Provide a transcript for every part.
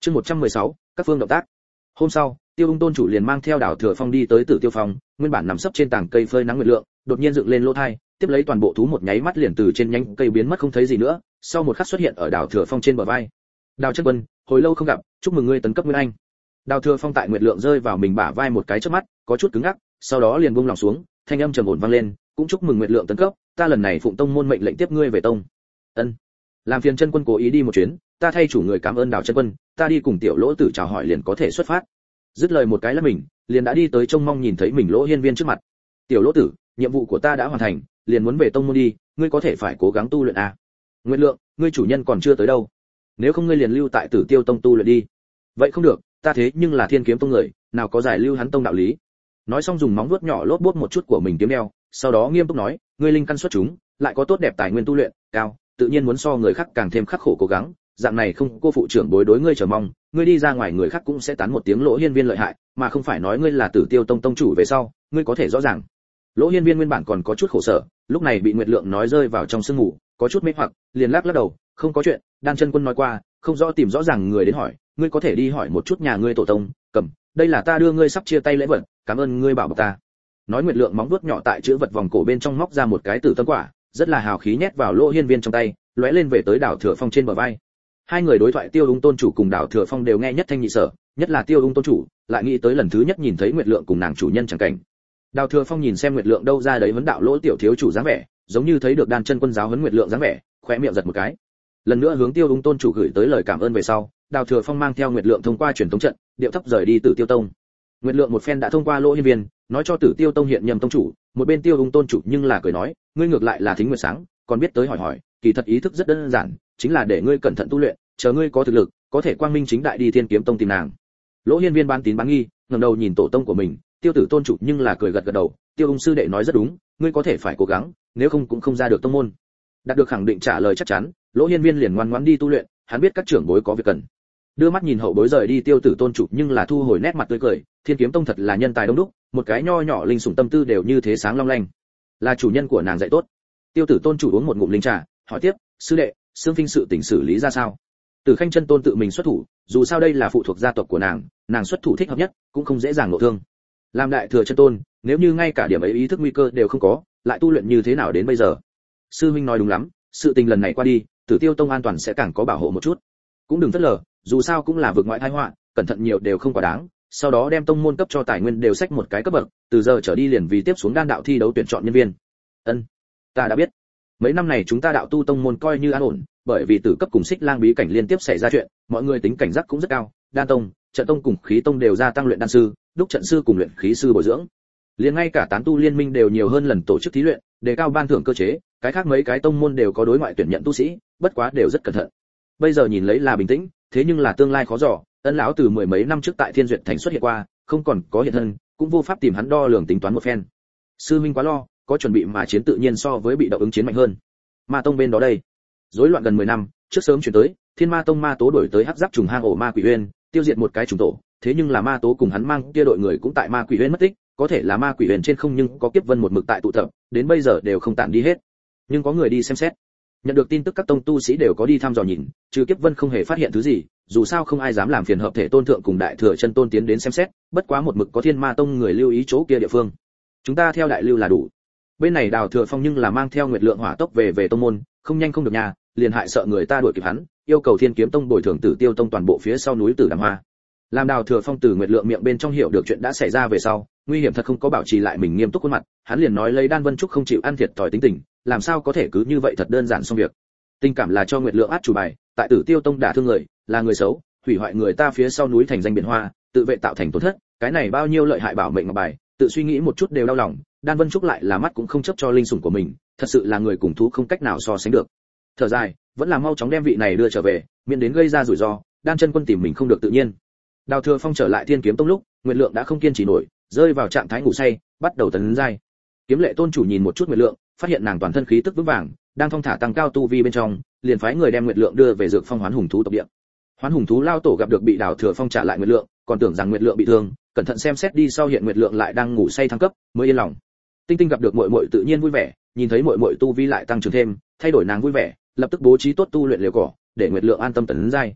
Chương 116, các phương động tác. Hôm sau, Tiêu Ung tôn chủ liền mang theo Đào Thừa Phong đi tới Tử Tiêu Phong, nguyên bản nằm sấp trên tảng cây phơi nắng nguyệt lượng, đột nhiên dựng lên lỗ tai, tiếp lấy toàn bộ thú một nháy mắt liền từ trên nhánh cây biến mất không thấy gì nữa, sau một khắc xuất hiện ở Đào Thừa Phong trên bờ vai. Đào Chân Quân, hồi lâu không gặp, chúc mừng ngươi tấn cấp nguyên anh. Đào Thừa Phong tại nguyệt lượng rơi vào mình bả vai một cái chớp mắt, có chút cứng ngắc, sau đó liền buông lòng xuống, thanh âm trầm ổn vang lên, cũng chúc mừng nguyệt lượng tấn cấp, ta lần này phụng tông môn mệnh lệnh tiếp ngươi về tông. Ân. Làm phiền Chân Quân cố ý đi một chuyến, ta thay chủ người cảm ơn Đào Chân Quân, ta đi cùng Tiểu Lỗ Tử chào hỏi liền có thể xuất phát. Dứt lời một cái là mình, liền đã đi tới trông mong nhìn thấy mình Lỗ Hiên Viên trước mặt. Tiểu Lỗ Tử, nhiệm vụ của ta đã hoàn thành, liền muốn về tông môn đi, ngươi có thể phải cố gắng tu luyện à? Nguyệt Lượng, ngươi chủ nhân còn chưa tới đâu, nếu không ngươi liền lưu tại Tử Tiêu Tông tu luyện đi. Vậy không được, ta thế nhưng là Thiên Kiếm Tông người, nào có giải lưu hắn tông đạo lý. Nói xong dùng móng vuốt nhỏ lốp bốp một chút của mình kiếm đeo, sau đó nghiêm túc nói, ngươi linh căn xuất chúng, lại có tốt đẹp tài nguyên tu luyện cao, tự nhiên muốn so người khác càng thêm khắc khổ cố gắng, dạng này không cô phụ trưởng bối đối ngươi chờ mong, ngươi đi ra ngoài người khác cũng sẽ tán một tiếng Lỗ Hiên Viên lợi hại, mà không phải nói ngươi là Tử Tiêu Tông tông chủ về sau, ngươi có thể rõ ràng. Lỗ Hiên Viên nguyên bản còn có chút khổ sở, lúc này bị Nguyệt Lượng nói rơi vào trong sương ngủ, có chút mê hoặc, liền lắc đầu, không có chuyện, Đan Chân Quân nói qua, không rõ tìm rõ ràng người đến hỏi, ngươi có thể đi hỏi một chút nhà ngươi tổ tông, cầm, đây là ta đưa ngươi sắp chia tay lễ vật, cảm ơn ngươi bảo bọc ta. Nói Nguyệt Lượng móng vuốt nhỏ tại chữ vật vòng cổ bên trong móc ra một cái tử tâm quả, rất là hào khí nhét vào Lỗ Hiên Viên trong tay, lóe lên về tới Đào Thừa Phong trên bờ vai. Hai người đối thoại Tiêu Ung tôn chủ cùng Đào Thừa Phong đều nghe nhất thanh nhị sở, nhất là Tiêu Ung tôn chủ, lại nghĩ tới lần thứ nhất nhìn thấy Nguyệt Lượng cùng nàng chủ nhân chẳng cảnh. Đào Thừa Phong nhìn xem Nguyệt Lượng đâu ra đấy vấn đạo Lỗ tiểu thiếu chủ dáng vẻ, giống như thấy được Đan Chân Quân giáo huấn Nguyệt Lượng dáng vẻ, khóe miệng giật một cái. Lần nữa hướng Tiêu Ung tôn chủ gửi tới lời cảm ơn về sau, Đào Thừa Phong mang theo Nguyệt Lượng thông qua truyền thống trận, điệu thấp rời đi Tử Tiêu Tông. Nguyệt Lượng một phen đã thông qua Lỗ Hiên Viên, nói cho Tử Tiêu Tông hiện nhầm tông chủ, một bên Tiêu Ung tôn chủ nhưng là cười nói, ngươi ngược lại là Thính Nguyệt sáng, còn biết tới hỏi hỏi, kỳ thật ý thức rất đơn giản, chính là để ngươi cẩn thận tu luyện, chờ ngươi có thực lực, có thể quang minh chính đại đi Thiên Kiếm Tông tìm nàng. Lỗ Hiên Viên bán tín bán nghi, ngẩng đầu nhìn tổ tông của mình, Tiêu Tử tôn chủ nhưng là cười gật gật đầu, Tiêu Ung sư đệ nói rất đúng, ngươi có thể phải cố gắng, nếu không cũng không ra được tông môn. Đạt được khẳng định trả lời chắc chắn, Lỗ Hiên Viên liền ngoan ngoãn đi tu luyện, hắn biết các trưởng bối có việc cần. Đưa mắt nhìn hậu bối rời đi Tiêu Tử tôn chủ nhưng là thu hồi nét mặt tươi cười, Thiên Kiếm Tông thật là nhân tài đông đúc, một cái nho nhỏ linh sủng tâm tư đều như thế sáng long lanh. Là chủ nhân của nàng dạy tốt. Tiêu Tử tôn chủ uống một ngụm linh trà, hỏi tiếp, sư đệ, Xương Phinh sự tình xử lý ra sao? Tử Khanh chân tôn tự mình xuất thủ, dù sao đây là phụ thuộc gia tộc của nàng, nàng xuất thủ thích hợp nhất, cũng không dễ dàng ngộ thương. Làm đại thừa chân tôn, nếu như ngay cả điểm ấy ý thức nguy cơ đều không có, lại tu luyện như thế nào đến bây giờ? Sư huynh nói đúng lắm, sự tình lần này qua đi, Tử Tiêu Tông an toàn sẽ càng có bảo hộ một chút. Cũng đừng phớt lờ, dù sao cũng là vực ngoại tai họa, cẩn thận nhiều đều không quá đáng. Sau đó đem tông môn cấp cho tài nguyên đều sách một cái cấp bậc, từ giờ trở đi liền vì tiếp xuống đan đạo thi đấu tuyển chọn nhân viên. Ân, ta đã biết. Mấy năm này chúng ta đạo tu tông môn coi như an ổn, bởi vì tử cấp cùng xích lang bí cảnh liên tiếp xảy ra chuyện, mọi người tính cảnh giác cũng rất cao, đan tông, trận tông cùng khí tông đều gia tăng luyện đan sư, đúc trận sư cùng luyện khí sư bồi dưỡng. Liền ngay cả tán tu liên minh đều nhiều hơn lần tổ chức thí luyện, đề cao ban thưởng cơ chế, cái khác mấy cái tông môn đều có đối ngoại tuyển nhận tu sĩ, bất quá đều rất cẩn thận. Bây giờ nhìn lấy là bình tĩnh, thế nhưng là tương lai khó dò, Ân lão từ mười mấy năm trước tại Thiên Duyệt Thành xuất hiện qua, không còn có hiện thân, cũng vô pháp tìm hắn đo lường tính toán một phen. Sư minh quá lo, có chuẩn bị mà chiến tự nhiên so với bị động ứng chiến mạnh hơn. Ma tông bên đó đây, rối loạn gần 10 năm, trước sớm chuyển tới, Thiên Ma tông ma tố đổi tới hắc giáp trùng hang ổ ma quỷ uyên, tiêu diệt một cái trùng tổ, thế nhưng là ma tố cùng hắn mang kia đội người cũng tại ma quỷ uyên mất tích, có thể là ma quỷ uyên trên không nhưng có kiếp vân một mực tại tụ tập, đến bây giờ đều không tản đi hết. Nhưng có người đi xem xét. Nhận được tin tức các tông tu sĩ đều có đi thăm dò nhìn, trừ kiếp vân không hề phát hiện thứ gì, dù sao không ai dám làm phiền hợp thể tôn thượng cùng đại thừa chân tôn tiến đến xem xét, bất quá một mực có Thiên Ma tông người lưu ý chỗ kia địa phương. Chúng ta theo đại lưu là đủ. Bên này Đào Thừa Phong nhưng là mang theo Nguyệt Lượng hỏa tốc về tông môn, không nhanh không được nhà, liền hại sợ người ta đuổi kịp hắn, yêu cầu Thiên Kiếm tông bồi thường Tử Tiêu tông toàn bộ phía sau núi Tử Đàm Hoa. Làm Đào Thừa Phong từ Nguyệt Lượng miệng bên trong hiểu được chuyện đã xảy ra về sau, nguy hiểm thật không có bảo trì lại mình nghiêm túc khuôn mặt, hắn liền nói lấy Đan Vân Trúc không chịu ăn thiệt thòi tính tình, làm sao có thể cứ như vậy thật đơn giản xong việc. Tình cảm là cho Nguyệt Lượng át chủ bài, tại Tử Tiêu tông đả thương người, là người xấu, hủy hoại người ta phía sau núi thành danh biển hoa, tự vệ tạo thành tổn thất, cái này bao nhiêu lợi hại bảo mệnh ngọc bài, tự suy nghĩ một chút đều đau lòng. Đan Vân Trúc lại là mắt cũng không chấp cho linh sủng của mình, thật sự là người cùng thú không cách nào so sánh được. Thở dài, vẫn là mau chóng đem vị này đưa trở về, miễn đến gây ra rủi ro, Đan Chân Quân tìm mình không được tự nhiên. Đào Thừa Phong trở lại Thiên Kiếm tông lúc, Nguyệt Lượng đã không kiên trì nổi, rơi vào trạng thái ngủ say, bắt đầu tấn giai. Kiếm Lệ tôn chủ nhìn một chút Nguyệt Lượng, phát hiện nàng toàn thân khí tức vững vàng, đang thong thả tăng cao tu vi bên trong, liền phái người đem Nguyệt Lượng đưa về Dược Phong Hoán Hùng thú tộc địa. Hoán Hùng thú lao tổ gặp được bị Đào Thừa Phong trả lại Nguyệt Lượng, còn tưởng rằng Nguyệt Lượng bị thương, cẩn thận xem xét đi sau hiện Nguyệt Lượng lại đang ngủ say thăng cấp, mới yên lòng. Tinh Tinh gặp được muội muội tự nhiên vui vẻ, nhìn thấy muội muội tu vi lại tăng trưởng thêm, thay đổi nàng vui vẻ, lập tức bố trí tốt tu luyện liều cỏ, để Nguyệt Lượng an tâm tấn giai.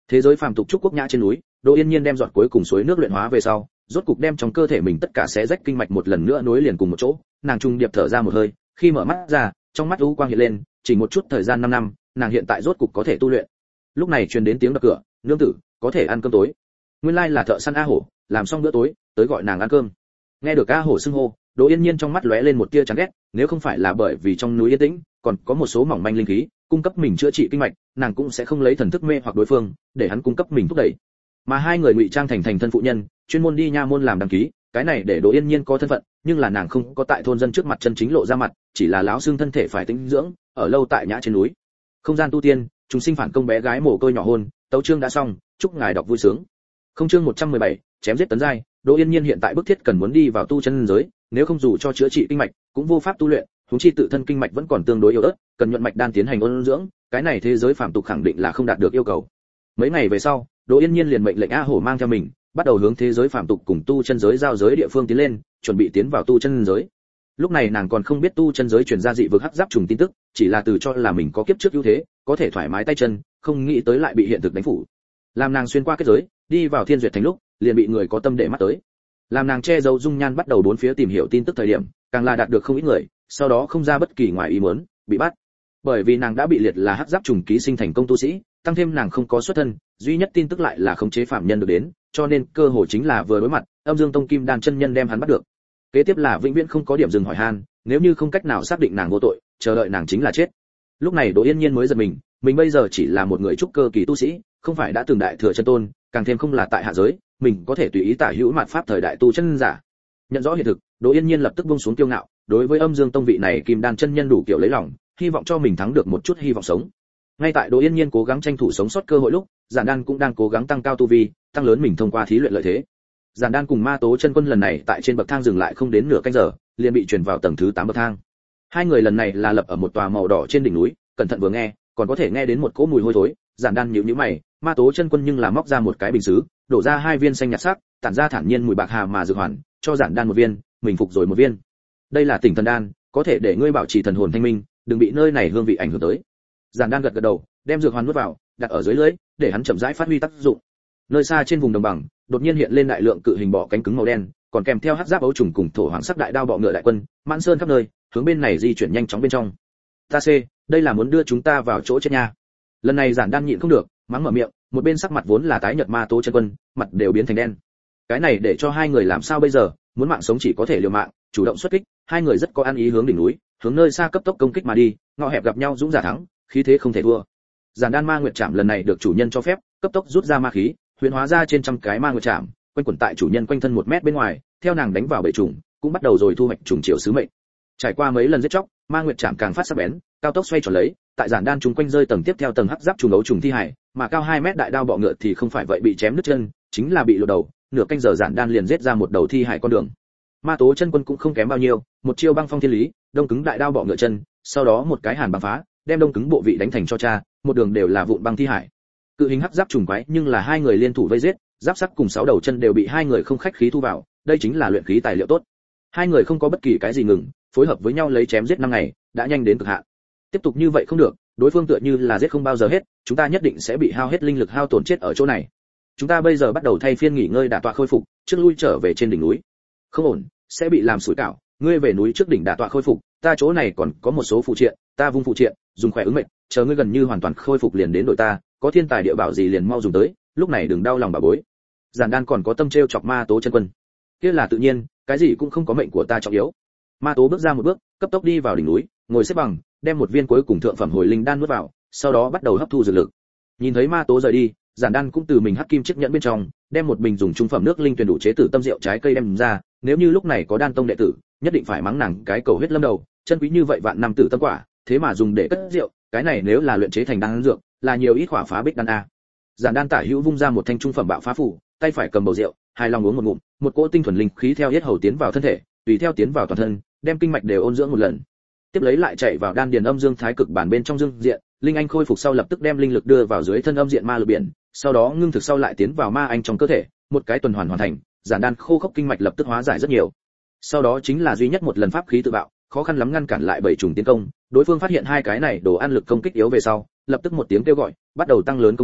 Thế giới phàm tục trúc quốc nhã trên núi, Đỗ Yên Nhiên đem giọt cuối cùng suối nước luyện hóa về sau, rốt cục đem trong cơ thể mình tất cả xé rách kinh mạch một lần nữa nối liền cùng một chỗ, nàng trung điệp thở ra một hơi, khi mở mắt ra, trong mắt u quang hiện lên, chỉ một chút thời gian 5 năm, nàng hiện tại rốt cục có thể tu luyện. Lúc này truyền đến tiếng đập cửa, "Nương tử, có thể ăn cơm tối." Nguyên lai là thợ săn A Hổ, làm xong bữa tối, tới gọi nàng ăn cơm. Nghe được A Hổ xưng hô, Đỗ Yên Nhiên trong mắt lóe lên một tia chán ghét, nếu không phải là bởi vì trong núi yên tĩnh, còn có một số mỏng manh linh khí, cung cấp mình chữa trị kinh mạch, nàng cũng sẽ không lấy thần thức mê hoặc đối phương, để hắn cung cấp mình thúc đẩy. Mà hai người ngụy trang thành thân phụ nhân, chuyên môn đi nha môn làm đăng ký, cái này để Đỗ Yên Nhiên có thân phận, nhưng là nàng không có tại thôn dân trước mặt chân chính lộ ra mặt, chỉ là lão xương thân thể phải tĩnh dưỡng, ở lâu tại nhã trên núi. Không gian tu tiên, chúng sinh phản công bé gái mồ côi nhỏ hôn, tấu chương đã xong, chúc ngài đọc vui sướng. Không chương 117, chém giết tấn giai, Đỗ Yên Nhiên hiện tại bức thiết cần muốn đi vào tu chân giới, nếu không dù cho chữa trị kinh mạch, cũng vô pháp tu luyện, huống chi tự thân kinh mạch vẫn còn tương đối yếu ớt, cần nhuận mạch đan tiến hành ôn dưỡng, cái này thế giới phàm tục khẳng định là không đạt được yêu cầu. Mấy ngày về sau, Đỗ Yên Nhiên liền mệnh lệnh A Hổ mang theo mình, bắt đầu hướng thế giới phàm tục cùng tu chân giới giao giới địa phương tiến lên, chuẩn bị tiến vào tu chân giới. Lúc này nàng còn không biết tu chân giới truyền ra dị vực hắc giáp trùng tin tức, chỉ là từ cho là mình có kiếp trước ưu thế, có thể thoải mái tay chân, không nghĩ tới lại bị hiện thực đánh phủ. Làm nàng xuyên qua kết giới, đi vào Thiên Duyệt thành lúc, liền bị người có tâm để mắt tới. Làm nàng che giấu dung nhan bắt đầu bốn phía tìm hiểu tin tức thời điểm, càng là đạt được không ít người, sau đó không ra bất kỳ ngoài ý muốn, bị bắt. Bởi vì nàng đã bị liệt là hắc giáp trùng ký sinh thành công tu sĩ, tăng thêm nàng không có xuất thân, duy nhất tin tức lại là khống chế phạm nhân được đến, cho nên cơ hội chính là vừa đối mặt, Âm Dương Tông Kim Đan chân nhân đem hắn bắt được. Kế tiếp là vĩnh viễn không có điểm dừng hỏi han, nếu như không cách nào xác định nàng vô tội, chờ đợi nàng chính là chết. Lúc này Đỗ Yên Nhiên mới giật mình bây giờ chỉ là một người trúc cơ kỳ tu sĩ, không phải đã từng đại thừa chân tôn, càng thêm không là tại hạ giới, mình có thể tùy ý tả hữu mạt pháp thời đại tu chân giả. Nhận rõ hiện thực, Đỗ Yên Nhiên lập tức buông xuống kiêu ngạo, đối với Âm Dương Tông vị này Kim Đan chân nhân đủ kiểu lấy lòng, hy vọng cho mình thắng được một chút hy vọng sống. Ngay tại Đỗ Yên Nhiên cố gắng tranh thủ sống sót cơ hội lúc, Giản Đan cũng đang cố gắng tăng cao tu vi, tăng lớn mình thông qua thí luyện lợi thế. Giản Đan cùng Ma Tố Chân Quân lần này tại trên bậc thang dừng lại không đến nửa canh giờ, liền bị chuyển vào tầng thứ 8 bậc thang. Hai người lần này là lập ở một tòa màu đỏ trên đỉnh núi, cẩn thận vừa nghe, còn có thể nghe đến một cỗ mùi hôi thối. Giản Đan nhíu nhíu mày, Ma Tố Chân Quân nhưng là móc ra một cái bình sứ, đổ ra 2 viên xanh nhạt sắc, tản ra thản nhiên mùi bạc hà mà dược hoàn, cho Giản Đan một viên, mình phục rồi một viên. Đây là Tỉnh Thần Đan, có thể để ngươi bảo trì thần hồn thanh minh, đừng bị nơi này hương vị ảnh hưởng tới. Giản Đan gật gật đầu, đem dược hoàn nuốt vào, đặt ở dưới lưỡi, để hắn chậm rãi phát huy tác dụng. Nơi xa trên vùng đồng bằng, đột nhiên hiện lên đại lượng cự hình bọ cánh cứng màu đen, còn kèm theo hắc giáp ấu trùng cùng thổ hoàng sắc đại đao bọ ngựa đại quân, mãn sơn khắp nơi, hướng bên này di chuyển nhanh chóng bên trong. Ta C, đây là muốn đưa chúng ta vào chỗ chết nha. Lần này Giản Đan nhịn không được, mắng mở miệng, một bên sắc mặt vốn là tái nhợt Ma Tố Chân Quân, mặt đều biến thành đen. Cái này để cho hai người làm sao bây giờ, muốn mạng sống chỉ có thể liều mạng, chủ động xuất kích, hai người rất có ăn ý hướng đỉnh núi, hướng nơi xa cấp tốc công kích mà đi, ngõ hẹp gặp nhau dũng giả thắng, khí thế không thể thua. Giản Đan Ma Nguyệt Trảm lần này được chủ nhân cho phép, cấp tốc rút ra ma khí, huyền hóa ra trên trăm cái Ma Nguyệt Trảm, quanh quẩn tại chủ nhân quanh thân 1 mét bên ngoài, theo nàng đánh vào bầy trùng, cũng bắt đầu rồi thu hoạch trùng triệu sứ mệnh. Trải qua mấy lần giết chóc, Ma Nguyệt Trảm càng phát sắc bén, cao tốc xoay tròn lấy, tại Giản Đan chúng quanh rơi tầng tiếp theo tầng hắc giáp trùng ấu trùng thi hải, mà cao 2 mét đại đao bọ ngựa thì không phải vậy bị chém đứt chân, chính là bị lột đầu, nửa canh giờ Giản Đan liền giết ra một đầu thi hải con đường. Ma Tố Chân Quân cũng không kém bao nhiêu, một chiêu băng phong thiên lý, đông cứng đại đao bọ ngựa chân, sau đó một cái hàn băng phá, đem đông cứng bộ vị đánh thành cho cha, một đường đều là vụn băng thi hải. Cự hình hắc giáp trùng quái, nhưng là hai người liên thủ vây giết, giáp sắc cùng 6 đầu chân đều bị hai người không khách khí thu vào, đây chính là luyện khí tài liệu tốt. Hai người không có bất kỳ cái gì ngừng, phối hợp với nhau lấy chém giết 5 ngày, đã nhanh đến cực hạn. Tiếp tục như vậy không được, đối phương tựa như là giết không bao giờ hết, chúng ta nhất định sẽ bị hao hết linh lực hao tổn chết ở chỗ này. Chúng ta bây giờ bắt đầu thay phiên nghỉ ngơi đả tọa khôi phục, trước lui trở về trên đỉnh núi. Không ổn, sẽ bị làm sủi cảo, ngươi về núi trước đỉnh đả tọa khôi phục, ta chỗ này còn có một số phụ triện, ta vung phụ triện, dùng khỏe ứng mệnh, chờ ngươi gần như hoàn toàn khôi phục liền đến đội ta, có thiên tài địa bảo gì liền mau dùng tới, lúc này đừng đau lòng bà bối. Giản Đan còn có tâm trêu chọc Ma Tố Chân Quân. Kia là tự nhiên, cái gì cũng không có mệnh của ta trọng yếu. Ma Tố bước ra một bước, cấp tốc đi vào đỉnh núi, ngồi xếp bằng, đem một viên cuối cùng thượng phẩm hồi linh đan nuốt vào, sau đó bắt đầu hấp thu dược lực. Nhìn thấy Ma Tố rời đi, Giản Đan cũng từ mình hắc kim chiếc nhẫn bên trong, đem một bình dùng trung phẩm nước linh tuyển đủ chế tử tâm rượu trái cây đem ra, nếu như lúc này có Đan tông đệ tử, nhất định phải mắng nàng cái cầu huyết lâm đầu, chân quý như vậy vạn năm tử tâm quả, thế mà dùng để cất rượu, cái này nếu là luyện chế thành đan dược, là nhiều ít khỏa phá bích đan a. Giản Đan tả hữu vung ra một thanh trung phẩm bạo phá phủ, tay phải cầm bầu rượu, hai lòng uống một ngụm, một cỗ tinh thuần linh khí theo yết hầu tiến vào thân thể, tùy theo tiến vào toàn thân, đem kinh mạch đều ôn dưỡng một lần. Tiếp lấy lại chạy vào đan điền âm dương thái cực bản bên trong dương diện, linh anh khôi phục sau lập tức đem linh lực đưa vào dưới thân âm diện ma lực biển, sau đó ngưng thực sau lại tiến vào ma anh trong cơ thể, một cái tuần hoàn hoàn thành, Giản Đan khô khốc kinh mạch lập tức hóa giải rất nhiều. Sau đó chính là duy nhất một lần pháp khí tự bạo, khó khăn lắm ngăn cản lại bảy trùng tiến công, đối phương phát hiện hai cái này đồ ăn lực công kích yếu về sau, lập tức một tiếng kêu gọi, bắt đầu tăng lớn công kích,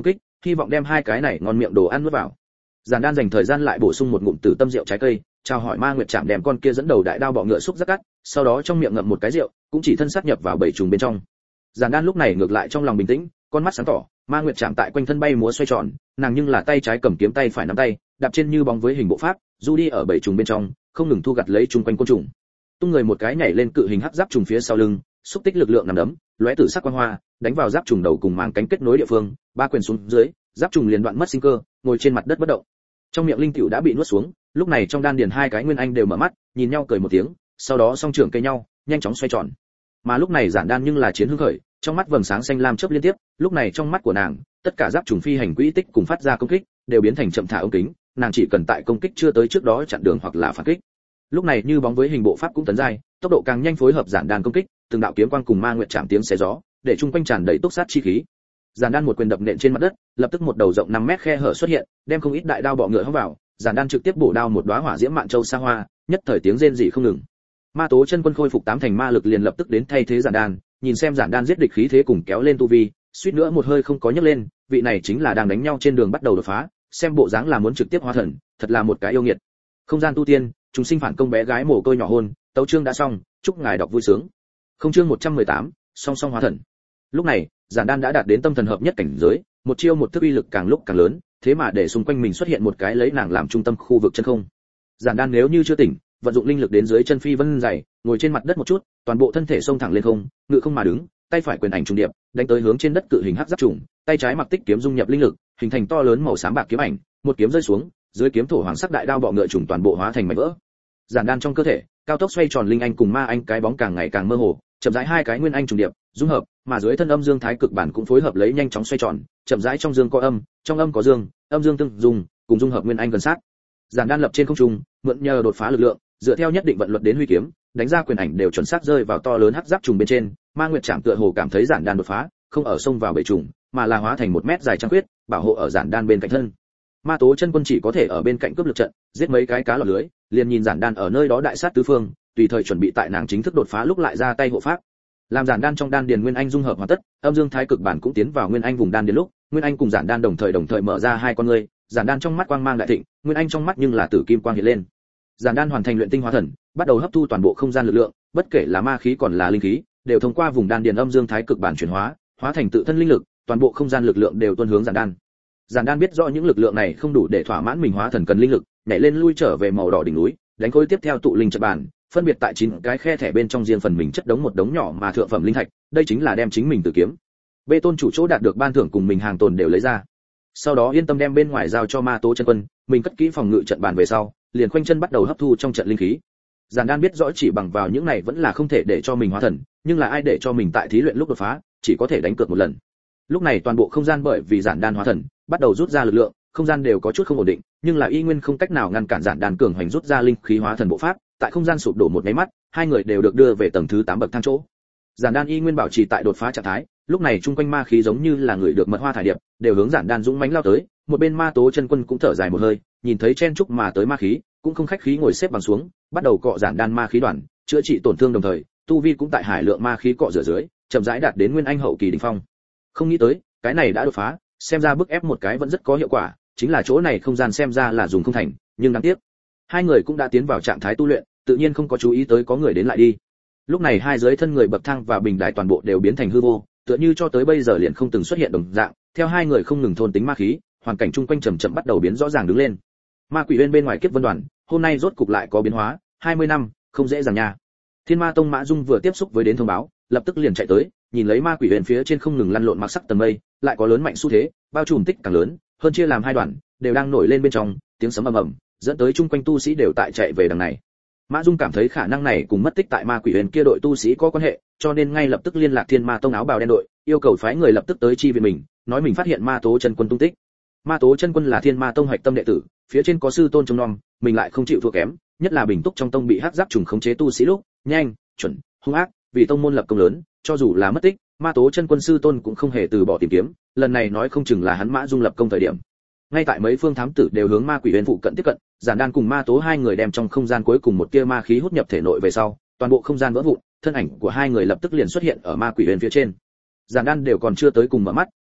hy vọng đem hai cái này ngon miệng đồ ăn nuốt vào. Giản Đan dành thời gian lại bổ sung một ngụm tử tâm rượu trái cây, chào hỏi Ma Nguyệt Trảm đem con kia dẫn đầu đại đao bọ ngựa xúc rất cắt, sau đó trong miệng ngậm một cái rượu, cũng chỉ thân sát nhập vào bầy trùng bên trong. Giản Đan lúc này ngược lại trong lòng bình tĩnh, con mắt sáng tỏ, Ma Nguyệt Trảm tại quanh thân bay múa xoay tròn, nàng nhưng là tay trái cầm kiếm tay phải nắm tay, đạp trên như bóng với hình bộ pháp, du đi ở bầy trùng bên trong, không ngừng thu gặt lấy chung quanh côn trùng. Tung người một cái nhảy lên cự hình hắc giáp trùng phía sau lưng, xúc tích lực lượng nằm đấm, lóe tử sắc quang hoa, đánh vào giáp trùng đầu cùng màng cánh kết nối địa phương, ba quyền xuống dưới, giáp trùng liền đoạn mất sinh cơ, ngồi trên mặt đất bất động. Trong miệng linh tiểu đã bị nuốt xuống, lúc này trong đan điền hai cái nguyên anh đều mở mắt, nhìn nhau cười một tiếng, sau đó song trưởng cây nhau, nhanh chóng xoay tròn. Mà lúc này Giản Đan nhưng là chiến hưng khởi, trong mắt vầng sáng xanh lam chớp liên tiếp, lúc này trong mắt của nàng, tất cả giáp trùng phi hành quỹ tích cùng phát ra công kích, đều biến thành chậm thả ống kính, nàng chỉ cần tại công kích chưa tới trước đó chặn đường hoặc là phản kích. Lúc này như bóng với hình bộ pháp cũng tấn giai, tốc độ càng nhanh phối hợp Giản Đan công kích, từng đạo kiếm quang cùng Ma Nguyệt Trảm tiếng xé gió, để trung quanh tràn đầy túc sát chi khí. Giản Đan một quyền đập nện trên mặt đất, lập tức một đầu rộng 5 mét khe hở xuất hiện, đem không ít đại đao bọ ngựa hấp vào. Giản Đan trực tiếp bổ đao một đóa hỏa diễm mạn châu xa hoa, nhất thời tiếng rên rỉ không ngừng. Ma Tố Chân Quân khôi phục 8 thành ma lực liền lập tức đến thay thế Giản Đan, nhìn xem Giản Đan giết địch khí thế cùng kéo lên tu vi, suýt nữa một hơi không có nhấc lên, vị này chính là đang đánh nhau trên đường bắt đầu đột phá, xem bộ dáng là muốn trực tiếp hóa thần, thật là một cái yêu nghiệt. Không gian tu tiên, chúng sinh phản công bé gái mồ côi nhỏ hôn, tấu chương đã xong, chúc ngài đọc vui sướng. Không chương 118, song song hóa thần. Lúc này, Giản Đan đã đạt đến tâm thần hợp nhất cảnh giới, một chiêu một thức uy lực càng lúc càng lớn, thế mà để xung quanh mình xuất hiện một cái lấy nàng làm trung tâm khu vực chân không. Giản Đan nếu như chưa tỉnh, vận dụng linh lực đến dưới chân phi vân dày, ngồi trên mặt đất một chút, toàn bộ thân thể xông thẳng lên không, ngự không mà đứng, tay phải quyền ảnh trùng điệp, đánh tới hướng trên đất cự hình hắc giáp trùng, tay trái mặc tích kiếm dung nhập linh lực, hình thành to lớn màu xám bạc kiếm ảnh, một kiếm rơi xuống, dưới kiếm thổ hoàng sắc đại đao bọ ngựa trùng toàn bộ hóa thành mảnh vỡ. Giản Đan trong cơ thể, cao tốc xoay tròn linh anh cùng ma anh cái bóng càng ngày càng mơ hồ, chậm rãi hai cái nguyên anh trùng điệp, dung hợp, mà dưới thân âm dương thái cực bản cũng phối hợp lấy nhanh chóng xoay tròn, chậm rãi trong dương có âm, trong âm có dương, âm dương tương dung, cùng dung hợp nguyên anh gần sát. Giản Đan lập trên không trung, mượn nhờ đột phá lực lượng, dựa theo nhất định vận luật đến huy kiếm, đánh ra quyền ảnh đều chuẩn xác rơi vào to lớn hắc giáp trùng bên trên. Ma Nguyệt Trảm tựa hồ cảm thấy Giản Đan đột phá, không ở xông vào bầy trùng, mà là hóa thành 1 mét dài trăng khuyết, bảo hộ ở Giản Đan bên cạnh thân. Ma Tố Chân Quân chỉ có thể ở bên cạnh cướp lực trận, giết mấy cái cá lọt lưới, liền nhìn Giản Đan ở nơi đó đại sát tứ phương, tùy thời chuẩn bị tại nàng chính thức đột phá lúc lại ra tay hộ pháp. Làm Giản Đan trong đan điền nguyên anh dung hợp hoàn tất, âm dương thái cực bản cũng tiến vào nguyên anh vùng đan điền lúc, nguyên anh cùng Giản Đan đồng thời mở ra hai con ngươi, Giản Đan trong mắt quang mang đại thịnh, nguyên anh trong mắt nhưng là tử kim quang hiện lên. Giản Đan hoàn thành luyện tinh hóa thần, bắt đầu hấp thu toàn bộ không gian lực lượng, bất kể là ma khí còn là linh khí, đều thông qua vùng đan điền âm dương thái cực bản chuyển hóa, hóa thành tự thân linh lực, toàn bộ không gian lực lượng đều tuôn hướng Giản Đan. Giản Đan biết rõ những lực lượng này không đủ để thỏa mãn mình hóa thần cần linh lực, nhảy lên lui trở về màu đỏ đỉnh núi, đánh khối tiếp theo tụ linh trận bản, phân biệt tại 9 cái khe thẻ bên trong riêng phần mình chất đống một đống nhỏ mà thượng phẩm linh thạch, đây chính là đem chính mình tự kiếm. Bê tôn chủ chỗ đạt được ban thưởng cùng mình hàng tồn đều lấy ra. Sau đó yên tâm đem bên ngoài giao cho Ma Tố Chân Quân, mình cất kỹ phòng ngự trận bàn về sau, liền khoanh chân bắt đầu hấp thu trong trận linh khí. Giản Đan biết rõ chỉ bằng vào những này vẫn là không thể để cho mình hóa thần, nhưng là ai để cho mình tại thí luyện lúc đột phá, chỉ có thể đánh cược một lần. Lúc này toàn bộ không gian bởi vì Giản Đan hóa thần, bắt đầu rút ra lực lượng, không gian đều có chút không ổn định, nhưng là y nguyên không cách nào ngăn cản Giản Đan cường hành rút ra linh khí hóa thần bộ pháp, tại không gian sụp đổ một cái mắt, hai người đều được đưa về tầng thứ 8 bậc thang chỗ. Giản Đan y nguyên bảo trì tại đột phá trạng thái, lúc này chung quanh ma khí giống như là người được mật hoa thải điệp, đều hướng Giản Đan dũng mãnh lao tới, một bên Ma Tố Chân Quân cũng thở dài một hơi, nhìn thấy chen chúc mà tới ma khí, cũng không khách khí ngồi xếp bằng xuống, bắt đầu cọ Giản Đan ma khí đoàn, chữa trị tổn thương đồng thời, tu vi cũng tại hải lượng ma khí cọ rửa dưới, chậm rãi đạt đến nguyên anh hậu kỳ đỉnh phong. Không nghĩ tới, cái này đã đột phá, xem ra bức ép một cái vẫn rất có hiệu quả, chính là chỗ này không gian xem ra là dùng không thành, nhưng đáng tiếc, hai người cũng đã tiến vào trạng thái tu luyện, tự nhiên không có chú ý tới có người đến lại đi. Lúc này hai dưới thân người bậc thang và bình đài toàn bộ đều biến thành hư vô, tựa như cho tới bây giờ liền không từng xuất hiện đồng dạng, theo hai người không ngừng thôn tính ma khí, hoàn cảnh chung quanh chậm chậm bắt đầu biến rõ ràng đứng lên. Ma Quỷ Uyên bên ngoài Kiếp Vân Đoàn, hôm nay rốt cục lại có biến hóa, 20 năm, không dễ dàng nha. Thiên Ma Tông Mã Dung vừa tiếp xúc với đến thông báo, lập tức liền chạy tới, nhìn lấy Ma Quỷ Uyên phía trên không ngừng lăn lộn mặc sắc tầng mây, lại có lớn mạnh xu thế, bao trùm tích càng lớn, hơn chia làm hai đoàn, đều đang nổi lên bên trong, tiếng sấm ầm ầm, dẫn tới chung quanh tu sĩ đều tại chạy về đằng này. Mã Dung cảm thấy khả năng này cùng mất tích tại Ma Quỷ Uyên kia đội tu sĩ có quan hệ, cho nên ngay lập tức liên lạc Thiên Ma Tông áo bào đen đội, yêu cầu phái người lập tức tới chi viện mình, nói mình phát hiện Ma Tố Chân Quân tung tích. Ma Tố Chân Quân là Thiên Ma Tông hạch tâm đệ tử, phía trên có sư tôn trông nom, mình lại không chịu thua kém, nhất là bình túc trong tông bị hắc giáp trùng khống chế tu sĩ lúc, nhanh, chuẩn, hung ác, vì tông môn lập công lớn, cho dù là mất tích, Ma Tố Chân Quân sư tôn cũng không hề từ bỏ tìm kiếm, lần này nói không chừng là hắn Mã Dung lập công thời điểm. Ngay tại mấy phương thám tử đều hướng Ma Quỷ Uyên phụ cận tiếp cận, Giản Đan cùng Ma Tố hai người đem trong không gian cuối cùng một tia ma khí hút nhập thể nội về sau, toàn bộ không gian vỡ vụn, thân ảnh của hai người lập tức liền xuất hiện ở Ma Quỷ Uyên phía trên. Giản Đan đều còn chưa tới cùng mở mắt,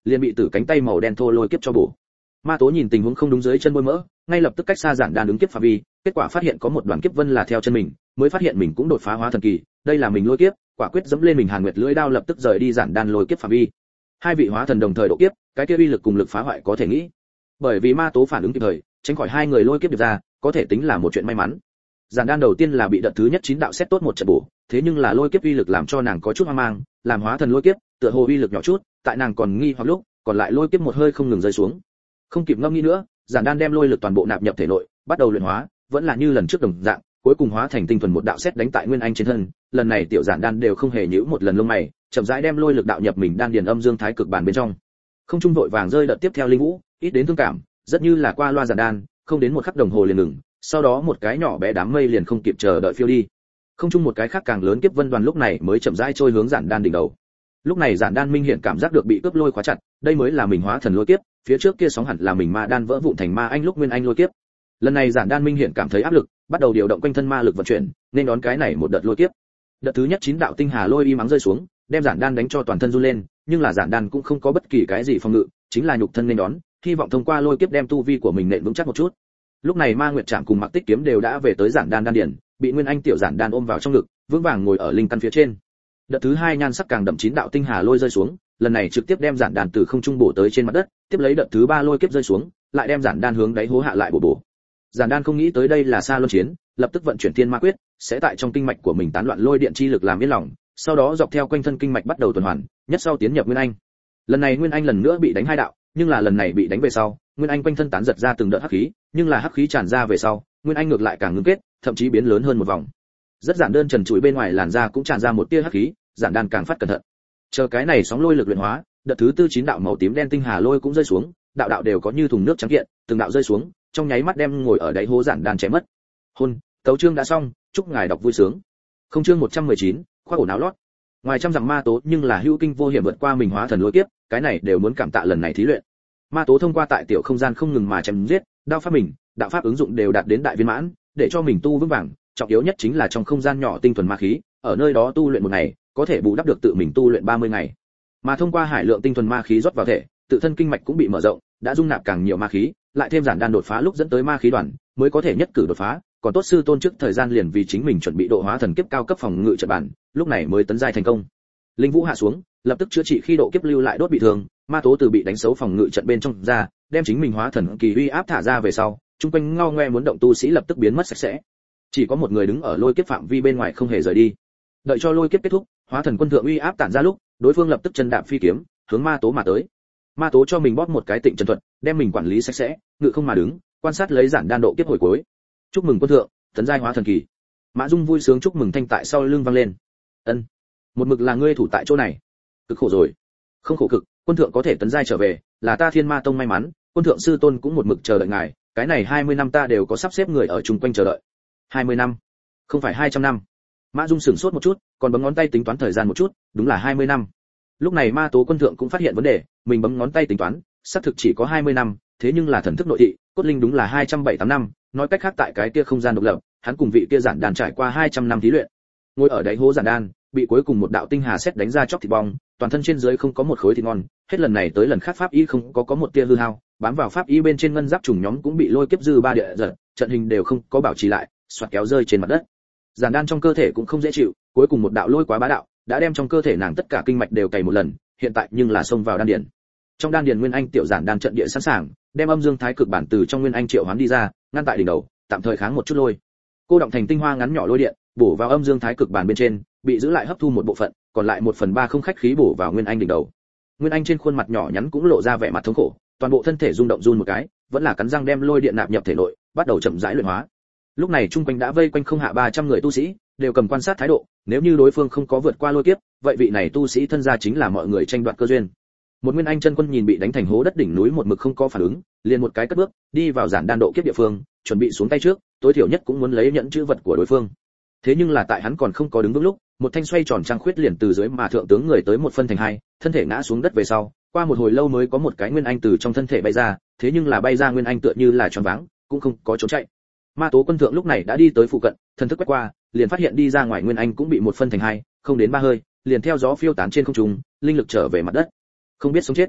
liền bị tử cánh tay màu đen thô lôi kiếp cho bổ. Ma Tố nhìn tình huống không đúng dưới chân bôi mỡ, ngay lập tức cách xa giản đan ứng kiếp phạm vi, kết quả phát hiện có một đoàn kiếp vân là theo chân mình, mới phát hiện mình cũng đột phá hóa thần kỳ, đây là mình lôi kiếp, quả quyết dẫm lên mình Hàn Nguyệt lưỡi đao lập tức rời đi giản đan lôi kiếp phạm vi. Hai vị hóa thần đồng thời độ kiếp, cái kia uy lực cùng lực phá hoại có thể nghĩ. Bởi vì Ma Tố phản ứng kịp thời, tránh khỏi hai người lôi kiếp được ra, có thể tính là một chuyện may mắn. Giản đan đầu tiên là bị đợt thứ nhất 9 đạo xét tốt một trận bổ, thế nhưng là lôi kiếp uy lực làm cho nàng có chút hoang mang, làm hóa thần lôi kiếp, tựa hồ uy lực nhỏ chút, tại nàng còn nghi hoặc lúc, còn lại lôi kiếp một hơi không ngừng rơi xuống. Không kịp ngâm nghĩ nữa, giản đan đem lôi lực toàn bộ nạp nhập thể nội, bắt đầu luyện hóa, vẫn là như lần trước đồng dạng, cuối cùng hóa thành tinh thuần một đạo xét đánh tại Nguyên Anh trên thân, lần này tiểu giản đan đều không hề nhíu một lần lông mày, chậm rãi đem lôi lực đạo nhập mình đan điền âm dương thái cực bản bên trong. Không trung vội vàng rơi đợt tiếp theo linh vũ, ít đến thương cảm, rất như là qua loa giản đan, không đến một khắc đồng hồ liền ngừng, sau đó một cái nhỏ bé đám mây liền không kịp chờ đợi phiêu đi. Không trung một cái khác càng lớn kiếp vân đoàn lúc này mới chậm rãi trôi hướng giản đan đỉnh đầu. Lúc này giản đan minh hiện cảm giác được bị cướp lôi khóa chặt, đây mới là mình hóa thần lôi kiếp, phía trước kia sóng hẳn là mình ma đan vỡ vụn thành ma anh lúc Nguyên Anh lôi kiếp. Lần này giản đan minh hiện cảm thấy áp lực, bắt đầu điều động quanh thân ma lực vận chuyển, nên đón cái này một đợt lôi kiếp. Đợt thứ nhất 9 đạo tinh hà lôi y mắng rơi xuống, đem giản đan đánh cho toàn thân run lên, nhưng là giản đan cũng không có bất kỳ cái gì phòng ngự, chính là nhục thân nên đón, hy vọng thông qua lôi kiếp đem tu vi của mình nện vững chắc một chút. Lúc này Ma Nguyệt Trạm cùng Mặc Tích kiếm đều đã về tới giản đan đan điển, bị Nguyên Anh tiểu giản đan ôm vào trong ngực, vững vàng ngồi ở linh căn phía trên. Đợt thứ hai nhan sắc càng đậm 9 đạo tinh hà lôi rơi xuống, lần này trực tiếp đem giản đan từ không trung bổ tới trên mặt đất, tiếp lấy đợt thứ ba lôi kiếp rơi xuống, lại đem giản đan hướng đáy hố hạ lại bổ. Giản đan không nghĩ tới đây là xa luân chiến, lập tức vận chuyển thiên ma quyết, sẽ tại trong kinh mạch của mình tán loạn lôi điện chi lực làm yên lòng, sau đó dọc theo quanh thân kinh mạch bắt đầu tuần hoàn, nhất sau tiến nhập Nguyên Anh. Lần này Nguyên Anh lần nữa bị đánh hai đạo, nhưng là lần này bị đánh về sau, Nguyên Anh quanh thân tán giật ra từng đợt hắc khí, nhưng là hắc khí tràn ra về sau, Nguyên Anh ngược lại càng ngưng kết, thậm chí biến lớn hơn một vòng. Rất giản đơn trần trụi bên ngoài làn da cũng tràn ra một tia hắc khí, giản đan càng phát cẩn thận. Chờ cái này sóng lôi lực luyện hóa, đợt thứ tư 9 đạo màu tím đen tinh hà lôi cũng rơi xuống, đạo đạo đều có như thùng nước trắng kiện, từng đạo rơi xuống, trong nháy mắt đem ngồi ở đáy hố giản đan chém mất. Hôn, tấu chương đã xong, chúc ngài đọc vui sướng. Không chương 119, khoác ổ áo lót. Ngoài trăm dặm Ma Tố nhưng là hữu kinh vô hiểm vượt qua mình hóa thần lôi kiếp, cái này đều muốn cảm tạ lần này thí luyện. Ma Tố thông qua tại tiểu không gian không ngừng mà chém giết, đao pháp mình, đạo pháp ứng dụng đều đạt đến đại viên mãn, để cho mình tu vững vàng, trọng yếu nhất chính là trong không gian nhỏ tinh thuần ma khí, ở nơi đó tu luyện một ngày, có thể bù đắp được tự mình tu luyện 30 ngày. Mà thông qua hải lượng tinh thuần ma khí rót vào thể, tự thân kinh mạch cũng bị mở rộng, đã dung nạp càng nhiều ma khí, lại thêm giản đan đột phá lúc dẫn tới ma khí đoàn, mới có thể nhất cử đột phá, còn tốt sư tôn trước thời gian liền vì chính mình chuẩn bị độ hóa thần kiếp cao cấp phòng ngự trận bản, lúc này mới tấn giai thành công. Linh vũ hạ xuống, lập tức chữa trị khi độ kiếp lưu lại đốt bị thương, Ma Tố từ bị đánh xấu phòng ngự trận bên trong ra, đem chính mình hóa thần kỳ uy áp thả ra về sau, trung quanh ngao ngoe muốn động tu sĩ lập tức biến mất sạch sẽ. Chỉ có một người đứng ở lôi kiếp phạm vi bên ngoài không hề rời đi. Đợi cho lôi kiếp kết thúc, hóa thần quân thượng uy áp tản ra lúc, đối phương lập tức chân đạp phi kiếm, hướng Ma Tố mà tới. Ma Tố cho mình bóp một cái tịnh chân thuật, đem mình quản lý sạch sẽ, ngự không mà đứng, quan sát lấy giản đan độ kiếp hồi cuối. Chúc mừng quân thượng, tấn giai hóa thần kỳ. Mã Dung vui sướng chúc mừng thanh tại sau lưng vang lên. Ân, một mực là ngươi thủ tại chỗ này, cực khổ rồi. Không khổ cực, quân thượng có thể tấn giai trở về, là ta Thiên Ma tông may mắn, quân thượng sư tôn cũng một mực chờ đợi ngài, cái này 20 năm ta đều có sắp xếp người ở chung quanh chờ đợi. 20 năm, không phải 200 năm. Mã Dung sửng sốt một chút, còn bấm ngón tay tính toán thời gian một chút, đúng là 20 năm. Lúc này Ma Tố quân thượng cũng phát hiện vấn đề, mình bấm ngón tay tính toán, xác thực chỉ có 20 năm, thế nhưng là thần thức nội thị, cốt linh đúng là 278 năm, nói cách khác tại cái kia không gian độc lập, hắn cùng vị kia giản đan trải qua 200 năm thí luyện. Ngồi ở đáy hố giản đan, bị cuối cùng một đạo tinh hà xét đánh ra chóc thịt bong, toàn thân trên dưới không có một khối thịt ngon, hết lần này tới lần khác pháp y không có một tia hư hao, bám vào pháp y bên trên ngân giáp trùng nhóm cũng bị lôi kiếp dư ba địa giật, trận hình đều không có bảo trì lại, xoạt kéo rơi trên mặt đất. Giản đan trong cơ thể cũng không dễ chịu, cuối cùng một đạo lôi quá bá đạo, đã đem trong cơ thể nàng tất cả kinh mạch đều cày một lần, hiện tại nhưng là xông vào đan điền. Trong đan điền Nguyên Anh tiểu giản đan trận địa sẵn sàng, đem âm dương thái cực bản từ trong Nguyên Anh triệu hoán đi ra, ngăn tại đỉnh đầu, tạm thời kháng một chút lôi. Cô động thành tinh hoa ngắn nhỏ lôi điện, bổ vào âm dương thái cực bản bên trên, bị giữ lại hấp thu một bộ phận, còn lại 1/3 không khách khí bổ vào Nguyên Anh đỉnh đầu. Nguyên Anh trên khuôn mặt nhỏ nhắn cũng lộ ra vẻ mặt thống khổ, toàn bộ thân thể rung động run một cái, vẫn là cắn răng đem lôi điện nạp nhập thể nội, bắt đầu chậm rãi luyện hóa. Lúc này trung quanh đã vây quanh không hạ 300 người tu sĩ, đều cầm quan sát thái độ, nếu như đối phương không có vượt qua lôi kiếp, vậy vị này tu sĩ thân gia chính là mọi người tranh đoạt cơ duyên. Một Nguyên Anh chân quân nhìn bị đánh thành hố đất đỉnh núi một mực không có phản ứng, liền một cái cất bước, đi vào giản đan độ kiếp địa phương, chuẩn bị xuống tay trước, tối thiểu nhất cũng muốn lấy nhẫn chữ vật của đối phương. Thế nhưng là tại hắn còn không có đứng vững lúc, một thanh xoay tròn trang khuyết liền từ dưới mà thượng tướng người tới một phân thành hai, thân thể ngã xuống đất về sau, qua một hồi lâu mới có một cái Nguyên Anh từ trong thân thể bay ra, thế nhưng là bay ra Nguyên Anh tựa như là choáng váng, cũng không có trốn chạy. Ma Tố quân thượng lúc này đã đi tới phụ cận, thần thức quét qua, liền phát hiện đi ra ngoài Nguyên Anh cũng bị một phân thành hai, không đến ba hơi, liền theo gió phiêu tán trên không trung, linh lực trở về mặt đất. Không biết sống chết.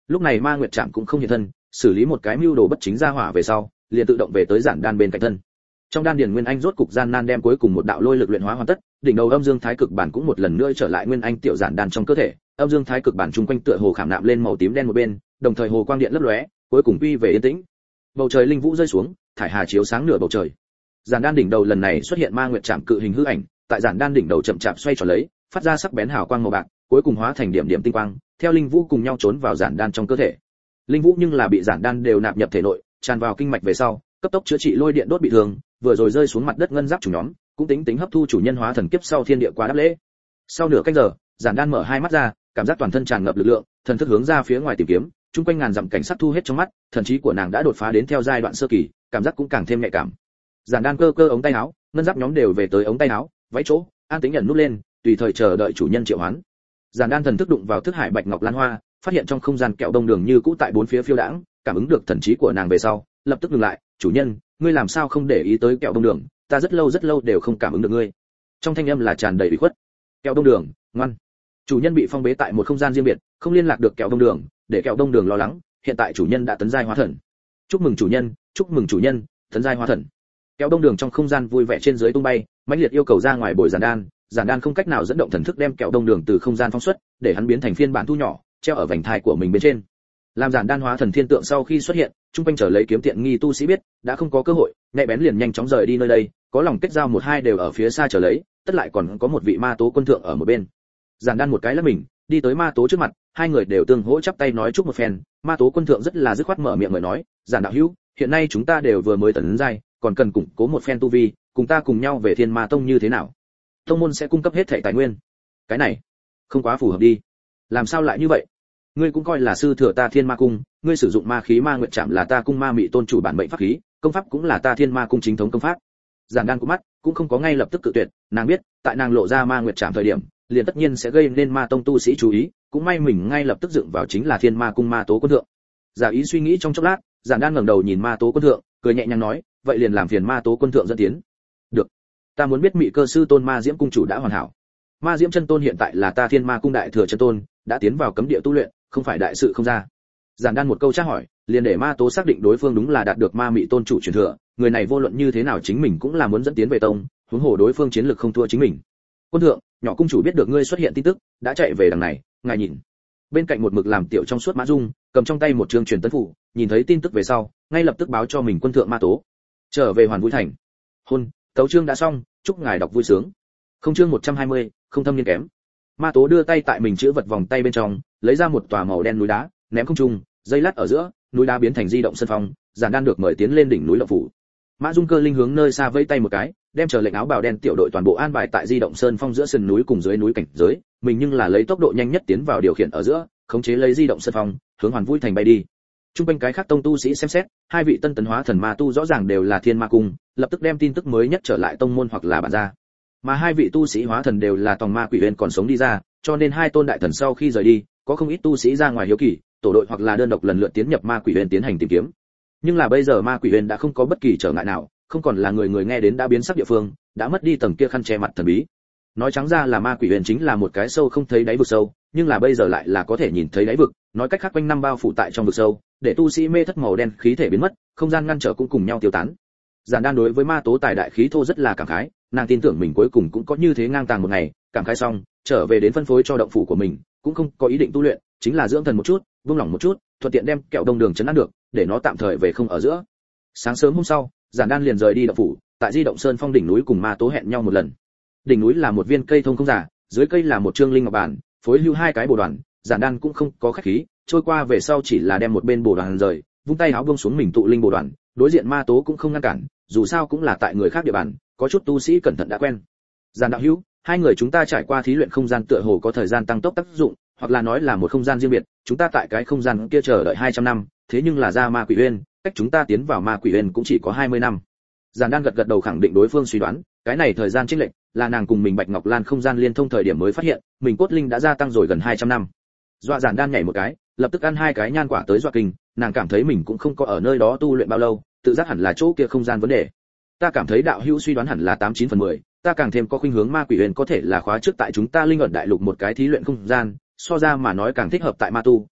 Lúc này Ma Nguyệt Trạm cũng không hiện thân, xử lý một cái mưu đồ bất chính ra hỏa về sau, liền tự động về tới giản đan bên cạnh thân. Trong đan điền Nguyên Anh rốt cục gian nan đem cuối cùng một đạo lôi lực luyện hóa hoàn tất, đỉnh đầu Âm Dương Thái Cực bản cũng một lần nữa trở lại Nguyên Anh tiểu giản đan trong cơ thể. Âm Dương Thái Cực bản trung quanh tựa hồ khảm nạm lên màu tím đen một bên, đồng thời hồ quang điện lấp lóe, cuối cùng quy về yên tĩnh. Bầu trời linh vũ rơi xuống, thải hà chiếu sáng nửa bầu trời. Giản đan đỉnh đầu lần này xuất hiện Ma Nguyệt Trạm cự hình hư ảnh, tại giản đan đỉnh đầu chậm chạp xoay tròn lấy, phát ra sắc bén hào quang màu bạc, cuối cùng hóa thành điểm điểm tinh quang, theo linh vũ cùng nhau trốn vào giản đan trong cơ thể. Linh vũ nhưng là bị giản đan đều nạp nhập thể nội, tràn vào kinh mạch về sau, cấp tốc chữa trị lôi điện đốt bị thương, vừa rồi rơi xuống mặt đất ngân giáp chủ nhóm, cũng tính hấp thu chủ nhân hóa thần kiếp sau thiên địa quá đáp lễ. Sau nửa canh giờ, giản đan mở hai mắt ra, cảm giác toàn thân tràn ngập lực lượng, thần thức hướng ra phía ngoài tìm kiếm, chung quanh ngàn dặm cảnh sắc thu hết trong mắt, thần trí của nàng đã đột phá đến theo giai đoạn sơ kỳ, cảm giác cũng càng thêm nhạy cảm. Giản đan cơ ống tay áo, ngân giáp nhóm đều về tới ống tay áo, váy chỗ, an tĩnh nhận nút lên, tùy thời chờ đợi chủ nhân triệu hoán. Giản đan thần thức đụng vào thức hải bạch ngọc lan hoa, phát hiện trong không gian kẹo đông đường như cũ tại bốn phía phiêu đãng, cảm ứng được thần trí của nàng về sau, lập tức dừng lại, chủ nhân, ngươi làm sao không để ý tới kẹo đông đường, ta rất lâu đều không cảm ứng được ngươi. Trong thanh âm là tràn đầy ủy khuất. Kẹo đông đường, ngoan. Chủ nhân bị phong bế tại một không gian riêng biệt, không liên lạc được kẹo đông đường, để kẹo đông đường lo lắng, hiện tại chủ nhân đã tấn giai hóa thần. Chúc mừng chủ nhân, tấn giai hóa thần. Kẹo đông đường trong không gian vui vẻ trên dưới tung bay, mãnh liệt yêu cầu ra ngoài bồi giản đan không cách nào dẫn động thần thức đem kẹo đông đường từ không gian phóng xuất, để hắn biến thành phiên bản thu nhỏ, treo ở vành thai của mình bên trên. Làm giản đan hóa thần thiên tượng sau khi xuất hiện, trung quanh trở lấy kiếm tiện nghi tu sĩ biết, đã không có cơ hội, nhạy bén liền nhanh chóng rời đi nơi đây, có lòng kết giao một hai đều ở phía xa chờ lấy, tất lại còn có một vị ma tố quân thượng ở một bên. Giản đan một cái là mình, đi tới ma tố trước mặt, hai người đều tương hỗ chắp tay nói chúc một phen, ma tố quân thượng rất là dứt khoát mở miệng mời nói, giản đạo hữu, hiện nay chúng ta đều vừa mới tấn giai, còn cần củng cố một phen tu vi, cùng ta cùng nhau về Thiên Ma tông như thế nào? Tông môn sẽ cung cấp hết thảy tài nguyên. Cái này, không quá phù hợp đi. Làm sao lại như vậy? Ngươi cũng coi là sư thừa ta Thiên Ma cung, ngươi sử dụng ma khí Ma Nguyệt Trảm là ta cung ma mị tôn chủ bản mệnh pháp khí, công pháp cũng là ta Thiên Ma cung chính thống công pháp. Giản đan của mắt cũng không có ngay lập tức cự tuyệt, nàng biết, tại nàng lộ ra Ma Nguyệt Trảm thời điểm, liền tất nhiên sẽ gây nên ma tông tu sĩ chú ý, cũng may mình ngay lập tức dựng vào chính là Thiên Ma cung ma tố quân thượng. Giả ý suy nghĩ trong chốc lát, Giản đan ngẩng đầu nhìn ma tố quân thượng, cười nhẹ nhàng nói, vậy liền làm phiền ma tố quân thượng dẫn tiến. Được. Ta muốn biết mị cơ sư tôn ma diễm cung chủ đã hoàn hảo. Ma diễm chân tôn hiện tại là ta Thiên Ma cung đại thừa chân tôn, đã tiến vào cấm địa tu luyện, không phải đại sự không ra. Giản đan một câu tra hỏi, liền để ma tố xác định đối phương đúng là đạt được ma mị tôn chủ truyền thừa, người này vô luận như thế nào chính mình cũng là muốn dẫn tiến về tông, huống hồ đối phương chiến lực không thua chính mình. Quân thượng, nhỏ cung chủ biết được ngươi xuất hiện tin tức, đã chạy về đằng này, ngài nhìn. Bên cạnh một mực làm tiểu trong suốt Mã Dung, cầm trong tay một chương truyền tấn phủ, nhìn thấy tin tức về sau, ngay lập tức báo cho mình quân thượng ma tố. Trở về Hoàn Vũ thành. Hôn, tấu chương đã xong, chúc ngài đọc vui sướng. Không chương 120, không thâm niên kém. Ma tố đưa tay tại mình chữ vật vòng tay bên trong, lấy ra một tòa màu đen núi đá, ném không trung, dây lát ở giữa, núi đá biến thành di động sân phong, Giản đan được mời tiến lên đỉnh núi Lộng Phủ. Mã Dung cơ linh hướng nơi xa vẫy tay một cái, đem chờ lệnh áo bào đen tiểu đội toàn bộ an bài tại di động sơn phong giữa sườn núi cùng dưới núi cảnh giới, mình nhưng là lấy tốc độ nhanh nhất tiến vào điều khiển ở giữa, khống chế lấy di động sơn phong, hướng Hoàn Vũ thành bay đi. Trung quanh cái khác tông tu sĩ xem xét, hai vị tân tấn hóa thần ma tu rõ ràng đều là Thiên Ma cung, lập tức đem tin tức mới nhất trở lại tông môn hoặc là bản gia. Mà hai vị tu sĩ hóa thần đều là tòng ma quỷ huyền còn sống đi ra, cho nên hai tôn đại thần sau khi rời đi, có không ít tu sĩ ra ngoài hiếu kỳ, tổ đội hoặc là đơn độc lần lượt tiến nhập ma quỷ huyền tiến hành tìm kiếm. Nhưng là bây giờ ma quỷ huyền đã không có bất kỳ trở ngại nào, không còn là người nghe đến đã biến sắc địa phương, đã mất đi tầng kia khăn che mặt thần bí. Nói trắng ra là ma quỷ huyền chính là một cái sâu không thấy đáy vực sâu, nhưng là bây giờ lại là có thể nhìn thấy đáy vực, nói cách khác quanh năm bao phủ tại trong vực sâu, để tu sĩ mê thất màu đen khí thể biến mất, không gian ngăn trở cũng cùng nhau tiêu tán. Giản đan đối với ma tố tài đại khí thô rất là cảm khái, nàng tin tưởng mình cuối cùng cũng có như thế ngang tàng một ngày, cảm khái xong, trở về đến phân phối cho động phủ của mình, cũng không có ý định tu luyện, chính là dưỡng thần một chút, buông lỏng một chút, thuận tiện đem kẹo đông đường chấn áp được, để nó tạm thời về không ở giữa. Sáng sớm hôm sau, Giản đan liền rời đi động phủ, tại di động sơn phong đỉnh núi cùng ma tố hẹn nhau một lần. Đỉnh núi là một viên cây thông không giả, dưới cây là một trương linh ngọc bản, phối lưu hai cái bồ đoàn, Giản đan cũng không có khách khí, trôi qua về sau chỉ là đem một bên bồ đoàn rời, vung tay áo buông xuống mình tụ linh bồ đoàn, đối diện ma tố cũng không ngăn cản, dù sao cũng là tại người khác địa bàn, có chút tu sĩ cẩn thận đã quen. Giản đạo hữu, hai người chúng ta trải qua thí luyện không gian tựa hồ có thời gian tăng tốc tác dụng, hoặc là nói là một không gian riêng biệt, chúng ta tại cái không gian kia chờ đợi 200 năm, thế nhưng là ra ma quỷ uyên, cách chúng ta tiến vào ma quỷ uyên cũng chỉ có 20 năm. Giản đan gật đầu khẳng định đối phương suy đoán, cái này thời gian chênh lệch là nàng cùng mình Bạch Ngọc Lan không gian liên thông thời điểm mới phát hiện, mình cốt linh đã gia tăng rồi gần 200 năm. Dọa Giản đan nhảy một cái, lập tức ăn hai cái nhan quả tới dọa kinh, nàng cảm thấy mình cũng không có ở nơi đó tu luyện bao lâu, tự giác hẳn là chỗ kia không gian vấn đề. Ta cảm thấy đạo hữu suy đoán hẳn là 89 phần 10, ta càng thêm có khuynh hướng ma quỷ huyền có thể là khóa trước tại chúng ta linh ẩn đại lục một cái thí luyện không gian, so ra mà nói càng thích hợp tại ma tu,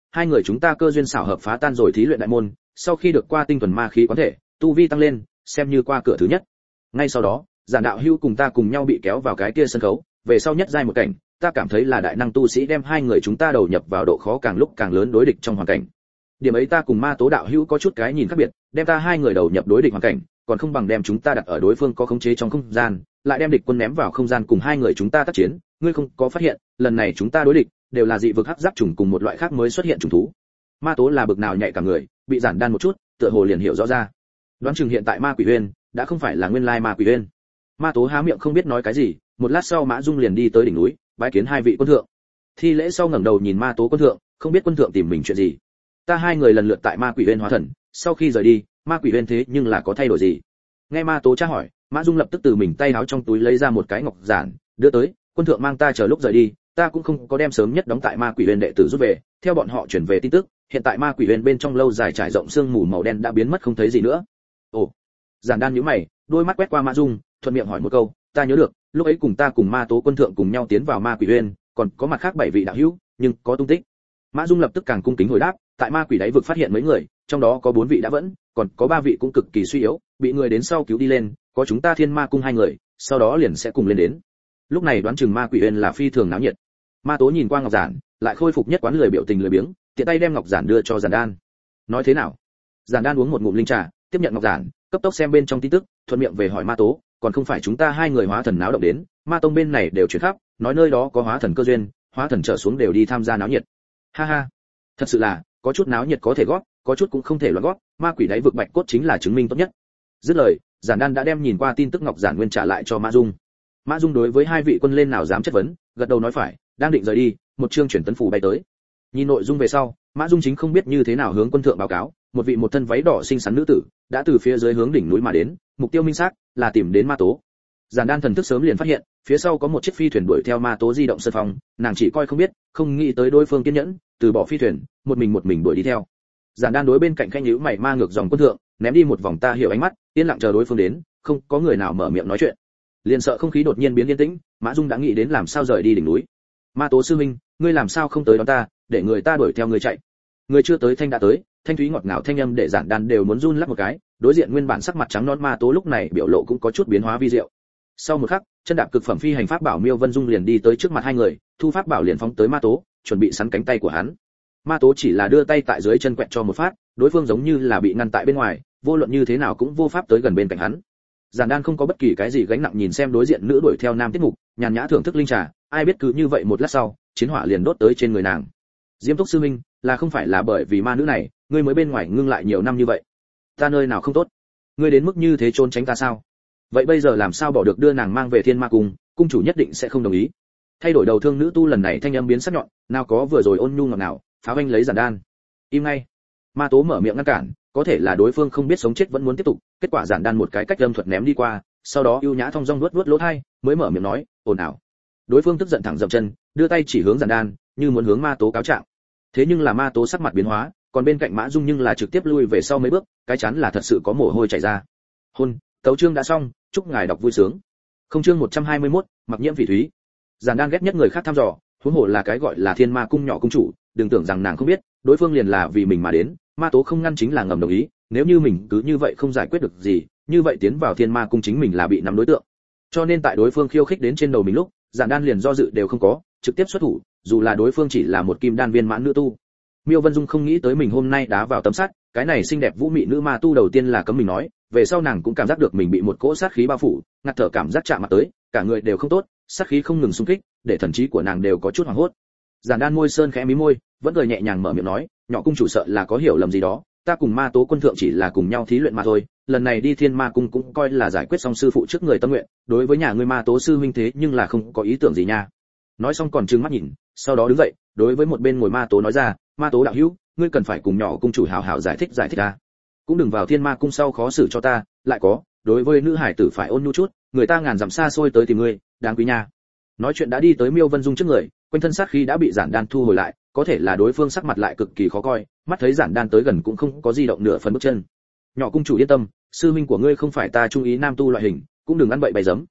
hai người chúng ta cơ duyên xảo hợp phá tan rồi thí luyện đại môn, sau khi được qua tinh thuần ma khí quán thể, tu vi tăng lên, xem như qua cửa thứ nhất. Ngay sau đó, Giản đạo hữu cùng ta cùng nhau bị kéo vào cái kia sân khấu, về sau nhất giai một cảnh, ta cảm thấy là đại năng tu sĩ đem hai người chúng ta đầu nhập vào độ khó càng lúc càng lớn đối địch trong hoàn cảnh. Điểm ấy ta cùng Ma Tố đạo hữu có chút cái nhìn khác biệt, đem ta hai người đầu nhập đối địch hoàn cảnh, còn không bằng đem chúng ta đặt ở đối phương có khống chế trong không gian, lại đem địch quân ném vào không gian cùng hai người chúng ta tác chiến, ngươi không có phát hiện, lần này chúng ta đối địch đều là dị vực hắc giáp trùng cùng một loại khác mới xuất hiện trùng thú. Ma Tố là bực nào nhạy cả người, bị Giản Đan một chút, tựa hồ liền hiểu rõ ra. Đoán chừng hiện tại Ma Quỷ Uyên đã không phải là nguyên lai Ma Quỷ Uyên. Ma Tố há miệng không biết nói cái gì, một lát sau Mã Dung liền đi tới đỉnh núi, bái kiến hai vị quân thượng. Thi lễ sau ngẩng đầu nhìn Ma Tố quân thượng, không biết quân thượng tìm mình chuyện gì. Ta hai người lần lượt tại Ma Quỷ Uyên hóa thần, sau khi rời đi, Ma Quỷ Uyên thế nhưng là có thay đổi gì? Nghe Ma Tố tra hỏi, Mã Dung lập tức từ mình tay áo trong túi lấy ra một cái ngọc giản, đưa tới, quân thượng mang ta chờ lúc rời đi, ta cũng không có đem sớm nhất đóng tại Ma Quỷ Uyên đệ tử rút về, theo bọn họ chuyển về tin tức, hiện tại Ma Quỷ Uyên bên trong lâu dài trải rộng sương mù màu đen đã biến mất không thấy gì nữa. Ồ. Giản Đan nhíu mày, đôi mắt quét qua Mã Dung, thuận miệng hỏi một câu, ta nhớ được, lúc ấy cùng ta cùng Ma Tố quân thượng cùng nhau tiến vào Ma Quỷ Uyên, còn có mặt khác 7 vị đạo hữu, nhưng có tung tích. Mã Dung lập tức càng cung kính hồi đáp, tại Ma Quỷ đáy vực phát hiện mấy người, trong đó có 4 vị đã vẫn, còn có 3 vị cũng cực kỳ suy yếu, bị người đến sau cứu đi lên, có chúng ta Thiên Ma cung 2 người, sau đó liền sẽ cùng lên đến. Lúc này đoán chừng Ma Quỷ Uyên là phi thường náo nhiệt. Ma Tố nhìn qua ngọc giản, lại khôi phục nhất quán lười biểu tình lười biếng, tiện tay đem ngọc giản đưa cho Giản Đan. Nói thế nào? Giản Đan uống một ngụm linh trà, tiếp nhận ngọc giản, cấp tốc xem bên trong tin tức, thuận miệng về hỏi Ma Tố, còn không phải chúng ta hai người hóa thần náo động đến, Ma tông bên này đều chuyển khắp, nói nơi đó có hóa thần cơ duyên, hóa thần trở xuống đều đi tham gia náo nhiệt. Ha ha, thật sự là, có chút náo nhiệt có thể gót, có chút cũng không thể loạn gót, Ma Quỷ đáy vực bạch cốt chính là chứng minh tốt nhất. Dứt lời, Giản Đan đã đem nhìn qua tin tức ngọc giản nguyên trả lại cho Mã Dung. Mã Dung đối với hai vị quân lên nào dám chất vấn, gật đầu nói phải, đang định rời đi, một chương chuyển tấn phù bay tới. Nhìn nội dung về sau, Mã Dung chính không biết như thế nào hướng quân thượng báo cáo, một vị một thân váy đỏ xinh xắn nữ tử đã từ phía dưới hướng đỉnh núi mà đến, mục tiêu minh xác là tìm đến Ma Tố. Giản Đan thần thức sớm liền phát hiện, phía sau có một chiếc phi thuyền đuổi theo Ma Tố di động sân phòng, nàng chỉ coi không biết, không nghĩ tới đối phương kiên nhẫn, từ bỏ phi thuyền, một mình đuổi đi theo. Giản Đan đối bên cạnh khanh nhíu mày ma ngược dòng quân thượng, ném đi một vòng ta hiểu ánh mắt, yên lặng chờ đối phương đến, không có người nào mở miệng nói chuyện. Liền sợ không khí đột nhiên biến yên tĩnh, Mã Dung đã nghĩ đến làm sao rời đi đỉnh núi. Ma Tố sư huynh, ngươi làm sao không tới đón ta, để người ta đuổi theo ngươi chạy. Người chưa tới thanh đã tới, thanh thúy ngọt ngào thanh âm để Giản Đan đều muốn run lắc một cái, đối diện nguyên bản sắc mặt trắng nõn Ma Tố lúc này biểu lộ cũng có chút biến hóa vi diệu. Sau một khắc, chân đạp cực phẩm phi hành pháp bảo Miêu Vân Dung liền đi tới trước mặt hai người, thu pháp bảo liền phóng tới Ma Tố, chuẩn bị sắn cánh tay của hắn. Ma Tố chỉ là đưa tay tại dưới chân quẹt cho một phát, đối phương giống như là bị ngăn tại bên ngoài, vô luận như thế nào cũng vô pháp tới gần bên cạnh hắn. Giản Đan không có bất kỳ cái gì gánh nặng nhìn xem đối diện nữ đuổi theo nam tiết mục, nhàn nhã thưởng thức linh trà, ai biết cứ như vậy một lát sau, chiến hỏa liền đốt tới trên người nàng. Diêm Túc sư huynh, là không phải là bởi vì ma nữ này, ngươi mới bên ngoài ngưng lại nhiều năm như vậy? Ta nơi nào không tốt? Ngươi đến mức như thế trốn tránh ta sao? Vậy bây giờ làm sao bỏ được đưa nàng mang về Thiên Ma cung, cung chủ nhất định sẽ không đồng ý. Thay đổi đầu thương nữ tu lần này thanh âm biến sắc nhọn, nào có vừa rồi ôn nhu ngọt ngào, phá anh lấy Giản Đan. Im ngay. Ma Tố mở miệng ngăn cản, có thể là đối phương không biết sống chết vẫn muốn tiếp tục, kết quả Giản Đan một cái cách âm thuật ném đi qua, sau đó ưu nhã thong dong vuốt lỗ tai, mới mở miệng nói, ồn ào. Đối phương tức giận thẳng dậm chân, đưa tay chỉ hướng Giản Đan, như muốn hướng Ma Tố cáo trạng. Thế nhưng là Ma Tố sắc mặt biến hóa, còn bên cạnh Mã Dung nhưng là trực tiếp lui về sau mấy bước, cái chắn là thật sự có mồ hôi chảy ra. Hôn, tấu chương đã xong, chúc ngài đọc vui sướng. Không chương 121, Mặc Nhiễm Phỉ Thúy. Giản Đan ghét nhất người khác thăm dò, huống hồ là cái gọi là Thiên Ma cung nhỏ cung chủ, đừng tưởng rằng nàng không biết, đối phương liền là vì mình mà đến, Ma Tố không ngăn chính là ngầm đồng ý, nếu như mình cứ như vậy không giải quyết được gì, như vậy tiến vào Thiên Ma cung chính mình là bị nắm đối tượng. Cho nên tại đối phương khiêu khích đến trên đầu mình lúc, Giản Đan liền do dự đều không có, trực tiếp xuất thủ, dù là đối phương chỉ là một kim đan viên mãn nữ tu. Miêu Vân Dung không nghĩ tới mình hôm nay đá vào tấm sắt, cái này xinh đẹp vũ mị nữ ma tu đầu tiên là cấm mình nói, về sau nàng cũng cảm giác được mình bị một cỗ sát khí bao phủ, ngạt thở cảm giác chạm mặt tới, cả người đều không tốt, sát khí không ngừng xung kích, để thần trí của nàng đều có chút hoảng hốt. Giản Đan môi sơn khẽ mí môi, vẫn cười nhẹ nhàng mở miệng nói, nhỏ cung chủ sợ là có hiểu lầm gì đó, ta cùng Ma Tố quân thượng chỉ là cùng nhau thí luyện mà thôi, lần này đi Thiên Ma cung cũng coi là giải quyết xong sư phụ trước người tâm nguyện, đối với nhà ngươi Ma Tố sư huynh thế nhưng là không có ý tưởng gì nha. Nói xong còn trừng mắt nhìn, sau đó đứng dậy, đối với một bên ngồi Ma Tố nói ra, Ma Tố đạo hữu, ngươi cần phải cùng nhỏ cung chủ hào hào giải thích ta, cũng đừng vào Thiên Ma cung sau khó xử cho ta, lại có, đối với nữ hải tử phải ôn nhu chút, người ta ngàn dặm xa xôi tới tìm ngươi, đáng quý nha. Nói chuyện đã đi tới Miêu Vân Dung trước người, quanh thân sát khí đã bị Giản Đan thu hồi lại, có thể là đối phương sắc mặt lại cực kỳ khó coi, mắt thấy Giản Đan tới gần cũng không có di động nửa phần bước chân. Nhỏ cung chủ yên tâm, sư huynh của ngươi không phải ta trung ý nam tu loại hình, cũng đừng ăn bậy bày giấm.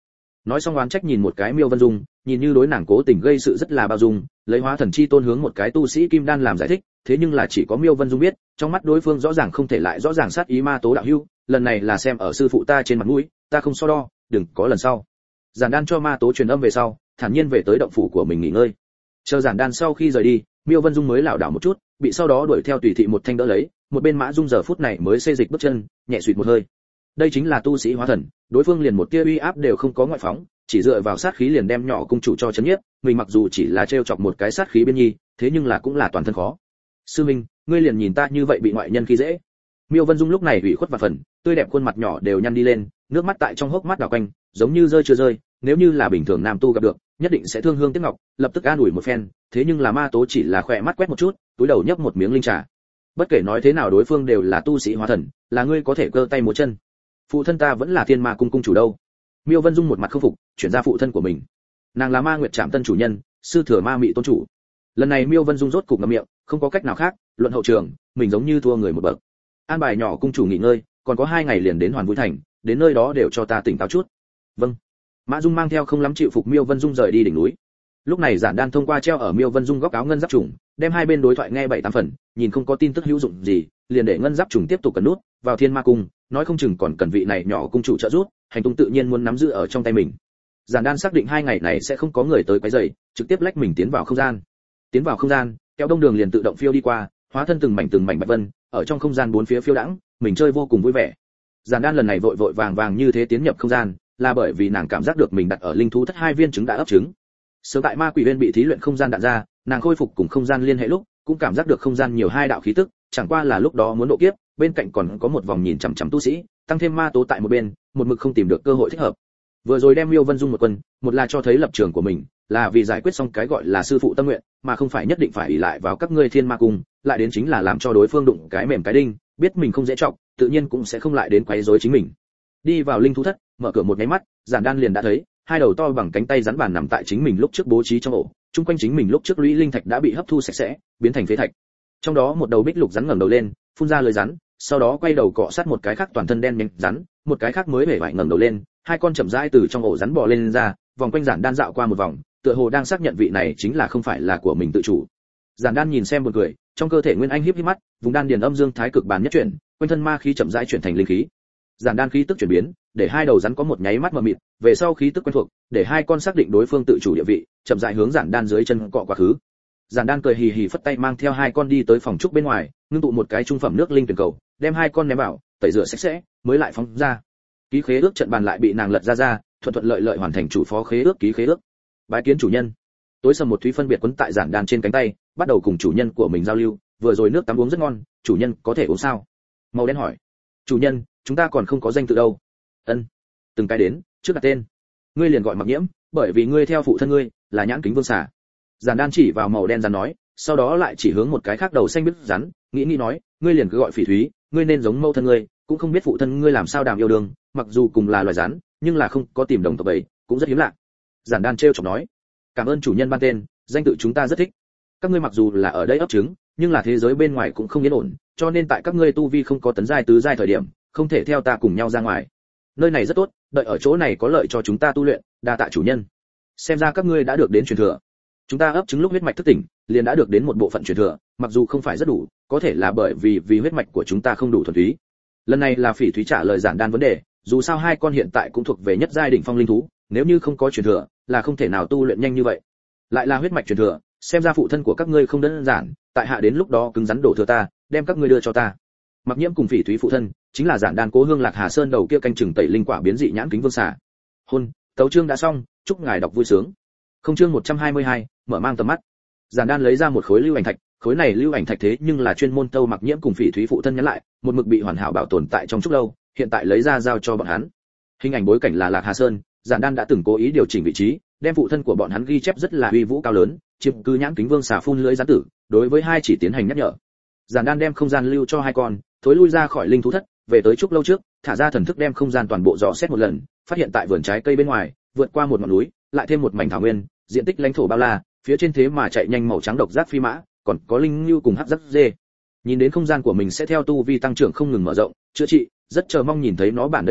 Nói xong oán trách nhìn một cái Miêu Vân Dung, nhìn như đối nàng cố tình gây sự rất là bao dung, lấy hóa thần chi tôn hướng một cái tu sĩ kim đan làm giải thích, thế nhưng là chỉ có Miêu Vân Dung biết, trong mắt đối phương rõ ràng không thể lại rõ ràng sát ý Ma Tố đạo hữu, lần này là xem ở sư phụ ta trên mặt mũi, ta không so đo, đừng có lần sau. Giản Đan cho Ma Tố truyền âm về sau, thản nhiên về tới động phủ của mình nghỉ ngơi. Chờ Giản Đan sau khi rời đi, Miêu Vân Dung mới lảo đảo một chút, bị sau đó đuổi theo tùy thị một thanh đỡ lấy, một bên Mã Dung giờ phút này mới xê dịch bước chân, nhẹ suýt một hơi. Đây chính là tu sĩ hóa thần, đối phương liền một tia uy áp đều không có ngoại phóng, chỉ dựa vào sát khí liền đem nhỏ cung chủ cho chấn nhiếp, mình mặc dù chỉ là trêu chọc một cái sát khí bên nhi, thế nhưng là cũng là toàn thân khó. Sư minh, ngươi liền nhìn ta như vậy bị ngoại nhân khi dễ. Miêu Vân Dung lúc này ủy khuất và phần, tươi đẹp khuôn mặt nhỏ đều nhăn đi lên, nước mắt tại trong hốc mắt đảo quanh, giống như rơi chưa rơi, nếu như là bình thường nam tu gặp được, nhất định sẽ thương hương tiếc ngọc, lập tức an ủi một phen, thế nhưng là Ma Tố chỉ là khỏe mắt quét một chút, túi đầu nhấp một miếng linh trà. Bất kể nói thế nào đối phương đều là tu sĩ hóa thần, là ngươi có thể cơ tay múa chân. Phụ thân ta vẫn là Thiên Ma cung cung chủ đâu. Miêu Vân Dung một mặt không phục, chuyển ra phụ thân của mình. Nàng là Ma Nguyệt Trảm Tân chủ nhân, sư thừa Ma Mị tôn chủ. Lần này Miêu Vân Dung rốt cục ngậm miệng, không có cách nào khác, luận hậu trường, mình giống như thua người một bậc. An bài nhỏ cung chủ nghỉ ngơi, còn có 2 ngày liền đến Hoàn Vũ thành, đến nơi đó đều cho ta tỉnh táo chút. Vâng. Mã Dung mang theo không lắm chịu phục Miêu Vân Dung rời đi đỉnh núi. Lúc này Giản Đan thông qua treo ở Miêu Vân Dung góc áo ngân giáp trùng, đem hai bên đối thoại nghe 7-8 phần, nhìn không có tin tức hữu dụng gì, liền để ngân giáp trùng tiếp tục cần nút vào Thiên Ma cung, nói không chừng còn cần vị này nhỏ cung chủ trợ giúp, hành tung tự nhiên muốn nắm giữ ở trong tay mình. Giản Đan xác định 2 ngày này sẽ không có người tới quấy rầy, trực tiếp lách mình tiến vào không gian. Tiến vào không gian, kéo đông đường liền tự động phiêu đi qua, hóa thân từng mảnh bạch vân, ở trong không gian bốn phía phiêu đãng, mình chơi vô cùng vui vẻ. Giản Đan lần này vội vội vàng vàng như thế tiến nhập không gian, là bởi vì nàng cảm giác được mình đặt ở linh thú thất 2 viên trứng đã ấp trứng. Sớm tại Ma Quỷ Viên bị thí luyện không gian đạn ra, nàng khôi phục cùng không gian liên hệ lúc, cũng cảm giác được không gian nhiều 2 đạo khí tức, chẳng qua là lúc đó muốn độ kiếp, bên cạnh còn có một vòng nhìn chằm chằm tu sĩ, tăng thêm Ma Tố tại một bên, một mực không tìm được cơ hội thích hợp. Vừa rồi đem Miêu Vân Dung một quân, một là cho thấy lập trường của mình, là vì giải quyết xong cái gọi là sư phụ tâm nguyện, mà không phải nhất định phải ỷ lại vào các ngươi Thiên Ma cung, lại đến chính là làm cho đối phương đụng cái mềm cái đinh, biết mình không dễ trọng, tự nhiên cũng sẽ không lại đến quấy rối chính mình. Đi vào linh thú thất, mở cửa một cái mắt, Giản Đan liền đã thấy 2 đầu to bằng cánh tay rắn bàn nằm tại chính mình lúc trước bố trí trong ổ, chung quanh chính mình lúc trước lũy linh thạch đã bị hấp thu sạch sẽ, biến thành phế thạch. Trong đó một đầu bích lục rắn ngẩng đầu lên, phun ra lưỡi rắn, sau đó quay đầu cọ sát một cái khác toàn thân đen nhánh rắn, một cái khác mới bể vải ngẩng đầu lên, 2 con chậm rãi từ trong ổ rắn bò lên ra, vòng quanh Giản Đan dạo qua một vòng, tựa hồ đang xác nhận vị này chính là không phải là của mình tự chủ. Giản Đan nhìn xem buồn cười, trong cơ thể Nguyên Anh híp híp mắt, vùng đan điền âm dương thái cực bàn nhất chuyển, quanh thân ma khí chậm rãi chuyển thành linh khí. Giản Đan khí tức chuyển biến, để 2 đầu rắn có một nháy mắt mờ mịt, về sau khí tức quen thuộc, để 2 con xác định đối phương tự chủ địa vị, chậm rãi hướng Giản Đan dưới chân cọ quá khứ. Giản Đan cười hì hì phất tay mang theo 2 con đi tới phòng trúc bên ngoài, ngưng tụ một cái trung phẩm nước linh tuyển cầu, đem 2 con ném vào, tẩy rửa sạch sẽ, mới lại phóng ra. Ký khế ước trận bàn lại bị nàng lật ra, thuận thuận lợi lợi hoàn thành chủ phó khế ước ký khế ước. Bái kiến chủ nhân. Tối sầm một thúy phân biệt quấn tại Giản Đan trên cánh tay, bắt đầu cùng chủ nhân của mình giao lưu, vừa rồi nước tắm uống rất ngon, chủ nhân có thể uống sao? Màu đen hỏi. Chủ nhân, chúng ta còn không có danh tự đâu. Ân. Từng cái đến, trước đặt tên. Ngươi liền gọi Mặc Nhiễm, bởi vì ngươi theo phụ thân ngươi là Nhãn Kính Vương xà. Giản Đan chỉ vào màu đen rắn nói, sau đó lại chỉ hướng một cái khác đầu xanh biết rắn, nghĩ nói, ngươi liền cứ gọi Phỉ Thúy, ngươi nên giống mẫu thân ngươi, cũng không biết phụ thân ngươi làm sao đàm yêu đương, mặc dù cùng là loài rắn, nhưng là không có tìm đồng tộc ấy, cũng rất hiếm lạ. Giản Đan trêu chọc nói, cảm ơn chủ nhân ban tên, danh tự chúng ta rất thích. Các ngươi mặc dù là ở đây ấp trứng, nhưng là thế giới bên ngoài cũng không yên ổn, cho nên tại các ngươi tu vi không có tấn giai tứ giai thời điểm, không thể theo ta cùng nhau ra ngoài. Nơi này rất tốt, đợi ở chỗ này có lợi cho chúng ta tu luyện, đa tạ chủ nhân. Xem ra các ngươi đã được đến truyền thừa. Chúng ta ấp trứng lúc huyết mạch thức tỉnh, liền đã được đến một bộ phận truyền thừa, mặc dù không phải rất đủ, có thể là bởi vì huyết mạch của chúng ta không đủ thuần túy. Lần này là Phỉ Thúy trả lời Giản Đan vấn đề, dù sao 2 con hiện tại cũng thuộc về nhất giai đỉnh phong linh thú, nếu như không có truyền thừa, là không thể nào tu luyện nhanh như vậy. Lại là huyết mạch truyền thừa, xem ra phụ thân của các ngươi không đơn giản, tại hạ đến lúc đó cứng rắn đổ thừa ta, đem các ngươi đưa cho ta. Mặc Nhiễm cùng Phỉ Thúy phụ thân, chính là Giản Đan cố hương Lạc Hà Sơn đầu kia canh chừng tẩy linh quả biến dị Nhãn Kính Vương xà. Hôn, tấu chương đã xong, chúc ngài đọc vui sướng. Không chương 122, mở mang tầm mắt. Giản Đan lấy ra một khối lưu ảnh thạch, khối này lưu ảnh thạch thế nhưng là chuyên môn tâu Mặc Nhiễm cùng Phỉ Thúy phụ thân nhắn lại, một mực bị hoàn hảo bảo tồn tại trong chúc lâu, hiện tại lấy ra giao cho bọn hắn. Hình ảnh bối cảnh là Lạc Hà Sơn, Giản Đan đã từng cố ý điều chỉnh vị trí, đem phụ thân của bọn hắn ghi chép rất là uy vũ cao lớn, chiếm cứ Nhãn Kính Vương xà phun lưỡi rắn tử, đối với 2 chỉ tiến hành nhắc nhở. Giản Đan đem không gian lưu cho 2 con, thối lui ra khỏi linh thú thất, về tới trúc lâu trước, thả ra thần thức đem không gian toàn bộ dò xét một lần, phát hiện tại vườn trái cây bên ngoài, vượt qua một ngọn núi, lại thêm một mảnh thảo nguyên, diện tích lãnh thổ bao la, phía trên thế mà chạy nhanh màu trắng độc giác phi mã, còn có linh lưu cùng hắc giác dê. Nhìn đến không gian của mình sẽ theo tu vi tăng trưởng không ngừng mở rộng, chữa trị, rất chờ mong nhìn thấy nó bản đầy đủ,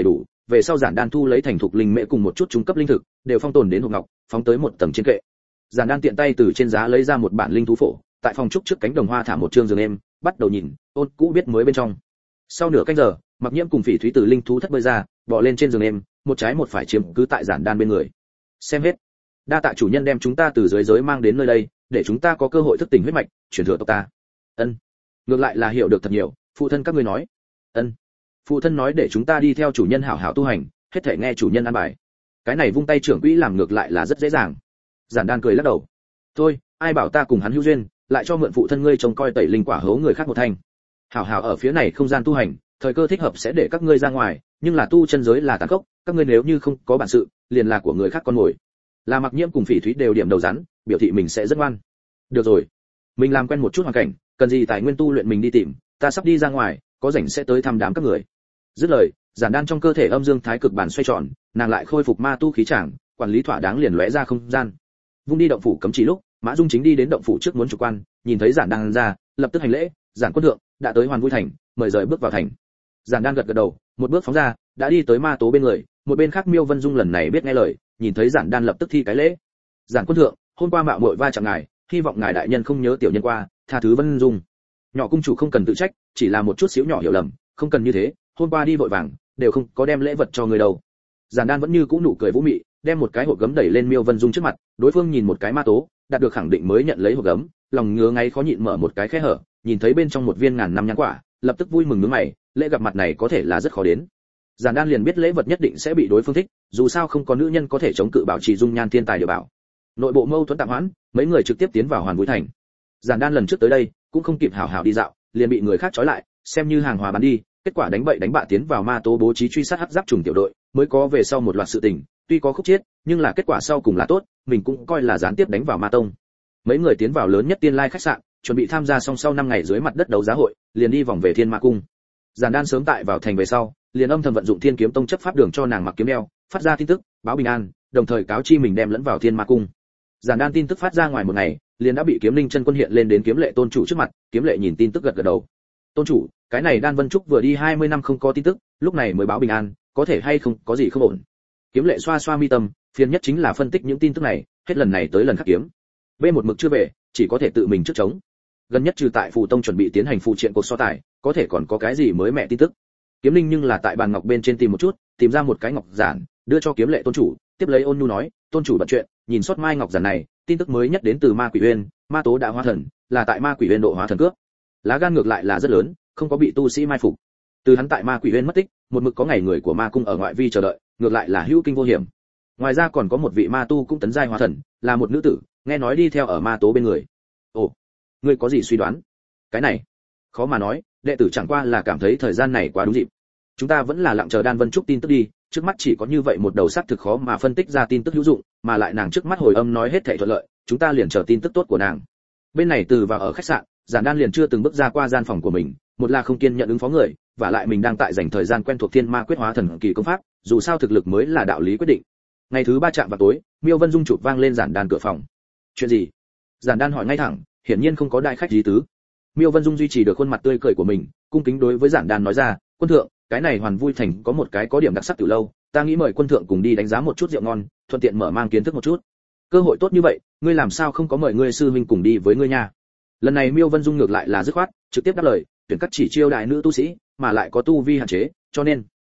về sau giản đan thu lấy thành thục linh mễ cùng một chút trung cấp linh thực đều phong tồn đến hộp ngọc, phóng tới một tầng trên kệ. Giản đan tiện tay từ trên giá lấy ra một bản linh thú phổ, tại phòng trúc trước cánh đồng hoa thả một chương giường êm, bắt đầu nhìn ôn cũ biết mới bên trong. Sau nửa canh giờ, Mặc Nhiễm cùng Phỉ Thúy từ linh thú thất bơi ra, bò lên trên giường êm, một trái một phải chiếm cứ tại giản đan bên người. Xem hết, đa tạ chủ nhân đem chúng ta từ dưới giới mang đến nơi đây, để chúng ta có cơ hội thức tỉnh huyết mạch, truyền thừa tộc ta. Ân. Ngược lại là hiểu được thật nhiều, phụ thân các ngươi nói. Ân. Phụ thân nói để chúng ta đi theo chủ nhân hảo hảo tu hành, hết thảy nghe chủ nhân an bài. Cái này vung tay trưởng quỹ làm ngược lại là rất dễ dàng. Giản đan cười lắc đầu. Thôi, ai bảo ta cùng hắn hữu duyên, lại cho mượn phụ thân ngươi trông coi tẩy linh quả hố người khác một thành. Hảo hảo ở phía này không gian tu hành, thời cơ thích hợp sẽ để các ngươi ra ngoài, nhưng là tu chân giới là tàn khốc, các ngươi nếu như không có bản sự, liền là của người khác con mồi. Là Mặc Nhiễm cùng Phỉ Thúy đều điểm đầu rắn, biểu thị mình sẽ rất ngoan. Được rồi, mình làm quen một chút hoàn cảnh, cần gì tài nguyên tu luyện mình đi tìm, ta sắp đi ra ngoài, có rảnh sẽ tới thăm đám các người. Dứt lời, giản đan trong cơ thể âm dương thái cực bản xoay tròn, nàng lại khôi phục ma tu khí tràng, quản lý thỏa đáng liền lóe ra không gian. Vung đi động phủ cấm chỉ lúc, Mã Dung chính đi đến động phủ trước muốn chủ quan, nhìn thấy giản đan ra, lập tức hành lễ, "Giản quân thượng, đã tới Hoàn Vui thành, mời rời bước vào thành." Giản đan gật gật đầu, một bước phóng ra, đã đi tới ma tố bên người, một bên khác Miêu Vân Dung lần này biết nghe lời, nhìn thấy giản đan lập tức thi cái lễ. "Giản quân thượng, hôm qua mạo muội va chạm ngài, hy vọng ngài đại nhân không nhớ tiểu nhân qua, tha thứ Vân Dung." "Nhỏ cung chủ không cần tự trách, chỉ là một chút xíu nhỏ hiểu lầm, không cần như thế, hôm qua đi vội vàng, đều không có đem lễ vật cho người đâu." Giản đan vẫn như cũ nụ cười vũ mị, đem một cái hộp gấm đẩy lên Miêu Vân Dung trước mặt, đối phương nhìn một cái ma tố, đạt được khẳng định mới nhận lấy hộp gấm, lòng ngứa ngáy khó nhịn mở một cái khe hở, nhìn thấy bên trong một viên ngàn năm nhãn quả, lập tức vui mừng nhướng mày, lễ gặp mặt này có thể là rất khó đến. Giản đan liền biết lễ vật nhất định sẽ bị đối phương thích, dù sao không có nữ nhân có thể chống cự bảo trì dung nhan thiên tài địa bảo. Nội bộ mâu thuẫn tạm hoãn, mấy người trực tiếp tiến vào Hoàn Vui thành. Giản đan lần trước tới đây, cũng không kịp hảo hảo đi dạo, liền bị người khác trói lại, xem như hàng hóa bán đi, kết quả đánh bậy đánh bạ tiến vào ma tố bố trí truy sát hắc giáp trùng tiểu đội, mới có về sau một loạt sự tình, tuy có khúc chết, nhưng là kết quả sau cùng là tốt, mình cũng coi là gián tiếp đánh vào ma tông. Mấy người tiến vào lớn nhất Tiên Lai khách sạn, chuẩn bị tham gia xong sau 5 ngày dưới mặt đất đấu giá hội, liền đi vòng về Thiên Ma cung. Giản đan sớm tại vào thành về sau, liền âm thầm vận dụng Thiên Kiếm Tông chấp pháp đường cho nàng mặc kiếm đeo, phát ra tin tức, báo bình an, đồng thời cáo chi mình đem lẫn vào Thiên Ma cung. Giản đan tin tức phát ra ngoài một ngày, liền đã bị Kiếm Linh chân quân hiện lên đến Kiếm Lệ tôn chủ trước mặt, Kiếm Lệ nhìn tin tức gật gật đầu. "Tôn chủ, cái này Đan Vân Trúc vừa đi 20 năm không có tin tức, lúc này mới báo bình an, có thể hay không có gì không ổn." Kiếm Lệ xoa xoa mi tâm, phiền nhất chính là phân tích những tin tức này, hết lần này tới lần khác kiếm một mực chưa về, chỉ có thể tự mình trước chống. Gần nhất trừ tại phù tông chuẩn bị tiến hành phụ triện cuộc so tài, có thể còn có cái gì mới mẹ tin tức. Kiếm Linh nhưng là tại bàn ngọc bên trên tìm một chút, tìm ra một cái ngọc giản, đưa cho Kiếm Lệ tôn chủ, tiếp lấy ôn nhu nói, "Tôn chủ bận chuyện, nhìn sót mai ngọc giản này, tin tức mới nhất đến từ Ma Quỷ Uyên, ma tố đã hóa thần, là tại Ma Quỷ Uyên độ hóa thần cướp. Lá gan ngược lại là rất lớn, không có bị tu sĩ mai phục. Từ hắn tại Ma Quỷ Uyên mất tích, một mực có ngày người của Ma cung ở ngoại vi chờ đợi, ngược lại là hữu kinh vô hiểm. Ngoài ra còn có một vị ma tu cũng tấn giai hóa thần, là một nữ tử, nghe nói đi theo ở ma tố bên người." "Ồ, ngươi có gì suy đoán?" "Cái này, khó mà nói, đệ tử chẳng qua là cảm thấy thời gian này quá đúng dịp. Chúng ta vẫn là lặng chờ Đan Vân Trúc tin tức đi, trước mắt chỉ có như vậy một đầu xác thực khó mà phân tích ra tin tức hữu dụng, mà lại nàng trước mắt hồi âm nói hết thảy thuận lợi, chúng ta liền chờ tin tức tốt của nàng." Bên này từ vào ở khách sạn, Giản đan liền chưa từng bước ra qua gian phòng của mình, một là không kiên nhận ứng phó người, và lại mình đang tại dành thời gian quen thuộc Thiên Ma quyết hóa thần kỳ công pháp, dù sao thực lực mới là đạo lý quyết định. Ngày thứ 3 chạm vào tối, Miêu Vân Dung chụp vang lên Giản đan cửa phòng. "Chuyện gì?" Giản đan hỏi ngay thẳng, hiển nhiên không có đại khách gì tứ. Miêu Vân Dung duy trì được khuôn mặt tươi cười của mình, cung kính đối với Giản đan nói ra, "Quân thượng, cái này Hoàn Vui thành có một cái có điểm đặc sắc từ lâu, ta nghĩ mời quân thượng cùng đi đánh giá một chút rượu ngon, thuận tiện mở mang kiến thức một chút. Cơ hội tốt như vậy, ngươi làm sao không có mời ngươi sư huynh cùng đi với ngươi nha?" Lần này Miêu Vân Dung ngược lại là dứt khoát, trực tiếp đáp lời, "Tuyển các chỉ chiêu đại nữ tu sĩ, mà lại có tu vi hạn chế, cho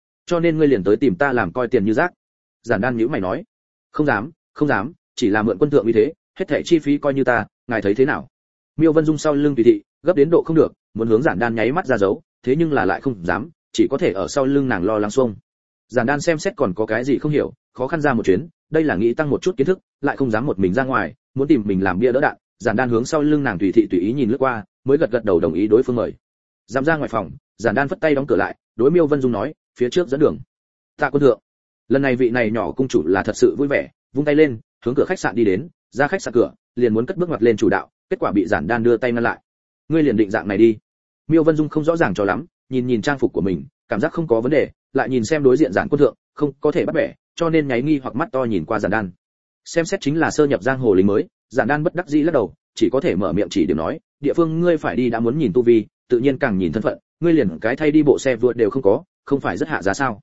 nên ngươi liền tới tìm ta làm coi tiền như rác." Giản đan nhíu mày nói, không dám, chỉ là mượn quân thượng như thế, hết thảy chi phí coi như ta, ngài thấy thế nào?" Miêu Vân Dung sau lưng tùy thị, gấp đến độ không được, muốn hướng Giản đan nháy mắt ra dấu, thế nhưng là lại không dám, chỉ có thể ở sau lưng nàng lo lắng xuông. Giản đan xem xét còn có cái gì không hiểu, khó khăn ra một chuyến, đây là nghĩ tăng một chút kiến thức, lại không dám một mình ra ngoài, muốn tìm mình làm bia đỡ đạn. Giản đan hướng sau lưng nàng tùy thị tùy ý nhìn lướt qua, mới gật gật đầu đồng ý đối phương mời. Dám ra ngoài phòng, Giản đan phất tay đóng cửa lại, đối Miêu Vân Dung nói, "Phía trước dẫn đường." "Tạ quân thượng." Lần này vị này nhỏ cung chủ là thật sự vui vẻ, vung tay lên, hướng cửa khách sạn đi đến, ra khách sạn cửa, liền muốn cất bước ngoặt lên chủ đạo, kết quả bị Giản đan đưa tay ngăn lại. "Ngươi liền định dạng này đi." Miêu Vân Dung không rõ ràng cho lắm, nhìn trang phục của mình, cảm giác không có vấn đề, lại nhìn xem đối diện Giản quân thượng, không có thể bắt bẻ, cho nên nháy nghi hoặc mắt to nhìn qua Giản đan. Xem xét chính là sơ nhập giang hồ lính mới, Giản đan bất đắc dĩ lắc đầu, chỉ có thể mở miệng chỉ điểm nói, "Địa phương ngươi phải đi đã muốn nhìn tu vi, tự nhiên càng nhìn thân phận, ngươi liền cái thay đi bộ xe vượt đều không có, không phải rất hạ giá sao?"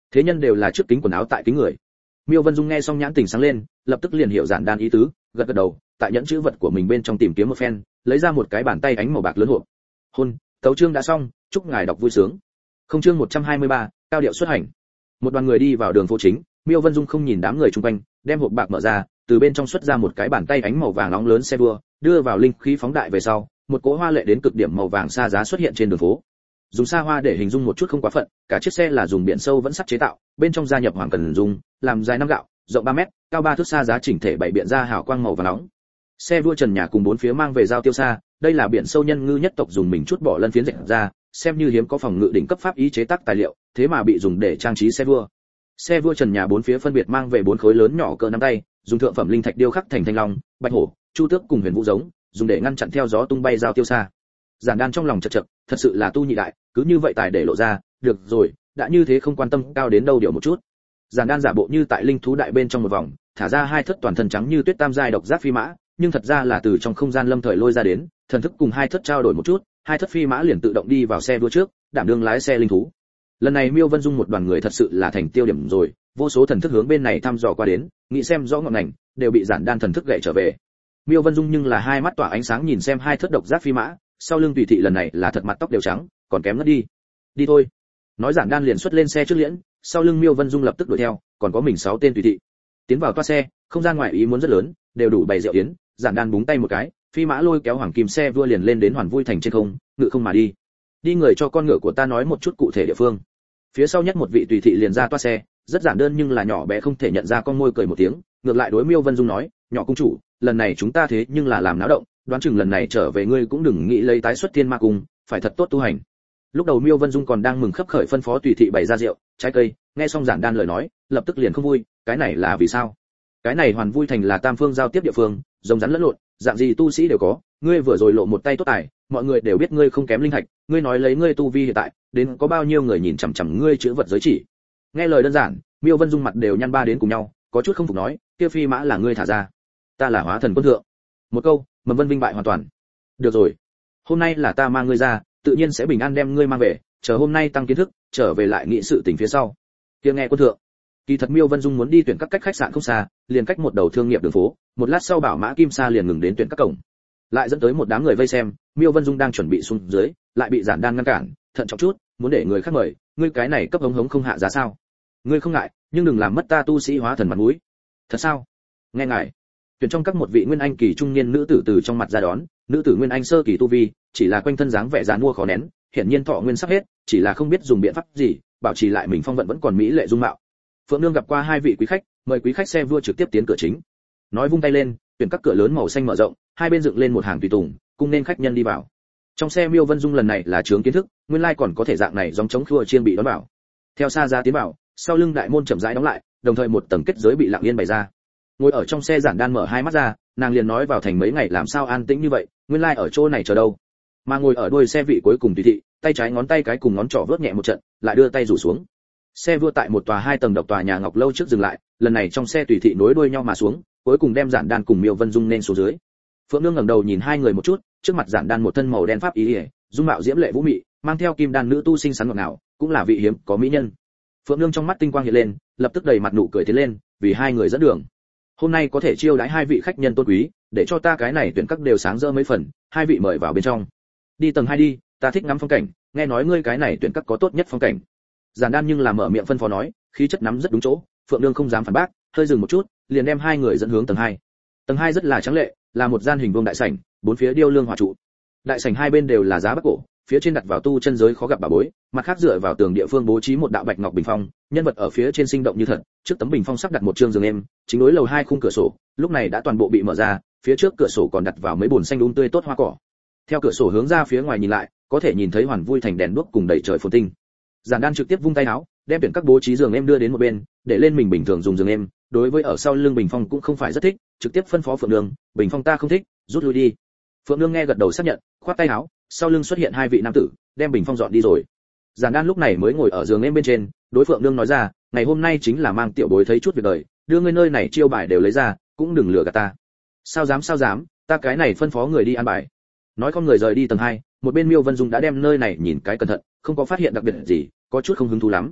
thế nhân đều là trước kính quần áo tại kính người. Miêu Vân Dung nghe xong nhãn tình sáng lên, lập tức liền hiểu giản đan ý tứ, gật gật đầu, tại nhẫn chữ vật của mình bên trong tìm kiếm một phen, lấy ra một cái bàn tay ánh màu bạc lớn hộp. Hôn, tấu chương đã xong, chúc ngài đọc vui sướng. Không chương 123, cao điệu xuất hành. Một đoàn người đi vào đường phố chính, Miêu Vân Dung không nhìn đám người xung quanh, đem hộp bạc mở ra, từ bên trong xuất ra một cái bàn tay ánh màu vàng nóng lớn xe đua, đưa vào linh khí phóng đại về sau, một cỗ hoa lệ đến cực điểm màu vàng xa giá xuất hiện trên đường phố. Dùng xa hoa để hình dung một chút không quá phận, cả chiếc xe là dùng biển sâu vẫn sắt chế tạo, bên trong gia nhập hoàng cần dùng, làm dài 5 gạo, rộng 3 mét, cao 3 thước xa giá chỉnh thể bảy biện ra hào quang màu vàng nóng. Xe vua trần nhà cùng bốn phía mang về giao tiêu xa, đây là biển sâu nhân ngư nhất tộc dùng mình chút bỏ lân phiến dệt ra, xem như hiếm có phòng ngự đỉnh cấp pháp ý chế tác tài liệu, thế mà bị dùng để trang trí xe vua. Xe vua trần nhà bốn phía phân biệt mang về 4 khối lớn nhỏ cỡ nắm tay, dùng thượng phẩm linh thạch điêu khắc thành thanh long, bạch hổ, chu tước cùng huyền vũ giống, dùng để ngăn chặn theo gió tung bay giao tiêu xa. Giản Đan trong lòng chật chật, thật sự là tu nhị đại, cứ như vậy tài để lộ ra, được rồi, đã như thế không quan tâm cao đến đâu điều một chút. Giản Đan giả bộ như tại linh thú đại bên trong một vòng, thả ra hai thất toàn thân trắng như tuyết tam giai độc giác phi mã, nhưng thật ra là từ trong không gian lâm thời lôi ra đến, thần thức cùng hai thất trao đổi một chút, hai thất phi mã liền tự động đi vào xe đua trước, đảm đương lái xe linh thú. Lần này Miêu Vân Dung một đoàn người thật sự là thành tiêu điểm rồi, vô số thần thức hướng bên này thăm dò qua đến, nghĩ xem rõ ngọn ngành, đều bị Giản Đan thần thức gậy trở về. Miêu Vân Dung nhưng là hai mắt tỏa ánh sáng nhìn xem hai thất độc giác phi mã, sau lưng Tùy Thị lần này là thật mặt tóc đều trắng, còn kém ngất đi. Đi thôi. Nói Giản Đan liền xuất lên xe trước liễn, sau lưng Miêu Vân Dung lập tức đuổi theo, còn có mình 6 tên Tùy Thị. Tiến vào toa xe, không gian ngoài ý muốn rất lớn, đều đủ bày rượu yến, Giản Đan búng tay một cái, phi mã lôi kéo hoàng kim xe vua liền lên đến Hoàn Vui thành trên không, ngự không mà đi. Đi người cho con ngựa của ta nói một chút cụ thể địa phương. Phía sau nhất một vị Tùy Thị liền ra toa xe, rất giản đơn nhưng là nhỏ bé không thể nhận ra, con môi cười một tiếng, ngược lại đối Miêu Vân Dung nói, nhỏ cung chủ, lần này chúng ta thế nhưng là làm náo động, đoán chừng lần này trở về ngươi cũng đừng nghĩ lấy tái xuất thiên ma cung, phải thật tốt tu hành. Lúc đầu Miêu Vân Dung còn đang mừng khấp khởi phân phó Tùy Thị bày ra rượu, trái cây, nghe xong Giản Đan lời nói, lập tức liền không vui, cái này là vì sao? Cái này Hoàn Vui thành là tam phương giao tiếp địa phương, rồng rắn lẫn lộn, dạng gì tu sĩ đều có, ngươi vừa rồi lộ một tay tốt tài, mọi người đều biết ngươi không kém linh thạch, ngươi nói lấy ngươi tu vi hiện tại, đến có bao nhiêu người nhìn chằm chằm ngươi chữ vật giới chỉ. Nghe lời đơn giản, Miêu Vân Dung mặt đều nhăn ba đến cùng nhau, có chút không phục nói, kia phi mã là ngươi thả ra, ta là Hóa Thần quân thượng. Một câu, Mầm Vân vinh bại hoàn toàn. Được rồi, hôm nay là ta mang ngươi ra, tự nhiên sẽ bình an đem ngươi mang về, chờ hôm nay tăng kiến thức, trở về lại nghị sự tình phía sau. Kia nghe quân thượng. Kỳ thật Miêu Vân Dung muốn đi tuyển các cách khách sạn không xa, liền cách một đầu thương nghiệp đường phố, một lát sau bảo mã kim sa liền ngừng đến tuyển các cổng. Lại dẫn tới một đám người vây xem, Miêu Vân Dung đang chuẩn bị xuống dưới, lại bị Giản Đan ngăn cản, thận trọng chút, muốn để người khác mời, ngươi cái này cấp hống hống không hạ giá sao? Ngươi không ngại, nhưng đừng làm mất ta tu sĩ Hóa Thần mặt mũi. Thật sao? Nghe ngài. Tuyển trong các một vị nguyên anh kỳ trung niên nữ tử từ trong mặt ra đón, nữ tử nguyên anh sơ kỳ tu vi, chỉ là quanh thân dáng vẻ dáng mua khó nén, hiển nhiên thọ nguyên sắp hết, chỉ là không biết dùng biện pháp gì, bảo trì lại mình phong vận vẫn còn mỹ lệ dung mạo. Phượng Nương gặp qua hai vị quý khách, mời quý khách xe vua trực tiếp tiến cửa chính. Nói vung tay lên, tuyển các cửa lớn màu xanh mở rộng, hai bên dựng lên một hàng tùy tùng, cung nên khách nhân đi vào. Trong xe Miêu Vân Dung lần này là chướng kiến thức, nguyên lai còn có thể dạng này giống chống khua chiên bị đón vào. Theo xa ra tiến vào, sau lưng đại môn chậm rãi đóng lại, đồng thời một tầng kết giới bị lặng yên bày ra. Ngồi ở trong xe Giản Đan mở hai mắt ra, nàng liền nói vào thành mấy ngày làm sao an tĩnh như vậy, nguyên lai ở chỗ này chờ đâu. Mà ngồi ở đuôi xe vị cuối cùng Tùy Thị, tay trái ngón tay cái cùng ngón trỏ vớt nhẹ một trận, lại đưa tay rủ xuống. Xe vua tại một tòa 2 tầng độc tòa nhà ngọc lâu trước dừng lại, lần này trong xe Tùy Thị nối đuôi nhau mà xuống, cuối cùng đem Giản Đan cùng Miêu Vân Dung lên xuống dưới. Phượng Nương ngẩng đầu nhìn hai người một chút, trước mặt Giản Đan một thân màu đen pháp ý, dung mạo diễm lệ vũ mị, mang theo kim đan nữ tu sinh xắn ngọt ngào, cũng là vị hiếm có mỹ nhân. Phượng Nương trong mắt tinh quang hiện lên, lập tức đầy mặt nụ cười tiến lên, vì hai người dẫn đường. Hôm nay có thể chiêu đãi hai vị khách nhân tôn quý, để cho ta cái này tuyển các đều sáng rỡ mấy phần, hai vị mời vào bên trong. Đi tầng 2 đi, ta thích ngắm phong cảnh, nghe nói ngươi cái này tuyển các có tốt nhất phong cảnh. Giản Đan nhưng là mở miệng phân phó nói, khí chất nắm rất đúng chỗ, Phượng Nương không dám phản bác, hơi dừng một chút, liền đem hai người dẫn hướng tầng 2. Tầng 2 rất là tráng lệ, là một gian hình vuông đại sảnh, bốn phía điêu lương hỏa trụ. Đại sảnh hai bên đều là giá bắc cổ, phía trên đặt vào tu chân giới khó gặp bảo bối, mặt khác dựa vào tường địa phương bố trí một đạo bạch ngọc bình phong, nhân vật ở phía trên sinh động như thật, trước tấm bình phong sắp đặt một trương giường êm, chính đối lầu 2 khung cửa sổ, lúc này đã toàn bộ bị mở ra, phía trước cửa sổ còn đặt vào mấy bồn xanh tươi tốt hoa cỏ. Theo cửa sổ hướng ra phía ngoài nhìn lại, có thể nhìn thấy Hoàn Vui thành đèn đuốc cùng đầy trời phồn tinh. Giản Đan trực tiếp vung tay áo, đem tuyển các bố trí giường êm đưa đến một bên, để lên mình bình thường dùng giường êm, đối với ở sau lưng bình phong cũng không phải rất thích, trực tiếp phân phó Phượng Nương, bình phong ta không thích, rút lui đi. Phượng Nương nghe gật đầu xác nhận, khoát tay áo, sau lưng xuất hiện hai vị nam tử, đem bình phong dọn đi rồi. Giản Đan lúc này mới ngồi ở giường êm bên trên, đối Phượng Nương nói ra, ngày hôm nay chính là mang tiểu bối thấy chút việc đời, đưa ngươi nơi này chiêu bài đều lấy ra, cũng đừng lừa gạt ta. Sao dám, ta cái này phân phó người đi an bài. Nói con người rời đi tầng 2, một bên Miêu Vân Dung đã đem nơi này nhìn cái cẩn thận, không có phát hiện đặc biệt gì, có chút không hứng thú lắm.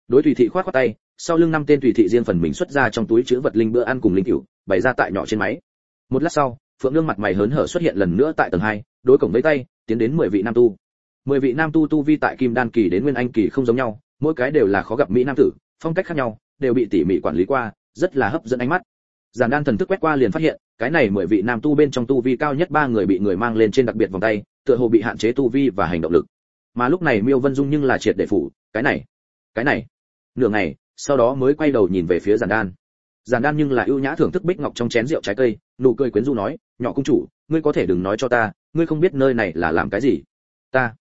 đối Thủy thị khoát khoát tay, sau lưng 5 tên Thủy thị riêng phần mình xuất ra trong túi chứa vật linh bữa ăn cùng linh cửu, bày ra tại nhỏ trên máy. Một lát sau, Phượng Nương mặt mày hớn hở xuất hiện lần nữa tại tầng 2, đối cổng với tay, tiến đến 10 vị nam tu. 10 vị nam tu tu vi tại Kim Đan kỳ đến Nguyên Anh kỳ không giống nhau, mỗi cái đều là khó gặp mỹ nam tử, phong cách khác nhau, đều bị tỉ mỉ quản lý qua, rất là hấp dẫn ánh mắt. Giản Đan thần thức quét qua liền phát hiện, cái này 10 vị nam tu bên trong tu vi cao nhất 3 người bị người mang lên trên đặc biệt vòng tay, tựa hồ bị hạn chế tu vi và hành động lực. Mà lúc này Miêu Vân Dung nhưng là triệt để phủ, cái này. Nửa ngày, sau đó mới quay đầu nhìn về phía Giản Đan. Giản Đan nhưng là ưu nhã thưởng thức bích ngọc trong chén rượu trái cây, nụ cười quyến rũ nói, "Nhỏ cung chủ, ngươi có thể đừng nói cho ta, ngươi không biết nơi này là làm cái gì?" Ta,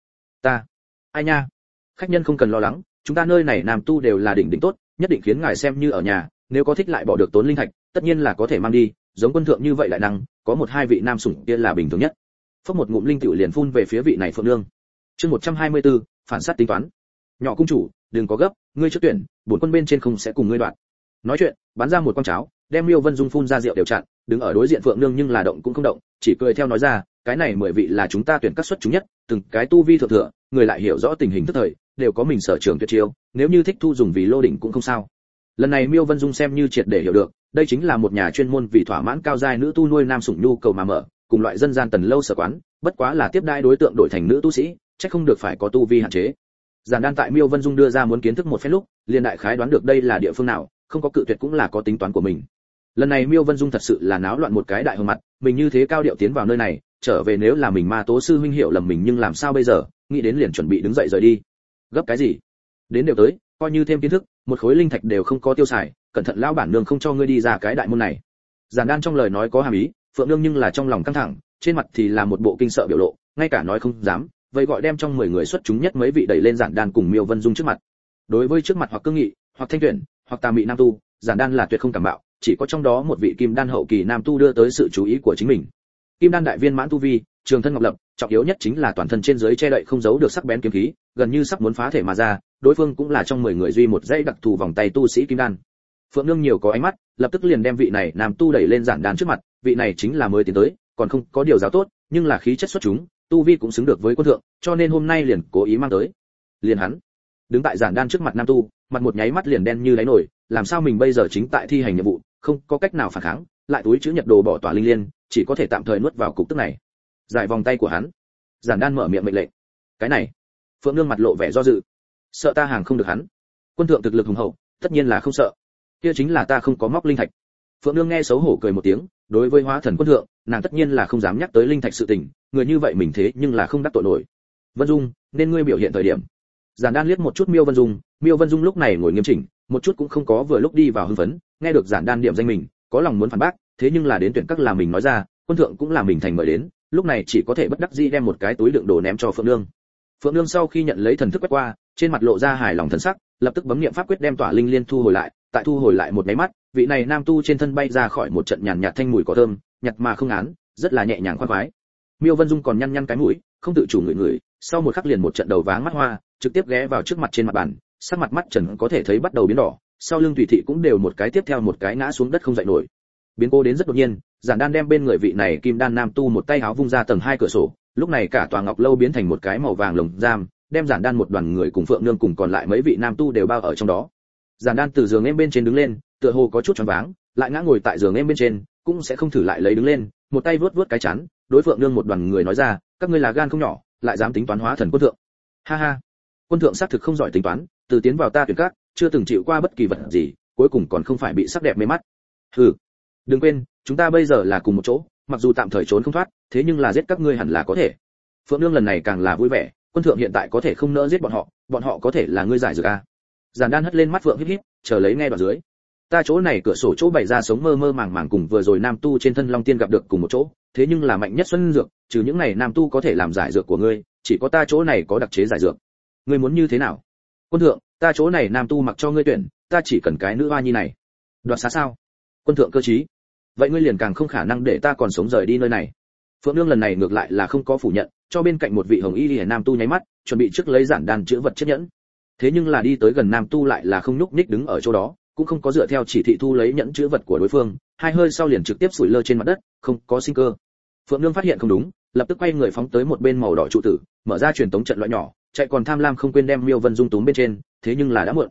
ai nha, khách nhân không cần lo lắng, chúng ta nơi này nam tu đều là đỉnh tốt, nhất định khiến ngài xem như ở nhà, nếu có thích lại bỏ được tốn linh thạch, tất nhiên là có thể mang đi, giống quân thượng như vậy lại năng, có 1-2 vị nam sủng kia là bình thường nhất. Phốc một ngụm linh tiểu liền phun về phía vị này Phượng Nương. Chương 124, phản sát tính toán. Nhỏ cung chủ, đừng có gấp, ngươi trước tuyển, bổn quân bên trên không sẽ cùng ngươi đoạn. Nói chuyện, bắn ra một con cháo, đem Miêu Vân Dung phun ra rượu đều chặn, đứng ở đối diện Phượng Nương nhưng là động cũng không động, chỉ cười theo nói ra, cái này 10 vị là chúng ta tuyển các xuất chúng nhất, từng cái tu vi thượng thừa, người lại hiểu rõ tình hình tức thời, đều có mình sở trường tuyệt chiêu, nếu như thích thu dùng vì lô đỉnh cũng không sao. Lần này Miêu Vân Dung xem như triệt để hiểu được, đây chính là một nhà chuyên môn vì thỏa mãn cao giai nữ tu nuôi nam sủng nhu cầu mà mở, cùng loại dân gian tần lâu sở quán, bất quá là tiếp đãi đối tượng đổi thành nữ tu sĩ, chắc không được phải có tu vi hạn chế. Giản Đan tại Miêu Vân Dung đưa ra muốn kiến thức một phen lúc, liền đại khái đoán được đây là địa phương nào, không có cự tuyệt cũng là có tính toán của mình. Lần này Miêu Vân Dung thật sự là náo loạn một cái đại hồng mặt, mình như thế cao điệu tiến vào nơi này, trở về nếu là mình Ma Tố sư huynh hiểu lầm mình nhưng làm sao bây giờ, nghĩ đến liền chuẩn bị đứng dậy rời đi. Gấp cái gì? Đến đều tới, coi như thêm kiến thức, một khối linh thạch đều không có tiêu xài, cẩn thận lão bản nương không cho ngươi đi ra cái đại môn này. Giản Đan trong lời nói có hàm ý, Phượng Nương nhưng là trong lòng căng thẳng, trên mặt thì là một bộ kinh sợ biểu lộ, ngay cả nói không dám, vậy gọi đem trong 10 người xuất chúng nhất mấy vị đẩy lên Giản Đan cùng Miêu Vân Dung trước mặt. Đối với trước mặt hoặc cương nghị, hoặc thanh tuyển, hoặc tà mị nam tu, Giản Đan là tuyệt không cảm bạo, chỉ có trong đó một vị Kim Đan hậu kỳ nam tu đưa tới sự chú ý của chính mình. Kim Đan đại viên mãn tu vi, trường thân ngọc lập, trọng yếu nhất chính là toàn thân trên dưới che đậy không giấu được sắc bén kiếm khí, gần như sắp muốn phá thể mà ra, đối phương cũng là trong 10 người duy một dãy đặc thù vòng tay tu sĩ Kim Đan. Phượng Nương nhiều có ánh mắt, lập tức liền đem vị này nam tu đẩy lên Giản Đan trước mặt, vị này chính là mới tiến tới, còn không có điều giáo tốt, nhưng là khí chất xuất chúng, tu vi cũng xứng được với quân thượng, cho nên hôm nay liền cố ý mang tới. Liền hắn, đứng tại Giản Đan trước mặt nam tu, mặt một nháy mắt liền đen như đáy nổi, làm sao mình bây giờ chính tại thi hành nhiệm vụ, không có cách nào phản kháng, lại túi chữ nhật đồ bỏ tỏa linh liên, chỉ có thể tạm thời nuốt vào cục tức này. Giải vòng tay của hắn, Giản Đan mở miệng mệnh lệnh. Cái này, Phượng Nương mặt lộ vẻ do dự. Sợ ta hàng không được hắn. Quân thượng thực lực hùng hậu, tất nhiên là không sợ. Kia chính là ta không có móc linh thạch. Phượng Nương nghe xấu hổ cười một tiếng, đối với hóa thần quân thượng, nàng tất nhiên là không dám nhắc tới linh thạch sự tình, người như vậy mình thế nhưng là không đắc tội nổi. Vân Dung, nên ngươi biểu hiện thời điểm. Giản Đan liếc một chút Miêu Vân Dung lúc này ngồi nghiêm chỉnh, một chút cũng không có vừa lúc đi vào hưng phấn, nghe được Giản Đan điểm danh mình, có lòng muốn phản bác, thế nhưng là đến tuyển các là mình nói ra, quân thượng cũng là mình thành mời đến, lúc này chỉ có thể bất đắc dĩ đem một cái túi đựng đồ ném cho Phượng Nương. Phượng Nương sau khi nhận lấy thần thức quét qua, trên mặt lộ ra hài lòng thần sắc, lập tức bấm niệm pháp quyết đem tỏa linh liên thu hồi lại, tại thu hồi lại một cái mắt, vị này nam tu trên thân bay ra khỏi một trận nhàn nhạt thanh mùi cỏ thơm, nhạt mà không án, rất là nhẹ nhàng khoan khoái. Miêu Vân Dung còn nhăn nhăn cái mũi, không tự chủ ngửi, sau một khắc liền một trận đầu váng mắt hoa, trực tiếp ghé vào trước mặt trên mặt bàn, sắc mặt mắt trần có thể thấy bắt đầu biến đỏ, sau lưng Thủy thị cũng đều một cái tiếp theo một cái ngã xuống đất không dậy nổi. Biến cố đến rất đột nhiên, Giản Đan đem bên người vị này Kim Đan nam tu một tay áo vung ra tầng 2 cửa sổ, lúc này cả tòa ngọc lâu biến thành một cái màu vàng lồng giam, đem Giản Đan một đoàn người cùng Phượng Nương cùng còn lại mấy vị nam tu đều bao ở trong đó. Giản Đan từ giường em bên trên đứng lên, tựa hồ có chút choáng váng, lại ngã ngồi tại giường em bên trên, cũng sẽ không thử lại lấy đứng lên, một tay vuốt vuốt cái chán, đối Phượng Nương một đoàn người nói ra, các ngươi là gan không nhỏ, lại dám tính toán hóa thần quân thượng. Ha ha, quân thượng xác thực không giỏi tính toán, từ tiến vào ta tuyển các, chưa từng chịu qua bất kỳ vật gì, cuối cùng còn không phải bị sắc đẹp mê mắt. Hừ, đừng quên, chúng ta bây giờ là cùng một chỗ, mặc dù tạm thời trốn không thoát, thế nhưng là giết các ngươi hẳn là có thể. Phượng Nương lần này càng là vui vẻ, quân thượng hiện tại có thể không nỡ giết bọn họ có thể là ngươi giải dược a. Giản Đan hất lên mắt Phượng híp híp, chờ lấy nghe đoạn dưới. Ta chỗ này cửa sổ chỗ bày ra sống mơ mơ màng màng cùng vừa rồi nam tu trên thân Long Tiên gặp được cùng một chỗ, thế nhưng là mạnh nhất xuân dược, trừ những này nam tu có thể làm giải dược của ngươi, chỉ có ta chỗ này có đặc chế giải dược. Ngươi muốn như thế nào? Quân thượng, ta chỗ này nam tu mặc cho ngươi tuyển, ta chỉ cần cái nữ hoa nhi này. Đoạt xá sao? Quân thượng cơ trí. Vậy ngươi liền càng không khả năng để ta còn sống rời đi nơi này. Phượng Nương lần này ngược lại là không có phủ nhận, cho bên cạnh một vị hồng y liễu nam tu nháy mắt, chuẩn bị trước lấy Giản Đan chữa vật chiếc nhẫn. Thế nhưng là đi tới gần nam tu lại là không nhúc nhích đứng ở chỗ đó, cũng không có dựa theo chỉ thị thu lấy nhẫn chữa vật của đối phương, hai hơi sau liền trực tiếp sủi lơ trên mặt đất, không có sinh cơ. Phượng Nương phát hiện không đúng, lập tức quay người phóng tới một bên màu đỏ trụ tử, mở ra truyền tống trận loại nhỏ, chạy còn tham lam không quên đem Miêu Vân Dung túm bên trên, thế nhưng là đã muộn.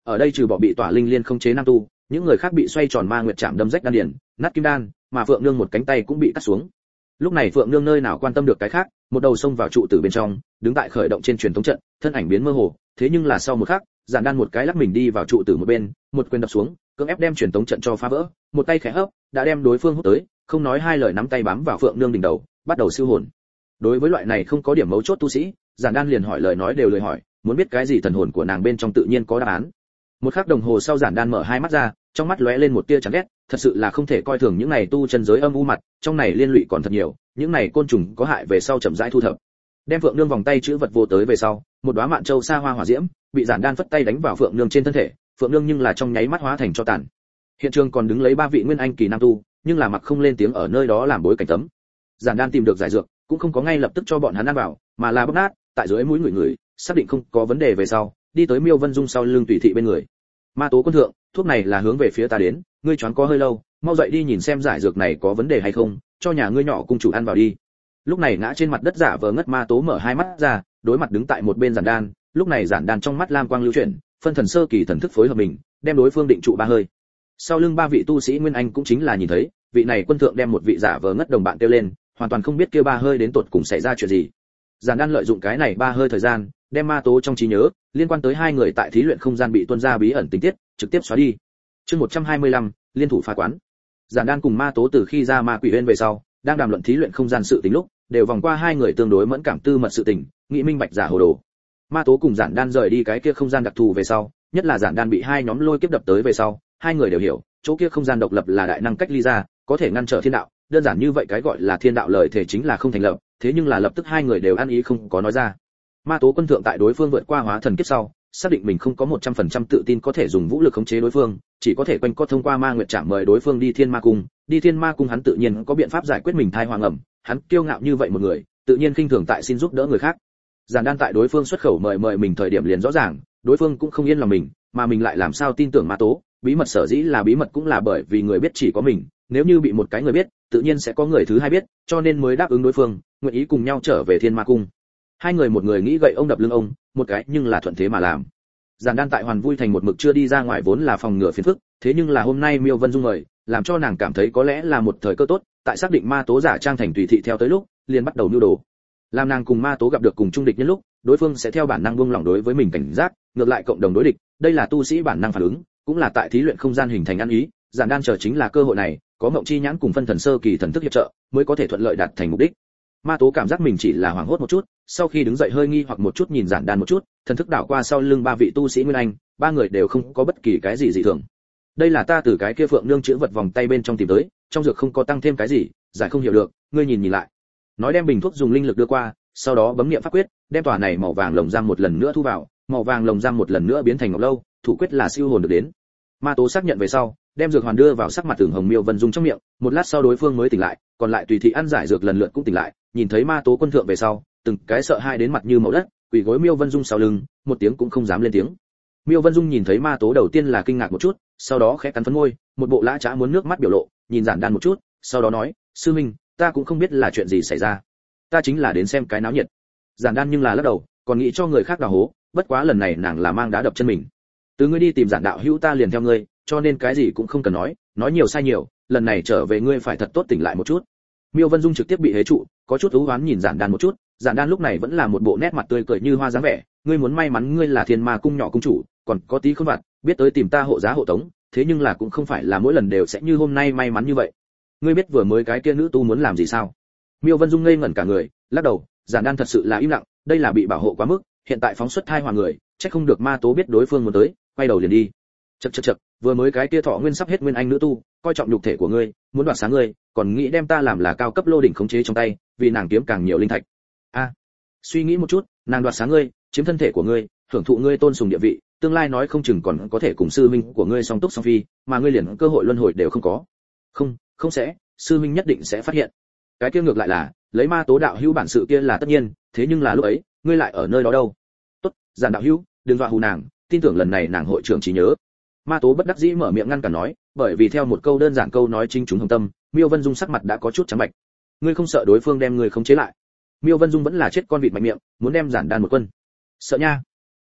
Ở đây trừ bỏ bị tỏa linh liên không chế nam tu, những người khác bị xoay tròn ma nguyệt chạm đâm rách đan điền, nát kim đan, mà Phượng Nương một cánh tay cũng bị cắt xuống. Lúc này Phượng Nương nơi nào quan tâm được cái khác, một đầu xông vào trụ tử bên trong, đứng tại khởi động trên truyền thống trận, thân ảnh biến mơ hồ, thế nhưng là sau một khắc, Giản Đan một cái lắc mình đi vào trụ tử một bên, một quyền đập xuống, cưỡng ép đem truyền thống trận cho phá vỡ, một tay khẽ hấp, đã đem đối phương hút tới, không nói hai lời nắm tay bám vào Phượng Nương đỉnh đầu, bắt đầu siêu hồn. Đối với loại này không có điểm mấu chốt tu sĩ, Giản Đan liền hỏi lời nói đều lời hỏi, muốn biết cái gì thần hồn của nàng bên trong tự nhiên có đáp án. Một khắc đồng hồ sau Giản Đan mở hai mắt ra, trong mắt lóe lên một tia chán ghét, thật sự là không thể coi thường những này tu chân giới âm u mặt, trong này liên lụy còn thật nhiều, những này côn trùng có hại về sau chậm rãi thu thập. Đem Phượng Nương vòng tay chữ vật vô tới về sau, một đóa mạn châu sa hoa hỏa diễm, bị Giản Đan phất tay đánh vào Phượng Nương trên thân thể, Phượng Nương nhưng là trong nháy mắt hóa thành cho tàn. Hiện trường còn đứng lấy ba vị nguyên anh kỳ nam tu, nhưng là mặc không lên tiếng ở nơi đó làm bối cảnh tấm. Giản Đan tìm được giải dược, cũng không có ngay lập tức cho bọn hắn ăn vào, mà là bóp nát, tại dưới mũi người, xác định không có vấn đề về sau, đi tới Miêu Vân Dung sau lưng tùy thị bên người. Ma Tố quân thượng, thuốc này là hướng về phía ta đến, ngươi choáng có hơi lâu, mau dậy đi nhìn xem giải dược này có vấn đề hay không, cho nhà ngươi nhỏ cung chủ ăn vào đi. Lúc này ngã trên mặt đất giả vờ ngất Ma Tố mở hai mắt ra, đối mặt đứng tại một bên Giản Đan, lúc này Giản Đan trong mắt lam quang lưu chuyển, phân thần sơ kỳ thần thức phối hợp mình, đem đối phương định trụ ba hơi. Sau lưng ba vị tu sĩ nguyên anh cũng chính là nhìn thấy, vị này quân thượng đem một vị giả vờ ngất đồng bạn kêu lên, hoàn toàn không biết kia ba hơi đến tột cùng xảy ra chuyện gì. Giản Đan lợi dụng cái này ba hơi thời gian, đem Ma Tố trong trí nhớ liên quan tới hai người tại thí luyện không gian bị tuôn ra bí ẩn tình tiết trực tiếp xóa đi. Chương 125, liên thủ phá quán. Giản Đan cùng Ma Tố từ khi ra ma quỷ uyên về sau, đang đàm luận thí luyện không gian sự tình lúc, đều vòng qua hai người tương đối mẫn cảm tư mật sự tình, nghĩ minh bạch giả hồ đồ. Ma Tố cùng Giản Đan rời đi cái kia không gian đặc thù về sau, nhất là Giản Đan bị hai nhóm lôi kiếp đập tới về sau, hai người đều hiểu, chỗ kia không gian độc lập là đại năng cách ly ra, có thể ngăn trở thiên đạo, đơn giản như vậy cái gọi là thiên đạo lời thể chính là không thành lập, thế nhưng là lập tức hai người đều ăn ý không có nói ra. Ma Tố quân thượng tại đối phương vượt qua hóa thần kiếp sau, xác định mình không có 100% tự tin có thể dùng vũ lực khống chế đối phương, chỉ có thể quanh co thông qua ma nguyệt trảm mời đối phương đi Thiên Ma cung, đi Thiên Ma cung hắn tự nhiên có biện pháp giải quyết mình thai hoàng ẩm, hắn kiêu ngạo như vậy một người, tự nhiên khinh thường tại xin giúp đỡ người khác. Giản Đan tại đối phương xuất khẩu mời mình thời điểm liền rõ ràng, đối phương cũng không yên lòng mình, mà mình lại làm sao tin tưởng Ma Tố, bí mật sở dĩ là bí mật cũng là bởi vì người biết chỉ có mình, nếu như bị một cái người biết, tự nhiên sẽ có người thứ hai biết, cho nên mới đáp ứng đối phương, nguyện ý cùng nhau trở về Thiên Ma cung. Hai người một người nghĩ gậy ông đập lưng ông, một cái nhưng là thuận thế mà làm. Giản Đan tại Hoàn Vui thành một mực chưa đi ra ngoài vốn là phòng ngừa phiền phức, thế nhưng là hôm nay Miêu Vân Dung mời, làm cho nàng cảm thấy có lẽ là một thời cơ tốt, tại xác định Ma Tố giả trang thành tùy thị theo tới lúc, liền bắt đầu nưu đồ. Làm nàng cùng Ma Tố gặp được cùng chung địch nhân lúc, đối phương sẽ theo bản năng buông lỏng đối với mình cảnh giác, ngược lại cộng đồng đối địch, đây là tu sĩ bản năng phản ứng, cũng là tại thí luyện không gian hình thành ăn ý, Giản Đan chờ chính là cơ hội này, có Ngộng Chi nhãn cùng phân thần sơ kỳ thần thức hiệp trợ, mới có thể thuận lợi đạt thành mục đích. Ma Tố cảm giác mình chỉ là hoảng hốt một chút, sau khi đứng dậy hơi nghi hoặc một chút nhìn Giản Đan một chút, thần thức đảo qua sau lưng ba vị tu sĩ nguyên anh, ba người đều không có bất kỳ cái gì dị thường. Đây là ta từ cái kia Phượng Nương chữ vật vòng tay bên trong tìm tới, trong dược không có tăng thêm cái gì, giải không hiểu được, ngươi nhìn lại. Nói đem bình thuốc dùng linh lực đưa qua, sau đó bấm niệm pháp quyết, đem tòa này màu vàng lồng giam một lần nữa thu vào, màu vàng lồng giam một lần nữa biến thành ngọc lâu, thủ quyết là siêu hồn được đến. Ma Tố xác nhận về sau, đem dược hoàn đưa vào sắc mặt tưởng hồng Miêu Vân Dung trong miệng, một lát sau đối phương mới tỉnh lại, còn lại tùy thị ăn giải dược lần lượt cũng tỉnh lại, nhìn thấy Ma Tố quân thượng về sau, từng cái sợ hai đến mặt như màu đất, quỳ gối Miêu Vân Dung sau lưng, một tiếng cũng không dám lên tiếng. Miêu Vân Dung nhìn thấy Ma Tố đầu tiên là kinh ngạc một chút, sau đó khẽ cắn phấn môi, một bộ lã chã muốn nước mắt biểu lộ, nhìn Giản Đan một chút, sau đó nói, sư minh, ta cũng không biết là chuyện gì xảy ra, ta chính là đến xem cái náo nhiệt. Giản Đan nhưng là lắc đầu, còn nghĩ cho người khác đào hố, bất quá lần này nàng là mang đá đập chân mình. Từ ngươi đi tìm Giản đạo hữu ta liền theo ngươi, cho nên cái gì cũng không cần nói nhiều sai nhiều, lần này trở về ngươi phải thật tốt tỉnh lại một chút. Miêu Vân Dung trực tiếp bị hế trụ, có chút u hoán nhìn Giản Đan một chút, Giản Đan lúc này vẫn là một bộ nét mặt tươi cười như hoa dáng vẻ, ngươi muốn may mắn ngươi là Thiên Ma cung nhỏ cung chủ, còn có tí khôn vặt, biết tới tìm ta hộ giá hộ tống, thế nhưng là cũng không phải là mỗi lần đều sẽ như hôm nay may mắn như vậy. Ngươi biết vừa mới cái kia nữ tu muốn làm gì sao? Miêu Vân Dung ngây ngẩn cả người, lắc đầu, Giản Đan thật sự là im lặng, đây là bị bảo hộ quá mức, hiện tại phóng xuất thai hoàng người, chắc không được Ma Tố biết đối phương muốn tới, quay đầu liền đi. Chậc, vừa mới cái kia thọ nguyên sắp hết nguyên anh nữ tu, coi trọng nhục thể của ngươi, muốn đoạt sáng ngươi, còn nghĩ đem ta làm là cao cấp lô đỉnh khống chế trong tay, vì nàng kiếm càng nhiều linh thạch. Suy nghĩ một chút, nàng đoạt sáng ngươi, chiếm thân thể của ngươi, hưởng thụ ngươi tôn sùng địa vị, tương lai nói không chừng còn có thể cùng sư minh của ngươi song túc song phi, mà ngươi liền cơ hội luân hồi đều không có. Không sẽ, sư minh nhất định sẽ phát hiện. Cái kia ngược lại là, lấy Ma Tố đạo hữu bản sự kia là tất nhiên, thế nhưng là lúc ấy, ngươi lại ở nơi đó đâu? Tốt, Giản đạo hữu, đừng dọa hù nàng, tin tưởng lần này nàng hội trưởng trí nhớ. Ma Tố bất đắc dĩ mở miệng ngăn cản nói, bởi vì theo một câu đơn giản câu nói chính chúng hồng tâm, Miêu Vân Dung sắc mặt đã có chút trắng bệch. Ngươi không sợ đối phương đem ngươi khống chế lại? Miêu Vân Dung vẫn là chết con vịt mạnh miệng, muốn đem Giản Đan một quân. Sợ nha.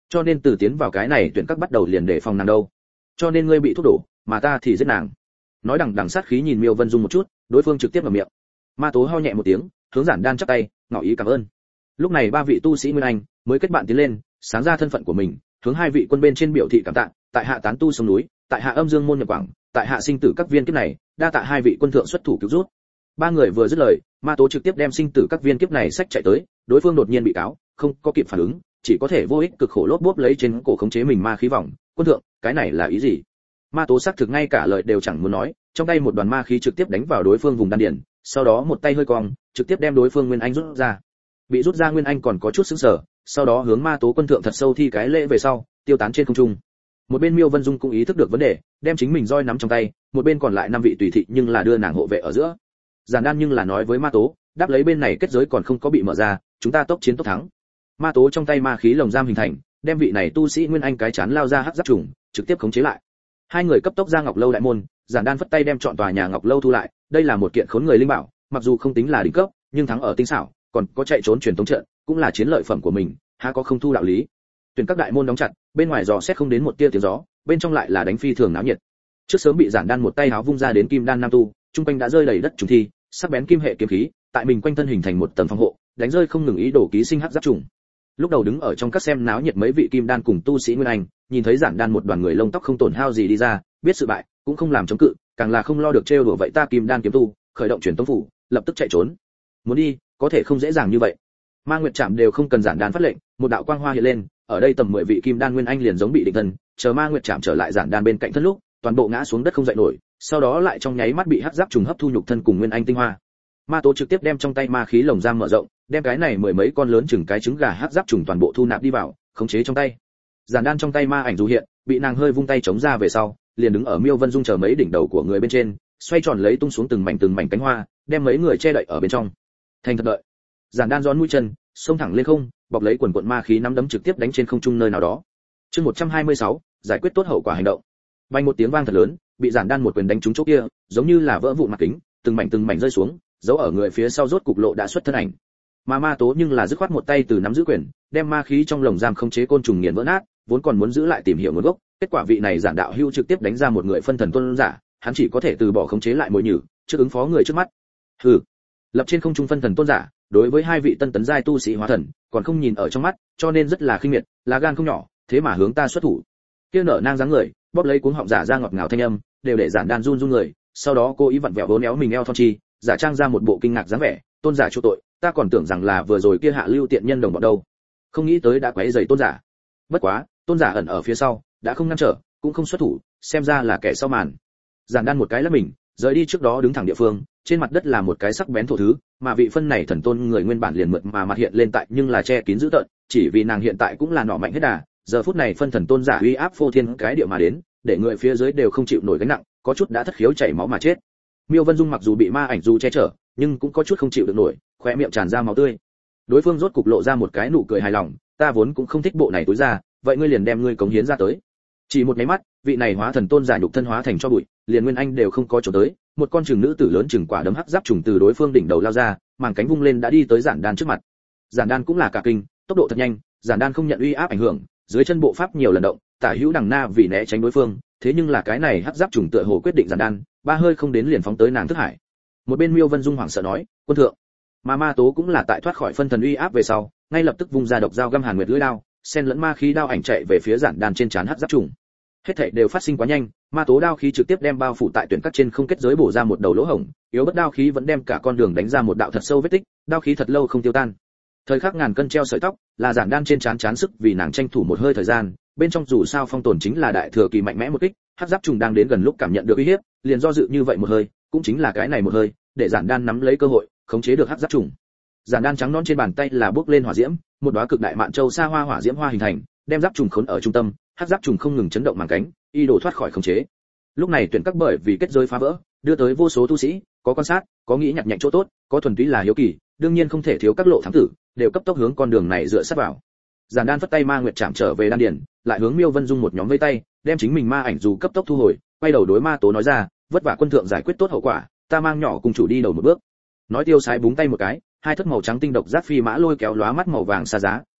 cho nên từ tiến vào cái này tuyển các bắt đầu liền để phòng nàng đâu. Cho nên ngươi bị thuốc đổ, mà ta thì giết nàng. Nói đằng đằng sát khí nhìn Miêu Vân Dung một chút, đối phương trực tiếp mở miệng. Ma Tố ho nhẹ một tiếng, hướng Giản Đan chắp tay, ngỏ ý cảm ơn. Lúc này ba vị tu sĩ Nguyên Anh mới kết bạn tiến lên, sáng ra thân phận của mình, hướng hai vị quân bên trên biểu thị cảm tạ, tại hạ tán tu sông núi, tại hạ âm dương môn nhập quảng, tại hạ sinh tử các viên kiếp này, đa tạ hai vị quân thượng xuất thủ cứu rút. Ba người vừa dứt lời, Ma Tố trực tiếp đem sinh tử các viên kiếp này xách chạy tới, đối phương đột nhiên bị cáo, không có kịp phản ứng, chỉ có thể vô ích cực khổ lốp bốp lấy trên cổ khống chế mình ma khí vòng. Quân thượng, cái này là ý gì? Ma Tố xác thực ngay cả lời đều chẳng muốn nói, trong tay một đoàn ma khí trực tiếp đánh vào đối phương vùng đan điền, sau đó một tay hơi cong, trực tiếp đem đối phương Nguyên Anh rút ra. Bị rút ra Nguyên Anh còn có chút sững sờ, sau đó hướng Ma Tố quân thượng thật sâu thi cái lễ về sau, tiêu tán trên không trung. Một bên Miêu Vân Dung cũng ý thức được vấn đề, đem chính mình roi nắm trong tay, một bên còn lại năm vị tùy thị nhưng là đưa nàng hộ vệ ở giữa. Giản Đan nhưng là nói với Ma Tố, đáp lấy bên này kết giới còn không có bị mở ra, chúng ta tốc chiến tốc thắng. Ma Tố trong tay ma khí lồng giam hình thành, đem vị này tu sĩ Nguyên Anh cái chán lao ra hắc giáp trùng, trực tiếp khống chế lại. Hai người cấp tốc ra Ngọc Lâu đại môn, Giản Đan phất tay đem trọn tòa nhà Ngọc Lâu thu lại, đây là một kiện khốn người linh bảo, mặc dù không tính là đỉnh cấp, nhưng thắng ở tinh xảo, còn có chạy trốn truyền thống trận, cũng là chiến lợi phẩm của mình, há có không thu đạo lý. Tuyển các đại môn đóng chặt, bên ngoài dò xét không đến một tia tiếng gió, bên trong lại là đánh phi thường náo nhiệt. Trước sớm bị Giản Đan một tay háo vung ra đến kim đan nam tu, trung quanh đã rơi đầy đất trùng thi, sắc bén kim hệ kiếm khí, tại mình quanh thân hình thành một tầng phòng hộ, đánh rơi không ngừng ý đồ ký sinh hắc giáp trùng. Lúc đầu đứng ở trong các xem náo nhiệt mấy vị kim đan cùng tu sĩ Nguyên Anh, nhìn thấy Giản Đan một đoàn người lông tóc không tổn hao gì đi ra, biết sự bại, cũng không làm chống cự, càng là không lo được trêu đùa vậy ta kim đan kiếm tu, khởi động truyền tống phủ, lập tức chạy trốn. Muốn đi, có thể không dễ dàng như vậy. Ma Nguyệt Trảm đều không cần Giản Đan phát lệnh, một đạo quang hoa hiện lên, ở đây tầm 10 vị kim đan Nguyên Anh liền giống bị định thân, chờ Ma Nguyệt Trảm trở lại Giản Đan bên cạnh thân lúc, toàn bộ ngã xuống đất không dậy nổi, sau đó lại trong nháy mắt bị hắc giáp trùng hấp thu nhục thân cùng Nguyên Anh tinh hoa. Ma Tố trực tiếp đem trong tay ma khí lồng giam mở rộng, đem cái này mười mấy con lớn chừng cái trứng gà hắc giáp trùng toàn bộ thu nạp đi vào, khống chế trong tay. Giản Đan trong tay ma ảnh dù hiện, bị nàng hơi vung tay chống ra về sau, liền đứng ở Miêu Vân Dung chờ mấy đỉnh đầu của người bên trên, xoay tròn lấy tung xuống từng mảnh cánh hoa, đem mấy người che đậy ở bên trong. Thành thật đợi. Giản Đan gión mũi chân, xông thẳng lên không, bọc lấy quần quần ma khí nắm đấm trực tiếp đánh trên không trung nơi nào đó. Chương 126, giải quyết tốt hậu quả hành động. Vang một tiếng vang thật lớn, bị Giản Đan một quyền đánh trúng chỗ kia, giống như là vỡ vụn mặt kính, từng mảnh rơi xuống, giấu ở người phía sau rốt cục lộ đã xuất thân ảnh. Mà Ma Tố nhưng là dứt khoát một tay từ nắm giữ quyền, đem ma khí trong lồng giam khống chế côn trùng nghiền vỡ nát, vốn còn muốn giữ lại tìm hiểu nguồn gốc, kết quả vị này Giản đạo hưu trực tiếp đánh ra một người phân thần tôn giả, hắn chỉ có thể từ bỏ khống chế lại mồi nhử, trước ứng phó người trước mắt. Hừ. Lập trên không trung phân thần tôn giả, đối với hai vị tân tấn giai tu sĩ hóa thần, còn không nhìn ở trong mắt, cho nên rất là khinh miệt, là gan không nhỏ, thế mà hướng ta xuất thủ. Kia nở nang dáng người, bóp lấy cuống họng giả ra ngọt ngào thanh âm, đều để Giản Đan run người, sau đó cô ý vặn vẹo vốn éo mình eo thon chi, giả trang ra một bộ kinh ngạc dáng vẻ, tôn giả chu tội, ta còn tưởng rằng là vừa rồi kia hạ lưu tiện nhân đồng bọn đâu, không nghĩ tới đã quấy rầy tôn giả. Bất quá, tôn giả ẩn ở phía sau, đã không ngăn trở, cũng không xuất thủ, xem ra là kẻ sau màn. Giản Đan một cái lắc mình, rời đi trước đó đứng thẳng địa phương, trên mặt đất là một cái sắc bén thổ thứ, mà vị phân này thần tôn người nguyên bản liền mượt mà mặt hiện lên tại nhưng là che kín dữ tợn, chỉ vì nàng hiện tại cũng là nọ mạnh hết đà, giờ phút này phân thần tôn giả uy áp phô thiên cái địa mà đến, để người phía dưới đều không chịu nổi gánh nặng, có chút đã thất khiếu chảy máu mà chết. Miêu Vân Dung mặc dù bị ma ảnh dù che chở, nhưng cũng có chút không chịu được nổi, khóe miệng tràn ra máu tươi. Đối phương rốt cục lộ ra một cái nụ cười hài lòng, ta vốn cũng không thích bộ này tối ra, vậy ngươi liền đem ngươi cống hiến ra tới. Chỉ một cái mắt, vị này hóa thần tôn giả nhục thân hóa thành cho bụi, liền Nguyên Anh đều không có chỗ tới, một con trùng nữ tử lớn chừng quả đấm hắc giáp trùng từ đối phương đỉnh đầu lao ra, màng cánh vung lên đã đi tới Giản Đan trước mặt. Giản Đan cũng là cả kinh, tốc độ thật nhanh, Giản Đan không nhận uy áp ảnh hưởng, dưới chân bộ pháp nhiều lần động, tả hữu đằng na vì né tránh đối phương, thế nhưng là cái này hắc giáp trùng tựa hồ quyết định Giản Đan, ba hơi không đến liền phóng tới nàng thức hải. Một bên Miêu Vân Dung hoảng sợ nói, quân thượng. Mà Ma Tố cũng là tại thoát khỏi phân thần uy áp về sau, ngay lập tức vung ra độc dao găm hàn nguyệt lưỡi đao, xen lẫn ma khí đao ảnh chạy về phía Giản Đan trên trán hắc giáp trùng. Hết thảy đều phát sinh quá nhanh, Ma Tố đao khí trực tiếp đem bao phủ tại tuyển cắt trên không kết giới bổ ra một đầu lỗ hổng, yếu bất đao khí vẫn đem cả con đường đánh ra một đạo thật sâu vết tích, đao khí thật lâu không tiêu tan. Thời khắc ngàn cân treo sợi tóc, là Giản Đan trên trán sức vì nàng tranh thủ một hơi thời gian, bên trong dù sao phong tồn chính là đại thừa kỳ mạnh mẽ một kích, hắc giáp trùng đang đến gần lúc cảm nhận được uy hiếp, liền do dự như vậy một hơi, cũng chính là cái này một hơi, để Giản Đan nắm lấy cơ hội, khống chế được hắc giáp trùng. Giản Đan trắng non trên bàn tay là bốc lên hỏa diễm, một đóa cực đại mạn châu sa hoa hỏa diễm hoa hình thành, đem giáp trùng khốn ở trung tâm, hắc giáp trùng không ngừng chấn động màng cánh, y đồ thoát khỏi khống chế. Lúc này tuyển các bởi vì kết giới phá vỡ, đưa tới vô số tu sĩ, có quan sát, có nghĩ nhặt nhạnh chỗ tốt, có thuần túy là hiếu kỳ, đương nhiên không thể thiếu các lộ thám tử, đều cấp tốc hướng con đường này dựa sát vào. Giản Đan phất tay ma nguyệt chạm trở về đan điền, lại hướng Miêu Vân Dung một nhóm vây tay, đem chính mình ma ảnh dù cấp tốc thu hồi, quay đầu đối Ma Tố nói ra, vất vả quân thượng giải quyết tốt hậu quả, ta mang nhỏ cùng chủ đi đầu một bước. Nói tiêu sái búng tay một cái, hai thất màu trắng tinh độc giác phi mã lôi kéo lóa mắt màu vàng xa giá,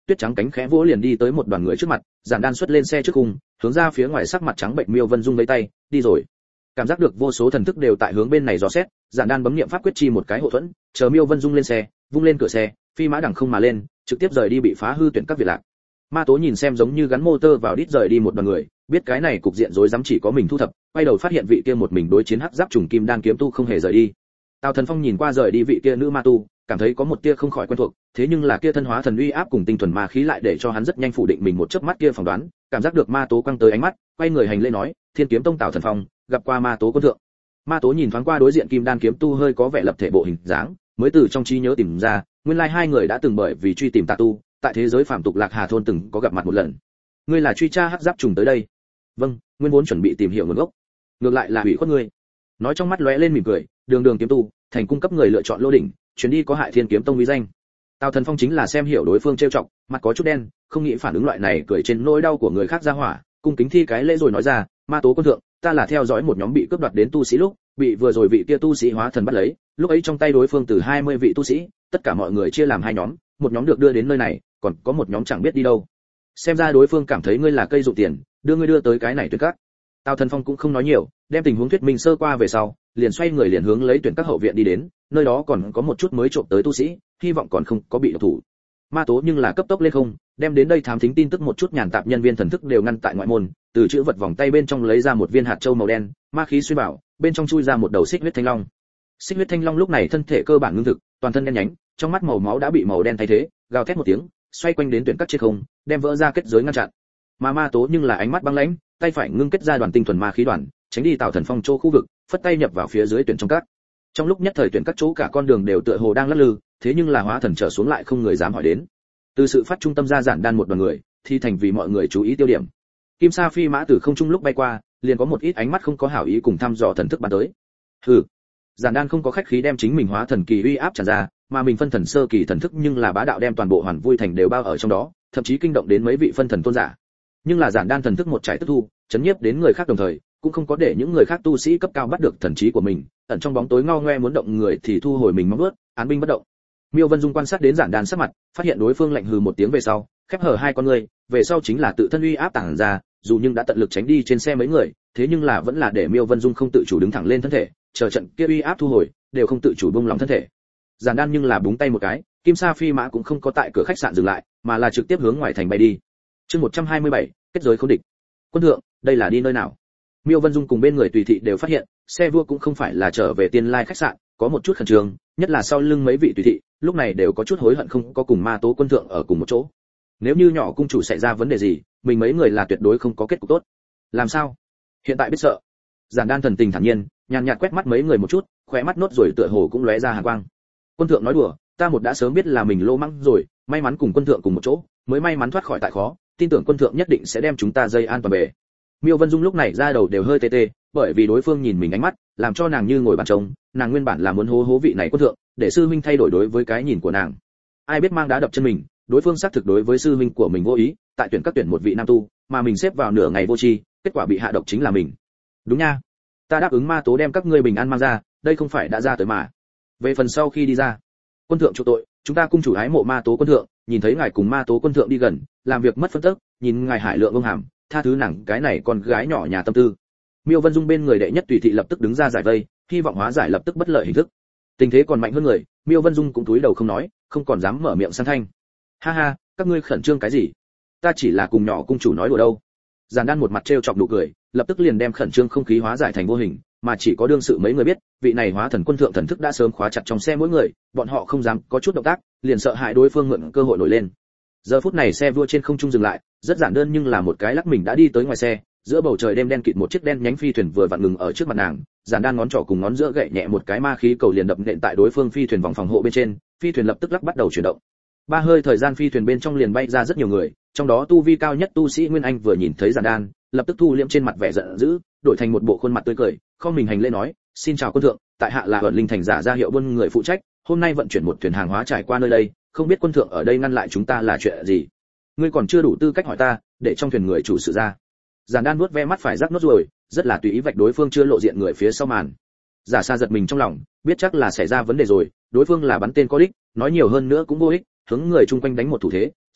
tuyết trắng cánh khẽ vỗ liền đi tới một đoàn người trước mặt, Giản Đan xuất lên xe trước cùng, hướng ra phía ngoài sắc mặt trắng bệnh Miêu Vân Dung vẫy tay, đi rồi. Cảm giác được vô số thần thức đều tại hướng bên này dò xét, Giản Đan bấm niệm pháp quyết chi một cái hộ thuẫn, chờ Miêu Vân Dung lên xe, vung lên cửa xe, phi mã đằng không mà lên, trực tiếp rời đi bị phá hư tuyển các việt lạc. Ma Tố nhìn xem giống như gắn motor vào đít rời đi một đoàn người, biết cái này cục diện rối rắm chỉ có mình thu thập, quay đầu phát hiện vị kia một mình đối chiến hắc giáp trùng kim đan kiếm tu không hề rời đi. Tào Thần Phong nhìn qua rời đi vị kia nữ ma tu, cảm thấy có một tia không khỏi quen thuộc, thế nhưng là kia thân hóa thần uy áp cùng tinh thuần ma khí lại để cho hắn rất nhanh phủ định mình một chớp mắt kia phỏng đoán, cảm giác được Ma Tố quăng tới ánh mắt, quay người hành lễ nói, Thiên Kiếm Tông Tào Thần Phong, gặp qua Ma Tố quân thượng. Ma Tố nhìn thoáng qua đối diện kim đan kiếm tu hơi có vẻ lập thể bộ hình dáng, mới từ trong trí nhớ tìm ra, nguyên lai hai người đã từng bởi vì truy tìm tà tu, tại thế giới phàm tục Lạc Hà thôn từng có gặp mặt một lần. Ngươi là truy tra hắc giáp trùng tới đây? Vâng, nguyên vốn chuẩn bị tìm hiểu nguồn gốc, ngược lại là hủy khuất ngươi. Nói trong mắt lóe lên mỉm cười, đường đường kiếm tu, thành cung cấp người lựa chọn lô đỉnh, chuyến đi có hại Thiên Kiếm Tông uy danh. Tào Thần Phong chính là xem hiểu đối phương trêu chọc, mặt có chút đen, không nghĩ phản ứng loại này cười trên nỗi đau của người khác ra hỏa, cung kính thi cái lễ rồi nói ra, Ma Tố quân thượng, ta là theo dõi một nhóm bị cướp đoạt đến tu sĩ lúc, bị vừa rồi vị kia tu sĩ hóa thần bắt lấy, lúc ấy trong tay đối phương từ 20 vị tu sĩ, tất cả mọi người chia làm hai nhóm, một nhóm được đưa đến nơi này, còn có một nhóm chẳng biết đi đâu. Xem ra đối phương cảm thấy ngươi là cây dụ tiền, đưa ngươi đưa tới cái này tuyển các. Tào Thần Phong cũng không nói nhiều, đem tình huống thuyết minh sơ qua về sau, liền xoay người liền hướng lấy tuyển các hậu viện đi đến, nơi đó còn có một chút mới trộm tới tu sĩ, hy vọng còn không có bị độc thủ. Ma Tố nhưng là cấp tốc lên không, đem đến đây thám thính tin tức một chút nhàn tạp nhân viên thần thức đều ngăn tại ngoại môn, từ chữ vật vòng tay bên trong lấy ra một viên hạt châu màu đen, ma khí xuyên vào, bên trong chui ra một đầu xích huyết thanh long. Xích huyết thanh long lúc này thân thể cơ bản ngưng thực, toàn thân đen nhánh, trong mắt màu máu đã bị màu đen thay thế, gào thét một tiếng, xoay quanh đến tuyển các trên không, đem vỡ ra kết giới ngăn chặn. Mà Ma Tố nhưng là ánh mắt băng lãnh, tay phải ngưng kết ra đoàn tinh thuần ma khí đoàn, tránh đi Tào Thần Phong chỗ khu vực, phất tay nhập vào phía dưới tuyển trong các. Trong lúc nhất thời tuyển các chỗ cả con đường đều tựa hồ đang lắc lư, thế nhưng là hóa thần trở xuống lại không người dám hỏi đến. Từ sự phát trung tâm ra Giản Đan một đoàn người, thì thành vì mọi người chú ý tiêu điểm. Kim Sa phi mã từ không trung lúc bay qua, liền có một ít ánh mắt không có hảo ý cùng thăm dò thần thức bắn tới. Hừ. Giản Đan không có khách khí đem chính mình hóa thần kỳ uy áp tràn ra, mà mình phân thần sơ kỳ thần thức nhưng là bá đạo đem toàn bộ Hoàn Vui thành đều bao ở trong đó, thậm chí kinh động đến mấy vị phân thần tôn giả. Nhưng là Giản Đan thần thức một trái tức thu, chấn nhiếp đến người khác đồng thời, cũng không có để những người khác tu sĩ cấp cao bắt được thần trí của mình, ẩn trong bóng tối ngao ngoe muốn động người thì thu hồi mình mong bước, án binh bất động. Miêu Vân Dung quan sát đến Giản Đan sắc mặt, phát hiện đối phương lạnh hừ một tiếng về sau, khép hờ hai con người, về sau chính là tự thân uy áp tàng ra, dù nhưng đã tận lực tránh đi trên xe mấy người, thế nhưng là vẫn là để Miêu Vân Dung không tự chủ đứng thẳng lên thân thể, chờ trận kia uy áp thu hồi, đều không tự chủ buông lỏng thân thể. Giản Đan nhưng là búng tay một cái, Kim Sa phi mã cũng không có tại cửa khách sạn dừng lại, mà là trực tiếp hướng ngoài thành bay đi. Chương 127, kết giới khốn địch. Quân thượng, đây là đi nơi nào? Miêu Vân Dung cùng bên người tùy thị đều phát hiện, xe vua cũng không phải là trở về Tiên Lai khách sạn, có một chút khẩn trương, nhất là sau lưng mấy vị tùy thị, lúc này đều có chút hối hận không có cùng Ma Tố quân thượng ở cùng một chỗ. Nếu như nhỏ cung chủ xảy ra vấn đề gì, mình mấy người là tuyệt đối không có kết cục tốt. Làm sao? Hiện tại biết sợ. Giản Đan thần tình thản nhiên, nhàn nhạt quét mắt mấy người một chút, khóe mắt nốt rồi tựa hồ cũng lóe ra hàn quang. Quân thượng nói đùa, ta một đã sớm biết là mình lô mắng rồi, may mắn cùng quân thượng cùng một chỗ, mới may mắn thoát khỏi tại khó, tin tưởng quân thượng nhất định sẽ đem chúng ta dây an toàn bể. Miêu Vân Dung lúc này ra đầu đều hơi tê tê, bởi vì đối phương nhìn mình ánh mắt, làm cho nàng như ngồi bàn trông, nàng nguyên bản là muốn hố hố vị này quân thượng, để sư huynh thay đổi đối với cái nhìn của nàng. Ai biết mang đá đập chân mình, đối phương xác thực đối với sư huynh của mình vô ý, tại tuyển các tuyển một vị nam tu, mà mình xếp vào nửa ngày vô tri, kết quả bị hạ độc chính là mình. Đúng nha, ta đáp ứng Ma Tố đem các ngươi bình an mang ra, đây không phải đã ra tới mà. Về phần sau khi đi ra, quân thượng chịu tội, chúng ta cung chủ ái mộ Ma Tố quân thượng, nhìn thấy ngài cùng Ma Tố quân thượng đi gần, làm việc mất phân tức, nhìn ngài hải lượng ông hàm, tha thứ nàng cái này con gái nhỏ nhà tâm tư. Miêu Vân Dung bên người đệ nhất tùy thị lập tức đứng ra giải vây, hy vọng hóa giải lập tức bất lợi hình thức. Tình thế còn mạnh hơn người, Miêu Vân Dung cũng cúi đầu không nói, không còn dám mở miệng sang thanh. Ha ha, các ngươi khẩn trương cái gì? Ta chỉ là cùng nhỏ cung chủ nói đùa đâu. Giản Đan một mặt trêu chọc nụ cười, lập tức liền đem khẩn trương không khí hóa giải thành vô hình, mà chỉ có đương sự mấy người biết, vị này hóa thần quân thượng thần thức đã sớm khóa chặt trong xe mỗi người, bọn họ không dám có chút động tác, liền sợ hại đối phương mượn cơ hội nổi lên. Giờ phút này xe vua trên không trung dừng lại, rất giản đơn nhưng là một cái lắc mình đã đi tới ngoài xe, giữa bầu trời đêm đen kịt một chiếc đen nhánh phi thuyền vừa vặn ngừng ở trước mặt nàng, Giản Đan ngón trỏ cùng ngón giữa gậy nhẹ một cái ma khí cầu liền đập nện tại đối phương phi thuyền vòng phòng hộ bên trên, phi thuyền lập tức lắc bắt đầu chuyển động. Ba hơi thời gian phi thuyền bên trong liền bay ra rất nhiều người, trong đó tu vi cao nhất tu sĩ Nguyên Anh vừa nhìn thấy Giản Đan, lập tức thu liễm trên mặt vẻ giận dữ, đổi thành một bộ khuôn mặt tươi cười, không mình hành lễ nói, xin chào quân thượng, tại hạ là Ẩn Linh thành giả ra hiệu buôn người phụ trách, hôm nay vận chuyển một thuyền hàng hóa trải qua nơi đây, không biết quân thượng ở đây ngăn lại chúng ta là chuyện gì? Ngươi còn chưa đủ tư cách hỏi ta, để trong thuyền người chủ sự ra. Giản Đan vuốt ve mắt phải rắc nốt ruồi, rất là tùy ý vạch đối phương chưa lộ diện người phía sau màn. Giả Sa giật mình trong lòng, biết chắc là xảy ra vấn đề rồi, đối phương là bắn tên có đích, nói nhiều hơn nữa cũng vô ích, hướng người chung quanh đánh một thủ thế,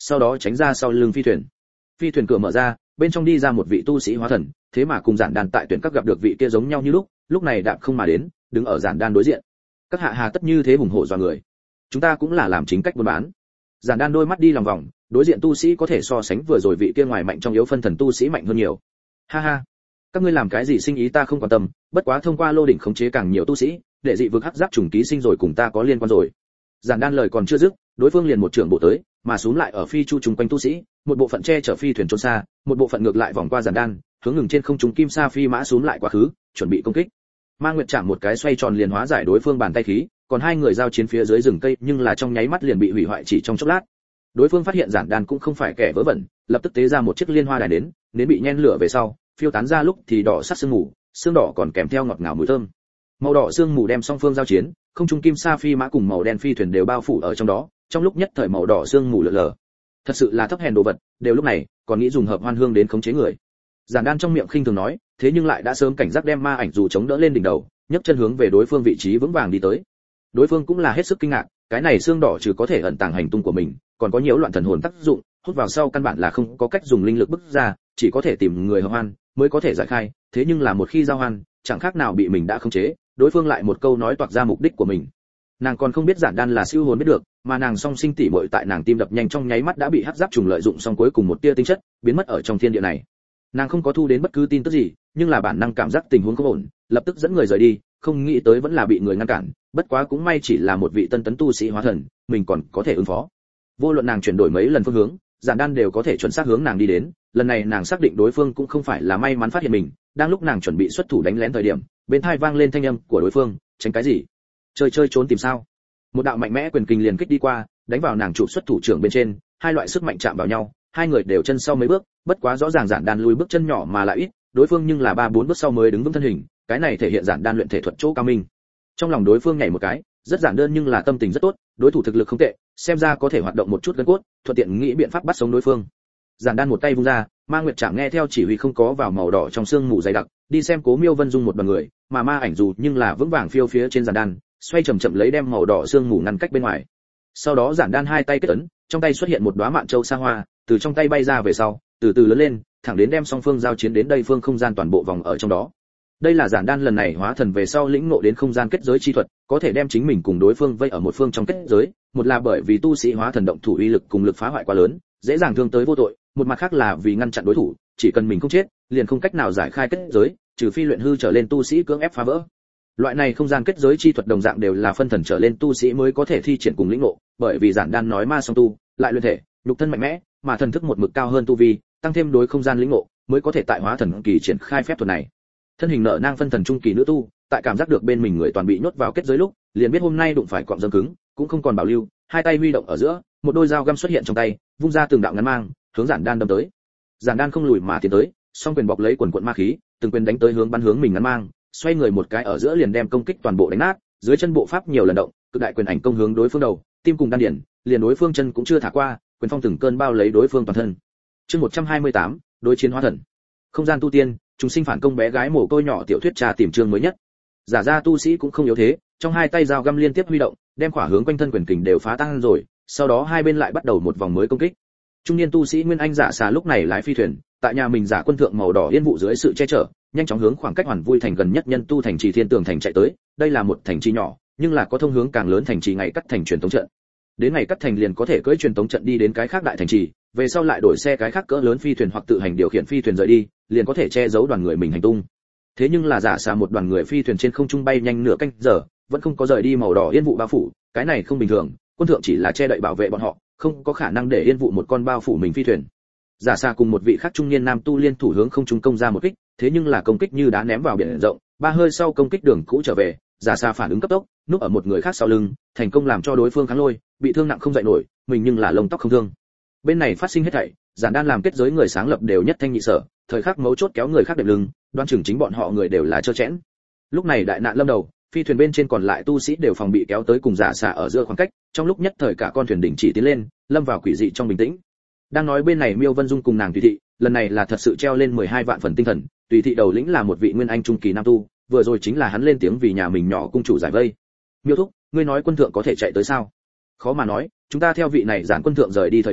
sau đó tránh ra sau lưng phi thuyền. Phi thuyền cửa mở ra, bên trong đi ra một vị tu sĩ hóa thần, thế mà cùng Giản Đan tại tuyển các gặp được vị kia giống nhau như lúc này đạp không mà đến, đứng ở Giản Đan đối diện. Các hạ hà tất như thế hùng hổ dọa người. Chúng ta cũng là làm chính cách buôn bán. Giản Đan đôi mắt đi lòng vòng, đối diện tu sĩ có thể so sánh vừa rồi vị kia ngoài mạnh trong yếu phân thần tu sĩ mạnh hơn nhiều. Ha ha, các ngươi làm cái gì sinh ý ta không quan tâm, bất quá thông qua lô đỉnh khống chế càng nhiều tu sĩ, để dị vực hắc giáp trùng ký sinh rồi cùng ta có liên quan rồi. Giản Đan lời còn chưa dứt, đối phương liền một trưởng bộ tới, mà xuống lại ở phi chu trùng quanh tu sĩ, một bộ phận che chở phi thuyền trốn xa, một bộ phận ngược lại vòng qua Giản Đan, hướng ngừng trên không trung kim sa phi mã xuống lại quá khứ, chuẩn bị công kích. Ma Nguyệt chạm một cái xoay tròn liền hóa giải đối phương bàn tay khí, còn hai người giao chiến phía dưới rừng cây, nhưng là trong nháy mắt liền bị hủy hoại chỉ trong chốc lát. Đối phương phát hiện Giản Đan cũng không phải kẻ vớ vẩn, lập tức tế ra một chiếc liên hoa đài đến bị nhen lửa về sau, phiêu tán ra lúc thì đỏ sắc sương mù, xương đỏ còn kèm theo ngọt ngào mùi thơm. Màu đỏ sương mù đem song phương giao chiến, không trung kim sa phi mã cùng màu đen phi thuyền đều bao phủ ở trong đó, trong lúc nhất thời màu đỏ sương mù lờ lờ. Thật sự là thấp hèn đồ vật, đều lúc này còn nghĩ dùng hợp hoan hương đến khống chế người. Giản Đan trong miệng khinh thường nói, thế nhưng lại đã sớm cảnh giác đem ma ảnh dù chống đỡ lên đỉnh đầu, nhấc chân hướng về đối phương vị trí vững vàng đi tới. Đối phương cũng là hết sức kinh ngạc, cái này xương đỏ trừ có thể ẩn tàng hành tung của mình, còn có nhiễu loạn thần hồn tác dụng, hút vào sau căn bản là không có cách dùng linh lực bức ra, chỉ có thể tìm người hợp hoan mới có thể giải khai, thế nhưng là một khi giao hoan, chẳng khác nào bị mình đã khống chế, đối phương lại một câu nói toạc ra mục đích của mình. Nàng còn không biết Giản Đan là siêu hồn biết được, mà nàng song sinh tỷ muội tại nàng tim đập nhanh trong nháy mắt đã bị hắc giáp trùng lợi dụng xong cuối cùng một tia tinh chất, biến mất ở trong thiên địa này. Nàng không có thu đến bất cứ tin tức gì, nhưng là bản năng cảm giác tình huống không ổn, lập tức dẫn người rời đi, không nghĩ tới vẫn là bị người ngăn cản, bất quá cũng may chỉ là một vị tân tấn tu sĩ hóa thần, mình còn có thể ứng phó. Vô luận nàng chuyển đổi mấy lần phương hướng, Giản Đan đều có thể chuẩn xác hướng nàng đi đến, lần này nàng xác định đối phương cũng không phải là may mắn phát hiện mình, đang lúc nàng chuẩn bị xuất thủ đánh lén thời điểm, bên tai vang lên thanh âm của đối phương, tránh cái gì? Chơi trốn tìm sao? Một đạo mạnh mẽ quyền kình liền kích đi qua, đánh vào nàng chụp xuất thủ trưởng bên trên, hai loại sức mạnh chạm vào nhau, hai người đều chân sau mấy bước, bất quá rõ ràng Giản Đan lùi bước chân nhỏ mà lại ít, đối phương nhưng là 3-4 bước sau mới đứng vững thân hình, cái này thể hiện Giản Đan luyện thể thuật chỗ cao minh. Trong lòng đối phương nhảy một cái, rất giản đơn nhưng là tâm tình rất tốt, đối thủ thực lực không tệ, xem ra có thể hoạt động một chút gân cốt, thuận tiện nghĩ biện pháp bắt sống đối phương. Giản Đan một tay vung ra, Ma Nguyệt Trảm nghe theo chỉ huy không có vào màu đỏ trong xương mù dày đặc, đi xem Cố Miêu Vân Dung một đoàn người, mà ma ảnh dù nhưng là vững vàng phiêu phía trên Giản Đan, xoay chậm chậm lấy đem màu đỏ xương mù ngăn cách bên ngoài. Sau đó Giản Đan hai tay kết ấn, trong tay xuất hiện một đóa mạn châu sa hoa, từ trong tay bay ra về sau, từ từ lớn lên, thẳng đến đem song phương giao chiến đến đây phương không gian toàn bộ vòng ở trong đó. Đây là Giản Đan lần này hóa thần về sau lĩnh ngộ đến không gian kết giới chi thuật, có thể đem chính mình cùng đối phương vây ở một phương trong kết giới, một là bởi vì tu sĩ hóa thần động thủ uy lực cùng lực phá hoại quá lớn, dễ dàng thương tới vô tội, một mặt khác là vì ngăn chặn đối thủ, chỉ cần mình không chết, liền không cách nào giải khai kết giới, trừ phi luyện hư trở lên tu sĩ cưỡng ép phá vỡ. Loại này không gian kết giới chi thuật đồng dạng đều là phân thần trở lên tu sĩ mới có thể thi triển cùng lĩnh ngộ, bởi vì Giản Đan nói ma song tu, lại luyện thể, nhục thân mạnh mẽ, mà thần thức một mực cao hơn tu vi, tăng thêm đối không gian lĩnh ngộ, mới có thể tại hóa thần kỳ triển khai phép thuật này. Thân hình nợ nang phân thần trung kỳ nữ tu, tại cảm giác được bên mình người toàn bị nhốt vào kết giới lúc, liền biết hôm nay đụng phải cọm dâm cứng, cũng không còn bảo lưu, hai tay huy động ở giữa, một đôi dao găm xuất hiện trong tay, vung ra từng đạo ngắn mang, hướng Giản Đan đâm tới. Giản Đan không lùi mà tiến tới, song quyền bọc lấy quần quần ma khí, từng quyền đánh tới hướng bắn hướng mình ngắn mang, xoay người một cái ở giữa liền đem công kích toàn bộ đánh nát, dưới chân bộ pháp nhiều lần động, cực đại quyền ảnh công hướng đối phương đầu, tim cùng đan điển, liền đối phương chân cũng chưa thả qua, quyền phong từng cơn bao lấy đối phương toàn thân. Chương 128, đối chiến hóa thần. Không gian tu tiên, chúng sinh phản công bé gái mồ côi nhỏ tiểu thuyết trà tìm chương mới nhất. Giả ra tu sĩ cũng không yếu thế, trong hai tay dao găm liên tiếp huy động, đem khỏa hướng quanh thân quyền kình đều phá tan rồi, sau đó hai bên lại bắt đầu một vòng mới công kích. Trung niên tu sĩ Nguyên Anh Giả Xà lúc này lái phi thuyền, tại nhà mình giả quân thượng màu đỏ yên vụ dưới sự che chở, nhanh chóng hướng khoảng cách Hoàn Vui thành gần nhất nhân tu thành trì Thiên Tường thành chạy tới, đây là một thành trì nhỏ, nhưng là có thông hướng càng lớn thành trì ngày cắt thành truyền tống trận. Đến ngày cắt thành liền có thể cưỡi truyền tống trận đi đến cái khác đại thành trì, về sau lại đổi xe cái khác cỡ lớn phi thuyền hoặc tự hành điều khiển phi thuyền rời đi, liền có thể che giấu đoàn người mình hành tung. Thế nhưng là Giả Xà một đoàn người phi thuyền trên không trung bay nhanh nửa canh giờ, vẫn không có rời đi màu đỏ yên vụ bao phủ, cái này không bình thường, quân thượng chỉ là che đậy bảo vệ bọn họ, không có khả năng để yên vụ một con bao phủ mình phi thuyền. Giả Xà cùng một vị khác trung niên nam tu liên thủ hướng không trung công ra một kích, thế nhưng là công kích như đá ném vào biển rộng, ba hơi sau công kích đường cũ trở về, Giả Xà phản ứng cấp tốc, núp ở một người khác sau lưng, thành công làm cho đối phương kháng lôi, bị thương nặng không dậy nổi, mình nhưng là lông tóc không thương. Bên này phát sinh hết thảy, Giản Đan làm kết giới người sáng lập đều nhất thanh nhị sở, thời khắc mấu chốt kéo người khác đệm lưng, đoan chừng chính bọn họ người đều là trơ chẽn. Lúc này đại nạn lâm đầu, phi thuyền bên trên còn lại tu sĩ đều phòng bị kéo tới cùng Giả Xà ở giữa khoảng cách, trong lúc nhất thời cả con thuyền đình chỉ tiến lên, lâm vào quỷ dị trong bình tĩnh. Đang nói bên này Miêu Vân Dung cùng nàng Tùy Thị, lần này là thật sự treo lên 12 vạn phần tinh thần, Tùy Thị đầu lĩnh là một vị nguyên anh trung kỳ nam tu, vừa rồi chính là hắn lên tiếng vì nhà mình nhỏ cung chủ giải vây. Miêu thúc, ngươi nói quân thượng có thể chạy tới sao? Khó mà nói, chúng ta theo vị này giản quân thượng rời đi thời điểm,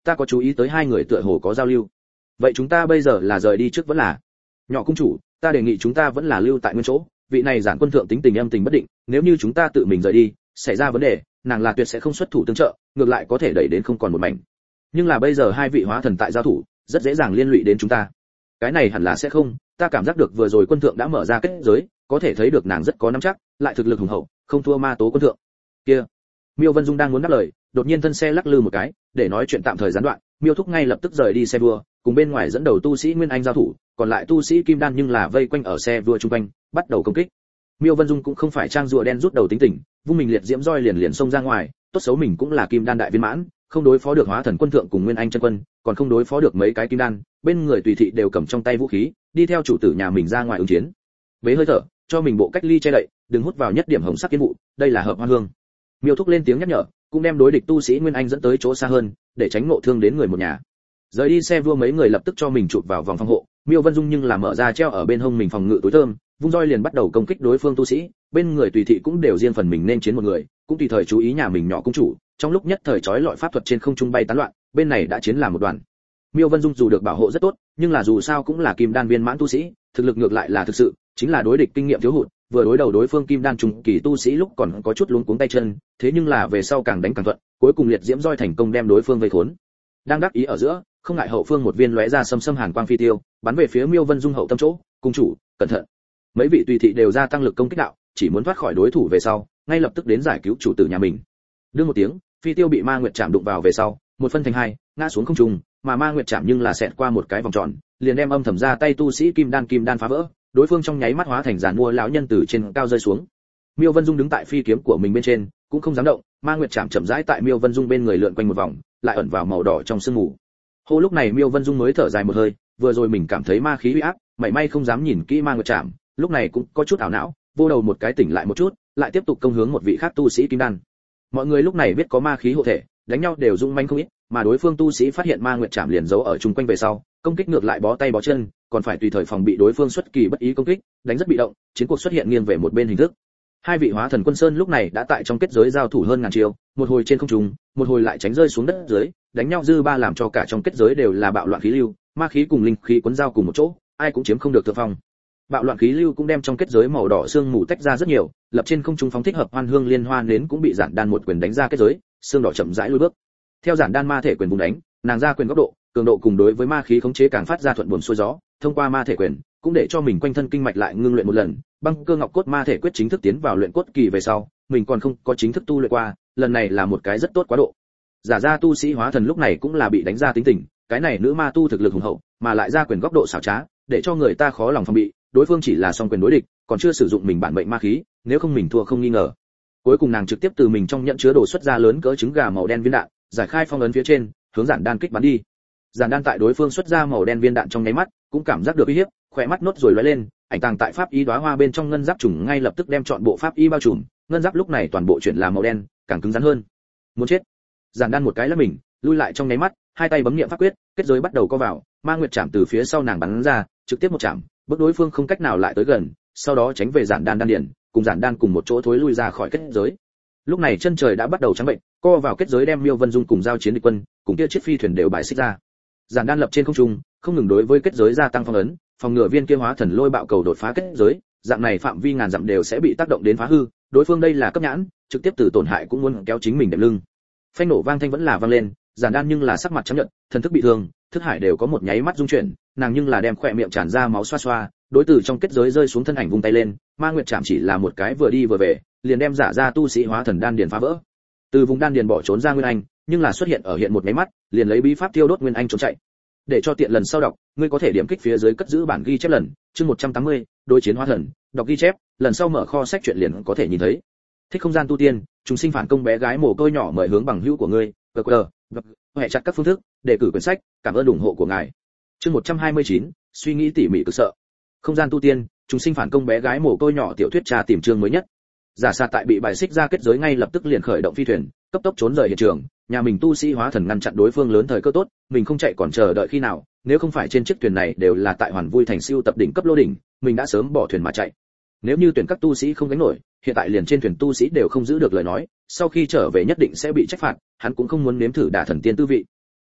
ta có chú ý tới hai người tựa hồ có giao lưu. Vậy chúng ta bây giờ là rời đi trước vẫn là? Nhỏ cung chủ, ta đề nghị chúng ta vẫn là lưu tại nguyên chỗ, vị này giản quân thượng tính tình âm tình bất định, nếu như chúng ta tự mình rời đi, xảy ra vấn đề, nàng là tuyệt sẽ không xuất thủ tương trợ, ngược lại có thể đẩy đến không còn một mảnh. Nhưng là bây giờ hai vị hóa thần tại giao thủ, rất dễ dàng liên lụy đến chúng ta. Cái này hẳn là sẽ không, ta cảm giác được vừa rồi quân thượng đã mở ra kết giới, có thể thấy được nàng rất có nắm chắc, lại thực lực hùng hậu, không thua ma tố quân thượng. Kia, Miêu Vân Dung đang muốn đáp lời, đột nhiên thân xe lắc lư một cái, để nói chuyện tạm thời gián đoạn, Miêu Thúc ngay lập tức rời đi xe vua, cùng bên ngoài dẫn đầu tu sĩ Nguyên Anh giao thủ, còn lại tu sĩ Kim Đan nhưng là vây quanh ở xe vua trung quanh, bắt đầu công kích. Miêu Vân Dung cũng không phải trang rùa đen rút đầu tính tình, vung mình liệt diễm roi liền xông ra ngoài, tốt xấu mình cũng là Kim Đan đại viên mãn, không đối phó được hóa thần quân thượng cùng Nguyên Anh chân quân, còn không đối phó được mấy cái Kim Đan, bên người tùy thị đều cầm trong tay vũ khí, đi theo chủ tử nhà mình ra ngoài ứng chiến. Bế hơi thở, cho mình bộ cách ly che đậy, đừng hút vào nhất điểm hồng sắc kiến vụ, đây là hợp hoan hương. Miêu Thúc lên tiếng nhắc nhở, cũng đem đối địch tu sĩ Nguyên Anh dẫn tới chỗ xa hơn, để tránh ngộ thương đến người một nhà. Rời đi xe vua mấy người lập tức cho mình chụp vào vòng phòng hộ, Miêu Vân Dung nhưng là mở ra treo ở bên hông mình phòng ngự túi thơm, vung roi liền bắt đầu công kích đối phương tu sĩ, bên người tùy thị cũng đều riêng phần mình nên chiến một người, cũng tùy thời chú ý nhà mình nhỏ cung chủ, trong lúc nhất thời chói lọi pháp thuật trên không trung bay tán loạn, bên này đã chiến làm một đoàn. Miêu Vân Dung dù được bảo hộ rất tốt, nhưng là dù sao cũng là Kim Đan viên mãn tu sĩ, thực lực ngược lại là thực sự, chính là đối địch kinh nghiệm thiếu hụt, vừa đối đầu đối phương Kim Đan trùng kỳ tu sĩ lúc còn có chút luống cuống tay chân, thế nhưng là về sau càng đánh càng thuận, cuối cùng liệt diễm roi thành công đem đối phương vây khốn. Đang đắc ý ở giữa, không ngại hậu phương một viên lóe ra xâm hàn quang phi tiêu, bắn về phía Miêu Vân Dung hậu tâm chỗ, cung chủ, cẩn thận. Mấy vị tùy thị đều gia tăng lực công kích đạo, chỉ muốn thoát khỏi đối thủ về sau, ngay lập tức đến giải cứu chủ tử nhà mình. Đương một tiếng, phi tiêu bị Ma Nguyệt chạm đụng vào về sau, một phân thành hai, ngã xuống không trung, mà Ma Nguyệt chạm nhưng là xẹt qua một cái vòng tròn, liền đem âm thầm ra tay tu sĩ Kim Đan phá vỡ, đối phương trong nháy mắt hóa thành giàn mua lão nhân từ trên cao rơi xuống. Miêu Vân Dung đứng tại phi kiếm của mình bên trên, cũng không dám động, Ma Nguyệt chạm chậm rãi tại Miêu Vân Dung bên người lượn quanh một vòng, lại ẩn vào màu đỏ trong sương mù. Hô, lúc này Miêu Vân Dung mới thở dài một hơi, vừa rồi mình cảm thấy ma khí uy áp, mảy may không dám nhìn kỹ Ma Nguyệt chạm, lúc này cũng có chút ảo não, vô đầu một cái tỉnh lại một chút, lại tiếp tục công hướng một vị khác tu sĩ Kim Đan. Mọi người lúc này biết có ma khí hộ thể, đánh nhau đều rung manh không ít, mà đối phương tu sĩ phát hiện Ma Nguyệt chạm liền giấu ở chung quanh về sau, công kích ngược lại bó tay bó chân, còn phải tùy thời phòng bị đối phương xuất kỳ bất ý công kích, đánh rất bị động, chiến cuộc xuất hiện nghiêng về một bên hình thức. Hai vị hóa thần quân sơn lúc này đã tại trong kết giới giao thủ hơn ngàn chiêu, một hồi trên không trung, một hồi lại tránh rơi xuống đất dưới, đánh nhau dư ba làm cho cả trong kết giới đều là bạo loạn khí lưu, ma khí cùng linh khí cuốn giao cùng một chỗ, ai cũng chiếm không được thượng phong. Bạo loạn khí lưu cũng đem trong kết giới màu đỏ xương mù tách ra rất nhiều, lập trên không trung phóng thích hợp hoan hương liên hoa nến cũng bị giản đan một quyền đánh ra kết giới, xương đỏ chậm rãi lùi bước. Theo giản đan ma thể quyền vùng đánh, nàng ra quyền góc độ, cường độ cùng đối với ma khí khống chế càng phát ra thuận buồm xuôi gió, thông qua ma thể quyền, cũng để cho mình quanh thân kinh mạch lại ngưng luyện một lần, băng cơ ngọc cốt ma thể quyết chính thức tiến vào luyện cốt kỳ về sau, mình còn không có chính thức tu luyện qua, lần này là một cái rất tốt quá độ. Giả ra tu sĩ hóa thần lúc này cũng là bị đánh ra tính tình, cái này nữ ma tu thực lực hùng hậu, mà lại ra quyền góc độ xảo trá, để cho người ta khó lòng phòng bị, đối phương chỉ là song quyền đối địch, còn chưa sử dụng mình bản mệnh ma khí, nếu không mình thua không nghi ngờ. Cuối cùng nàng trực tiếp từ mình trong nhận chứa đồ xuất ra lớn cỡ trứng gà màu đen viên đạn, giải khai phong ấn phía trên, hướng giản đan kích bắn đi. Giản đan tại đối phương xuất ra màu đen viên đạn trong nháy mắt, cũng cảm giác được uy hiếp, khỏe mắt nốt rồi lóe lên, ảnh tàng tại pháp y đóa hoa bên trong ngân giáp trùng ngay lập tức đem chọn bộ pháp y bao trùm, ngân giáp lúc này toàn bộ chuyển làm màu đen, càng cứng rắn hơn. Muốn chết. Giản đan một cái lắc mình, lui lại trong nháy mắt, hai tay bấm niệm pháp quyết, kết giới bắt đầu co vào, Ma Nguyệt chạm từ phía sau nàng bắn ra, trực tiếp một chạm, bước đối phương không cách nào lại tới gần, sau đó tránh về giản đan đan điển, cùng giản đan cùng một chỗ thối lui ra khỏi kết giới. Lúc này chân trời đã bắt đầu trắng bệnh, co vào kết giới đem Miêu Vân Dung cùng giao chiến địch quân, cùng kia chiếc phi thuyền đều bài xích ra. Giản đan lập trên không trung, không ngừng đối với kết giới gia tăng phong ấn, phòng ngừa viên kia hóa thần lôi bạo cầu đột phá kết giới, dạng này phạm vi ngàn dặm đều sẽ bị tác động đến phá hư, đối phương đây là cấp nhãn, trực tiếp từ tổn hại cũng muốn kéo chính mình đệm lưng. Phanh nổ vang thanh vẫn là vang lên, giản đan nhưng là sắc mặt trắng nhợt, thần thức bị thương, thức hải đều có một nháy mắt rung chuyển, nàng nhưng là đem khỏe miệng tràn ra máu xoa xoa, đối tử trong kết giới rơi xuống thân ảnh vung tay lên, Ma Nguyệt chạm chỉ là một cái vừa đi vừa về, liền đem giả ra tu sĩ hóa thần đan điền phá vỡ. Từ vùng đan điền bỏ trốn ra Nguyên Anh, nhưng là xuất hiện ở hiện một nháy mắt, liền lấy bí pháp tiêu đốt Nguyên Anh trốn chạy. Để cho tiện lần sau đọc, ngươi có thể điểm kích phía dưới cất giữ bản ghi chép lần, chương 180, đối chiến hóa thần, đọc ghi chép, lần sau mở kho sách truyện liền có thể nhìn thấy. Thích không gian tu tiên, chúng sinh phản công bé gái mồ côi nhỏ mời hướng bằng hữu của ngươi, QR, hệ chặt các phương thức, để cử quyển sách, cảm ơn ủng hộ của ngài. Chương 129, suy nghĩ tỉ mỉ cực sợ. Không gian tu tiên, chúng sinh phản công bé gái mồ côi nhỏ tiểu thuyết tra tìm chương mới nhất. Giả Sạt tại bị bài xích ra kết giới ngay lập tức liền khởi động phi thuyền, cấp tốc trốn rời hiện trường, nhà mình tu sĩ hóa thần ngăn chặn đối phương lớn thời cơ tốt, mình không chạy còn chờ đợi khi nào, nếu không phải trên chiếc thuyền này đều là tại Hoàn Vui thành siêu tập đỉnh cấp lô đỉnh, mình đã sớm bỏ thuyền mà chạy. Nếu như tuyển các tu sĩ không gánh nổi, hiện tại liền trên thuyền tu sĩ đều không giữ được lời nói, sau khi trở về nhất định sẽ bị trách phạt, hắn cũng không muốn nếm thử đả thần tiên tư vị.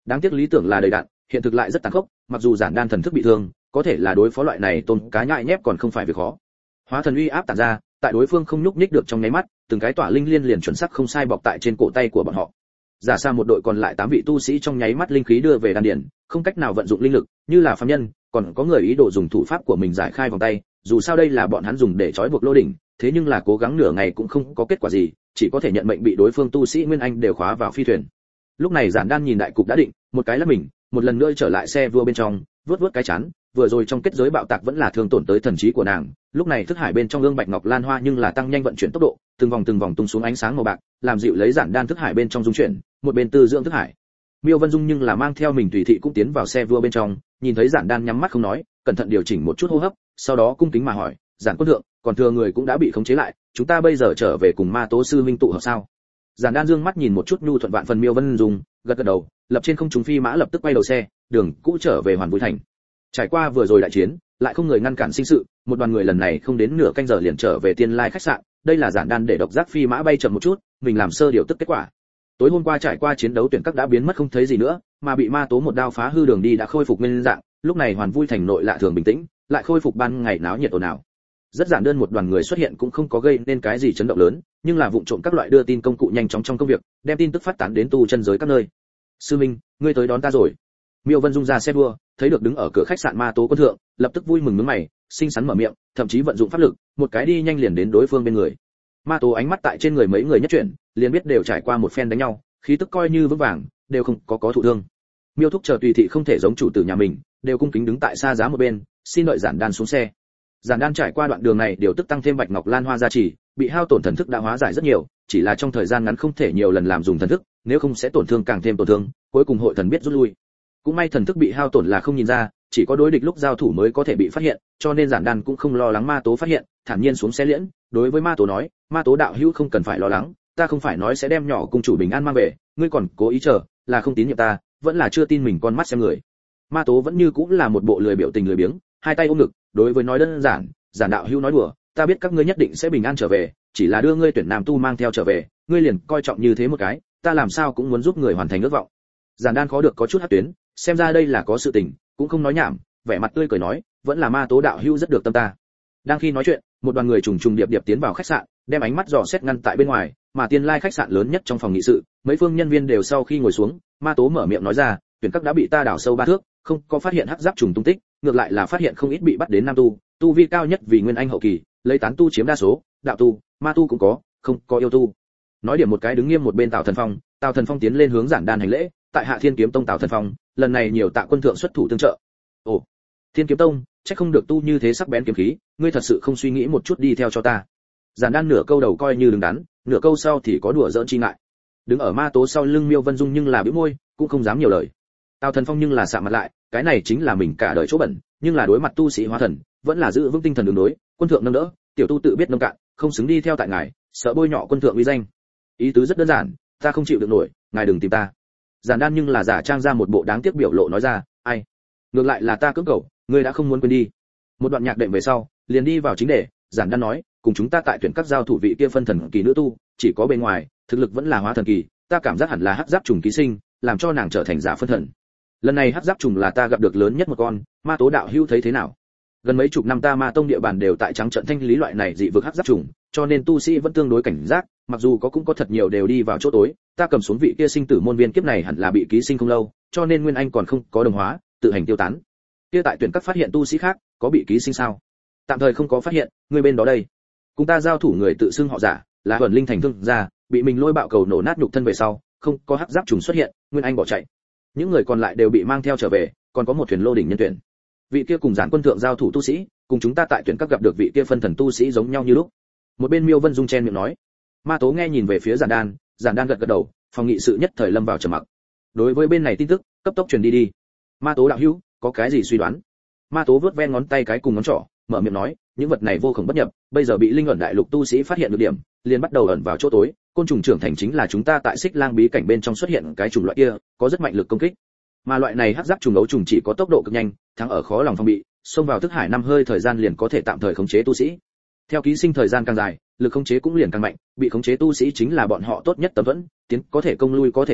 Đáng tiếc lý tưởng là đầy đặn, hiện thực lại rất tàn khốc, mặc dù giản đan thần thức bị thương, có thể là đối phó loại này tôn cá nhại nhép còn không phải việc khó. Hóa thần uy áp tản ra, tại đối phương không nhúc nhích được trong nháy mắt, từng cái tỏa linh liên liền chuẩn xác không sai bọc tại trên cổ tay của bọn họ. Giả xa một đội còn lại 8 vị tu sĩ trong nháy mắt linh khí đưa về đan điền, không cách nào vận dụng linh lực, như là phàm nhân, còn có người ý đồ dùng thủ pháp của mình giải khai vòng tay, dù sao đây là bọn hắn dùng để trói buộc lô đỉnh, thế nhưng là cố gắng nửa ngày cũng không có kết quả gì, chỉ có thể nhận mệnh bị đối phương tu sĩ nguyên anh đều khóa vào phi thuyền. Lúc này giản đan nhìn đại cục đã định, một cái là mình, một lần nữa trở lại xe vua bên trong, vuốt vuốt cái chán, vừa rồi trong kết giới bạo tạc vẫn là thương tổn tới thần trí của nàng, lúc này thức hải bên trong ương bạch ngọc lan hoa nhưng là tăng nhanh vận chuyển tốc độ, từng vòng tung xuống ánh sáng màu bạc, làm dịu lấy giản đan thức hải bên trong dung chuyển, một bên tư dưỡng thức hải. Miêu Vân Dung nhưng là mang theo mình tùy thị cũng tiến vào xe vua bên trong, nhìn thấy giản đan nhắm mắt không nói, cẩn thận điều chỉnh một chút hô hấp, sau đó cung kính mà hỏi, giản quân thượng, còn thừa người cũng đã bị khống chế lại, chúng ta bây giờ trở về cùng ma tố sư minh tụ hợp sao? Giản đan dương mắt nhìn một chút nhu thuận vạn phần Miêu Vân Dung, gật gật đầu, lập trên không trung phi mã lập tức quay đầu xe, đường cũ trở về Hoàn Vũ thành. Trải qua vừa rồi đại chiến, lại không người ngăn cản sinh sự, một đoàn người lần này không đến nửa canh giờ liền trở về Tiên Lai khách sạn, đây là giản đan để độc giác phi mã bay chậm một chút, mình làm sơ điều tức kết quả. Tối hôm qua trải qua chiến đấu tuyển các đã biến mất không thấy gì nữa, mà bị ma tố một đao phá hư đường đi đã khôi phục nguyên dạng, lúc này Hoàn Vui thành nội lạ thường bình tĩnh, lại khôi phục ban ngày náo nhiệt ồn ào. Rất giản đơn một đoàn người xuất hiện cũng không có gây nên cái gì chấn động lớn, nhưng là vụng trộm các loại đưa tin công cụ nhanh chóng trong công việc, đem tin tức phát tán đến tu chân giới các nơi. Sư Minh, ngươi tới đón ta rồi. Miêu Vân Dung ra xe đua, thấy được đứng ở cửa khách sạn ma tố quân thượng, lập tức vui mừng nhướng mày, xinh xắn mở miệng, thậm chí vận dụng pháp lực, một cái đi nhanh liền đến đối phương bên người. Ma tố ánh mắt tại trên người mấy người nhất chuyển, liền biết đều trải qua một phen đánh nhau, khí tức coi như vững vàng, đều không có thụ thương. Miêu thúc chờ tùy thị không thể giống chủ tử nhà mình, đều cung kính đứng tại xa giá một bên, xin đợi giản đan xuống xe. Giản đan trải qua đoạn đường này điều tức tăng thêm bạch ngọc lan hoa gia trì, bị hao tổn thần thức đã hóa giải rất nhiều, chỉ là trong thời gian ngắn không thể nhiều lần làm dùng thần thức, nếu không sẽ tổn thương càng thêm tổn thương, cuối cùng hội thần biết rút lui. Cũng may thần thức bị hao tổn là không nhìn ra, chỉ có đối địch lúc giao thủ mới có thể bị phát hiện, cho nên giản đan cũng không lo lắng ma tố phát hiện, thản nhiên xuống xe liễn, đối với ma tố nói, ma tố đạo hữu không cần phải lo lắng, ta không phải nói sẽ đem nhỏ cung chủ bình an mang về, ngươi còn cố ý chờ, là không tín nhiệm ta, vẫn là chưa tin mình con mắt xem người. Ma tố vẫn như cũng là một bộ lười biểu tình lười biếng, hai tay ôm ngực, đối với nói đơn giản, giản đạo hữu nói đùa, ta biết các ngươi nhất định sẽ bình an trở về, chỉ là đưa ngươi tuyển nam tu mang theo trở về, ngươi liền coi trọng như thế một cái, ta làm sao cũng muốn giúp người hoàn thành ước vọng. Giản đan khó được có chút hất tuyến, xem ra đây là có sự tình, cũng không nói nhảm, vẻ mặt tươi cười nói, vẫn là ma tố đạo hữu rất được tâm ta. Đang khi nói chuyện, một đoàn người trùng trùng điệp điệp tiến vào khách sạn, đem ánh mắt dò xét ngăn tại bên ngoài, mà Tiên Lai khách sạn lớn nhất trong phòng nghị sự, mấy phương nhân viên đều sau khi ngồi xuống, ma tố mở miệng nói ra, tuyển các đã bị ta đào sâu 3 thước, không có phát hiện hắc giáp trùng tung tích, ngược lại là phát hiện không ít bị bắt đến nam tu, tu vi cao nhất vì nguyên anh hậu kỳ, lấy tán tu chiếm đa số, đạo tu, ma tu cũng có, không có yêu tu. Nói điểm một cái đứng nghiêm một bên Tào Thần Phong tiến lên hướng giản đan hành lễ, tại Hạ Thiên Kiếm Tông Tào Thần Phong, lần này nhiều tạ quân thượng xuất thủ tương trợ. Ồ, Thiên Kiếm Tông, chắc không được tu như thế sắc bén kiếm khí, ngươi thật sự không suy nghĩ một chút đi theo cho ta. Giản đan nửa câu đầu coi như đứng đắn, nửa câu sau thì có đùa giỡn chi ngại. Đứng ở ma tố sau lưng Miêu Vân Dung nhưng là bĩu môi, cũng không dám nhiều lời. Tào Thần Phong nhưng là sạm mặt lại, cái này chính là mình cả đời chỗ bẩn, nhưng là đối mặt tu sĩ hóa thần, vẫn là giữ vững tinh thần đường đối, quân thượng nâng đỡ, tiểu tu tự biết nông cạn, không xứng đi theo tại ngài, sợ bôi nhọ quân thượng uy danh. Ý tứ rất đơn giản, ta không chịu được nổi, ngài đừng tìm ta. Giản đan nhưng là giả trang ra một bộ đáng tiếc biểu lộ nói ra, ai, ngược lại là ta cưỡng cầu, ngươi đã không muốn quên đi. Một đoạn nhạc đệm về sau, liền đi vào chính đề, giản đan nói, cùng chúng ta tại tuyển các giao thủ vị kia phân thần kỳ nữ tu, chỉ có bên ngoài, thực lực vẫn là hóa thần kỳ, ta cảm giác hẳn là hắc giáp trùng ký sinh, làm cho nàng trở thành giả phân thần. Lần này hắc giáp trùng là ta gặp được lớn nhất một con, ma tố đạo hữu thấy thế nào? Gần mấy chục năm ta ma tông địa bàn đều tại trắng trận thanh lý loại này dị vực hắc giáp trùng, cho nên tu sĩ vẫn tương đối cảnh giác, mặc dù cũng có thật nhiều đều đi vào chỗ tối, ta cầm xuống vị kia sinh tử môn viên kiếp này hẳn là bị ký sinh không lâu, cho nên nguyên anh còn không có đồng hóa, tự hành tiêu tán. Kia tại tuyển các phát hiện tu sĩ khác, có bị ký sinh sao? Tạm thời không có phát hiện, người bên đó đây. Cùng ta giao thủ người tự xưng họ giả, là Huẩn Linh thành thương gia, bị mình lôi bạo cầu nổ nát nhục thân về sau, không có hắc giáp trùng xuất hiện, nguyên anh bỏ chạy. Những người còn lại đều bị mang theo trở về, còn có một thuyền lô đỉnh nhân tuyển. Vị kia cùng giản quân thượng giao thủ tu sĩ, cùng chúng ta tại tuyển các gặp được vị kia phân thần tu sĩ giống nhau như lúc. Một bên Miêu Vân Dung chen miệng nói. Ma tố nghe nhìn về phía giản đan gật gật đầu, phòng nghị sự nhất thời lâm vào trầm mặc. Đối với bên này tin tức, cấp tốc truyền đi. Ma tố đạo hữu, có cái gì suy đoán? Ma tố vớt ven ngón tay cái cùng ngón trỏ, mở miệng nói, những vật này vô cùng bất nhập, bây giờ bị linh ẩn đại lục tu sĩ phát hiện được điểm, liền bắt đầu ẩn vào chỗ tối, côn trùng trưởng thành chính là chúng ta tại Xích Lang bí cảnh bên trong xuất hiện cái chủng loại kia, có rất mạnh lực công kích. Mà loại này hắc giáp trùng ấu trùng chỉ có tốc độ cực nhanh, thắng ở khó lòng phòng bị, xông vào thức hải 5 hơi thời gian liền có thể tạm thời khống chế tu sĩ. Theo ký sinh thời gian càng dài, lực khống chế cũng liền càng mạnh, bị khống chế tu sĩ chính là bọn họ tốt nhất tấm thuẫn, tiến có thể công lui có thể thủ,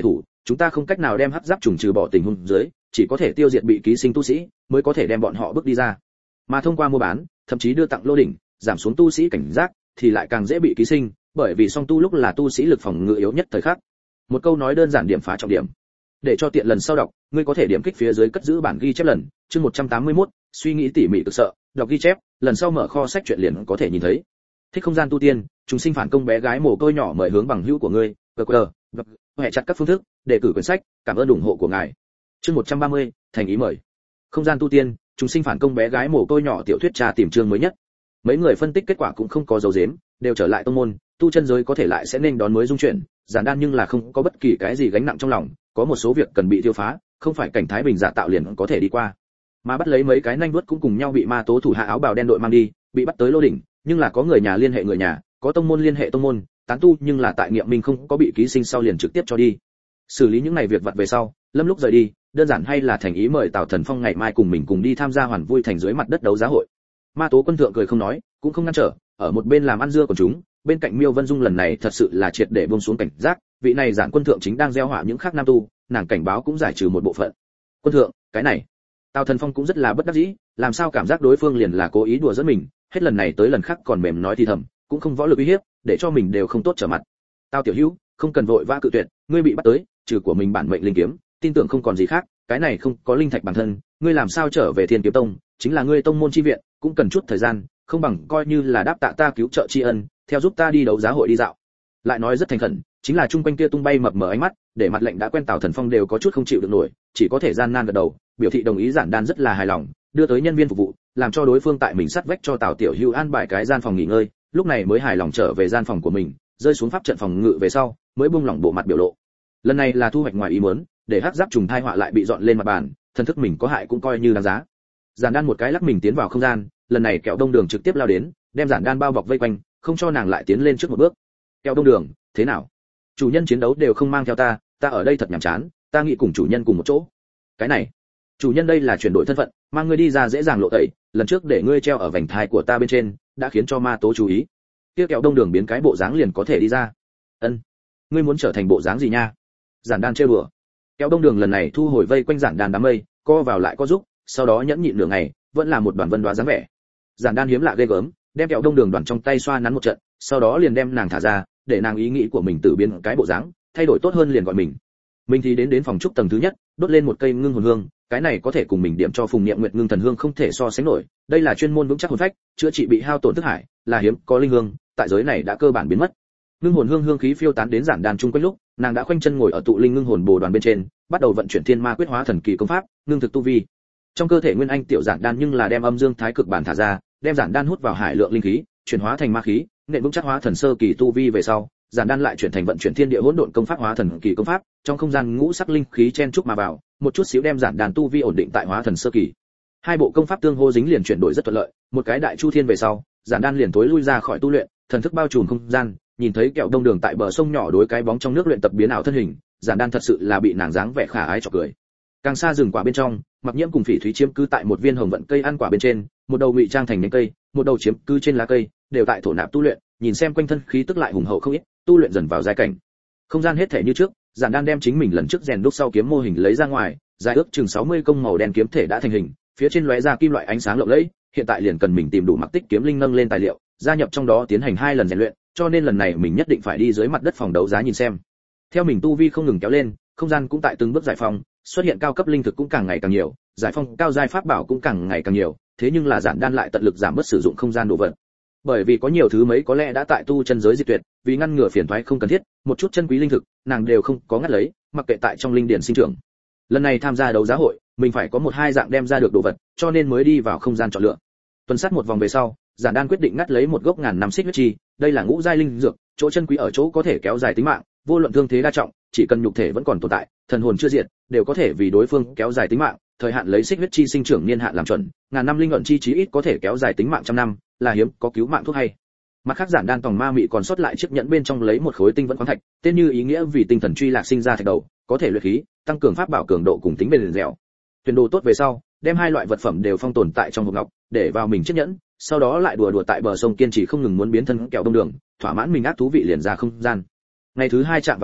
chúng ta không cách nào đem hắc giáp trùng trừ bỏ tình huống dưới, chỉ có thể tiêu diệt bị ký sinh tu sĩ, mới có thể đem bọn họ bước đi ra. Mà thông qua mua bán, thậm chí đưa tặng lô đỉnh, giảm xuống tu sĩ cảnh giác, thì lại càng dễ bị ký sinh, bởi vì song tu lúc là tu sĩ lực phòng ngự yếu nhất thời khắc. Một câu nói đơn giản điểm phá trọng điểm. Để cho tiện lần sau đọc, ngươi có thể điểm kích phía dưới cất giữ bản ghi chép lần, chương 181, suy nghĩ tỉ mỉ cực sợ, đọc ghi chép, lần sau mở kho sách truyện liền có thể nhìn thấy. Thích không gian tu tiên, chúng sinh phản công bé gái mồ côi nhỏ mời hướng bằng hữu của ngươi, QR, hệ chặt các phương thức, để cử quyển sách, cảm ơn ủng hộ của ngài. Chương 130, thành ý mời. Không gian tu tiên, chúng sinh phản công bé gái mồ côi nhỏ tiểu thuyết trà tìm chương mới nhất. Mấy người phân tích kết quả cũng không có dấu giếm, đều trở lại tông môn, tu chân giới có thể lại sẽ nên đón mới dung chuyển, giản đan nhưng là không có bất kỳ cái gì gánh nặng trong lòng, có một số việc cần bị tiêu phá, không phải cảnh thái bình giả tạo liền có thể đi qua. Mà bắt lấy mấy cái nhanh vuốt cũng cùng nhau bị ma tố thủ hạ áo bào đen đội mang đi, bị bắt tới lô đỉnh, nhưng là có người nhà liên hệ người nhà, có tông môn liên hệ tông môn, tán tu nhưng là tại Nghiệm Minh không có bị ký sinh sau liền trực tiếp cho đi. Xử lý những này việc vặt về sau, Lâm lúc rời đi, đơn giản hay là thành ý mời Tào Thần Phong ngày mai cùng mình cùng đi tham gia hoàn vui thành dưới mặt đất đấu giá hội. Ma tố quân thượng cười không nói, cũng không ngăn trở, ở một bên làm ăn dưa của chúng, bên cạnh Miêu Vân Dung lần này thật sự là triệt để buông xuống cảnh giác, vị này giản quân thượng chính đang gieo họa những khác nam tu, nàng cảnh báo cũng giải trừ một bộ phận. Quân thượng, cái này, Tào Thần Phong cũng rất là bất đắc dĩ, làm sao cảm giác đối phương liền là cố ý đùa giỡn mình, hết lần này tới lần khác còn mềm nói thì thầm, cũng không võ lực uy hiếp, để cho mình đều không tốt trở mặt. Tào tiểu hữu, không cần vội vã cự tuyệt, ngươi bị bắt tới, trừ của mình bản mệnh linh kiếm, tin tưởng không còn gì khác, cái này không có linh thạch bản thân, ngươi làm sao trở về Thiên Kiếm Tông, chính là ngươi tông môn chi viện, cũng cần chút thời gian, không bằng coi như là đáp tạ ta cứu trợ tri ân, theo giúp ta đi đấu giá hội đi dạo. Lại nói rất thành khẩn, chính là chung quanh kia tung bay mập mờ ánh mắt, để mặt lệnh đã quen Tào Thần Phong đều có chút không chịu được nổi, chỉ có thể gian nan gật đầu, biểu thị đồng ý. Giản đan rất là hài lòng, đưa tới nhân viên phục vụ, làm cho đối phương tại mình sát vách cho Tào tiểu hữu an bài cái gian phòng nghỉ ngơi, lúc này mới hài lòng trở về gian phòng của mình, rơi xuống pháp trận phòng ngự về sau, mới buông lỏng bộ mặt biểu lộ. Lần này là thu hoạch ngoài ý muốn, để hắc giáp trùng thai họa lại bị dọn lên mặt bàn, thân thức mình có hại cũng coi như đáng giá. Giản đan một cái lắc mình tiến vào không gian, lần này Kẹo Đông Đường trực tiếp lao đến, đem Giản đan bao bọc vây quanh, không cho nàng lại tiến lên trước một bước. Kẹo Đông Đường, thế nào? Chủ nhân chiến đấu đều không mang theo ta, ta ở đây thật nhàm chán, ta nghĩ cùng chủ nhân cùng một chỗ. Cái này, chủ nhân đây là chuyển đổi thân phận, mang ngươi đi ra dễ dàng lộ tẩy, lần trước để ngươi treo ở vành thai của ta bên trên, đã khiến cho ma tố chú ý. Kia Kẹo Đông Đường biến cái bộ dáng liền có thể đi ra. Ân, ngươi muốn trở thành bộ dáng gì nha? Giản đan trêu đùa. Kẹo Đông Đường lần này thu hồi vây quanh Giản đan đám mây, co vào lại co giúp, sau đó nhẫn nhịn nửa ngày, vẫn là một đoàn vân đoá dáng vẻ. Giản đan hiếm lạ ghê gớm, đem Kẹo Đông Đường đoàn trong tay xoa nắn một trận, sau đó liền đem nàng thả ra, để nàng ý nghĩ của mình tự biến cái bộ dáng, thay đổi tốt hơn liền gọi mình. Mình thì đến phòng trúc tầng thứ nhất, đốt lên một cây ngưng hồn hương, cái này có thể cùng mình điểm cho Phùng Niệm Nguyệt ngưng thần hương không thể so sánh nổi, đây là chuyên môn vững chắc hồn phách, chữa trị bị hao tổn thức hải, là hiếm có linh hương, tại giới này đã cơ bản biến mất. Ngưng hồn hương hương khí phiêu tán đến Giản đan chung quanh lúc, nàng đã khoanh chân ngồi ở tụ linh ngưng hồn bồ đoàn bên trên, bắt đầu vận chuyển thiên ma quyết hóa thần kỳ công pháp, ngưng thực tu vi. Trong cơ thể nguyên anh tiểu Giản đan nhưng là đem âm dương thái cực bản thả ra, đem Giản đan hút vào hải lượng linh khí, chuyển hóa thành ma khí, nện vững chắc hóa thần sơ kỳ tu vi về sau, Giản đan lại chuyển thành vận chuyển thiên địa hỗn độn công pháp hóa thần kỳ công pháp, trong không gian ngũ sắc linh khí chen chúc mà vào, một chút xíu đem Giản đan tu vi ổn định tại hóa thần sơ kỳ. Hai bộ công pháp tương hô dính liền chuyển đổi rất thuận lợi, một cái đại chu thiên về sau, Giản đan liền tối lui ra khỏi tu luyện, thần thức bao trùm không gian, nhìn thấy Kẹo Đông Đường tại bờ sông nhỏ đối cái bóng trong nước luyện tập biến ảo thân hình, Giản đan thật sự là bị nàng dáng vẻ khả ái chọc cười. Càng xa rừng quả bên trong, Mặc Nhiễm cùng Phỉ Thúy chiếm cứ tại một viên hồng vận cây ăn quả bên trên, một đầu ngụy trang thành nhánh cây, một đầu chiếm cứ trên lá cây, đều tại thổ nạp tu luyện, nhìn xem quanh thân khí tức lại hùng hậu không ít, tu luyện dần vào giai cảnh. Không gian hết thể như trước, Giản đan đem chính mình lần trước rèn đúc sau kiếm mô hình lấy ra ngoài, dài ước chừng 60 công màu đen kiếm thể đã thành hình, phía trên lóe ra kim loại ánh sáng lộng lẫy, hiện tại liền cần mình tìm đủ mặc tích kiếm linh nâng lên tài liệu, gia nhập trong đó tiến hành 2 lần rèn luyện, cho nên lần này mình nhất định phải đi dưới mặt đất phòng đấu giá nhìn xem. Theo mình tu vi không ngừng kéo lên, không gian cũng tại từng bước giải phóng, xuất hiện cao cấp linh thực cũng càng ngày càng nhiều, giải phong cao giai pháp bảo cũng càng ngày càng nhiều, thế nhưng là Giản đan lại tận lực giảm bớt sử dụng không gian đồ vật. Bởi vì có nhiều thứ mấy có lẽ đã tại tu chân giới diệt tuyệt, vì ngăn ngừa phiền toái không cần thiết, một chút chân quý linh thực, nàng đều không có ngắt lấy, mặc kệ tại trong linh điển sinh trưởng. Lần này tham gia đấu giá hội, mình phải có 1-2 dạng đem ra được đồ vật, cho nên mới đi vào không gian chọn lựa. Tuần sát một vòng về sau, Giản đan quyết định ngắt lấy một gốc ngàn năm xích huyết chi, đây là ngũ giai linh dược, chỗ chân quý ở chỗ có thể kéo dài tính mạng, vô luận thương thế đa trọng, chỉ cần nhục thể vẫn còn tồn tại, thần hồn chưa diệt, đều có thể vì đối phương kéo dài tính mạng, thời hạn lấy xích huyết chi sinh trưởng niên hạn làm chuẩn, ngàn năm linh luận chi chí ít có thể kéo dài tính mạng trăm năm, là hiếm có cứu mạng thuốc hay. Mặt khác Giản đan tòng ma mị còn sót lại chiếc nhẫn bên trong lấy một khối tinh vẫn khoáng thạch, tên như ý nghĩa vì tinh thần truy lạc sinh ra thạch đầu, có thể luyện khí, tăng cường pháp bảo cường độ cùng tính bền dẻo. Tuyển đồ tốt về sau, đem 2 loại vật phẩm đều phong tồn tại trong hộp ngọc, để vào mình chiếc nhẫn, sau đó lại đùa tại bờ sông kiên trì không ngừng muốn biến thân Kẹo Đông Đường, thỏa mãn mình ác thú vị liền ra không gian. Ngày thứ 2 chạm vào tối,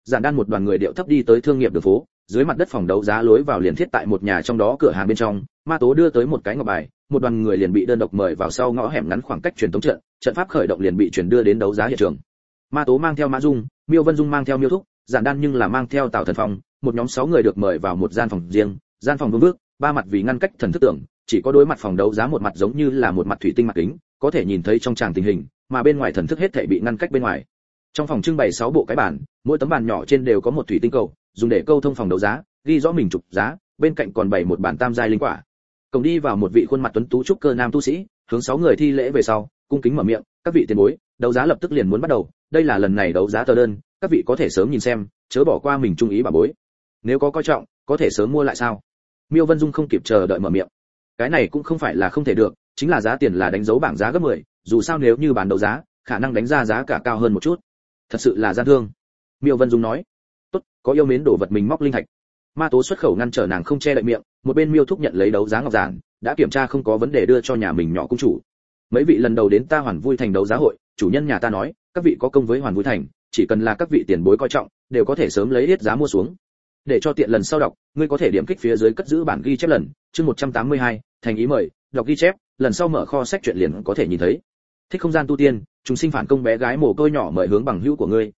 Giản Đan một đoàn người điệu thấp đi tới thương nghiệp đường phố, dưới mặt đất phòng đấu giá lối vào liền thiết tại một nhà trong đó cửa hàng bên trong, Ma Tố đưa tới một cái ngọc bài, một đoàn người liền bị đơn độc mời vào sau ngõ hẻm ngắn khoảng cách truyền tống trận, trận pháp khởi động liền bị chuyển đưa đến đấu giá hiện trường. Ma Tố mang theo Mã Dung, Miêu Vân Dung mang theo Miêu Thúc, Giản Đan nhưng là mang theo Tào Thần Phong, một nhóm 6 người được mời vào một gian phòng riêng, gian phòng vương vước, ba mặt vì ngăn cách thần thức tưởng, chỉ có đối mặt phòng đấu giá một mặt giống như là một mặt thủy tinh mặt kính, có thể nhìn thấy trong tràng tình hình, mà bên ngoài thần thức hết thảy bị ngăn cách bên ngoài. Trong phòng trưng bày 6 bộ cái bàn, mỗi tấm bàn nhỏ trên đều có một thủy tinh cầu, dùng để câu thông phòng đấu giá, ghi rõ mình trục giá, bên cạnh còn bày một bản tam giai linh quả. Cổng đi vào một vị khuôn mặt tuấn tú trúc cơ nam tu sĩ, hướng 6 người thi lễ về sau, cung kính mở miệng, "Các vị tiền bối, đấu giá lập tức liền muốn bắt đầu, đây là lần này đấu giá tờ đơn, các vị có thể sớm nhìn xem, chớ bỏ qua mình trung ý bảo bối. Nếu có coi trọng, có thể sớm mua lại sao?" Miêu Vân Dung không kịp chờ đợi mở miệng. Cái này cũng không phải là không thể được, chính là giá tiền là đánh dấu bảng giá gấp 10, dù sao nếu như bán đấu giá, khả năng đánh ra giá cả cao hơn một chút. Thật sự là gian thương. Miêu Vân Dung nói. "Tốt, có yêu mến đồ vật mình móc linh thạch." Ma Tố xuất khẩu ngăn trở nàng không che đậy miệng, một bên Miêu Thúc nhận lấy đấu giá ngọc giản, đã kiểm tra không có vấn đề đưa cho nhà mình nhỏ cung chủ. "Mấy vị lần đầu đến ta Hoàn Vui Thành đấu giá hội, chủ nhân nhà ta nói, các vị có công với Hoàn Vui Thành, chỉ cần là các vị tiền bối coi trọng, đều có thể sớm lấy hết giá mua xuống. Để cho tiện lần sau đọc, ngươi có thể điểm kích phía dưới cất giữ bản ghi chép lần, chương 182, thành ý mời, đọc ghi chép, lần sau mở kho sách truyện liền có thể nhìn thấy. Thích không gian tu tiên, chúng sinh phản công bé gái mồ côi nhỏ mời hướng bằng hữu của ngươi,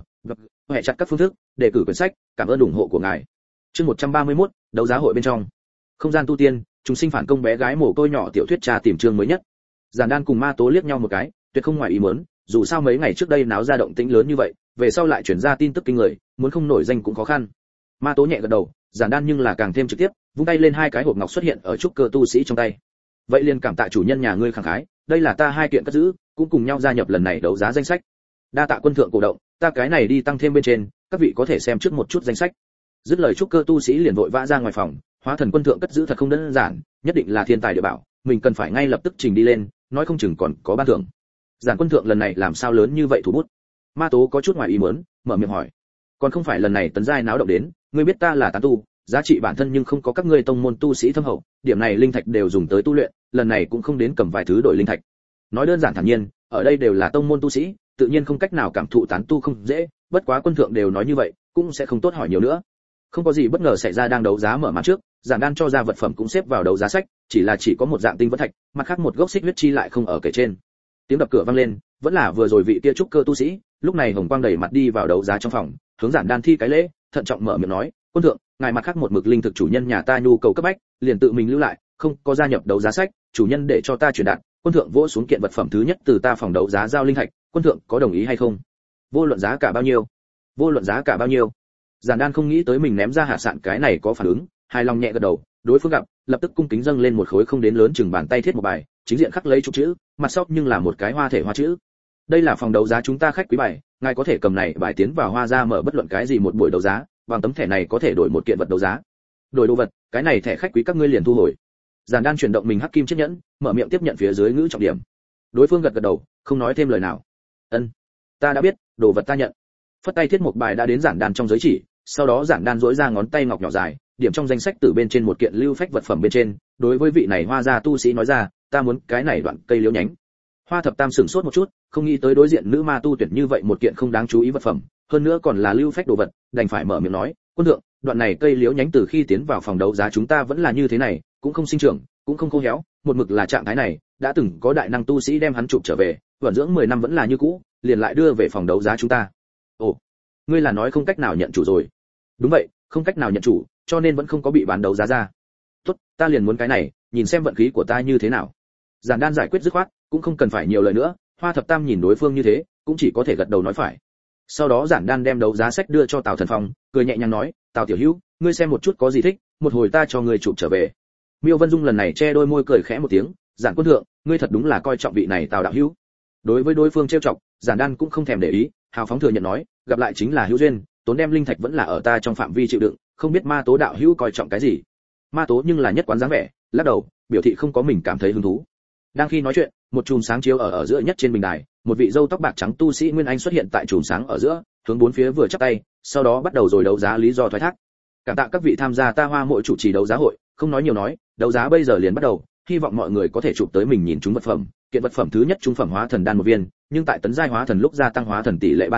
hệ chặt các phương thức, đề cử quyển sách, cảm ơn ủng hộ của ngài." Chương 131, đấu giá hội bên trong. Không gian tu tiên, chúng sinh phản công bé gái mồ côi nhỏ tiểu thuyết trà tìm chương mới nhất. Giản Đan cùng Ma Tố liếc nhau một cái, tuyệt không ngoài ý muốn, dù sao mấy ngày trước đây náo ra động tĩnh lớn như vậy, về sau lại chuyển ra tin tức kinh người, muốn không nổi danh cũng khó khăn. Ma Tố nhẹ gật đầu, Giản Đan nhưng là càng thêm trực tiếp, vung tay lên hai cái hộp ngọc xuất hiện ở trúc cơ tu sĩ trong tay. "Vậy liền cảm tạ chủ nhân nhà ngươi khẳng khái, đây là ta hai kiện cất giữ, cũng cùng nhau gia nhập lần này đấu giá danh sách. Đa tạ quân thượng cổ động, ta cái này đi tăng thêm bên trên, các vị có thể xem trước một chút danh sách." Dứt lời trúc cơ tu sĩ liền vội vã ra ngoài phòng, hóa thần quân thượng cất giữ thật không đơn giản, nhất định là thiên tài địa bảo, mình cần phải ngay lập tức trình đi lên, nói không chừng còn có ban thưởng. Giản quân thượng lần này làm sao lớn như vậy thủ bút? Ma Tố có chút ngoài ý muốn, mở miệng hỏi. "Còn không phải lần này tấn giai náo động đến, ngươi biết ta là tán tu, giá trị bản thân nhưng không có các ngươi tông môn tu sĩ thâm hậu, điểm này linh thạch đều dùng tới tu luyện, lần này cũng không đến cầm vài thứ đổi linh thạch." Nói đơn giản thản nhiên, ở đây đều là tông môn tu sĩ, tự nhiên không cách nào cảm thụ tán tu không dễ, bất quá quân thượng đều nói như vậy, cũng sẽ không tốt hỏi nhiều nữa. Không có gì bất ngờ xảy ra đang đấu giá mở màn trước, Giản Đan cho ra vật phẩm cũng xếp vào đấu giá sách, chỉ có một dạng tinh vẫn thạch, mặt khác một gốc xích huyết chi lại không ở kể trên. Tiếng đập cửa vang lên, vẫn là vừa rồi vị kia trúc cơ tu sĩ, lúc này hồng quang đẩy mặt đi vào đấu giá trong phòng, hướng Giản Đan thi cái lễ, thận trọng mở miệng nói, "Quân thượng, ngài mặt khác một mực linh thực chủ nhân nhà ta nhu cầu cấp bách, liền tự mình lưu lại, không có gia nhập đấu giá sách, chủ nhân để cho ta truyền đạt, quân thượng vỗ xuống kiện vật phẩm thứ nhất từ ta phòng đấu giá giao linh thạch, quân thượng có đồng ý hay không?" "Vô luận giá cả bao nhiêu?" "Vô luận giá cả bao nhiêu?" Giản Đan không nghĩ tới mình ném ra hạ sạn cái này có phản ứng, hài lòng nhẹ gật đầu, đối phương gặp, lập tức cung kính dâng lên một khối không đến lớn chừng bàn tay thiết một bài, chính diện khắc lấy chục chữ, mặt sau nhưng là một cái hoa thể hoa chữ. "Đây là phòng đấu giá chúng ta khách quý bài, ngài có thể cầm này bài tiến vào hoa ra mở bất luận cái gì một buổi đấu giá, bằng tấm thẻ này có thể đổi một kiện vật đấu giá. Đổi đồ vật, cái này thẻ khách quý các ngươi liền thu hồi." Giản Đan chuyển động mình hắc kim chiếc nhẫn, mở miệng tiếp nhận phía dưới ngữ trọng điểm. Đối phương gật gật đầu, không nói thêm lời nào. "Ân, ta đã biết, đồ vật ta nhận." Phất tay thiết một bài đã đến Giản Đan trong giới chỉ, sau đó Giản Đan duỗi ra ngón tay ngọc nhỏ dài, điểm trong danh sách từ bên trên một kiện lưu phách vật phẩm bên trên, đối với vị này hoa gia tu sĩ nói ra, "Ta muốn cái này đoạn cây liễu nhánh." Hoa Thập Tam sửng sốt một chút, không nghĩ tới đối diện nữ ma tu tuyển như vậy một kiện không đáng chú ý vật phẩm, hơn nữa còn là lưu phách đồ vật, đành phải mở miệng nói, "Quân thượng, đoạn này cây liễu nhánh từ khi tiến vào phòng đấu giá chúng ta vẫn là như thế này, cũng không sinh trưởng, cũng không khô héo, một mực là trạng thái này, đã từng có đại năng tu sĩ đem hắn chụp trở về, vận dưỡng 10 năm vẫn là như cũ, liền lại đưa về phòng đấu giá chúng ta." "Ồ, ngươi là nói không cách nào nhận chủ rồi?" "Đúng vậy, không cách nào nhận chủ, cho nên vẫn không có bị bán đấu giá ra." "Tốt, ta liền muốn cái này, nhìn xem vận khí của ta như thế nào." Giản Đan giải quyết dứt khoát, cũng không cần phải nhiều lời nữa, Hoa Thập Tam nhìn đối phương như thế, cũng chỉ có thể gật đầu nói phải. Sau đó Giản Đan đem đấu giá sách đưa cho Tào Thần Phong, cười nhẹ nhàng nói, "Tào tiểu hữu, ngươi xem một chút có gì thích, một hồi ta cho ngươi chụp trở về." Miêu Vân Dung lần này che đôi môi cười khẽ một tiếng, "Giản quân thượng, ngươi thật đúng là coi trọng vị này Tào đạo hữu." Đối với đối phương trêu chọc, Giản Đan cũng không thèm để ý, hào phóng thừa nhận nói, "Gặp lại chính là hữu duyên, tốn đem linh thạch vẫn là ở ta trong phạm vi chịu đựng, không biết Ma Tố đạo hữu coi trọng cái gì." Ma Tố nhưng là nhất quán dáng vẻ, lắc đầu, biểu thị không có mình cảm thấy hứng thú. Đang khi nói chuyện, một chùm sáng chiếu ở giữa nhất trên bình đài, một vị râu tóc bạc trắng tu sĩ Nguyên Anh xuất hiện tại chùm sáng ở giữa, hướng bốn phía vừa chắp tay, sau đó bắt đầu rồi đấu giá lý do thoái thác. "Cảm tạ các vị tham gia ta Hoa Mội chủ trì đấu giá hội, không nói nhiều nói, đấu giá bây giờ liền bắt đầu, hy vọng mọi người có thể chụp tới mình nhìn chúng vật phẩm, kiện vật phẩm thứ nhất trung phẩm hóa thần đan một viên, nhưng tại tấn giai hóa thần lúc gia tăng hóa thần tỷ lệ 3 thành,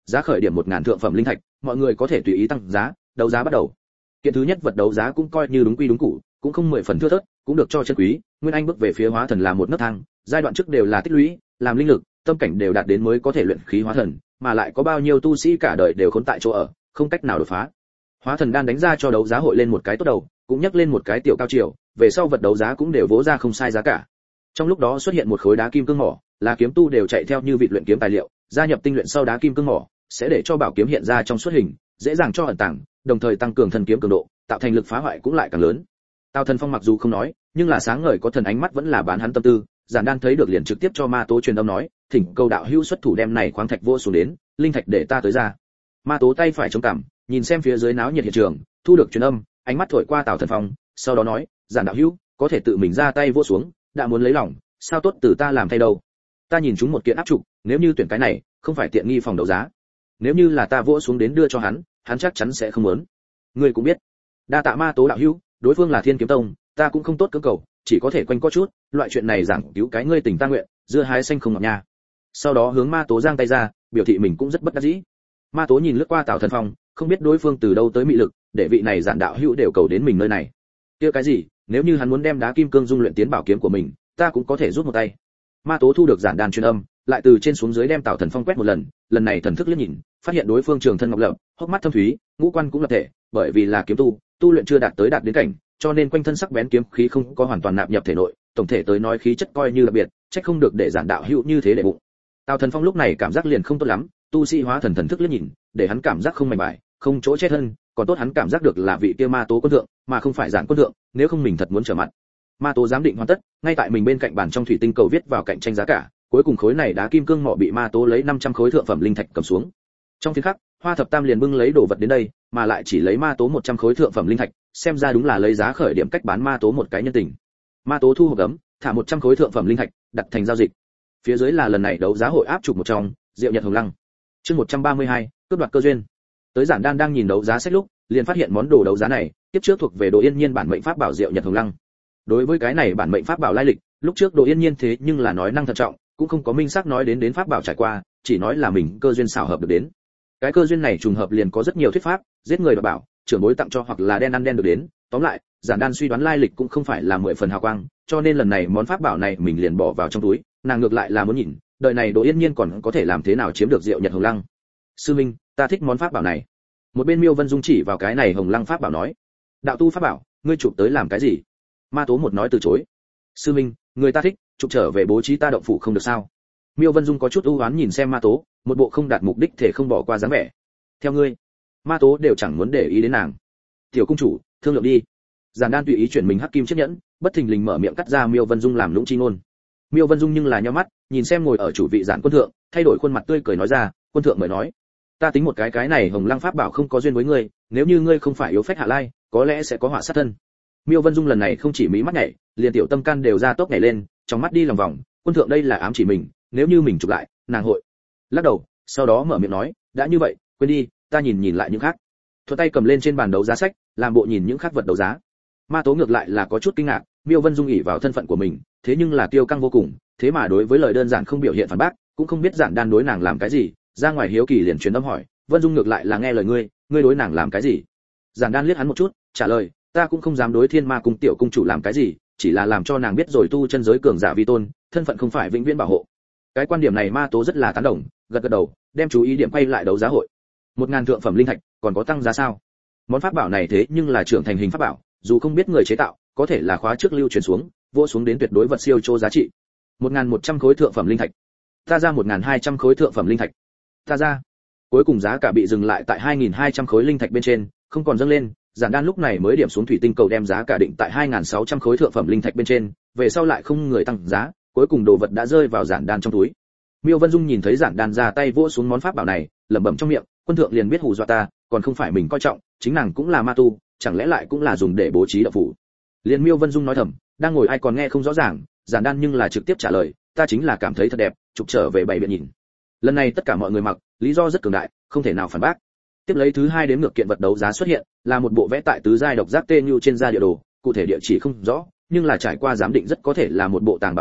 giá khởi điểm 1000 thượng phẩm linh thạch, mọi người có thể tùy ý tăng giá, đấu giá bắt đầu. Kiện thứ nhất vật đấu giá cũng coi như đúng quy đúng củ, cũng không 10 phần thưa thớt, cũng được cho chân quý. Nguyên Anh bước về phía hóa thần là một nấc thang, giai đoạn trước đều là tích lũy, làm linh lực, tâm cảnh đều đạt đến mới có thể luyện khí hóa thần, mà lại có bao nhiêu tu sĩ cả đời đều khốn tại chỗ ở, không cách nào đột phá. Hóa thần đan đánh ra cho đấu giá hội lên một cái tốt đầu, cũng nhắc lên một cái tiểu cao chiều, về sau vật đấu giá cũng đều vỗ ra không sai giá cả. Trong lúc đó xuất hiện một khối đá kim cương mỏ, là kiếm tu đều chạy theo như vị luyện kiếm tài liệu, gia nhập tinh luyện sau đá kim cương mỏ, sẽ để cho bảo kiếm hiện ra trong suốt hình, dễ dàng cho ẩn tàng, đồng thời tăng cường thần kiếm cường độ, tạo thành lực phá hoại cũng lại càng lớn. Tào Thần Phong mặc dù không nói, nhưng là sáng ngời có thần ánh mắt vẫn là bán hắn tâm tư, Giản Đan thấy được liền trực tiếp cho Ma Tố truyền âm nói, thỉnh cầu đạo hữu xuất thủ đem này khoáng thạch vô xuống đến, linh thạch để ta tới ra. Ma Tố tay phải chống cằm, nhìn xem phía dưới náo nhiệt hiện trường, thu được truyền âm, ánh mắt thổi qua Tào Thần Phong, sau đó nói, Giản đạo hữu, có thể tự mình ra tay vô xuống, đã muốn lấy lòng, sao tốt từ ta làm thay đâu. Ta nhìn chúng một kiện áp trục, nếu như tuyển cái này, không phải tiện nghi phòng đấu giá. Nếu như là ta vỗ xuống đến đưa cho hắn, hắn chắc chắn sẽ không muốn. Ngươi cũng biết, đa tạ Ma Tố đạo hữu, đối phương là Thiên Kiếm Tông, ta cũng không tốt cưỡng cầu, chỉ có thể quanh co chút, loại chuyện này giảng cứu cái ngươi tình ta nguyện, dưa hái xanh không ngọt nha. Sau đó hướng Ma Tố giang tay ra, biểu thị mình cũng rất bất đắc dĩ. Ma Tố nhìn lướt qua Tào Thần Phong, không biết đối phương từ đâu tới mị lực, để vị này Giản đạo hữu đều cầu đến mình nơi này. Kia cái gì, nếu như hắn muốn đem đá kim cương dung luyện tiến bảo kiếm của mình, ta cũng có thể giúp một tay. Ma Tố thu được Giản Đan truyền âm, lại từ trên xuống dưới đem Tào Thần Phong quét một lần, lần này thần thức liếc nhìn, phát hiện đối phương trường thân ngọc lập, hốc mắt thâm thúy, ngũ quan cũng lập thể, bởi vì là kiếm tu, tu luyện chưa đạt đến cảnh, cho nên quanh thân sắc bén kiếm khí không có hoàn toàn nạp nhập thể nội, tổng thể tới nói khí chất coi như đặc biệt, trách không được để Giản đạo hữu như thế để bụng. Tào Thần Phong lúc này cảm giác liền không tốt lắm, tu sĩ hóa thần thần thức liếc nhìn, để hắn cảm giác không mềm mại, không chỗ che thân, còn tốt hắn cảm giác được là vị kia Ma Tố quân thượng, mà không phải Giản quân thượng, nếu không mình thật muốn trở mặt. Ma Tố giám định hoàn tất, ngay tại mình bên cạnh bàn trong thủy tinh cầu viết vào cạnh tranh giá cả, cuối cùng khối này đá kim cương mỏ bị Ma Tố lấy 500 khối thượng phẩm linh thạch cầm xuống. Trong phiên khắc, Hoa Thập Tam liền bưng lấy đồ vật đến đây, mà lại chỉ lấy Ma Tố 100 khối thượng phẩm linh thạch, xem ra đúng là lấy giá khởi điểm cách bán Ma Tố một cái nhân tình. Ma Tố thu hộp gấm, thả 100 khối thượng phẩm linh thạch, đặt thành giao dịch. Phía dưới là lần này đấu giá hội áp trục một trong, Diệu Nhật Hồng Lăng. Chương 132, cướp đoạt cơ duyên. Tới Giản Đan đang nhìn đấu giá sách lúc, liền phát hiện món đồ đấu giá này, tiếp trước thuộc về Đồ Yên Nhiên bản mệnh pháp bảo Diệu Nhật Hồng Lăng. Đối với cái này bản mệnh pháp bảo lai lịch, lúc trước Đồ Yên Nhiên thế nhưng là nói năng thận trọng, cũng không có minh xác nói đến pháp bảo trải qua, chỉ nói là mình cơ duyên xảo hợp được đến. Cái cơ duyên này trùng hợp liền có rất nhiều thuyết pháp, giết người đoạt bảo, trưởng bối tặng cho hoặc là đen ăn đen được đến, tóm lại, Giản Đan suy đoán lai lịch cũng không phải là 10 phần hào quang, cho nên lần này món pháp bảo này mình liền bỏ vào trong túi, nàng ngược lại là muốn nhìn, đời này Đồ Yên Nhiên còn có thể làm thế nào chiếm được Diệu Nhật Hồng Lăng. Sư minh, ta thích món pháp bảo này. Một bên Miêu Vân Dung chỉ vào cái này Hồng Lăng pháp bảo nói, đạo tu pháp bảo, ngươi chụp tới làm cái gì? Ma Tố một nói từ chối. Sư minh, người ta thích, chụp trở về bố trí ta động phủ không được sao? Miêu Vân Dung có chút ưu oán nhìn xem Ma Tố, một bộ không đạt mục đích thể không bỏ qua dáng vẻ. Theo ngươi, Ma Tố đều chẳng muốn để ý đến nàng. Tiểu cung chủ, thương lượng đi. Giản Đan tùy ý chuyển mình hắc kim chiếc nhẫn, bất thình lình mở miệng cắt ra Miêu Vân Dung làm lũng chi ngôn. Miêu Vân Dung nhưng là nhíu mắt, nhìn xem ngồi ở chủ vị Giản quân thượng, thay đổi khuôn mặt tươi cười nói ra, quân thượng mời nói, ta tính một cái này Hồng Lăng pháp bảo không có duyên với ngươi, nếu như ngươi không phải yếu phách hạ lai, có lẽ sẽ có họa sát thân. Miêu Vân Dung lần này không chỉ mí mắt nhảy, liền tiểu tâm can đều ra tốc nhảy lên, trong mắt đi lòng vòng, quân thượng đây là ám chỉ mình, nếu như mình chụp lại, nàng hội lắc đầu, sau đó mở miệng nói, đã như vậy, quên đi, ta nhìn lại những khác. Thuận tay cầm lên trên bàn đấu giá sách, làm bộ nhìn những khác vật đấu giá. Ma Tố ngược lại là có chút kinh ngạc, Miêu Vân Dung ỷ vào thân phận của mình, thế nhưng là kiêu căng vô cùng, thế mà đối với lời đơn giản không biểu hiện phản bác, cũng không biết Giản Đan đối nàng làm cái gì, ra ngoài hiếu kỳ liền truyền âm hỏi, Vân Dung ngược lại là nghe lời ngươi đối nàng làm cái gì? Giản Đan liếc hắn một chút, trả lời, ta cũng không dám đối Thiên Ma cung tiểu cung chủ làm cái gì, chỉ là làm cho nàng biết rồi tu chân giới cường giả vi tôn, thân phận không phải vĩnh viễn bảo hộ. Cái quan điểm này Ma Tố rất là tán đồng, gật gật đầu, đem chú ý điểm quay lại đấu giá hội. 1000 thượng phẩm linh thạch, còn có tăng giá sao? Món pháp bảo này thế nhưng là trưởng thành hình pháp bảo, dù không biết người chế tạo, có thể là khóa trước lưu truyền xuống, vô xuống đến tuyệt đối vật siêu chô giá trị. 1100 khối thượng phẩm linh thạch. Ta ra 1200 khối thượng phẩm linh thạch. Ta ra. Cuối cùng giá cả bị dừng lại tại 2200 khối linh thạch bên trên, không còn dâng lên, Giản Đan lúc này mới điểm xuống thủy tinh cầu đem giá cả định tại 2600 khối thượng phẩm linh thạch bên trên, về sau lại không người tăng giá, cuối cùng đồ vật đã rơi vào Giản Đan trong túi. Miêu Vân Dung nhìn thấy Giản Đan ra tay vỗ xuống món pháp bảo này, lẩm bẩm trong miệng, quân thượng liền biết hù dọa ta, còn không phải mình coi trọng, chính nàng cũng là ma tu, chẳng lẽ lại cũng là dùng để bố trí đạo phủ. Liên Miêu Vân Dung nói thầm, đang ngồi ai còn nghe không rõ ràng, Giản Đan nhưng là trực tiếp trả lời, ta chính là cảm thấy thật đẹp, chụp trở về bày biện nhìn. Lần này tất cả mọi người mặc, lý do rất cường đại, không thể nào phản bác. Tiếp lấy thứ hai đến ngược kiện vật đấu giá xuất hiện, là một bộ vẽ tại tứ giai độc giác tê như trên da địa đồ, cụ thể địa chỉ không rõ, nhưng là trải qua giám định rất có thể là một bộ tàng bảo đồ,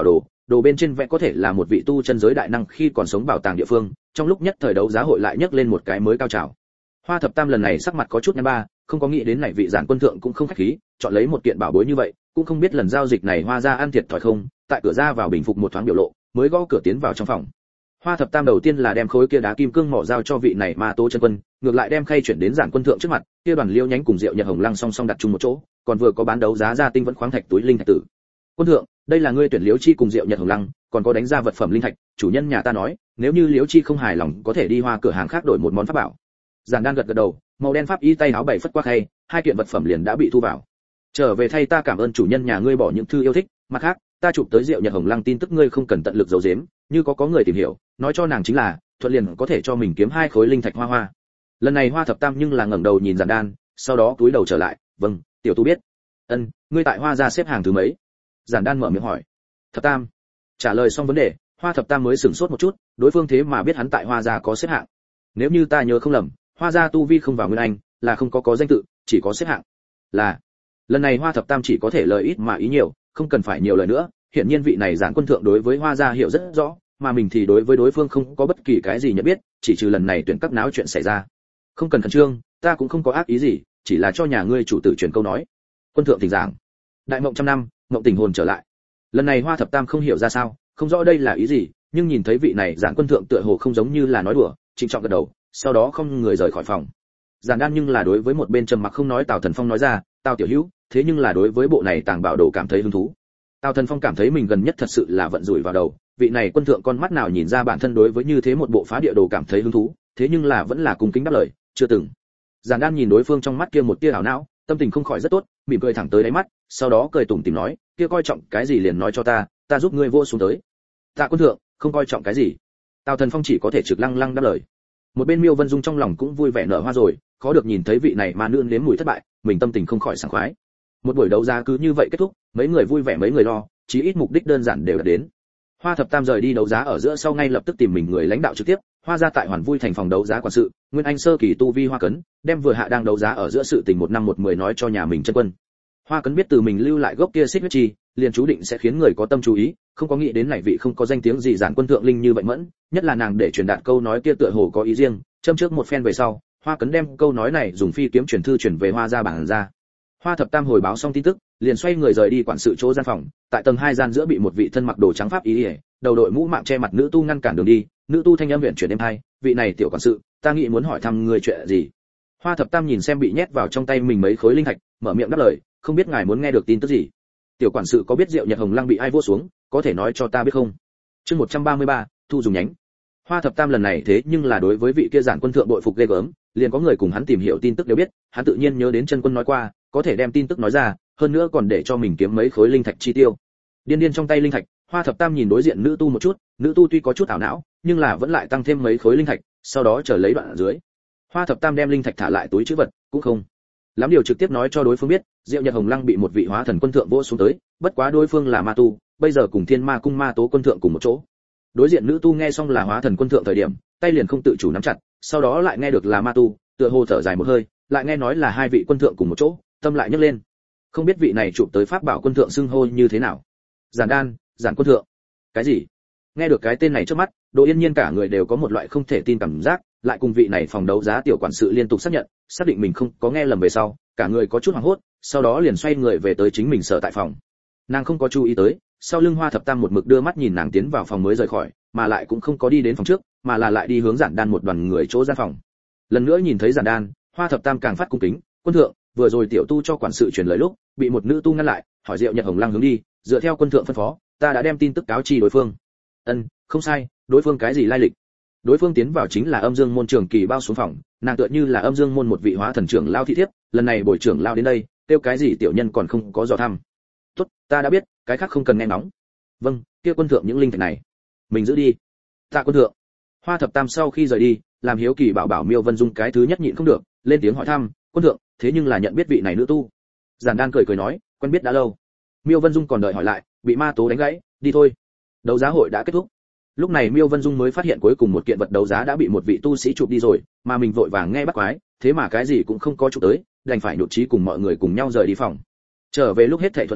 đồ bên trên vẽ có thể là một vị tu chân giới đại năng khi còn sống bảo tàng địa phương, trong lúc nhất thời đấu giá hội lại nhấc lên một cái mới cao trào. Hoa Thập Tam lần này sắc mặt có chút nhăn ba, không có nghĩ đến này vị giản quân thượng cũng không khách khí, chọn lấy một kiện bảo bối như vậy, cũng không biết lần giao dịch này Hoa gia ăn thiệt thòi không, tại cửa ra vào bình phục một thoáng biểu lộ, mới gõ cửa tiến vào trong phòng. Hoa Thập Tam đầu tiên là đem khối kia đá kim cương mỏ giao cho vị này Ma Tố chân quân, ngược lại đem khay chuyển đến giản quân thượng trước mặt, kia đoàn liêu nhánh cùng rượu nhật hồng lăng song song đặt chung một chỗ, còn vừa có bán đấu giá ra tinh vẫn khoáng thạch túi linh thạch tử. Quân thượng, đây là ngươi tuyển liễu chi cùng rượu nhật hồng lăng, còn có đánh ra vật phẩm linh thạch, chủ nhân nhà ta nói, nếu như liễu chi không hài lòng có thể đi Hoa cửa hàng khác đổi một món pháp bảo. Giản Đan gật gật đầu, màu đen pháp y tay áo bảy phất qua khay, hai kiện vật phẩm liền đã bị thu vào. Trở về thay ta cảm ơn chủ nhân nhà ngươi bỏ những thư yêu thích, mặt khác, ta chụp tới rượu nhật hồng lăng tin tức ngươi không cần tận lực giấu giếm, như có người tìm hiểu, nói cho nàng chính là, thuận liền có thể cho mình kiếm 2 khối linh thạch hoa hoa. Lần này Hoa Thập Tam nhưng là ngẩng đầu nhìn Giản Đan, sau đó cúi đầu trở lại, "Vâng, tiểu tu biết." "Ân, ngươi tại Hoa gia xếp hàng thứ mấy?" Giản Đan mở miệng hỏi. "Thập Tam." Trả lời xong vấn đề, Hoa Thập Tam mới sửng sốt một chút, đối phương thế mà biết hắn tại Hoa gia có xếp hạng. Nếu như ta nhớ không lầm, Hoa gia tu vi không vào Nguyên Anh, là không có danh tự, chỉ có xếp hạng. Là. Lần này Hoa Thập Tam chỉ có thể lời ít mà ý nhiều, không cần phải nhiều lời nữa, hiển nhiên vị này giản quân thượng đối với Hoa gia hiểu rất rõ, mà mình thì đối với đối phương không có bất kỳ cái gì nhận biết, chỉ trừ lần này tuyển các náo chuyện xảy ra. Không cần khẩn trương, ta cũng không có ác ý gì, chỉ là cho nhà ngươi chủ tử truyền câu nói. Quân thượng thỉnh giảng. Đại mộng trăm năm, mộng tình hồn trở lại. Lần này Hoa Thập Tam không hiểu ra sao, không rõ đây là ý gì, nhưng nhìn thấy vị này giản quân thượng tựa hồ không giống như là nói đùa, trịnh trọng gật đầu, sau đó không người rời khỏi phòng. Giản Đan nhưng là đối với một bên trầm mặc không nói Tào Thần Phong nói ra, "Tào tiểu hữu, thế nhưng là đối với bộ này tàng bảo đồ cảm thấy hứng thú." Tào Thần Phong cảm thấy mình gần nhất thật sự là vận rủi vào đầu, vị này quân thượng con mắt nào nhìn ra bản thân đối với như thế một bộ phá địa đồ cảm thấy hứng thú, thế nhưng là vẫn là cung kính đáp lời, "Chưa từng." Giản Đan nhìn đối phương trong mắt kia một tia ảo não, tâm tình không khỏi rất tốt, mỉm cười thẳng tới đáy mắt, sau đó cười tủm tỉm nói, "Kia coi trọng cái gì liền nói cho ta giúp ngươi vô xuống tới." "Tạ quân thượng, không coi trọng cái gì." Tào Thần Phong chỉ có thể trực lăng lăng đáp lời. Một bên Miêu Vân Dung trong lòng cũng vui vẻ nở hoa rồi, khó được nhìn thấy vị này mà nương nếm mùi thất bại, mình tâm tình không khỏi sảng khoái. Một buổi đấu giá cứ như vậy kết thúc, mấy người vui vẻ mấy người lo, chí ít mục đích đơn giản đều đã đến. Hoa Thập Tam rời đi đấu giá ở giữa sau ngay lập tức tìm mình người lãnh đạo trực tiếp, Hoa gia tại Hoàn Vui thành phòng đấu giá quản sự, Nguyên Anh sơ kỳ tu vi Hoa Cấn, đem vừa hạ đang đấu giá ở giữa sự tình 1 năm 1 10 nói cho nhà mình chân quân. Hoa Cấn biết từ mình lưu lại gốc kia xích huyết chi, liền chú định sẽ khiến người có tâm chú ý, không có nghĩ đến này vị không có danh tiếng gì giản quân thượng linh như vậy mẫn, nhất là nàng để truyền đạt câu nói kia tựa hồ có ý riêng, châm trước một phen về sau, Hoa Cấn đem câu nói này dùng phi kiếm truyền thư truyền về Hoa gia bản ra. Hoa Thập Tam hồi báo xong tin tức, liền xoay người rời đi quản sự chỗ gian phòng, tại tầng 2 gian giữa bị một vị thân mặc đồ trắng pháp y, đầu đội mũ mạng che mặt nữ tu ngăn cản đường đi, nữ tu thanh âm huyền chuyển êm hai, "Vị này tiểu quản sự, ta nghĩ muốn hỏi thăm người chuyện gì?" Hoa Thập Tam nhìn xem bị nhét vào trong tay mình mấy khối linh thạch, mở miệng đáp lời, "Không biết ngài muốn nghe được tin tức gì?" "Tiểu quản sự có biết rượu Nhật Hồng Lăng bị ai vua xuống, có thể nói cho ta biết không?" Chương 133, thu dùng nhánh. Hoa Thập Tam lần này thế nhưng là đối với vị kia giản quân thượng bội phục ghê gớm, liền có người cùng hắn tìm hiểu tin tức đều biết, hắn tự nhiên nhớ đến chân quân nói qua, có thể đem tin tức nói ra, hơn nữa còn để cho mình kiếm mấy khối linh thạch chi tiêu. Điên điên trong tay linh thạch, Hoa Thập Tam nhìn đối diện nữ tu một chút, nữ tu tuy có chút ảo não, nhưng là vẫn lại tăng thêm mấy khối linh thạch, sau đó chờ lấy đoạn ở dưới. Hoa Thập Tam đem linh thạch thả lại túi trữ vật, cũng không lắm điều trực tiếp nói cho đối phương biết, Diệu Nhật Hồng Lăng bị một vị hóa thần quân thượng vỗ xuống tới, bất quá đối phương là ma tu, bây giờ cùng Thiên Ma cung Ma Tố quân thượng cùng một chỗ. Đối diện nữ tu nghe xong là hóa thần quân thượng thời điểm, tay liền không tự chủ nắm chặt, sau đó lại nghe được là ma tu, tựa hồ thở dài một hơi, lại nghe nói là hai vị quân thượng cùng một chỗ, tâm lại nhấc lên. Không biết vị này chụp tới pháp bảo quân thượng xưng hô như thế nào? Giản Đan, Giản quân thượng. Cái gì? Nghe được cái tên này trước mắt, Đỗ Yên Nhiên cả người đều có một loại không thể tin cảm giác, lại cùng vị này phòng đấu giá tiểu quản sự liên tục xác nhận, xác định mình không có nghe lầm về sau, cả người có chút hoảng hốt, sau đó liền xoay người về tới chính mình sở tại phòng. Nàng không có chú ý tới, sau lưng Hoa Thập Tam một mực đưa mắt nhìn nàng tiến vào phòng mới rời khỏi, mà lại cũng không có đi đến phòng trước, mà là lại đi hướng Giản Đan một đoàn người chỗ gian phòng. Lần nữa nhìn thấy Giản Đan, Hoa Thập Tam càng phát cung kính, "Quân thượng, vừa rồi tiểu tu cho quản sự truyền lời lúc, bị một nữ tu ngăn lại, hỏi Diệu Nhật Hồng Lăng hướng đi, dựa theo quân thượng phân phó, ta đã đem tin tức cáo chi đối phương." "Ân, không sai, đối phương cái gì lai lịch?" Đối phương tiến vào chính là Âm Dương môn trưởng kỳ bao xuống phòng, nàng tựa như là Âm Dương môn một vị hóa thần trưởng lao thị thiếp, lần này bồi trưởng lao đến đây, kêu cái gì tiểu nhân còn không có dò thăm. "Tốt, ta đã biết, cái khác không cần nghe nóng." "Vâng, kia quân thượng những linh thạch này, mình giữ đi." "Tạ quân thượng." Hoa Thập Tam sau khi rời đi, làm hiếu kỳ bảo bảo Miêu Vân Dung cái thứ nhất nhịn không được, lên tiếng hỏi thăm, "Quân thượng, thế nhưng là nhận biết vị này nữ tu?" Giản Đan cười cười nói, "Quen biết đã lâu." Miêu Vân Dung còn đợi hỏi lại, bị Ma Tố đánh gãy, "Đi thôi." Đấu giá hội đã kết thúc. Lúc này Miêu Vân Dung mới phát hiện cuối cùng một kiện vật đấu giá đã bị một vị tu sĩ chụp đi rồi, mà mình vội vàng nghe bắt quái, thế mà cái gì cũng không có chụp tới, đành phải nhụt chí cùng mọi người cùng nhau rời đi phòng. Trở về lúc hết thảy thuận lợi,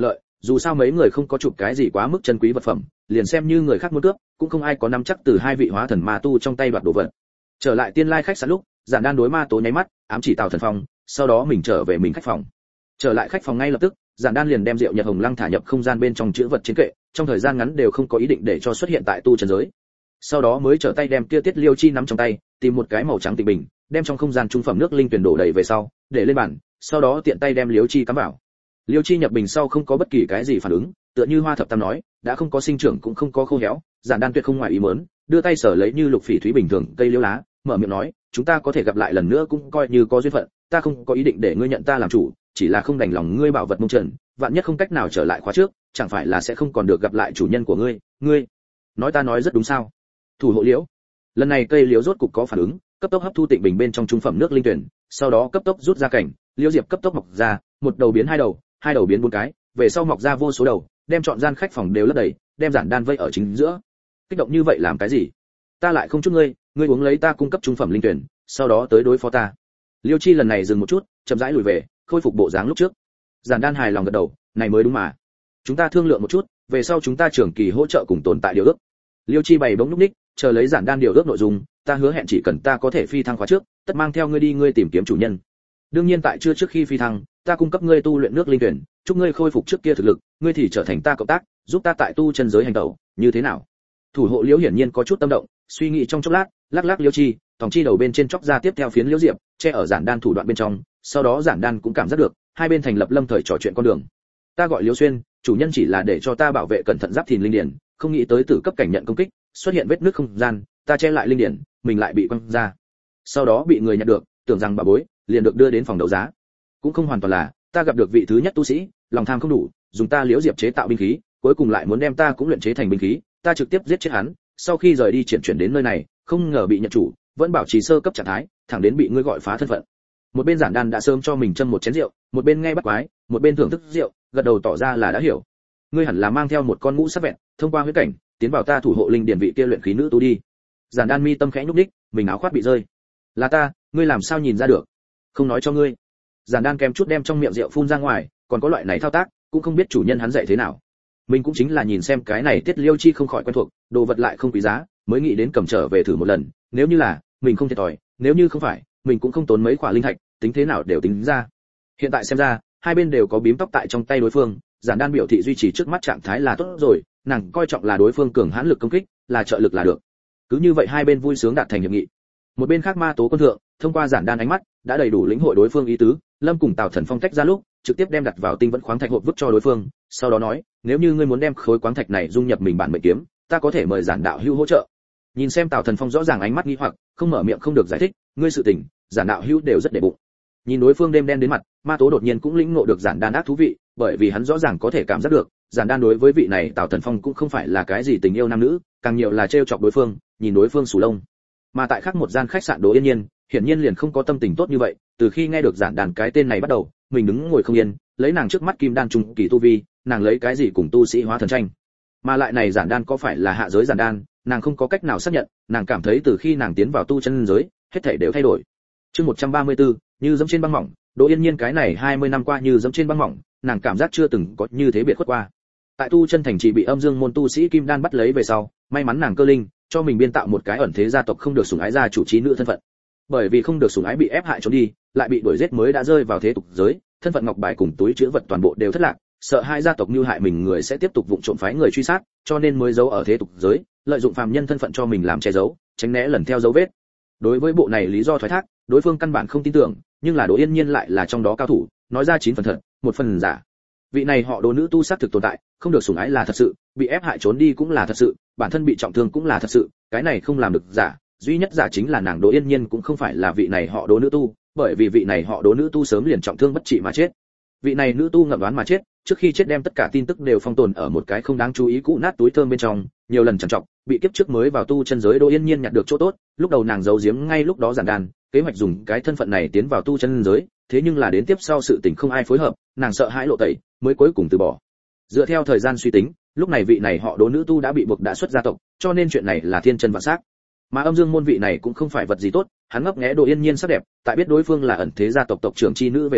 dù sao mấy người không có chụp cái gì quá mức chân quý vật phẩm, liền xem như người khác muốn cướp, cũng không ai có nắm chắc từ hai vị hóa thần ma tu trong tay đoạt đồ vật. Trở lại tiên lai khách sạn lúc, Giản Đan đối ma tố nháy mắt, ám chỉ Tào Thần Phong, sau đó mình trở về mình khách phòng. Trở lại khách phòng ngay lập tức, Giản Đan liền đem rượu Nhật Hồng Lăng thả nhập không gian bên trong chữ vật trên kệ, trong thời gian ngắn đều không có ý định để cho xuất hiện tại tu chân giới. Sau đó mới trở tay đem kia tiết liêu chi nắm trong tay, tìm một cái màu trắng tịnh bình, đem trong không gian trung phẩm nước linh tuyển đổ đầy về sau, để lên bàn, sau đó tiện tay đem liêu chi cắm vào. Liêu chi nhập bình sau không có bất kỳ cái gì phản ứng, tựa như Hoa Thập Tam nói, đã không có sinh trưởng cũng không có khô héo, Giản Đan tuyệt không ngoài ý muốn, đưa tay sở lấy như lục phỉ thúy bình thường cây liễu lá, mở miệng nói, chúng ta có thể gặp lại lần nữa cũng coi như có duyên phận, ta không có ý định để ngươi nhận ta làm chủ, chỉ là không đành lòng ngươi bảo vật mông trần, vạn nhất không cách nào trở lại khóa trước, chẳng phải là sẽ không còn được gặp lại chủ nhân của ngươi nói ta nói rất đúng sao? Thủ hộ liễu. Lần này cây liễu rốt cục có phản ứng, cấp tốc hấp thu tịnh bình bên trong trung phẩm nước linh tuyển, sau đó cấp tốc rút ra cảnh, liễu diệp cấp tốc mọc ra, một đầu biến hai đầu biến bốn cái, về sau mọc ra vô số đầu, đem trọn gian khách phòng đều lấp đầy, đem Giản Đan vây ở chính giữa. Kích động như vậy làm cái gì? Ta lại không chút ngươi uống lấy ta cung cấp trung phẩm linh tuyển, sau đó tới đối phó ta. Liêu Chi lần này dừng một chút, chậm rãi lùi về, khôi phục bộ dáng lúc trước. Giản Đan hài lòng gật đầu, này mới đúng mà. Chúng ta thương lượng một chút, về sau chúng ta trưởng kỳ hỗ trợ cùng tồn tại điều ước. Liêu Chi bày bỗng lúc ních, chờ lấy Giản Đan điều ước nội dung, ta hứa hẹn chỉ cần ta có thể phi thăng khóa trước, tất mang theo ngươi đi ngươi tìm kiếm chủ nhân. Đương nhiên tại chưa trước khi phi thăng, ta cung cấp ngươi tu luyện nước linh tuyển, chúc ngươi khôi phục trước kia thực lực, ngươi thì trở thành ta cộng tác, giúp ta tại tu chân giới hành tẩu, như thế nào? Thủ hộ Liễu hiển nhiên có chút tâm động, suy nghĩ trong chốc lát, lắc Liễu Chi, tòng chi đầu bên trên chóc ra tiếp theo phiến liễu diệp, che ở Giản Đan thủ đoạn bên trong, sau đó Giản Đan cũng cảm giác được, hai bên thành lập lâm thời trò chuyện con đường. Ta gọi Liễu Xuyên, chủ nhân chỉ là để cho ta bảo vệ cẩn thận giáp thìn linh điển, không nghĩ tới tử cấp cảnh nhận công kích, xuất hiện vết nứt không gian, ta che lại linh điển, mình lại bị quăng ra. Sau đó bị người nhận được, tưởng rằng bà bối, liền được đưa đến phòng đấu giá. Cũng không hoàn toàn là, ta gặp được vị thứ nhất tu sĩ, lòng tham không đủ, dùng ta liễu diệp chế tạo binh khí, cuối cùng lại muốn đem ta cũng luyện chế thành binh khí, ta trực tiếp giết chết hắn, sau khi rời đi chuyển đến nơi này, không ngờ bị nhận chủ, vẫn bảo trì sơ cấp trạng thái, thẳng đến bị ngươi gọi phá thân phận. Một bên Giản Đan đã sớm cho mình châm một chén rượu, một bên nghe bắt quái, một bên thưởng thức rượu, gật đầu tỏ ra là đã hiểu. Ngươi hẳn là mang theo một con ngũ sắc vẹn, thông qua huyết cảnh, tiến vào ta thủ hộ linh điển vị kia luyện khí nữ tu đi. Giản Đan mi tâm khẽ nhúc nhích, mình áo khoác bị rơi. Là ta, ngươi làm sao nhìn ra được? Không nói cho ngươi. Giản Đan kèm chút đem trong miệng rượu phun ra ngoài, còn có loại này thao tác, cũng không biết chủ nhân hắn dạy thế nào. Mình cũng chính là nhìn xem cái này Tiết Liêu Chi không khỏi quen thuộc, đồ vật lại không quý giá, mới nghĩ đến cầm trở về thử một lần, nếu như là, mình không thiệt thòi, nếu như không phải, mình cũng không tốn mấy khỏa linh thạch, tính thế nào đều tính ra. Hiện tại xem ra, hai bên đều có bím tóc tại trong tay đối phương, Giản Đan biểu thị duy trì trước mắt trạng thái là tốt rồi, nàng coi trọng là đối phương cường hãn lực công kích, là trợ lực là được. Cứ như vậy hai bên vui sướng đạt thành hiệp nghị. Một bên khác Ma Tố quân thượng, thông qua Giản Đan ánh mắt, đã đầy đủ lĩnh hội đối phương ý tứ, Lâm cùng Tào Thần Phong tách ra lúc, trực tiếp đem đặt vào tinh vẫn khoáng thạch hộp vứt cho đối phương, sau đó nói, nếu như ngươi muốn đem khối khoáng thạch này dung nhập mình bản mệnh kiếm, ta có thể mời Giản đạo hữu hỗ trợ. Nhìn xem Tào Thần Phong rõ ràng ánh mắt nghi hoặc, không mở miệng không được giải thích, ngươi sự tình, Giản đạo hữu đều rất để bụng. Nhìn đối phương đêm đen đến mặt, Ma Tố đột nhiên cũng lĩnh ngộ được Giản Đan ác thú vị, bởi vì hắn rõ ràng có thể cảm giác được, Giản Đan đối với vị này Tào Thần Phong cũng không phải là cái gì tình yêu nam nữ, càng nhiều là trêu chọc đối phương, nhìn đối phương sù lông. Mà tại khác một gian khách sạn Đỗ Yên Nhiên, hiển nhiên liền không có tâm tình tốt như vậy, từ khi nghe được Giản Đan cái tên này bắt đầu, mình đứng ngồi không yên, lấy nàng trước mắt kim đan trung kỳ tu vi, nàng lấy cái gì cùng tu sĩ hóa thần tranh? Mà lại này Giản Đan có phải là hạ giới Giản Đan, nàng không có cách nào xác nhận, nàng cảm thấy từ khi nàng tiến vào tu chân giới, hết thảy đều thay đổi. Chương 134, như dẫm trên băng mỏng, Đỗ Yên Nhiên cái này 20 năm qua như dẫm trên băng mỏng, nàng cảm giác chưa từng có như thế biệt khuất qua. Tại tu chân thành chỉ bị âm dương môn tu sĩ kim đan bắt lấy về sau, may mắn nàng cơ linh, cho mình biên tạo một cái ẩn thế gia tộc không được sủng ái gia chủ trí nữ thân phận. Bởi vì không được sủng ái bị ép hại trốn đi, lại bị đuổi giết mới đã rơi vào thế tục giới, thân phận ngọc bài cùng túi trữ vật toàn bộ đều thất lạc, sợ hai gia tộc mưu hại mình người sẽ tiếp tục vụng trộm phái người truy sát, cho nên mới giấu ở thế tục giới, lợi dụng phàm nhân thân phận cho mình làm che giấu, tránh né lần theo dấu vết. Đối với bộ này lý do thoái thác, đối phương căn bản không tin tưởng, nhưng là Đỗ Yên Nhiên lại là trong đó cao thủ, nói ra 9 phần thật, 1 phần giả. Vị này họ Đỗ nữ tu xác thực tồn tại, không được sủng ái là thật sự, bị ép hại trốn đi cũng là thật sự, bản thân bị trọng thương cũng là thật sự, cái này không làm được giả, duy nhất giả chính là nàng Đỗ Yên Nhiên cũng không phải là vị này họ Đỗ nữ tu, bởi vì vị này họ Đỗ nữ tu sớm liền trọng thương bất trị mà chết. Vị này nữ tu ngậm đoán mà chết, trước khi chết đem tất cả tin tức đều phong tồn ở một cái không đáng chú ý cũ nát túi thơm bên trong, nhiều lần trằn trọc, bị kiếp trước mới vào tu chân giới Đỗ Yên Nhiên nhặt được chỗ tốt, lúc đầu nàng giấu giếm ngay lúc đó Giản Đan, kế hoạch dùng cái thân phận này tiến vào tu chân giới, thế nhưng là đến tiếp sau sự tình không ai phối hợp, nàng sợ hãi lộ tẩy, mới cuối cùng từ bỏ. Dựa theo thời gian suy tính, lúc này vị này họ Đỗ nữ tu đã bị buộc đã xuất gia tộc, cho nên chuyện này là thiên chân vạn xác. Mà âm dương môn vị này cũng không phải vật gì tốt, hắn ngấp nghé Đỗ Yên Nhiên sắc đẹp, tại biết đối phương là ẩn thế gia tộc tộc trưởng chi nữ về sau,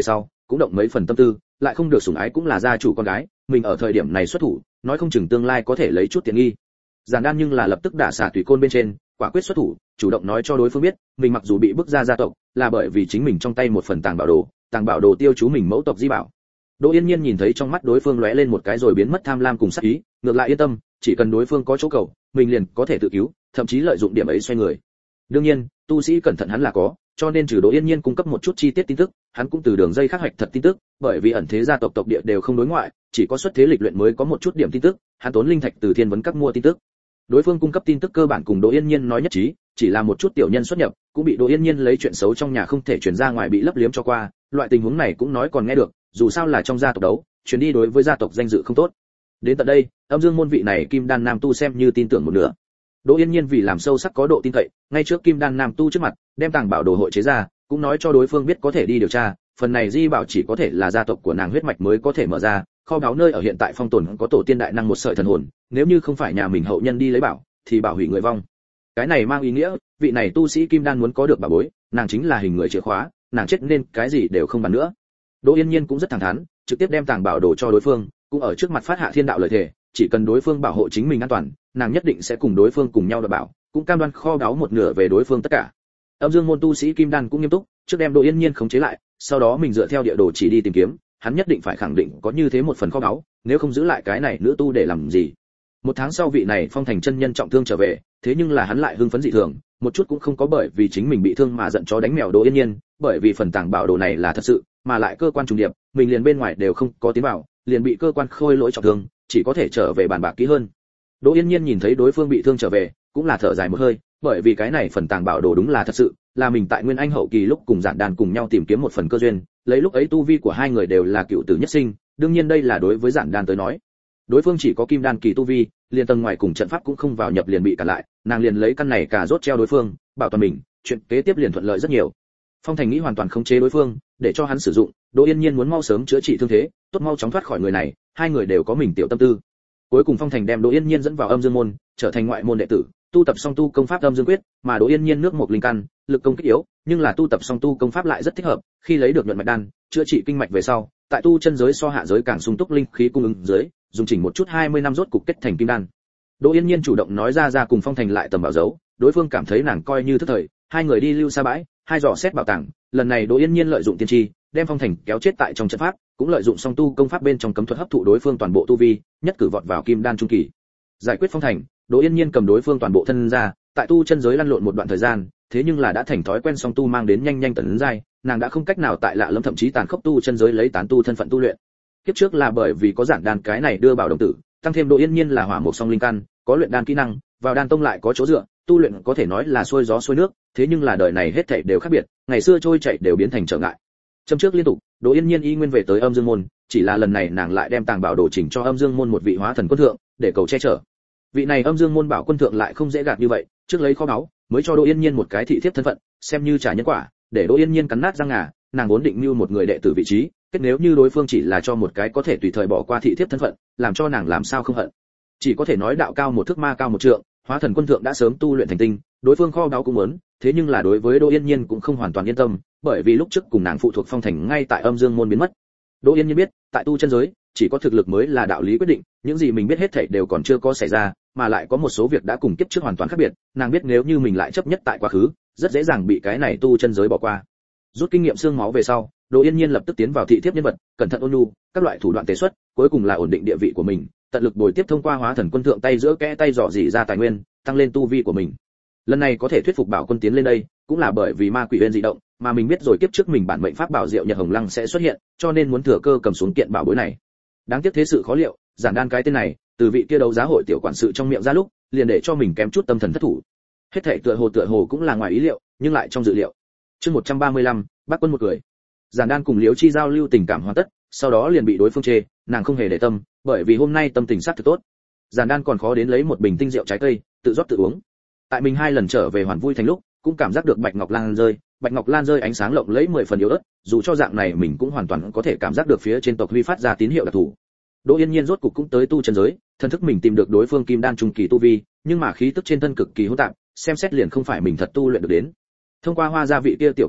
cũng động mấy phần tâm tư, lại không được sủng ái cũng là gia chủ con gái, mình ở thời điểm này xuất thủ, nói không chừng tương lai có thể lấy chút tiện nghi. Giản Đan nhưng là lập tức đả xả tùy côn bên trên, quả quyết xuất thủ, chủ động nói cho đối phương biết, mình mặc dù bị bức ra gia tộc, là bởi vì chính mình trong tay một phần tàng bảo đồ tiêu chú mình mẫu tộc di bảo. Đỗ Yên Nhiên nhìn thấy trong mắt đối phương lóe lên một cái rồi biến mất tham lam cùng sát ý, ngược lại yên tâm, chỉ cần đối phương có chỗ cầu, mình liền có thể tự cứu, thậm chí lợi dụng điểm ấy xoay người. Đương nhiên, tu sĩ cẩn thận hắn là có, cho nên trừ Đỗ Yên Nhiên cung cấp một chút chi tiết tin tức, hắn cũng từ đường dây khác hoạch thật tin tức, bởi vì ẩn thế gia tộc địa đều không đối ngoại, chỉ có xuất thế lịch luyện mới có một chút điểm tin tức, hắn tốn linh thạch từ thiên vấn các mua tin tức. Đối phương cung cấp tin tức cơ bản cùng Đỗ Yên Nhiên nói nhất trí, chỉ là một chút tiểu nhân xuất nhập, cũng bị Đỗ Yên Nhiên lấy chuyện xấu trong nhà không thể truyền ra ngoài bị lấp liếm cho qua, loại tình huống này cũng nói còn nghe được, dù sao là trong gia tộc đấu, truyền đi đối với gia tộc danh dự không tốt. Đến tận đây, Âm Dương môn vị này Kim Đan Nam tu xem như tin tưởng một nửa. Đỗ Yên Nhiên vì làm sâu sắc có độ tin cậy, ngay trước Kim Đan Nam tu trước mặt, đem tàng bảo đồ hội chế ra, cũng nói cho đối phương biết có thể đi điều tra, phần này di bảo chỉ có thể là gia tộc của nàng huyết mạch mới có thể mở ra, kho báu nơi ở hiện tại phong tồn có tổ tiên đại năng một sợi thần hồn, nếu như không phải nhà mình hậu nhân đi lấy bảo, thì bảo hủy người vong. Cái này mang ý nghĩa, vị này tu sĩ Kim Đan muốn có được bảo bối, nàng chính là hình người chìa khóa, nàng chết nên cái gì đều không bàn nữa. Đỗ Yên Nhiên cũng rất thẳng thắn, trực tiếp đem tàng bảo đồ cho đối phương, cũng ở trước mặt phát hạ thiên đạo lời thề, chỉ cần đối phương bảo hộ chính mình an toàn, nàng nhất định sẽ cùng đối phương cùng nhau đảm bảo, cũng cam đoan kho báu một nửa về đối phương tất cả. Âm Dương môn tu sĩ Kim Đan cũng nghiêm túc, trước đem Đỗ Yên Nhiên khống chế lại, sau đó mình dựa theo địa đồ chỉ đi tìm kiếm, hắn nhất định phải khẳng định có như thế một phần kho báu, nếu không giữ lại cái này nữ tu để làm gì. Một tháng sau vị này Phong Thành chân nhân trọng thương trở về, thế nhưng là hắn lại hưng phấn dị thường, một chút cũng không có bởi vì chính mình bị thương mà giận chó đánh mèo Đỗ Yên Nhiên, bởi vì phần tàng bảo đồ này là thật sự, mà lại cơ quan trùng điệp, mình liền bên ngoài đều không có tiến vào, liền bị cơ quan khôi lỗi trọng thương, chỉ có thể trở về bàn bạc kỹ hơn. Đỗ Yên Nhiên nhìn thấy đối phương bị thương trở về, cũng là thở dài một hơi, bởi vì cái này phần tàng bảo đồ đúng là thật sự, là mình tại Nguyên Anh hậu kỳ lúc cùng Giản Đan cùng nhau tìm kiếm một phần cơ duyên, lấy lúc ấy tu vi của hai người đều là cựu tử nhất sinh, đương nhiên đây là đối với Giản Đan tới nói. Đối phương chỉ có kim đan kỳ tu vi, liền tầng ngoài cùng trận pháp cũng không vào nhập liền bị cản lại, nàng liền lấy căn này cả rốt treo đối phương, bảo toàn mình, chuyện kế tiếp liền thuận lợi rất nhiều. Phong Thành nghĩ hoàn toàn khống chế đối phương, để cho hắn sử dụng, Đỗ Yên Nhiên muốn mau sớm chữa trị thương thế, tốt mau chóng thoát khỏi người này, hai người đều có mình tiểu tâm tư. Cuối cùng Phong Thành đem Đỗ Yên Nhiên dẫn vào Âm Dương môn, trở thành ngoại môn đệ tử, tu tập song tu công pháp Âm Dương quyết, mà Đỗ Yên Nhiên nước một linh căn, lực công kích yếu, nhưng là tu tập song tu công pháp lại rất thích hợp, khi lấy được nhuận mạch đan, chữa trị kinh mạch về sau, tại tu chân giới so hạ giới càng sung túc linh khí cung ứng dưới, dùng chỉnh một chút 20 năm rốt cục kết thành kim đan. Đỗ Yên Nhiên chủ động nói ra cùng Phong Thành lại tầm bảo dấu, đối phương cảm thấy nàng coi như thức thời, hai người đi lưu xa bãi, hai dò xét bảo tàng, lần này Đỗ Yên Nhiên lợi dụng tiên tri, đem Phong Thành kéo chết tại trong trận pháp, cũng lợi dụng song tu công pháp bên trong cấm thuật hấp thụ đối phương toàn bộ tu vi, nhất cử vọt vào kim đan trung kỳ. Giải quyết Phong Thành, Đỗ Yên Nhiên cầm đối phương toàn bộ thân ra, tại tu chân giới lăn lộn một đoạn thời gian, thế nhưng là đã thành thói quen song tu mang đến nhanh nhanh tấn giai, nàng đã không cách nào tại lạ lẫm thậm chí tàn khốc tu chân giới lấy tán tu thân phận tu luyện. Kiếp trước là bởi vì có Giản Đan cái này đưa bảo đồng tử, tăng thêm Đỗ Yên Nhiên là hỏa mộc song linh căn, có luyện đan kỹ năng, vào đan tông lại có chỗ dựa, tu luyện có thể nói là xuôi gió xuôi nước, thế nhưng là đời này hết thảy đều khác biệt, ngày xưa trôi chảy đều biến thành trở ngại. Châm trước liên tục, Đỗ Yên Nhiên y nguyên về tới Âm Dương môn, chỉ là lần này nàng lại đem tàng bảo đồ chỉnh cho Âm Dương môn một vị hóa thần quân thượng, để cầu che chở. Vị này Âm Dương môn bảo quân thượng lại không dễ gạt như vậy, trước lấy kho báu, mới cho Đỗ Yên Nhiên một cái thị thiếp thân phận, xem như trả nhân quả, để Đỗ Yên Nhiên cắn nát răng ngà, nàng vốn định mưu một người đệ tử vị trí, kết nếu như đối phương chỉ là cho một cái có thể tùy thời bỏ qua thị thiếp thân phận, làm cho nàng làm sao không hận. Chỉ có thể nói đạo cao một thước ma cao một trượng, hóa thần quân thượng đã sớm tu luyện thành tinh, đối phương kho báu cũng muốn, thế nhưng là đối với Đỗ Yên Nhiên cũng không hoàn toàn yên tâm, bởi vì lúc trước cùng nàng phụ thuộc Phong Thành ngay tại Âm Dương môn biến mất. Đỗ Yên Nhiên biết, tại tu chân giới, chỉ có thực lực mới là đạo lý quyết định, những gì mình biết hết thảy đều còn chưa có xảy ra, mà lại có một số việc đã cùng kiếp trước hoàn toàn khác biệt, nàng biết nếu như mình lại chấp nhất tại quá khứ, rất dễ dàng bị cái này tu chân giới bỏ qua. Rút kinh nghiệm xương máu về sau, Đỗ Yên Nhiên lập tức tiến vào thị thiếp nhân vật, cẩn thận ôn nhu, các loại thủ đoạn tế xuất, cuối cùng là ổn định địa vị của mình, tận lực bồi tiếp thông qua hóa thần quân thượng tay giữa kẽ tay dò dỉ ra tài nguyên, tăng lên tu vi của mình. Lần này có thể thuyết phục bảo quân tiến lên đây, cũng là bởi vì ma quỷ uyên dị động, mà mình biết rồi kiếp trước mình bản mệnh pháp bảo diệu nhật hồng lăng sẽ xuất hiện, cho nên muốn thừa cơ cầm xuống kiện bảo bối này. Đáng tiếc thế sự khó liệu, Giản Đan cái tên này, từ vị kia đấu giá hội tiểu quản sự trong miệng ra lúc, liền để cho mình kém chút tâm thần thất thủ. Hết thảy tựa hồ cũng là ngoài ý liệu, nhưng lại trong dự liệu. Chương 135, Bác Quân một cười. Giản Đan cùng Liễu Chi giao lưu tình cảm hoàn tất, sau đó liền bị đối phương chê, nàng không hề để tâm, bởi vì hôm nay tâm tình sát thực tốt. Giản Đan còn khó đến lấy một bình tinh rượu trái cây, tự rót tự uống. Tại mình hai lần trở về Hoàn Vui Thành lúc, cũng cảm giác được bạch ngọc lan rơi ánh sáng lộng lẫy 10 phần yếu ớt, dù cho dạng này mình cũng hoàn toàn có thể cảm giác được phía trên tộc huy phát ra tín hiệu đặc thù. Đỗ Yên Nhiên rốt cục cũng tới tu chân giới, thân thức mình tìm được đối phương kim đan trung kỳ tu vi, nhưng mà khí tức trên thân cực kỳ hỗn tạp, xem xét liền không phải mình thật tu luyện được đến. Thông qua Hoa gia vị kia tiểu quản sự,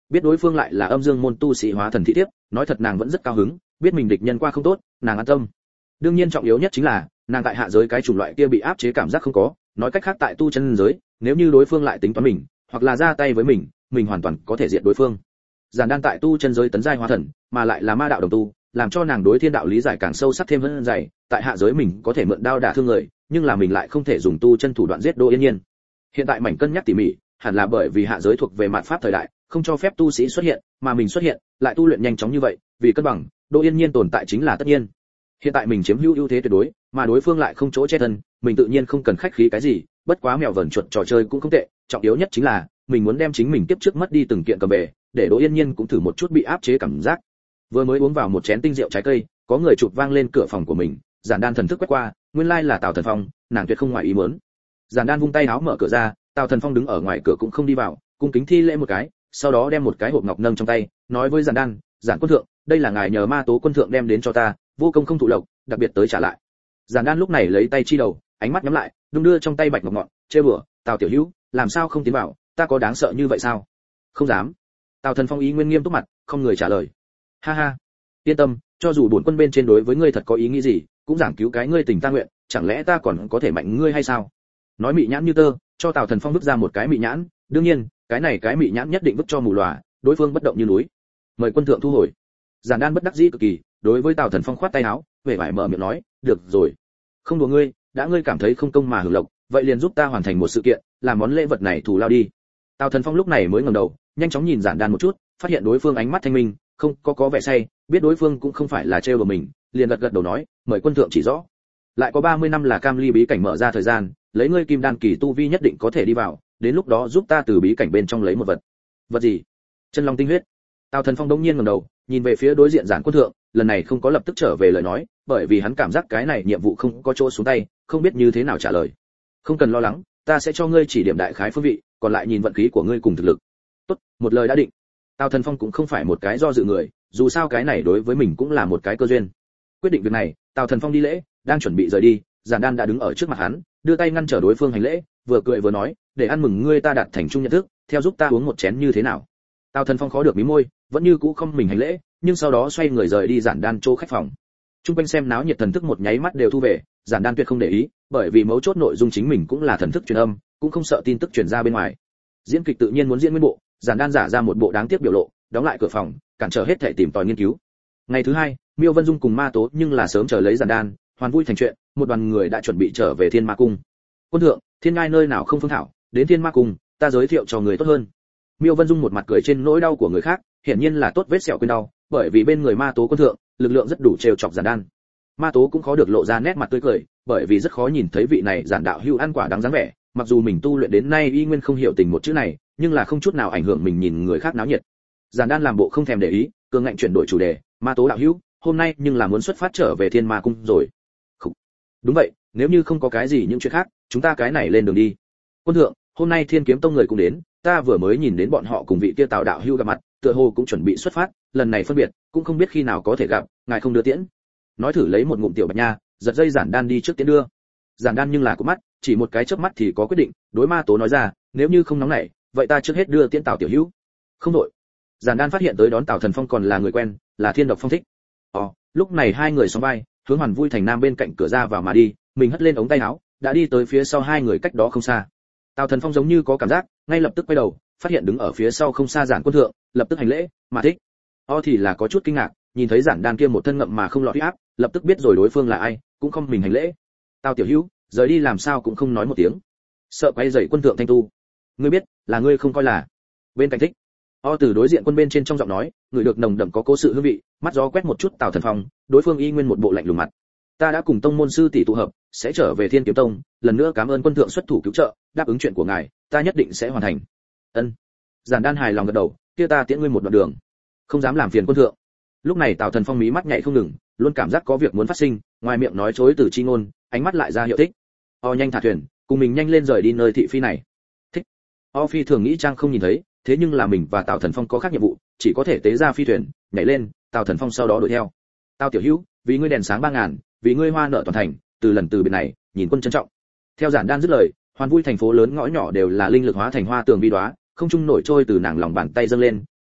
biết đối phương lại là âm dương môn tu sĩ hóa thần thị thiếp, nói thật nàng vẫn rất cao hứng, biết mình địch nhân qua không tốt, nàng an tâm. Đương nhiên trọng yếu nhất chính là, nàng tại hạ giới cái chủng loại kia bị áp chế cảm giác không có, nói cách khác tại tu chân giới, nếu như đối phương lại tính toán mình, hoặc là ra tay với mình hoàn toàn có thể diệt đối phương. Giản Đan tại tu chân giới tấn giai hóa thần, mà lại là ma đạo đồng tu, làm cho nàng đối thiên đạo lý giải càng sâu sắc thêm hơn dày, tại hạ giới mình có thể mượn đao đả thương người, nhưng là mình lại không thể dùng tu chân thủ đoạn giết Đỗ Yên Nhiên. Hiện tại mảnh cân nhắc tỉ mỉ, hẳn là bởi vì hạ giới thuộc về mạt pháp thời đại, không cho phép tu sĩ xuất hiện, mà mình xuất hiện, lại tu luyện nhanh chóng như vậy, vì cân bằng, Đỗ Yên Nhiên tồn tại chính là tất nhiên. Hiện tại mình chiếm hữu ưu thế tuyệt đối, mà đối phương lại không chỗ che thân, mình tự nhiên không cần khách khí cái gì, bất quá mèo vờn chuột trò chơi cũng không tệ, trọng yếu nhất chính là mình muốn đem chính mình tiếp trước mất đi từng kiện cầm về, để Đỗ Yên Nhiên cũng thử một chút bị áp chế cảm giác. Vừa mới uống vào một chén tinh rượu trái cây, có người chụp vang lên cửa phòng của mình, Giản Đan thần thức quét qua, nguyên lai là Tào Thần Phong, nàng tuyệt không ngoài ý muốn. Giản Đan vung tay áo mở cửa ra, Tào Thần Phong đứng ở ngoài cửa cũng không đi vào, cung kính thi lễ một cái, sau đó đem một cái hộp ngọc nâng trong tay, nói với Giản Đan, "Giản quân thượng, đây là ngài nhờ Ma Tố quân thượng đem đến cho ta, vô công không thụ lộc, đặc biệt tới trả lại." Giản Đan lúc này lấy tay chi đầu, ánh mắt nhắm lại, đung đưa trong tay bạch ngọc ngọn, chê bừa, "Tào tiểu hữu, làm sao không tiến vào, ta có đáng sợ như vậy sao?" "Không dám." Tào Thần Phong ý nguyên nghiêm túc mặt, không người trả lời. "Ha ha, yên tâm, cho dù bổn quân bên trên đối với ngươi thật có ý nghĩ gì, cũng giảng cứu cái ngươi tình ta nguyện, chẳng lẽ ta còn có thể mạnh ngươi hay sao?" Nói mị nhãn như tơ, cho Tào Thần Phong vứt ra một cái mị nhãn, đương nhiên, cái này cái mị nhãn nhất định vứt cho mù lòa, đối phương bất động như núi. "Mời quân thượng thu hồi." Giản Đan bất đắc dĩ cực kỳ, đối với Tào Thần Phong khoát tay áo, vẻ vải mở miệng nói, "Được rồi, không đùa ngươi, đã ngươi cảm thấy không công mà hưởng lộc, vậy liền giúp ta hoàn thành một sự kiện, làm món lễ vật này thù lao đi." Tào Thần Phong lúc này mới ngẩng đầu, nhanh chóng nhìn Giản Đan một chút, phát hiện đối phương ánh mắt thanh minh, không có vẻ say, biết đối phương cũng không phải là trêu đùa mình, liền gật đầu nói, "Mời quân thượng chỉ rõ." Lại có 30 năm là cam ly bí cảnh mở ra thời gian, lấy ngươi kim đan kỳ tu vi nhất định có thể đi vào, đến lúc đó giúp ta từ bí cảnh bên trong lấy một vật. Vật gì? Chân long tinh huyết. Tào Thần Phong đống nhiên ngẩng đầu, nhìn về phía đối diện Giản quân thượng, lần này không có lập tức trở về lời nói, bởi vì hắn cảm giác cái này nhiệm vụ không có chỗ xuống tay, không biết như thế nào trả lời. "Không cần lo lắng, ta sẽ cho ngươi chỉ điểm đại khái phương vị, còn lại nhìn vận khí của ngươi cùng thực lực." "Tốt, một lời đã định." Tào Thần Phong cũng không phải một cái do dự người, dù sao cái này đối với mình cũng là một cái cơ duyên. Quyết định việc này, Tào Thần Phong đi lễ, đang chuẩn bị rời đi, Giản Đan đã đứng ở trước mặt hắn, đưa tay ngăn trở đối phương hành lễ, vừa cười vừa nói, "Để ăn mừng ngươi ta đạt thành chung nhận thức, theo giúp ta uống một chén như thế nào?" Tào Thần Phong khó được mí môi, vẫn như cũ không mình hành lễ, nhưng sau đó xoay người rời đi Giản Đan chỗ khách phòng. Trung quanh xem náo nhiệt thần thức một nháy mắt đều thu về, Giản Đan tuyệt không để ý, bởi vì mấu chốt nội dung chính mình cũng là thần thức truyền âm, cũng không sợ tin tức truyền ra bên ngoài. Diễn kịch tự nhiên muốn diễn nguyên bộ, Giản Đan giả ra một bộ đáng tiếc biểu lộ, đóng lại cửa phòng, cản trở hết thảy tìm tòi nghiên cứu. Ngày thứ hai, Miêu Vân Dung cùng Ma Tố nhưng là sớm chờ lấy Giản Đan, hoàn vui thành chuyện, một đoàn người đã chuẩn bị trở về Thiên Ma Cung. "Quân thượng, thiên ngai nơi nào không phương thảo, đến Thiên Ma Cung, ta giới thiệu cho người tốt hơn." Miêu Vân Dung một mặt cười trên nỗi đau của người khác, hiển nhiên là tốt vết sẹo quên đau, bởi vì bên người Ma Tố quân thượng, lực lượng rất đủ trêu chọc Giản Đan. Ma Tố cũng khó được lộ ra nét mặt tươi cười, bởi vì rất khó nhìn thấy vị này Giản đạo hữu ăn quả đáng dáng vẻ, mặc dù mình tu luyện đến nay y nguyên không hiểu tình một chữ này, nhưng là không chút nào ảnh hưởng mình nhìn người khác náo nhiệt. Giản Đan làm bộ không thèm để ý, cường ngạnh chuyển đổi chủ đề, "Ma Tố đạo hữu, hôm nay nhưng là muốn xuất phát trở về Thiên Ma Cung rồi." "Khục. Đúng vậy, nếu như không có cái gì những chuyện khác, chúng ta cái này lên đường đi." "Quân thượng, hôm nay Thiên Kiếm Tông người cũng đến, ta vừa mới nhìn đến bọn họ cùng vị kia Tào đạo hữu gặp mặt, tựa hồ cũng chuẩn bị xuất phát, lần này phân biệt, cũng không biết khi nào có thể gặp, ngài không đưa tiễn." Nói thử lấy một ngụm tiểu bạch nha, giật dây Giản Đan đi trước tiễn đưa. Giản Đan nhưng là cú mắt, chỉ một cái chớp mắt thì có quyết định, đối Ma Tố nói ra, "Nếu như không nóng nảy, vậy ta trước hết đưa tiễn Tào tiểu hữu." "Không đội." Giản Đan phát hiện tới đón Tào Thần Phong còn là người quen, là Thiên Độc Phong Thích. Lúc này hai người sóng vai, hướng Hoàn Vui Thành Nam bên cạnh cửa ra vào mà đi, mình hất lên ống tay áo, đã đi tới phía sau hai người cách đó không xa. Tào Thần Phong giống như có cảm giác, ngay lập tức quay đầu, phát hiện đứng ở phía sau không xa Giản quân thượng, lập tức hành lễ, "Mà Thích." Thì là có chút kinh ngạc, nhìn thấy Giản Đan kia một thân ngậm mà không lọt áp, lập tức biết rồi đối phương là ai, cũng không mình hành lễ. "Tào tiểu hữu, rời đi làm sao cũng không nói một tiếng, sợ quay dậy quân thượng thanh tu. Ngươi biết, là ngươi không coi là." Bên cạnh Thích, từ đối diện quân bên trên trong giọng nói, người được nồng đậm có cố sự hương vị, mắt gió quét một chút Tào Thần Phong, đối phương y nguyên một bộ lạnh lùng mặt. "Ta đã cùng tông môn sư tỷ tụ hợp, sẽ trở về Thiên Kiếm Tông, lần nữa cảm ơn quân thượng xuất thủ cứu trợ, đáp ứng chuyện của ngài, ta nhất định sẽ hoàn thành." "Ân." Giản Đan hài lòng gật đầu, "Kia ta tiễn ngươi một đoạn đường, không dám làm phiền quân thượng." Lúc này Tào Thần Phong mí mắt nhảy không ngừng, luôn cảm giác có việc muốn phát sinh, ngoài miệng nói chối từ chi ngôn, ánh mắt lại ra hiệu thích. Nhanh thả thuyền, cùng mình nhanh lên rời đi nơi thị phi này." Thích. Phi thường nghĩ trang không nhìn thấy, thế nhưng là mình và Tào Thần Phong có khác nhiệm vụ, chỉ có thể tế ra phi thuyền, nhảy lên, Tào Thần Phong sau đó đuổi theo. "Tào tiểu hữu, vì ngươi đèn sáng 3000, vì ngươi hoa nợ toàn thành, từ lần từ biệt này, nhìn quân trân trọng." Theo Giản Đan dứt lời, Hoàn Vui thành phố lớn ngõ nhỏ đều là linh lực hóa thành hoa tường vi đóa, không trung nổi trôi từ nàng lòng bàn tay dâng lên,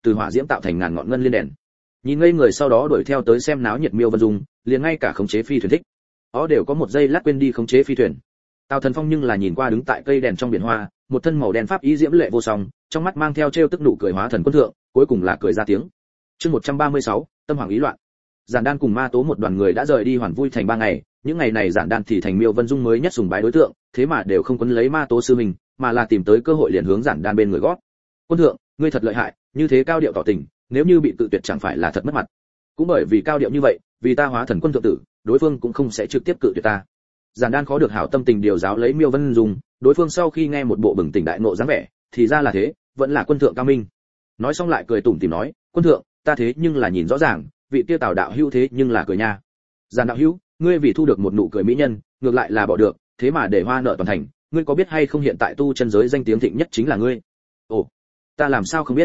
từ hỏa diễm tạo thành ngàn ngọn ngân liên đèn. Nhìn ngây người sau đó đuổi theo tới xem náo nhiệt Miêu Vân Dung, liền ngay cả khống chế phi thuyền thích. Đều có một giây lát quên đi khống chế phi thuyền. Tào Thần Phong nhưng là nhìn qua đứng tại cây đèn trong biển hoa, một thân màu đen pháp ý diễm lệ vô song, trong mắt mang theo trêu tức nụ cười hóa thần quân thượng, cuối cùng là cười ra tiếng. Chương 136, tâm hoàng ý loạn. Giản Đan cùng Ma Tố một đoàn người đã rời đi Hoàn Vui thành 3 ngày, những ngày này Giản Đan thì thành Miêu Vân Dung mới nhất sùng bái đối tượng, thế mà đều không quấn lấy Ma Tố sư mình, mà là tìm tới cơ hội liền hướng Giản Đan bên người gót. Quân thượng, ngươi thật lợi hại, như thế cao điệu tỏ tình, nếu như bị tự tuyệt chẳng phải là thật mất mặt. Cũng bởi vì cao điệu như vậy, vì ta hóa thần quân thượng tử, đối phương cũng không sẽ trực tiếp cự tuyệt ta. Giản Đan khó được hảo tâm tình điều giáo lấy Miêu Vân Dung, đối phương sau khi nghe một bộ bừng tỉnh đại ngộ dáng vẻ, thì ra là thế, vẫn là quân thượng cao minh. Nói xong lại cười tủm tỉm nói, quân thượng, ta thế nhưng là nhìn rõ ràng, vị kia Tào đạo hữu thế nhưng là cười nha. Giản đạo hữu, ngươi vì thu được một nụ cười mỹ nhân, ngược lại là bỏ được, thế mà để hoa nợ toàn thành, ngươi có biết hay không hiện tại tu chân giới danh tiếng thịnh nhất chính là ngươi? Ồ, ta làm sao không biết?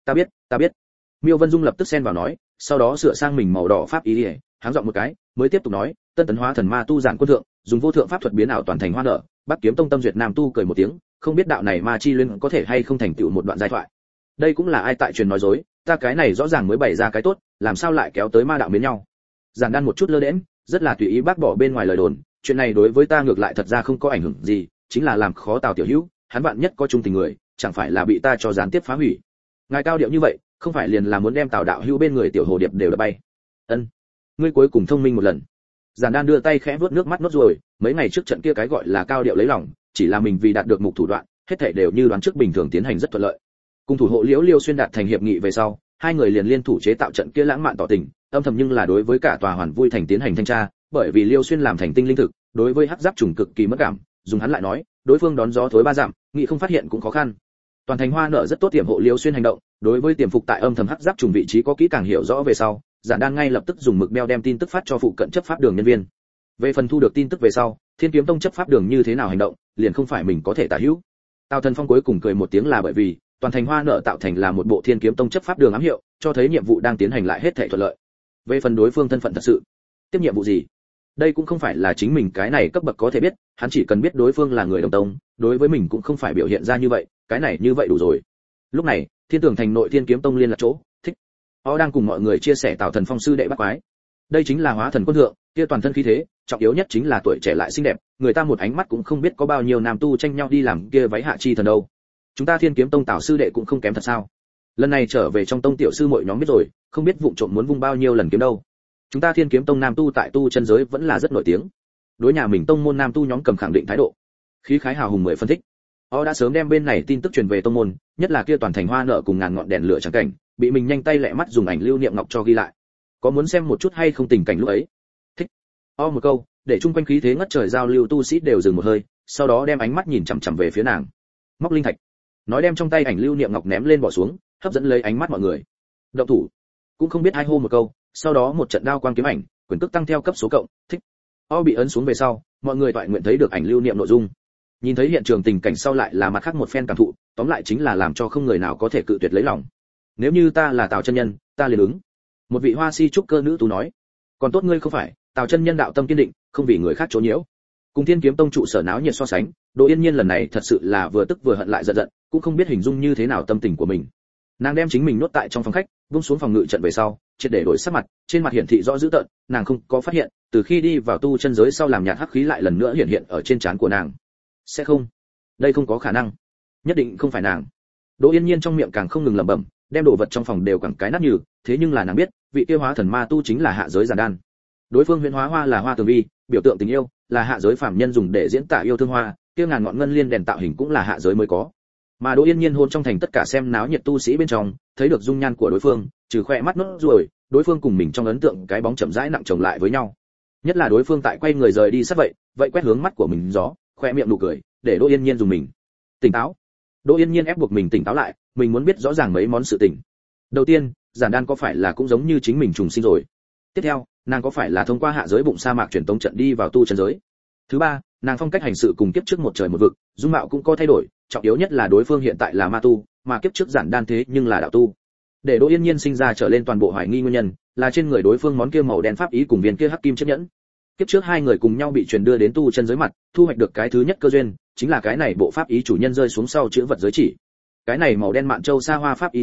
Ta biết. Miêu Vân Dung lập tức xen vào nói, sau đó sửa sang mình màu đỏ pháp ý, háng giọng một cái, mới tiếp tục nói, tân tấn hóa thần ma tu giản quân thượng, dùng vô thượng pháp thuật biến ảo toàn thành hoa nở, Bắc Kiếm Tông tâm duyệt nam tu cười một tiếng, không biết đạo này ma chi luyện có thể hay không thành tựu một đoạn giai thoại. Đây cũng là ai tại truyền nói dối, ta cái này rõ ràng mới bày ra cái tốt, làm sao lại kéo tới ma đạo biến nhau. Giản Đan một chút lơ đễnh, rất là tùy ý bác bỏ bên ngoài lời đồn, chuyện này đối với ta ngược lại thật ra không có ảnh hưởng gì, chính là làm khó Tào tiểu hữu, hắn bạn nhất có trung tình người, chẳng phải là bị ta cho gián tiếp phá hủy. Ngài cao điệu như vậy, không phải liền là muốn đem Tào đạo hữu bên người tiểu hồ điệp đều đập bay. Ân, ngươi cuối cùng thông minh một lần. Giản Đan đưa tay khẽ vuốt nước mắt nốt rồi, mấy ngày trước trận kia cái gọi là cao điệu lấy lòng, chỉ là mình vì đạt được mục thủ đoạn, hết thảy đều như đoán trước bình thường tiến hành rất thuận lợi. Cùng thủ hộ Liễu Liêu xuyên đạt thành hiệp nghị về sau, hai người liền liên thủ chế tạo trận kia lãng mạn tỏ tình, âm thầm nhưng là đối với cả tòa Hoàn Vui thành tiến hành thanh tra, bởi vì Liêu xuyên làm thành tinh linh thực, đối với hắc giáp trùng cực kỳ mất cảm, dùng hắn lại nói, đối phương đón gió thối ba dặm, nghị không phát hiện cũng khó khăn. Toàn thành hoa nở rất tốt tiềm hộ Liêu xuyên hành động, đối với tiềm phục tại âm thầm hắc giáp trùng vị trí có kỹ càng hiểu rõ về sau, Giản Đan ngay lập tức dùng mực beo đem tin tức phát cho phụ cận chấp pháp đường nhân viên. Về phần thu được tin tức về sau, Thiên Kiếm Tông chấp pháp đường như thế nào hành động, liền không phải mình có thể tả hữu. Tào Thần Phong cuối cùng cười một tiếng là bởi vì toàn thành hoa nở tạo thành là một bộ Thiên Kiếm Tông chấp pháp đường ám hiệu, cho thấy nhiệm vụ đang tiến hành lại hết thảy thuận lợi. Về phần đối phương thân phận thật sự, tiếp nhiệm vụ gì, đây cũng không phải là chính mình cái này cấp bậc có thể biết, hắn chỉ cần biết đối phương là người đồng tông, đối với mình cũng không phải biểu hiện ra như vậy, cái này như vậy đủ rồi. Lúc này, Thiên Tường thành nội Thiên Kiếm Tông liên lạc chỗ, thích. Đang cùng mọi người chia sẻ Tào Thần Phong sư đệ bác quái. Đây chính là hóa thần quân thượng, kia toàn thân khí thế, trọng yếu nhất chính là tuổi trẻ lại xinh đẹp, người ta một ánh mắt cũng không biết có bao nhiêu nam tu tranh nhau đi làm kia váy hạ chi thần đâu. Chúng ta Thiên Kiếm Tông Tào sư đệ cũng không kém thật sao? Lần này trở về trong tông tiểu sư muội nhóm biết rồi, không biết vụng trộm muốn vung bao nhiêu lần kiếm đâu. Chúng ta Thiên Kiếm Tông nam tu tại tu chân giới vẫn là rất nổi tiếng. Đối nhà mình tông môn nam tu nhóm cầm khẳng định thái độ. Khí khái hào hùng mười phân tích. Đã sớm đem bên này tin tức truyền về tông môn, nhất là kia toàn thành hoa nở cùng ngàn ngọn đèn lửa chẳng cảnh, bị mình nhanh tay lẹ mắt dùng ảnh lưu niệm ngọc cho ghi lại. Có muốn xem một chút hay không tình cảnh lúc ấy? Thích. Một câu, để chung quanh khí thế ngất trời giao lưu tu sĩ đều dừng một hơi, sau đó đem ánh mắt nhìn chằm chằm về phía nàng. Móc linh thạch. Nói đem trong tay ảnh lưu niệm ngọc ném lên bỏ xuống, hấp dẫn lấy ánh mắt mọi người. Động thủ. Cũng không biết ai hô một câu, sau đó một trận đao quang kiếm ảnh, quyền cước tăng theo cấp số cộng, thích. Bị ấn xuống về sau, mọi người toại nguyện thấy được ảnh lưu niệm nội dung. Nhìn thấy hiện trường tình cảnh sau lại là mặt khác một phen cảm thụ, tóm lại chính là làm cho không người nào có thể cự tuyệt lấy lòng. Nếu như ta là Tào chân nhân, ta liền ứng. Một vị hoa si trúc cơ nữ tú nói. Còn tốt ngươi không phải, Tào chân nhân đạo tâm kiên định, không vì người khác chỗ nhiễu. Cùng Thiên Kiếm Tông trụ sở náo nhiệt so sánh, Đỗ Yên Nhiên lần này thật sự là vừa tức vừa hận lại giận giận, cũng không biết hình dung như thế nào tâm tình của mình. Nàng đem chính mình nuốt tại trong phòng khách, buông xuống phòng ngự trận về sau, triệt để đổi sắc mặt, trên mặt hiển thị rõ dữ tợn, nàng không có phát hiện, từ khi đi vào tu chân giới sau làm nhạt hắc khí lại lần nữa hiện ở trên trán của nàng. Sẽ không, đây không có khả năng, nhất định không phải nàng. Đỗ Yên Nhiên trong miệng càng không ngừng lẩm bẩm, đem đồ vật trong phòng đều quẳng cái nát nhừ, thế nhưng là nàng biết, vị kia hóa thần ma tu chính là hạ giới Giản Đan. Đối phương huyễn hóa hoa là hoa tường vi, biểu tượng tình yêu, là hạ giới phàm nhân dùng để diễn tả yêu thương hoa, kia ngàn ngọn ngân liên đèn tạo hình cũng là hạ giới mới có. Mà Đỗ Yên Nhiên hôn trong thành tất cả xem náo nhiệt tu sĩ bên trong, thấy được dung nhan của đối phương, trừ khoe mắt nốt ruồi, đối phương cùng mình trong ấn tượng cái bóng chậm rãi nặng chồng lại với nhau. Nhất là đối phương tại quay người rời đi sát vậy quét hướng mắt của mình gió, khoe miệng nụ cười, để Đỗ Yên Nhiên dùng mình tỉnh táo. Đỗ Yên Nhiên ép buộc mình tỉnh táo lại, mình muốn biết rõ ràng mấy món sự tình. Đầu tiên, Giản Đan có phải là cũng giống như chính mình trùng sinh rồi? Tiếp theo, nàng có phải là thông qua hạ giới bụng sa mạc truyền tống trận đi vào tu chân giới? Thứ ba, nàng phong cách hành sự cùng kiếp trước một trời một vực, dung mạo cũng có thay đổi, trọng yếu nhất là đối phương hiện tại là ma tu, mà kiếp trước Giản Đan thế nhưng là đạo tu. Để Đỗ Yên Nhiên sinh ra trở lên toàn bộ hoài nghi nguyên nhân, là trên người đối phương món kia màu đen pháp ý cùng viên kia hắc kim chiếc nhẫn. Kiếp trước hai người cùng nhau bị truyền đưa đến tu chân giới mặt, thu hoạch được cái thứ nhất cơ duyên, chính là cái này bộ pháp ý chủ nhân rơi xuống sau chữ vật giới chỉ. Cái này màu đen mạn châu xa hoa pháp ý liễu,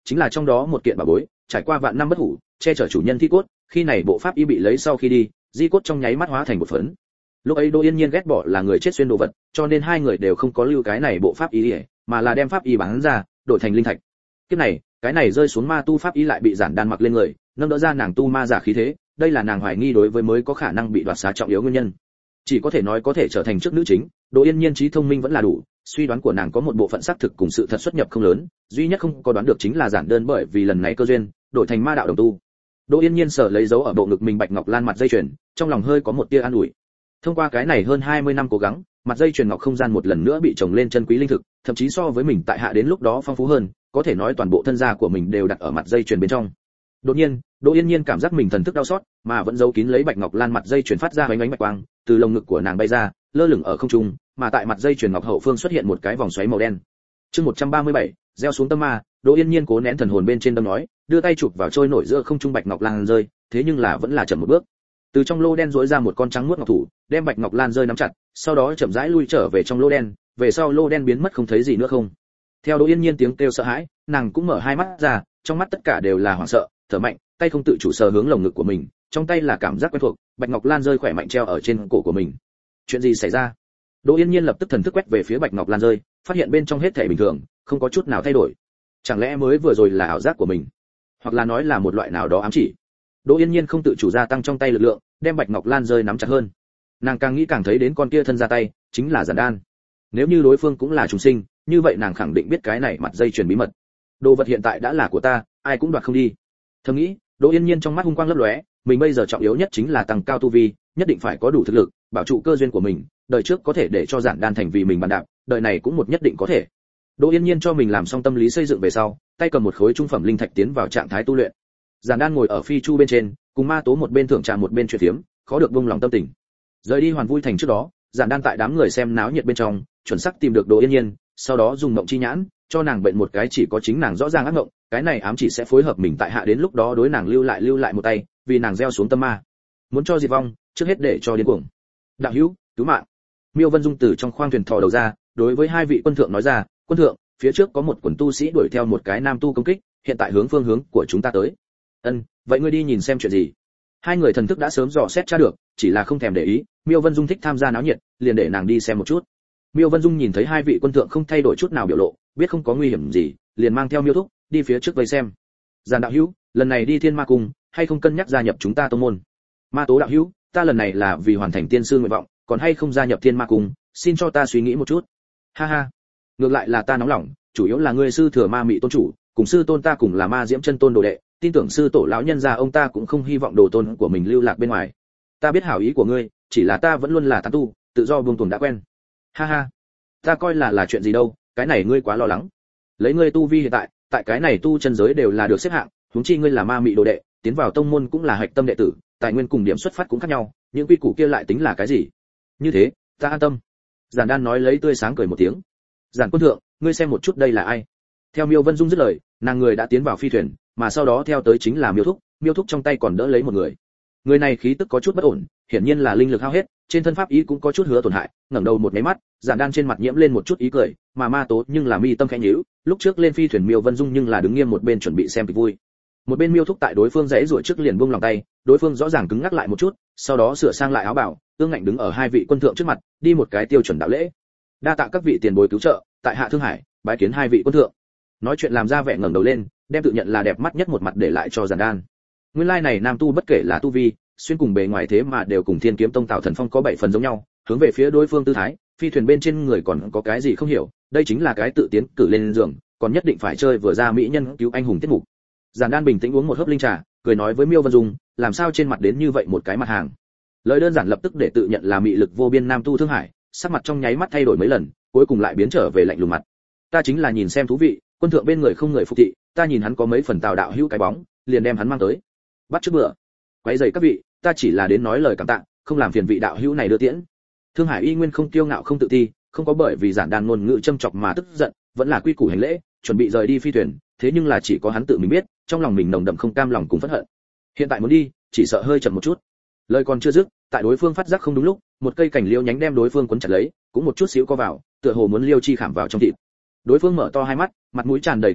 chính là trong đó một kiện bảo bối, trải qua vạn năm bất hủ, che chở chủ nhân thi cốt, khi này bộ pháp y bị lấy sau khi đi, di cốt trong nháy mắt hóa thành một phấn. Lúc ấy Đỗ Yên Nhiên ghét bỏ là người chết xuyên đồ vật, cho nên hai người đều không có lưu cái này bộ pháp y, mà là đem pháp y bán ra, đổi thành linh thạch. Kiếp này, cái này rơi xuống ma tu pháp y lại bị Giản Đan mặc lên người, nâng đỡ ra nàng tu ma giả khí thế, đây là nàng hoài nghi đối với mới có khả năng bị đoạt xá trọng yếu nguyên nhân. Chỉ có thể nói có thể trở thành trước nữ chính, Đỗ Yên Nhiên trí thông minh vẫn là đủ, suy đoán của nàng có một bộ phận xác thực cùng sự thật xuất nhập không lớn, duy nhất không có đoán được chính là Giản Đơn bởi vì lần này cơ duyên, đổi thành ma đạo đồng tu. Đỗ Yên Nhiên sở lấy dấu ở bộ ngực mình bạch ngọc lan mặt dây chuyền, trong lòng hơi có một tia an ủi. Thông qua cái này hơn 20 năm cố gắng, mặt dây chuyền ngọc không gian một lần nữa bị trồng lên chân quý linh thực, thậm chí so với mình tại hạ đến lúc đó phong phú hơn, có thể nói toàn bộ thân gia của mình đều đặt ở mặt dây chuyền bên trong. Đột nhiên, Đỗ Yên Nhiên cảm giác mình thần thức đau xót, mà vẫn giấu kín lấy bạch ngọc lan mặt dây chuyền phát ra ánh ánh bạch quang, từ lồng ngực của nàng bay ra, lơ lửng ở không trung, mà tại mặt dây chuyền ngọc hậu phương xuất hiện một cái vòng xoáy màu đen. Chương 137, gieo xuống tâm ma, Đỗ Yên Nhiên cố nén thần hồn bên trên đâm nói, đưa tay chụp vào trôi nổi giữa không trung bạch ngọc lan rơi, thế nhưng là vẫn là chậm một bước. Từ trong lô đen rỗi ra một con trắng muốt ngọc thủ, đem bạch ngọc lan rơi nắm chặt, sau đó chậm rãi lui trở về trong lô đen, về sau lô đen biến mất không thấy gì nữa không. Theo Đỗ Yên Nhiên tiếng kêu sợ hãi, nàng cũng mở hai mắt ra, trong mắt tất cả đều là hoảng sợ, thở mạnh, tay không tự chủ sờ hướng lồng ngực của mình, trong tay là cảm giác quen thuộc, bạch ngọc lan rơi khỏe mạnh treo ở trên cổ của mình. Chuyện gì xảy ra? Đỗ Yên Nhiên lập tức thần thức quét về phía bạch ngọc lan rơi, phát hiện bên trong hết thảy bình thường, không có chút nào thay đổi. Chẳng lẽ mới vừa rồi là ảo giác của mình, hoặc là nói là một loại nào đó ám chỉ? Đỗ Yên Nhiên không tự chủ gia tăng trong tay lực lượng, đem bạch ngọc lan rơi nắm chặt hơn. Nàng càng nghĩ càng thấy đến con kia thân ra tay, chính là Giản Đan. Nếu như đối phương cũng là trùng sinh, như vậy nàng khẳng định biết cái này mặt dây chuyền bí mật. Đồ vật hiện tại đã là của ta, ai cũng đoạt không đi. Thầm nghĩ, Đỗ Yên Nhiên trong mắt hung quang lấp lóe, mình bây giờ trọng yếu nhất chính là tăng cao tu vi, nhất định phải có đủ thực lực, bảo trụ cơ duyên của mình, đời trước có thể để cho Giản Đan thành vì mình bàn đạp, đời này cũng một nhất định có thể. Đỗ Yên Nhiên cho mình làm xong tâm lý xây dựng về sau, tay cầm một khối trung phẩm linh thạch tiến vào trạng thái tu luyện. Giản Đan ngồi ở phi chu bên trên, cùng Ma Tố một bên thưởng trà một bên chuyện thiếm, khó được buông lòng tâm tình. Rời đi Hoàn Vui thành trước đó, Giản Đan tại đám người xem náo nhiệt bên trong, chuẩn xác tìm được Đỗ Yên Nhiên, sau đó dùng mộng chi nhãn, cho nàng bệnh một cái chỉ có chính nàng rõ ràng ác mộng, cái này ám chỉ sẽ phối hợp mình tại hạ đến lúc đó đối nàng lưu lại một tay, vì nàng gieo xuống tâm ma. Muốn cho diệt vong, trước hết để cho điên cuồng. Đạo hữu, cứu mạng. Miêu Vân Dung từ trong khoang thuyền thò đầu ra, đối với hai vị quân thượng nói ra, quân thượng, phía trước có một quần tu sĩ đuổi theo một cái nam tu công kích, hiện tại hướng phương hướng của chúng ta tới. Ân, vậy ngươi đi nhìn xem chuyện gì. Hai người thần thức đã sớm dò xét tra được, chỉ là không thèm để ý, Miêu Vân Dung thích tham gia náo nhiệt, liền để nàng đi xem một chút. Miêu Vân Dung nhìn thấy hai vị quân thượng không thay đổi chút nào biểu lộ, biết không có nguy hiểm gì, liền mang theo Miêu Thúc đi phía trước vây xem. Giản đạo hữu, lần này đi Thiên Ma Cung, hay không cân nhắc gia nhập chúng ta tông môn? Ma Tố đạo hữu, ta lần này là vì hoàn thành tiên sư nguyện vọng, còn hay không gia nhập Thiên Ma Cung, xin cho ta suy nghĩ một chút. Ha ha, ngược lại là ta nóng lòng, chủ yếu là ngươi sư thừa Ma Mị tôn chủ, cùng sư tôn ta cùng là Ma Diễm chân tôn đồ đệ, tin tưởng sư tổ lão nhân gia ông ta cũng không hy vọng đồ tôn của mình lưu lạc bên ngoài. Ta biết hảo ý của ngươi, chỉ là ta vẫn luôn là tán tu, tự do buông tuồng đã quen. Ha ha, ta coi là chuyện gì đâu, cái này ngươi quá lo lắng. Lấy ngươi tu vi hiện tại, tại cái này tu chân giới đều là được xếp hạng, huống chi ngươi là Ma Mị đồ đệ, tiến vào tông môn cũng là hạch tâm đệ tử, tài nguyên cùng điểm xuất phát cũng khác nhau, những quy củ kia lại tính là cái gì? Như thế, ta an tâm. Giản Đan nói lấy tươi sáng cười một tiếng. Giản quân thượng, ngươi xem một chút đây là ai? Theo Miêu Vân Dung dứt lời, nàng người đã tiến vào phi thuyền, mà sau đó theo tới chính là Miêu Thúc trong tay còn đỡ lấy một người. Người này khí tức có chút bất ổn, hiển nhiên là linh lực hao hết, trên thân pháp ý cũng có chút hứa tổn hại, ngẩng đầu một cái mắt, Giản Đan trên mặt nhiễm lên một chút ý cười, mà Ma Tố nhưng là mi tâm khẽ nhíu, lúc trước lên phi thuyền Miêu Vân Dung nhưng là đứng nghiêm một bên chuẩn bị xem kịch vui. Một bên Miêu Thúc tại đối phương giãy giụa trước liền buông lòng tay, đối phương rõ ràng cứng ngắc lại một chút, sau đó sửa sang lại áo bào, ương ngạnh đứng ở hai vị quân thượng trước mặt, đi một cái tiêu chuẩn đạo lễ. Đa tạ các vị tiền bối cứu trợ, tại hạ Thương Hải, bái kiến hai vị quân thượng. Nói chuyện làm ra vẻ ngẩng đầu lên, đem tự nhận là đẹp mắt nhất một mặt để lại cho Giản Đan. Nguyên lai này nam tu bất kể là tu vi, xuyên cùng bề ngoài thế mà đều cùng Thiên Kiếm Tông Tào Thần Phong có 7 phần giống nhau, hướng về phía đối phương tư thái, phi thuyền bên trên người còn có cái gì không hiểu, đây chính là cái tự tiến cử lên giường, còn nhất định phải chơi vừa ra mỹ nhân cứu anh hùng tiết mục. Giản Đan bình tĩnh uống một hớp linh trà, cười nói với Miêu Vân Dung, làm sao trên mặt đến như vậy một cái mặt hàng. Lời đơn giản lập tức để tự nhận là mị lực vô biên nam tu Thương Hải, sắc mặt trong nháy mắt thay đổi mấy lần, cuối cùng lại biến trở về lạnh lùng mặt. Ta chính là nhìn xem thú vị, quân thượng bên người không người phục thị, ta nhìn hắn có mấy phần Tào đạo hữu cái bóng, liền đem hắn mang tới. Bắt trước bữa. Quấy rầy các vị, ta chỉ là đến nói lời cảm tạ, không làm phiền vị đạo hữu này đưa tiễn. Thương Hải y nguyên không kiêu ngạo không tự ti, không có bởi vì Giản Đan ngôn ngữ châm chọc mà tức giận, vẫn là quy củ hành lễ, chuẩn bị rời đi phi thuyền, thế nhưng là chỉ có hắn tự mình biết, trong lòng mình nồng đậm không cam lòng cùng phẫn hận. Hiện tại muốn đi, chỉ sợ hơi chậm một chút. Lời còn chưa dứt, tại đối phương phát giác không đúng lúc, một cây cảnh liễu nhánh đem đối phương cuốn chặt lấy, cũng một chút xíu co vào, tựa hồ muốn liêu chi khảm vào trong thịt. Đối phương mở to hai mắt, mặt mũi tràn đầy kinh ngạc,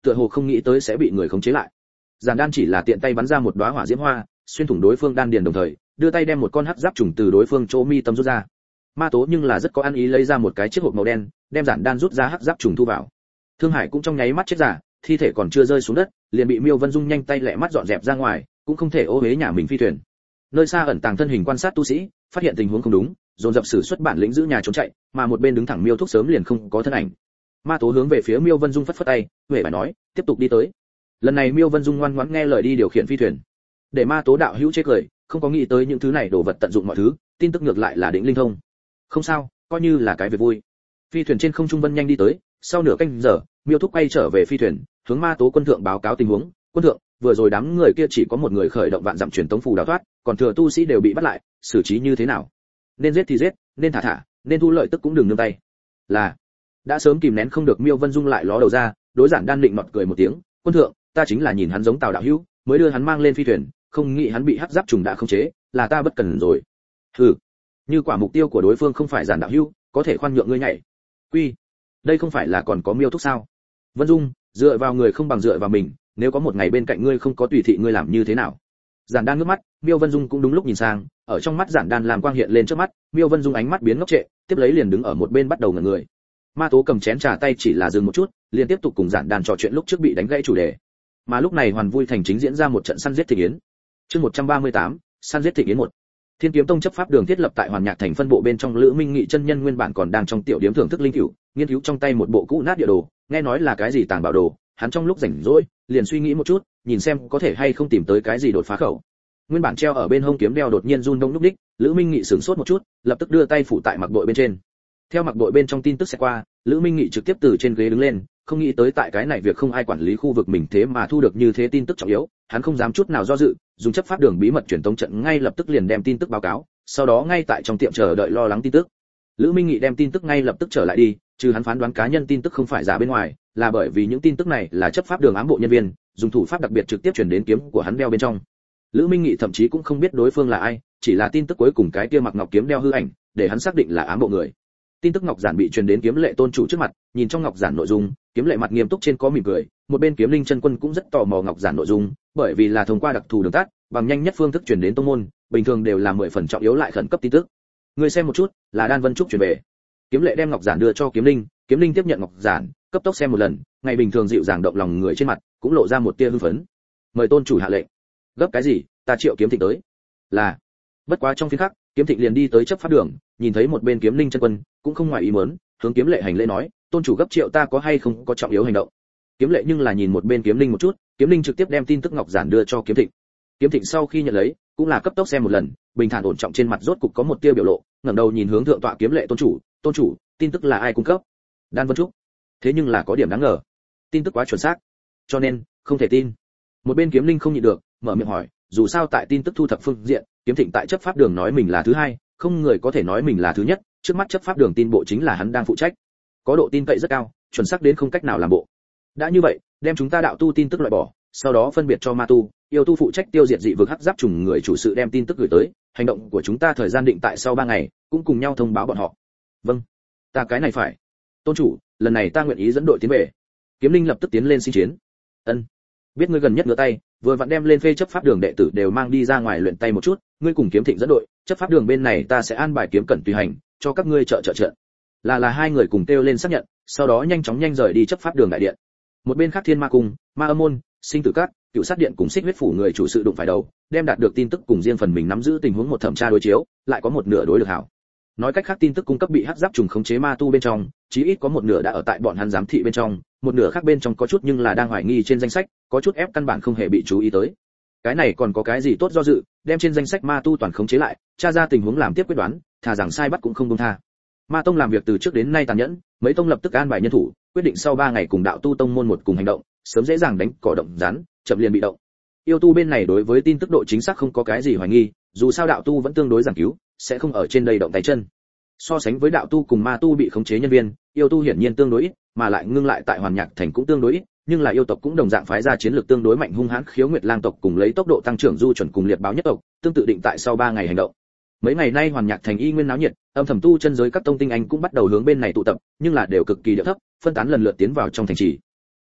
tựa hồ không nghĩ tới sẽ bị người khống chế lại. Giản Đan chỉ là tiện tay bắn ra một đóa hỏa diễm hoa, xuyên thủng đối phương đan điền, đồng thời đưa tay đem một con hắc giáp trùng từ đối phương chỗ mi tâm rút ra. Ma Tố nhưng là rất có ăn ý lấy ra một cái chiếc hộp màu đen, đem Giản Đan rút ra hắc giáp trùng thu vào. Thương Hải cũng trong nháy mắt chết giả, thi thể còn chưa rơi xuống đất, liền bị Miêu Vân Dung nhanh tay lẹ mắt dọn dẹp ra ngoài, cũng không thể ô uế nhà mình phi thuyền. Nơi xa ẩn tàng thân hình quan sát tu sĩ, phát hiện tình huống không đúng, dồn dập sử xuất bản lĩnh giữ nhà trốn chạy, mà một bên đứng thẳng Miêu Thúc sớm liền không có thân ảnh. Ma Tố hướng về phía Miêu Vân Dung phất phất tay, huệ phải nói, tiếp tục đi tới. Lần này Miêu Vân Dung ngoan ngoãn nghe lời đi điều khiển phi thuyền. Để Ma Tố đạo hữu chế cười, không có nghĩ tới những thứ này đồ vật tận dụng mọi thứ, tin tức ngược lại là đỉnh linh thông. Không sao, coi như là cái việc vui. Phi thuyền trên không trung vân nhanh đi tới, sau nửa canh giờ, Miêu Thúc quay trở về phi thuyền, hướng Ma Tố quân thượng báo cáo tình huống. Quân thượng, vừa rồi đám người kia chỉ có một người khởi động vạn dặm truyền tống phù đào thoát, còn thừa tu sĩ đều bị bắt lại, xử trí như thế nào? Nên giết thì giết, nên thả thả, nên thu lợi tức cũng đừng nương tay. Là. Đã sớm kìm nén không được, Miêu Vân Dung lại ló đầu ra, đối Giản Đan định nọt cười một tiếng, quân thượng, ta chính là nhìn hắn giống Tào đạo hữu, mới đưa hắn mang lên phi thuyền, không nghĩ hắn bị hắc giáp trùng đã khống chế, là ta bất cẩn rồi. Hừ, như quả mục tiêu của đối phương không phải Giản đạo hữu, có thể khoan nhượng ngươi nhảy. Quy, đây không phải là còn có Miêu Thúc sao? Vân Dung, dựa vào người không bằng dựa vào mình, nếu có một ngày bên cạnh ngươi không có tùy thị ngươi làm như thế nào? Giản Đan ngước mắt, Miêu Vân Dung cũng đúng lúc nhìn sang, ở trong mắt Giản Đan làm quang hiện lên trước mắt, Miêu Vân Dung ánh mắt biến ngốc trệ, tiếp lấy liền đứng ở một bên bắt đầu ngẩn người. Ma Tố cầm chén trà tay chỉ là dừng một chút, liền tiếp tục cùng Giản Đan trò chuyện lúc trước bị đánh gãy chủ đề. Mà lúc này Hoàn Vui thành chính diễn ra một trận săn giết thịnh yến. Chương 138, săn giết thịnh yến 1. Thiên Kiếm Tông chấp pháp đường thiết lập tại Hoàn Nhạc thành phân bộ bên trong, Lữ Minh Nghị chân nhân nguyên bản còn đang trong tiểu điếm thưởng thức linh cửu, nghiên cứu trong tay một bộ cũ nát địa đồ, nghe nói là cái gì tàng bảo đồ, hắn trong lúc rảnh rỗi, liền suy nghĩ một chút, nhìn xem có thể hay không tìm tới cái gì đột phá khẩu. Nguyên bản treo ở bên hông kiếm đeo đột nhiên run đông lúc đích, Lữ Minh Nghị sửng sốt một chút, lập tức đưa tay phủ tại mặc bội bên trên. Theo mặc bội bên trong tin tức sẽ qua, Lữ Minh Nghị trực tiếp từ trên ghế đứng lên, không nghĩ tới tại cái này việc không ai quản lý khu vực mình thế mà thu được như thế tin tức trọng yếu, hắn không dám chút nào do dự, dùng chấp pháp đường bí mật truyền tống trận ngay lập tức liền đem tin tức báo cáo, sau đó ngay tại trong tiệm chờ đợi lo lắng tin tức. Lữ Minh Nghị đem tin tức ngay lập tức trở lại đi, trừ hắn phán đoán cá nhân tin tức không phải giả bên ngoài, là bởi vì những tin tức này là chấp pháp đường ám bộ nhân viên, dùng thủ pháp đặc biệt trực tiếp truyền đến kiếm của hắn đeo bên trong. Lữ Minh Nghị thậm chí cũng không biết đối phương là ai, chỉ là tin tức cuối cùng cái kia mặc ngọc kiếm đeo hư ảnh, để hắn xác định là ám bộ người. Tin tức ngọc giản bị truyền đến Kiếm Lệ tôn chủ trước mặt, nhìn trong ngọc giản nội dung, Kiếm Lệ mặt nghiêm túc trên có mỉm cười, một bên Kiếm Linh chân quân cũng rất tò mò ngọc giản nội dung, bởi vì là thông qua đặc thù đường tắt, bằng nhanh nhất phương thức truyền đến tông môn, bình thường đều là 10 phần trọng yếu lại khẩn cấp tin tức. Người xem một chút, là Đan Vân Trúc truyền về. Kiếm Lệ đem ngọc giản đưa cho Kiếm Linh, Kiếm Linh tiếp nhận ngọc giản, cấp tốc xem một lần, ngày bình thường dịu dàng động lòng người trên mặt, cũng lộ ra một tia hưng phấn. Mời tôn chủ hạ lệnh. Gấp cái gì, ta triệu Kiếm Thịnh tới. Là. Bất quá trong phiên khắc, Kiếm Thịnh liền đi tới chấp pháp đường, nhìn thấy một bên Kiếm Linh chân quân, cũng không ngoài ý muốn, hướng Kiếm Lệ hành lễ nói, tôn chủ gấp triệu ta có hay không có trọng yếu hành động. Kiếm Lệ nhưng là nhìn một bên Kiếm Linh một chút, Kiếm Linh trực tiếp đem tin tức ngọc giản đưa cho Kiếm Thịnh. Kiếm Thịnh sau khi nhận lấy, cũng là cấp tốc xem một lần, bình thản ổn trọng trên mặt rốt cục có một tia biểu lộ, ngẩng đầu nhìn hướng thượng tọa Kiếm Lệ tôn chủ, tin tức là ai cung cấp? Đan Vân Trúc. Thế nhưng là có điểm đáng ngờ, tin tức quá chuẩn xác, cho nên không thể tin. Một bên Kiếm Linh không nhịn được, mở miệng hỏi, dù sao tại tin tức thu thập phương diện, Kiếm Thịnh tại chấp pháp đường nói mình là thứ hai, không người có thể nói mình là thứ nhất, trước mắt chấp pháp đường tin bộ chính là hắn đang phụ trách, có độ tin cậy rất cao, chuẩn xác đến không cách nào làm bộ. Đã như vậy, đem chúng ta đạo tu tin tức loại bỏ, sau đó phân biệt cho ma tu, yêu tu phụ trách tiêu diệt dị vực hắc giáp trùng người chủ sự đem tin tức gửi tới, hành động của chúng ta thời gian định tại sau 3 ngày, cũng cùng nhau thông báo bọn họ. Vâng, ta cái này phải. Tôn chủ, lần này ta nguyện ý dẫn đội tiến về. Kiếm Linh lập tức tiến lên xin chiến. Ân. Biết ngươi gần nhất ngửa tay, vừa vặn đem lên phê chấp pháp đường đệ tử đều mang đi ra ngoài luyện tay một chút, ngươi cùng Kiếm Thịnh dẫn đội, chấp pháp đường bên này ta sẽ an bài kiếm cẩn tùy hành, cho các ngươi trợ. Là hai người cùng kêu lên xác nhận, sau đó nhanh chóng rời đi chấp pháp đường đại điện. Một bên khác Thiên Ma cung, Ma Âm môn, Sinh Tử Các, Cựu Sát điện cùng Xích Huyết phủ người chủ sự đụng phải đầu, đem đạt được tin tức cùng riêng phần mình nắm giữ tình huống một thẩm tra đối chiếu, lại có một nửa đối lực hảo. Nói cách khác tin tức cung cấp bị hắc giáp trùng khống chế ma tu bên trong, chí ít có một nửa đã ở tại bọn hắn giám thị bên trong, một nửa khác bên trong có chút nhưng là đang hoài nghi trên danh sách, có chút ép căn bản không hề bị chú ý tới. Cái này còn có cái gì tốt do dự, đem trên danh sách ma tu toàn khống chế lại, tra ra tình huống làm tiếp quyết đoán, thà rằng sai bắt cũng không buông tha. Ma tông làm việc từ trước đến nay tàn nhẫn, mấy tông lập tức an bài nhân thủ, quyết định sau 3 ngày cùng đạo tu tông môn một cùng hành động, sớm dễ dàng đánh cỏ động rắn, chậm liền bị động. Yêu tu bên này đối với tin tức độ chính xác không có cái gì hoài nghi, dù sao đạo tu vẫn tương đối giảng cứu, sẽ không ở trên đây động tay chân. So sánh với đạo tu cùng ma tu bị khống chế nhân viên, yêu tu hiển nhiên tương đối ít, mà lại ngưng lại tại Hoàn Nhạc thành cũng tương đối ít, nhưng là yêu tộc cũng đồng dạng phái ra chiến lược tương đối mạnh hung hãn Khiếu Nguyệt Lang tộc cùng lấy tốc độ tăng trưởng du chuẩn cùng liệt báo nhất tộc, tương tự định tại sau 3 ngày hành động. Mấy ngày nay Hoàn Nhạc thành y nguyên náo nhiệt, âm thầm tu chân giới các tông tinh anh cũng bắt đầu hướng bên này tụ tập, nhưng là đều cực kỳ địa thấp, phân tán lần lượt tiến vào trong thành trì.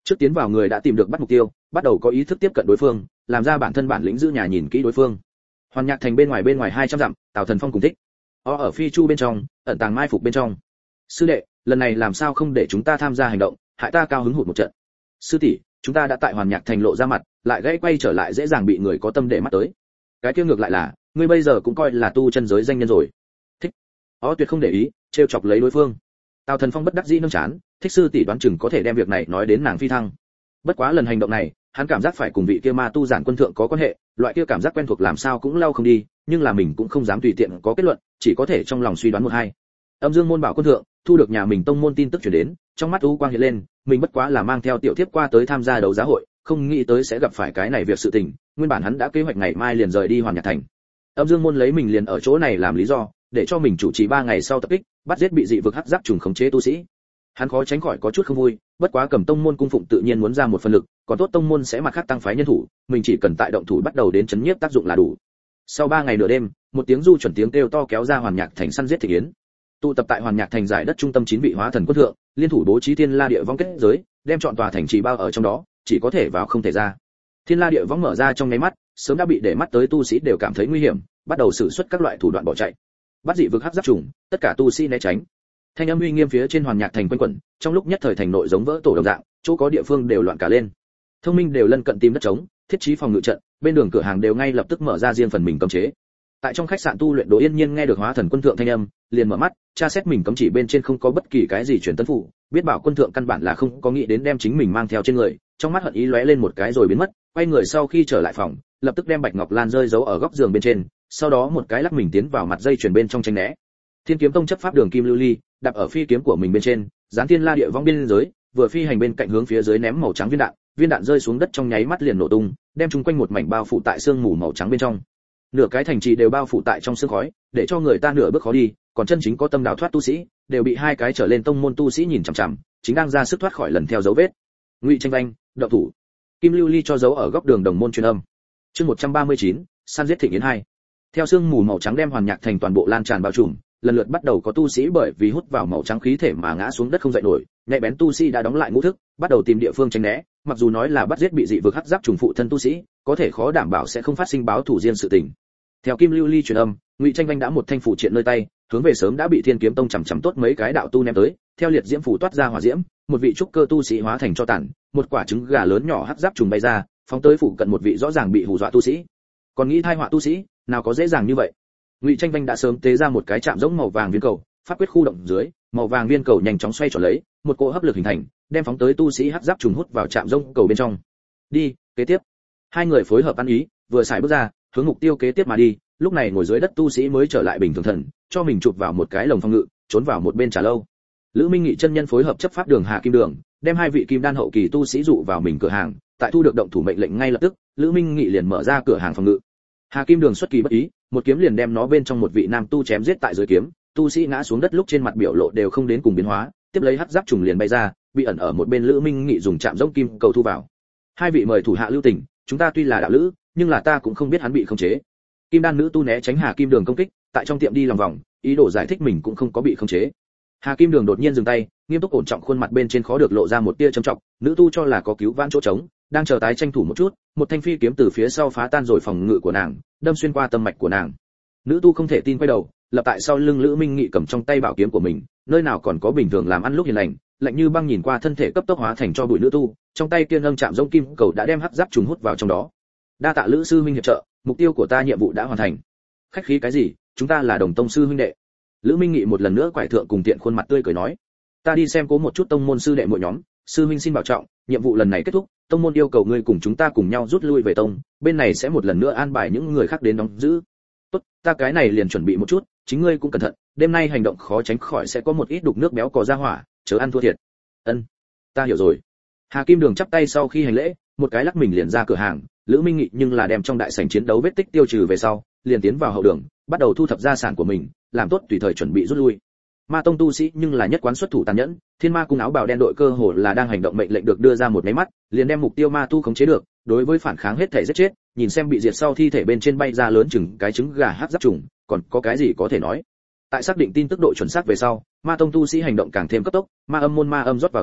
Trước tiến vào người đã tìm được bắt mục tiêu, bắt đầu có ý thức tiếp cận đối phương, làm ra bản thân bản lĩnh giữ nhà nhìn kỹ đối phương. Hoàn Nhạc Thành bên ngoài 200 dặm, Tào Thần Phong cùng thích. Ở Phi Chu bên trong, ẩn tàng mai phục bên trong. Sư đệ, lần này làm sao không để chúng ta tham gia hành động, hại ta cao hứng hụt một trận. Sư tỷ, chúng ta đã tại Hoàn Nhạc Thành lộ ra mặt, lại gãy quay trở lại dễ dàng bị người có tâm để mắt tới. Cái kia ngược lại là, ngươi bây giờ cũng coi là tu chân giới danh nhân rồi. Thích. Tuyệt không để ý, trêu chọc lấy đối phương. Tào Thần Phong bất đắc dĩ nâng chán, thích sư tỷ đoán chừng có thể đem việc này nói đến nàng phi thăng. Bất quá lần hành động này, hắn cảm giác phải cùng vị kia ma tu giản quân thượng có quan hệ, loại kia cảm giác quen thuộc làm sao cũng lau không đi, nhưng là mình cũng không dám tùy tiện có kết luận, chỉ có thể trong lòng suy đoán một hai. Âm Dương môn bảo quân thượng, thu được nhà mình tông môn tin tức truyền đến, trong mắt u quang hiện lên, mình bất quá là mang theo tiểu thiếp qua tới tham gia đấu giá hội, không nghĩ tới sẽ gặp phải cái này việc sự tình, nguyên bản hắn đã kế hoạch ngày mai liền rời đi Hoàn Nhạc Thành. Âm Dương môn lấy mình liền ở chỗ này làm lý do, để cho mình chủ trì 3 ngày sau tập kích, bắt giết bị dị vực hắc giáp trùng khống chế tu sĩ. Hắn khó tránh khỏi có chút không vui, bất quá cầm tông môn cung phụng tự nhiên muốn ra một phần lực, còn tốt tông môn sẽ mặt khác tăng phái nhân thủ, mình chỉ cần tại động thủ bắt đầu đến chấn nhiếp tác dụng là đủ. Sau 3 ngày nửa đêm, một tiếng du chuẩn tiếng kêu to kéo ra Hoàn Nhạc Thành săn giết thị yến. Tụ tập tại Hoàn Nhạc Thành giải đất trung tâm 9 vị hóa thần quân thượng, liên thủ bố trí Thiên La Địa Võng kết giới, đem trọn tòa thành trì bao ở trong đó, chỉ có thể vào không thể ra. Thiên La Địa Võng mở ra trong nháy mắt, sớm đã bị để mắt tới tu sĩ đều cảm thấy nguy hiểm, bắt đầu sử xuất các loại thủ đoạn bỏ chạy. Bắt dị vực hắc giáp trùng, tất cả tu sĩ né tránh. Thanh âm uy nghiêm phía trên Hoàn Nhạc Thành quanh quẩn, trong lúc nhất thời thành nội giống vỡ tổ đồng dạng, chỗ có địa phương đều loạn cả lên. Thông minh đều lân cận tìm đất trống, thiết trí phòng ngự trận, bên đường cửa hàng đều ngay lập tức mở ra riêng phần mình cấm chế. Tại trong khách sạn tu luyện Đỗ Yên Nhiên nghe được hóa thần quân thượng thanh âm, liền mở mắt, tra xét mình cấm chỉ bên trên không có bất kỳ cái gì truyền tấn phụ, biết bảo quân thượng căn bản là không có nghĩ đến đem chính mình mang theo trên người, trong mắt hận ý lóe lên một cái rồi biến mất, quay người sau khi trở lại phòng, lập tức đem bạch ngọc lan rơi giấu ở góc giường bên trên, sau đó một cái lắc mình tiến vào mặt dây chuyền bên trong tránh né. Thiên kiếm tông chấp pháp đường kim lưu ly, đạp ở phi kiếm của mình bên trên, dán Thiên La Địa Võng biên giới, vừa phi hành bên cạnh hướng phía dưới ném màu trắng viên đạn rơi xuống đất trong nháy mắt liền nổ tung, đem chung quanh một mảnh bao phủ tại sương mù màu trắng bên trong. Nửa cái thành trì đều bao phủ tại trong sương khói, để cho người ta nửa bước khó đi, còn chân chính có tâm đào thoát tu sĩ, đều bị 2 cái trở lên tông môn tu sĩ nhìn chằm chằm, chính đang ra sức thoát khỏi lần theo dấu vết. Ngụy Tranh Vanh, động thủ. Kim lưu ly cho dấu ở góc đường đồng môn truyền âm. Chương 139, săn giết Thịnh Yến 2. Theo sương mù màu trắng đem Hoàn Nhạc Thành toàn bộ lan tràn bao trùm, lần lượt bắt đầu có tu sĩ bởi vì hút vào màu trắng khí thể mà ngã xuống đất không dậy nổi, nhạy bén tu sĩ đã đóng lại ngũ thức, bắt đầu tìm địa phương tránh né, mặc dù nói là bắt giết bị dị vực hắc giáp trùng phụ thân tu sĩ, có thể khó đảm bảo sẽ không phát sinh báo thủ riêng sự tình. Theo Kim lưu ly truyền âm, Ngụy Tranh Vanh đã một thanh phủ triện nơi tay, hướng về sớm đã bị Thiên Kiếm Tông chằm tốt mấy cái đạo tu ném tới, theo liệt diễm phủ toát ra hỏa diễm, một vị trúc cơ tu sĩ hóa thành cho tàn, một quả trứng gà lớn nhỏ hắc giáp trùng bay ra, phóng tới phủ cận một vị rõ ràng bị hù dọa tu sĩ. Còn nghĩ thai họa tu sĩ, nào có dễ dàng như vậy. Ngụy Tranh Vanh đã sớm tế ra một cái chạm giống màu vàng viên cầu, pháp quyết khu động dưới, màu vàng viên cầu nhanh chóng xoay tròn lấy, một cỗ hấp lực hình thành, đem phóng tới tu sĩ hắc giáp trùng hút vào chạm giống cầu bên trong. Đi, kế tiếp. Hai người phối hợp ăn ý, vừa xài bước ra, hướng mục tiêu kế tiếp mà đi, lúc này ngồi dưới đất tu sĩ mới trở lại bình thường thần, cho mình chụp vào một cái lồng phòng ngự, trốn vào một bên trà lâu. Lữ Minh Nghị chân nhân phối hợp chấp pháp đường Hà Kim Đường, đem 2 vị kim đan hậu kỳ tu sĩ dụ vào mình cửa hàng, tại thu được động thủ mệnh lệnh ngay lập tức, Lữ Minh Nghị liền mở ra cửa hàng phòng ngự. Hà Kim Đường xuất kỳ bất ý, một kiếm liền đem nó bên trong một vị nam tu chém giết tại dưới kiếm, tu sĩ ngã xuống đất lúc trên mặt biểu lộ đều không đến cùng biến hóa, tiếp lấy hắc giáp trùng liền bay ra, bị ẩn ở một bên Lữ Minh Nghị dùng chạm giống kim cầu thu vào. 2 vị mời thủ hạ lưu tình, chúng ta tuy là đạo lữ, nhưng là ta cũng không biết hắn bị khống chế. Kim đan nữ tu né tránh Hà Kim Đường công kích, tại trong tiệm đi lòng vòng, ý đồ giải thích mình cũng không có bị khống chế. Hà Kim Đường đột nhiên dừng tay, nghiêm túc ổn trọng khuôn mặt bên trên khó được lộ ra một tia trầm trọng, nữ tu cho là có cứu vãn chỗ trống, đang chờ tái tranh thủ một chút, một thanh phi kiếm từ phía sau phá tan rồi phòng ngự của nàng, đâm xuyên qua tâm mạch của nàng. Nữ tu không thể tin quay đầu, lập tại sau lưng Lữ Minh Nghị cầm trong tay bảo kiếm của mình, nơi nào còn có bình thường làm ăn lúc hiền lành, lạnh như băng nhìn qua thân thể cấp tốc hóa thành cho bụi nữ tu, trong tay kia nâng chạm giống kim cầu đã đem hắc giáp trùng hút vào trong đó. Đa tạ Lữ sư huynh hiệp trợ, mục tiêu của ta nhiệm vụ đã hoàn thành. Khách khí cái gì, chúng ta là đồng tông sư huynh đệ. Lữ Minh Nghị một lần nữa quải thượng cùng tiện khuôn mặt tươi cười nói, ta đi xem cố một chút tông môn sư đệ mỗi nhóm, sư huynh xin bảo trọng, nhiệm vụ lần này kết thúc, tông môn yêu cầu ngươi cùng chúng ta cùng nhau rút lui về tông, bên này sẽ một lần nữa an bài những người khác đến đóng giữ. Tốt, ta cái này liền chuẩn bị một chút, chính ngươi cũng cẩn thận, đêm nay hành động khó tránh khỏi sẽ có một ít đục nước béo cò ra hỏa, chớ ăn thua thiệt. Ân, ta hiểu rồi. Hà Kim Đường chắp tay sau khi hành lễ, một cái lắc mình liền ra cửa hàng, Lữ Minh Nghị nhưng là đem trong đại sảnh chiến đấu vết tích tiêu trừ về sau, liền tiến vào hậu đường, bắt đầu thu thập gia sản của mình, làm tốt tùy thời chuẩn bị rút lui. Ma tông tu sĩ nhưng là nhất quán xuất thủ tàn nhẫn, Thiên Ma cung áo bào đen đội cơ hồ là đang hành động mệnh lệnh được đưa ra một cái mắt, liền đem mục tiêu ma tu khống chế được, đối với phản kháng hết thể giết chết, nhìn xem bị diệt sau thi thể bên trên bay ra lớn chừng cái trứng gà hắc giáp trùng, còn có cái gì có thể nói. Tại xác định tin tức độ chuẩn xác về sau, ma tông tu sĩ hành động càng thêm cấp tốc, ma âm môn ma âm rót vào tai,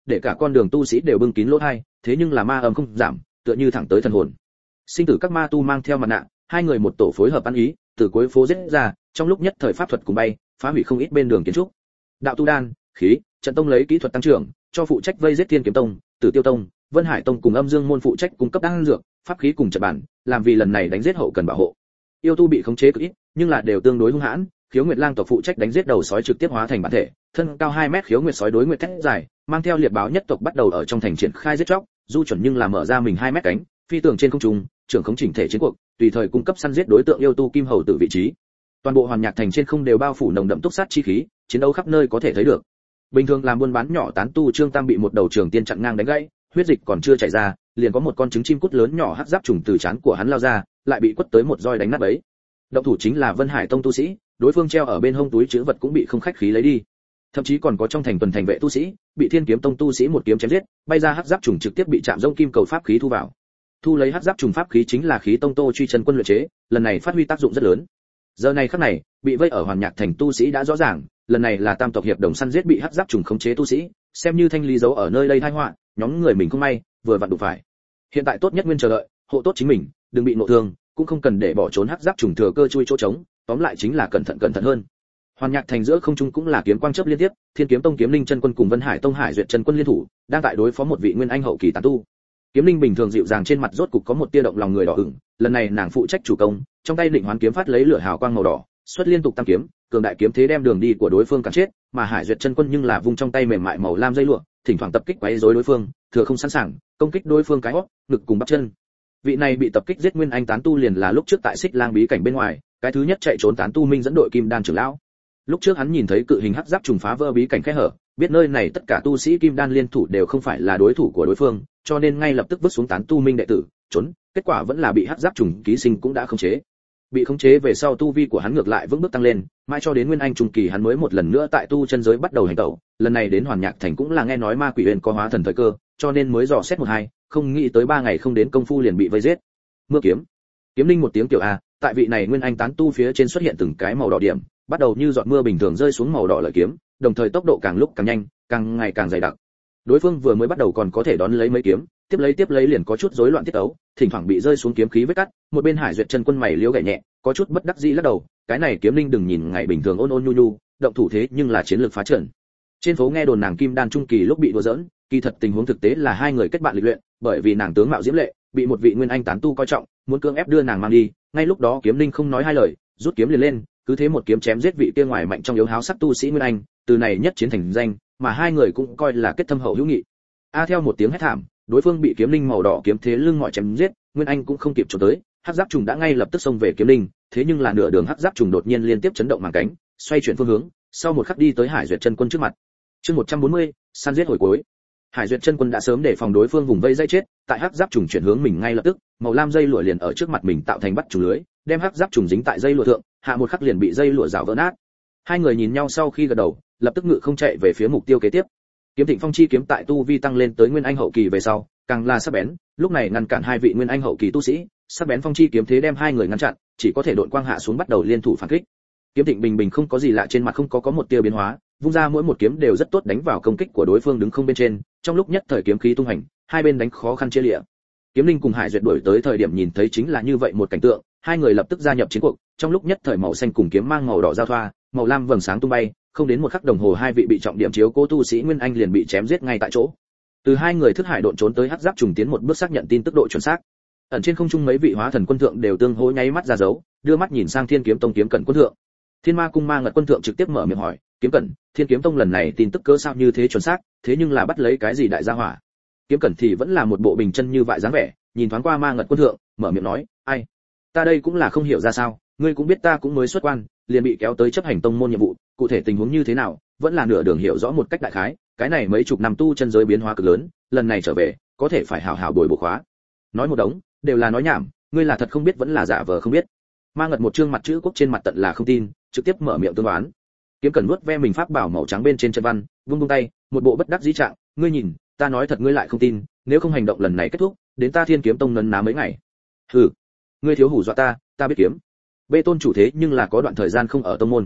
để cả con đường tu sĩ đều bưng kín lỗ tai, thế nhưng là ma âm không giảm, tựa như thẳng tới thần hồn. Sinh tử các ma tu mang theo mặt nạ, hai người một tổ phối hợp ăn ý, từ cuối phố giết ra, trong lúc nhất thời pháp thuật cùng bay, phá hủy không ít bên đường kiến trúc. Đạo tu đan, khí, trận tông lấy kỹ thuật tăng trưởng, cho phụ trách vây giết Thiên Kiếm Tông, Tử Tiêu Tông, Vân Hải Tông cùng Âm Dương môn phụ trách cung cấp đan dược, pháp khí cùng trận bản, làm vì lần này đánh giết hậu cần bảo hộ. Yêu tu bị khống chế cực ít, nhưng là đều tương đối hung hãn, Khiếu Nguyệt Lang tộc phụ trách đánh giết đầu sói trực tiếp hóa thành bản thể, thân cao 2 mét Khiếu Nguyệt sói đối nguyệt thét dài, mang theo liệt báo nhất tộc bắt đầu ở trong thành triển khai giết chóc, du chuẩn nhưng là mở ra mình 2 mét cánh, phi tường trên không trung, trưởng khống chỉnh thể chiến cuộc, tùy thời cung cấp săn giết đối tượng yêu tu kim hầu tử vị trí. Toàn bộ Hoàn Nhạc thành trên không đều bao phủ nồng đậm túc sát chi khí, chiến đấu khắp nơi có thể thấy được. Bình thường làm buôn bán nhỏ tán tu Trương Tam bị một đầu trường tiên chặn ngang đánh gãy, huyết dịch còn chưa chảy ra, liền có một con trứng chim cút lớn nhỏ hắc giáp trùng từ trán của hắn lao ra, lại bị quất tới một roi đánh nát bấy. Động thủ chính là Vân Hải Tông tu sĩ, đối phương treo ở bên hông túi trữ vật cũng bị không khách khí lấy đi. Thậm chí còn có trong thành tuần thành vệ tu sĩ, bị Thiên Kiếm Tông tu sĩ một kiếm chém giết, bay ra hắc giáp trùng trực tiếp bị chạm rông kim cầu pháp khí thu vào. Thu lấy hắc giáp trùng pháp khí chính là khí tông Tô Truy chân quân luyện chế, lần này phát huy tác dụng rất lớn. Giờ này khắc này, bị vây ở Hoàn Nhạc thành tu sĩ đã rõ ràng, lần này là tam tộc hiệp đồng săn giết bị hắc giáp trùng khống chế tu sĩ, xem như thanh lý dấu ở nơi đây tai họa, nhóm người mình không may, vừa vặn đụng phải. Hiện tại tốt nhất nguyên chờ đợi, hộ tốt chính mình, đừng bị nộ thương, cũng không cần để bỏ trốn hắc giáp trùng thừa cơ chui chỗ trống, tóm lại chính là cẩn thận hơn. Hoàn Nhạc thành giữa không trung cũng là kiếm quang chớp liên tiếp, Thiên Kiếm Tông Kiếm Linh chân quân cùng Vân Hải Tông Hải Duyệt chân quân liên thủ, đang tại đối phó một vị nguyên anh hậu kỳ tán tu. Kiếm Linh bình thường dịu dàng trên mặt rốt cục có một tia động lòng người đỏ ửng, lần này nàng phụ trách chủ công, trong tay định hoán kiếm phát lấy lửa hào quang màu đỏ, xuất liên tục tam kiếm, cường đại kiếm thế đem đường đi của đối phương cản chết, mà Hải Duyệt chân quân nhưng là vung trong tay mềm mại màu lam dây lụa, thỉnh thoảng tập kích quấy rối đối phương, thừa không sẵn sàng, công kích đối phương cái hốc, ngực cùng bắp chân. Vị này bị tập kích giết nguyên anh tán tu liền là lúc trước tại Xích Lang bí cảnh bên ngoài, cái thứ nhất chạy trốn tán tu Minh dẫn đội Kim Đan trưởng lão. Lúc trước hắn nhìn thấy cự hình hắc giáp trùng phá vỡ bí cảnh khe hở, biết nơi này tất cả tu sĩ Kim Đan liên thủ đều không phải là đối thủ của đối phương, cho nên ngay lập tức vứt xuống tán tu Minh đệ tử, trốn, kết quả vẫn là bị hắc giáp trùng ký sinh cũng đã khống chế. Bị khống chế về sau tu vi của hắn ngược lại vững bước tăng lên, mãi cho đến nguyên anh trung kỳ hắn mới một lần nữa tại tu chân giới bắt đầu hành tẩu, lần này đến Hoàn Nhạc thành cũng là nghe nói ma quỷ huyền có hóa thần thời cơ, cho nên mới dò xét một hai, không nghĩ tới 3 ngày không đến công phu liền bị vây giết. Mưa kiếm. Kiếm linh một tiếng tiểu a, tại vị này nguyên anh tán tu phía trên xuất hiện từng cái màu đỏ điểm, bắt đầu như giọt mưa bình thường rơi xuống màu đỏ lợi kiếm, đồng thời tốc độ càng lúc càng nhanh, càng ngày càng dày đặc. Đối phương vừa mới bắt đầu còn có thể đón lấy mấy kiếm, tiếp lấy liền có chút rối loạn tiết tấu, thỉnh thoảng bị rơi xuống kiếm khí vết cắt, một bên Hải Duyệt chân quân mày liếu gảy nhẹ, có chút bất đắc dĩ lắc đầu, cái này kiếm linh đừng nhìn ngày bình thường ôn nhu nhu, động thủ thế nhưng là chiến lược phá trận. Trên phố nghe đồn nàng Kim Đan trung kỳ lúc bị đùa giỡn, kỳ thật tình huống thực tế là hai người kết bạn lịch luyện, bởi vì nàng tướng mạo diễm lệ, bị một vị nguyên anh tán tu coi trọng, muốn cưỡng ép đưa nàng mang đi, ngay lúc đó kiếm linh không nói hai lời, rút kiếm liền lên, cứ thế một kiếm chém giết vị kia ngoài mạnh trong yếu háo sắc tu sĩ nguyên anh, từ này nhất chiến thành danh, mà hai người cũng coi là kết thâm hậu hữu nghị. Theo một tiếng hét thảm, đối phương bị kiếm linh màu đỏ kiếm thế lưng ngọi chém giết, nguyên anh cũng không kịp trốn tới, hắc giáp trùng đã ngay lập tức xông về kiếm linh, thế nhưng là nửa đường hắc giáp trùng đột nhiên liên tiếp chấn động màng cánh, xoay chuyển phương hướng, sau một khắc đi tới Hải Duyệt chân quân trước mặt. Chương 140, săn giết hồi cuối. Hải Duyệt chân quân đã sớm để phòng đối phương vùng vây dây chết, tại hắc giáp trùng chuyển hướng mình ngay lập tức, màu lam dây lụa liền ở trước mặt mình tạo thành bắt trùng lưới, đem hắc giáp trùng dính tại dây lụa thượng, hạ một khắc liền bị dây lụa rào vỡ nát. Hai người nhìn nhau sau khi gật đầu, lập tức ngự không chạy về phía mục tiêu kế tiếp. Kiếm Thịnh Phong chi kiếm tại tu vi tăng lên tới nguyên anh hậu kỳ về sau, càng là sắc bén, lúc này ngăn cản hai vị nguyên anh hậu kỳ tu sĩ, sắc bén phong chi kiếm thế đem hai người ngăn chặn, chỉ có thể độn quang hạ xuống bắt đầu liên thủ phản kích. Kiếm Thịnh bình bình không có gì lạ, trên mặt không có một tia biến hóa, vung ra mỗi một kiếm đều rất tốt đánh vào công kích của đối phương đứng không bên trên, trong lúc nhất thời kiếm khí tung hành, hai bên đánh khó khăn chia liệt. Kiếm Linh cùng Hải Duyệt đuổi tới thời điểm nhìn thấy chính là như vậy một cảnh tượng, hai người lập tức gia nhập chiến cuộc, trong lúc nhất thời màu xanh cùng kiếm mang màu đỏ giao thoa, màu lam vầng sáng tung bay, không đến một khắc đồng hồ hai vị bị trọng điểm chiếu cố tu sĩ nguyên anh liền bị chém giết ngay tại chỗ. Từ hai người thức hải độn trốn tới hắc giáp trùng tiến một bước xác nhận tin tức độ chuẩn xác. Ẩn trên không trung mấy vị hóa thần quân thượng đều tương hỗ nháy mắt ra dấu, đưa mắt nhìn sang Thiên Kiếm Tông Kiếm Cẩn quân thượng. Thiên Ma cung Ma Ngật quân thượng trực tiếp mở miệng hỏi, Kiếm Cẩn, Thiên Kiếm Tông lần này tin tức cỡ sao như thế chuẩn xác, thế nhưng là bắt lấy cái gì đại gia hỏa? Kiếm Cẩn thì vẫn là một bộ bình chân như vậy dáng vẻ, nhìn thoáng qua Ma Ngật quân thượng, mở miệng nói, ai, ta đây cũng là không hiểu ra sao, ngươi cũng biết ta cũng mới xuất quan, liền bị kéo tới chấp hành tông môn nhiệm vụ, cụ thể tình huống như thế nào, vẫn là nửa đường hiểu rõ một cách đại khái, cái này mấy chục năm tu chân giới biến hóa cực lớn, lần này trở về, có thể phải hảo hảo bồi bổ khóa. Nói một đống, đều là nói nhảm, ngươi là thật không biết vẫn là giả vờ không biết. Ma Ngật một trương mặt chữ quốc trên mặt tận là không tin, trực tiếp mở miệng tương đoán. Kiếm Cẩn nuốt ve mình pháp bảo màu trắng bên trên chân văn, vung tay, một bộ bất đắc dĩ trạng, ngươi nhìn, ta nói thật ngươi lại không tin, nếu không hành động lần này kết thúc, đến ta Thiên Kiếm Tông nấn ná mấy ngày. Hừ, ngươi thiếu hủ dọa ta, ta biết kiếm. Bê tôn chủ thế nhưng là có đoạn thời gian không ở tông môn.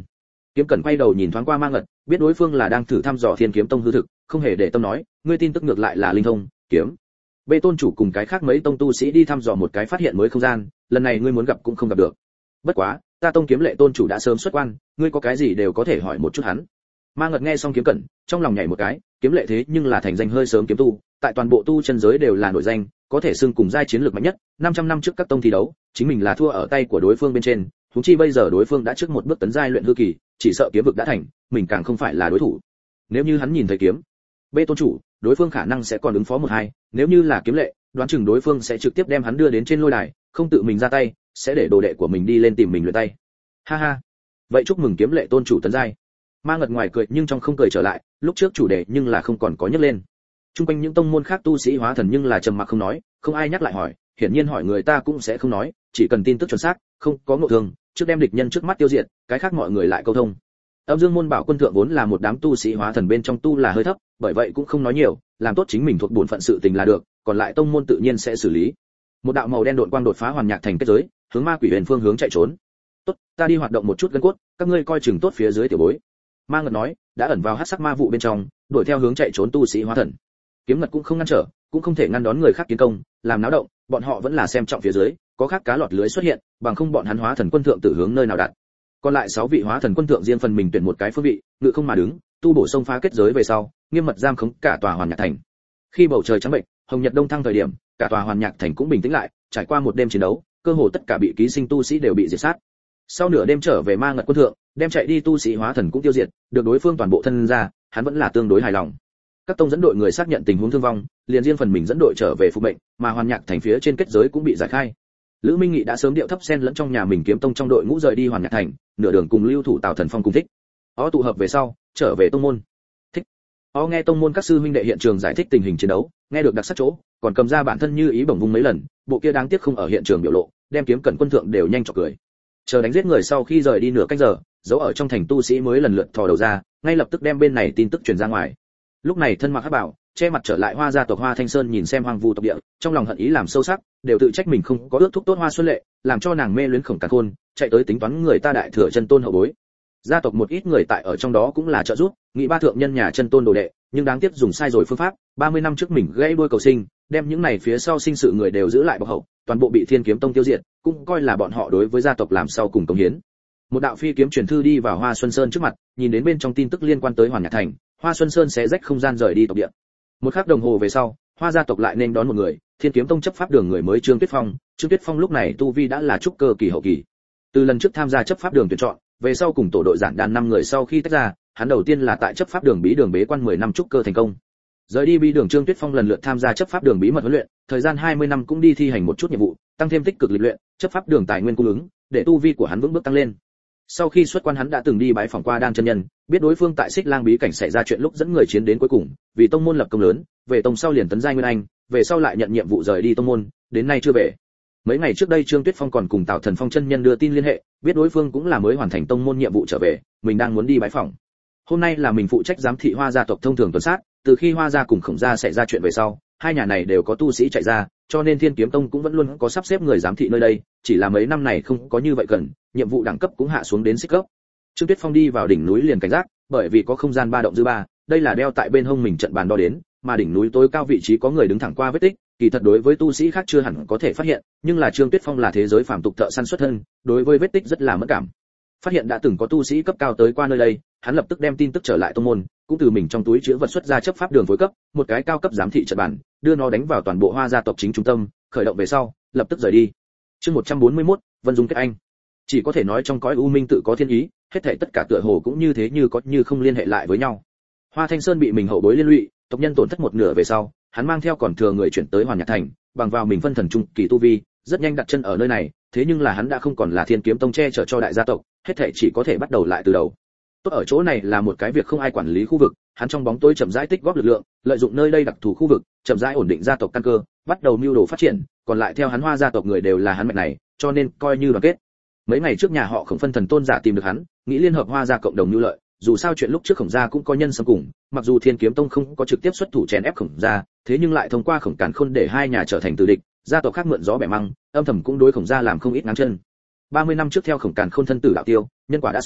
Kiếm Cẩn quay đầu nhìn thoáng qua Ma Ngật, biết đối phương là đang thử thăm dò Thiên Kiếm Tông hư thực, không hề để tâm nói, ngươi tin tức ngược lại là linh thông, kiếm. Bê tôn chủ cùng cái khác mấy tông tu sĩ đi thăm dò một cái phát hiện mới không gian, lần này ngươi muốn gặp cũng không gặp được. Bất quá, ta tông Kiếm Lệ tôn chủ đã sớm xuất quan, ngươi có cái gì đều có thể hỏi một chút hắn. Ma Ngật nghe xong Kiếm Cẩn, trong lòng nhảy một cái, Kiếm Lệ thế nhưng là thành danh hơi sớm kiếm tu, tại toàn bộ tu chân giới đều là nổi danh, có thể xưng cùng giai chiến lược mạnh nhất, 500 năm trước các tông thi đấu, chính mình là thua ở tay của đối phương bên trên, huống chi bây giờ đối phương đã trước một bước tấn giai luyện hư kỳ, chỉ sợ kiếm vực đã thành, mình càng không phải là đối thủ. Nếu như hắn nhìn thấy kiếm Bê tôn chủ, đối phương khả năng sẽ còn ứng phó một hai, nếu như là Kiếm Lệ, đoán chừng đối phương sẽ trực tiếp đem hắn đưa đến trên lôi đài, không tự mình ra tay, sẽ để đồ đệ của mình đi lên tìm mình luyện tay. Ha ha. Vậy chúc mừng Kiếm Lệ tôn chủ tấn giai. Ma Ngật ngoài cười nhưng trong không cười trở lại, lúc trước chủ đề nhưng là không còn có nhắc lên. Trung quanh những tông môn khác tu sĩ hóa thần nhưng là trầm mặc không nói, không ai nhắc lại hỏi, hiển nhiên hỏi người ta cũng sẽ không nói, chỉ cần tin tức chuẩn xác, không có ngộ thương, trước đem địch nhân trước mắt tiêu diệt, cái khác mọi người lại câu thông. Âm Dương môn Bảo Quân thượng vốn là một đám tu sĩ hóa thần bên trong tu là hơi thấp, bởi vậy cũng không nói nhiều, làm tốt chính mình thuộc bổn phận sự tình là được, còn lại tông môn tự nhiên sẽ xử lý. Một đạo màu đen độn quang đột phá hoàn nhạc thành kết giới, hướng Ma Quỷ Huyền phương hướng chạy trốn. Tốt, ta đi hoạt động một chút gân cốt, các ngươi coi chừng tốt phía dưới tiểu bối. Ma Ngật nói, đã ẩn vào hắc sắc ma vụ bên trong, đuổi theo hướng chạy trốn tu sĩ hóa thần. Kiếm Ngật cũng không ngăn trở, cũng không thể ngăn đón người khác tiến công, làm náo động, bọn họ vẫn là xem trọng phía dưới, có khác cá lọt lưới xuất hiện, bằng không bọn hắn hóa thần quân thượng tử hướng nơi nào đặt. Còn lại 6 vị hóa thần quân thượng riêng phần mình tuyển một cái phương vị, ngự không mà đứng, tu bổ sông phá kết giới về sau, nghiêm mật giam khống cả tòa Hoàn Nhạc thành. Khi bầu trời trắng bệnh, hồng nhật đông thăng thời điểm, cả tòa Hoàn Nhạc thành cũng bình tĩnh lại, trải qua một đêm chiến đấu, cơ hồ tất cả bị ký sinh tu sĩ đều bị diệt sát. Sau nửa đêm trở về Ma Ngật quân thượng, đem chạy đi tu sĩ hóa thần cũng tiêu diệt, được đối phương toàn bộ thân ra, hắn vẫn là tương đối hài lòng. Các tông dẫn đội người xác nhận tình huống thương vong, liền riêng phần mình dẫn đội trở về phục mệnh, mà Hoàn Nhạc thành phía trên kết giới cũng bị giải khai. Lữ Minh Nghị đã sớm điệu thấp xen lẫn trong nhà mình kiếm tông trong đội ngũ rời đi Hoàn Nhạc thành, nửa đường cùng lưu thủ Tào Thần Phong cùng thích. Ó tụ hợp về sau, trở về tông môn. Thích. Ó nghe tông môn các sư huynh đệ hiện trường giải thích tình hình chiến đấu, nghe được đặc sắc chỗ, còn cầm ra bản thân như ý bổng vung mấy lần, bộ kia đáng tiếc không ở hiện trường biểu lộ, đem Kiếm Cẩn quân thượng đều nhanh chọc cười. Chờ đánh giết người sau khi rời đi nửa canh giờ, giấu ở trong thành tu sĩ mới lần lượt thò đầu ra, ngay lập tức đem bên này tin tức truyền ra ngoài. Lúc này thân mặc hắc bảo, che mặt trở lại Hoa gia tộc Hoa Thanh Sơn nhìn xem hoang vu tộc địa, trong lòng hận ý làm sâu sắc, đều tự trách mình không có ước thúc tốt Hoa Xuân Lệ, làm cho nàng mê luyến Khổng Càn Khôn, chạy tới tính toán người ta đại thừa chân tôn hậu bối. Gia tộc một ít người tại ở trong đó cũng là trợ giúp, nghĩ ba thượng nhân nhà chân tôn đồ đệ, nhưng đáng tiếc dùng sai rồi phương pháp, 30 năm trước mình gãy đuôi cầu sinh, đem những này phía sau sinh sự người đều giữ lại bọc hậu, toàn bộ bị Thiên Kiếm Tông tiêu diệt, cũng coi là bọn họ đối với gia tộc làm sau cùng cống hiến. Một đạo phi kiếm truyền thư đi vào Hoa Xuân Sơn trước mặt, nhìn đến bên trong tin tức liên quan tới Hoàn Nhạc thành, Hoa Xuân Sơn sẽ rách không gian rời đi tộc địa. Một khắc đồng hồ về sau, Hoa gia tộc lại nên đón một người, Thiên Kiếm Tông chấp pháp đường người mới Trương Tuyết Phong. Trương Tuyết Phong lúc này tu vi đã là trúc cơ kỳ hậu kỳ. Từ lần trước tham gia chấp pháp đường tuyển chọn, về sau cùng tổ đội giản đan 5 người sau khi tách ra, hắn đầu tiên là tại chấp pháp đường bí đường bế quan 10 năm trúc cơ thành công. Rời đi bí đường, Trương Tuyết Phong lần lượt tham gia chấp pháp đường bí mật huấn luyện, thời gian 20 năm cũng đi thi hành một chút nhiệm vụ, tăng thêm tích cực lịch luyện, chấp pháp đường tài nguyên cung ứng, để tu vi của hắn vững bước tăng lên. Sau khi xuất quan hắn đã từng đi bái phỏng qua Đan chân nhân, biết đối phương tại Xích Lang bí cảnh xảy ra chuyện lúc dẫn người chiến đến cuối cùng, vì tông môn lập công lớn, về tông sau liền tấn giai nguyên anh, về sau lại nhận nhiệm vụ rời đi tông môn, đến nay chưa về. Mấy ngày trước đây Trương Tuyết Phong còn cùng Tào Thần Phong chân nhân đưa tin liên hệ, biết đối phương cũng là mới hoàn thành tông môn nhiệm vụ trở về, mình đang muốn đi bái phỏng. Hôm nay là mình phụ trách giám thị Hoa gia tộc thông thường tuần sát, từ khi Hoa gia cùng Khổng gia xảy ra chuyện về sau, hai nhà này đều có tu sĩ chạy ra, cho nên Thiên Kiếm Tông cũng vẫn luôn có sắp xếp người giám thị nơi đây, chỉ là mấy năm này không có như vậy cần, nhiệm vụ đẳng cấp cũng hạ xuống đến xích cấp. Trương Tuyết Phong đi vào đỉnh núi liền cảnh giác, bởi vì có không gian ba động dư ba, đây là đeo tại bên hông mình trận bàn đo đến, mà đỉnh núi tối cao vị trí có người đứng thẳng qua vết tích, kỳ thật đối với tu sĩ khác chưa hẳn có thể phát hiện, nhưng là Trương Tuyết Phong là thế giới phàm tục thợ săn xuất thân, đối với vết tích rất là mẫn cảm. Phát hiện đã từng có tu sĩ cấp cao tới qua nơi đây, hắn lập tức đem tin tức trở lại tông môn, cũng từ mình trong túi chứa vật xuất ra chấp pháp đường phối cấp, một cái cao cấp giám thị trận bản, đưa nó đánh vào toàn bộ Hoa gia tộc chính trung tâm, khởi động về sau, lập tức rời đi. Chương 141, Vân Dung kết anh. Chỉ có thể nói trong cõi u minh tự có thiên ý, hết thảy tất cả tựa hồ cũng như thế như có như không liên hệ lại với nhau. Hoa Thanh Sơn bị mình hậu bối liên lụy, tộc nhân tổn thất một nửa về sau, hắn mang theo còn thừa người chuyển tới Hoàn Nhạc thành, bằng vào mình phân thần trung kỳ tu vi, rất nhanh đặt chân ở nơi này, thế nhưng là hắn đã không còn là Thiên Kiếm Tông che chở cho đại gia tộc, hết thảy chỉ có thể bắt đầu lại từ đầu. Tốt ở chỗ này là một cái việc không ai quản lý khu vực, hắn trong bóng tối chậm rãi tích góp lực lượng, lợi dụng nơi đây đặc thù khu vực, chậm rãi ổn định gia tộc căn cơ, bắt đầu mưu đồ phát triển, còn lại theo hắn Hoa gia tộc người đều là hắn mạch này, cho nên coi như đoàn kết. Mấy ngày trước nhà họ Khổng phân thần tôn giả tìm được hắn, nghĩ liên hợp Hoa gia cộng đồng mưu lợi, dù sao chuyện lúc trước Khổng gia cũng có nhân xâm cùng, mặc dù Thiên Kiếm Tông không có trực tiếp xuất thủ chèn ép Khổng gia, thế nhưng lại thông qua Khổng Càn Khôn để hai nhà trở thành tử địch, gia tộc khác mượn gió bẻ măng, âm thầm cũng đối Khổng gia làm không ít ngáng chân. 30 năm trước theo Khổng Càn Khôn thân tử đạo tiêu, nhân quả đã xong,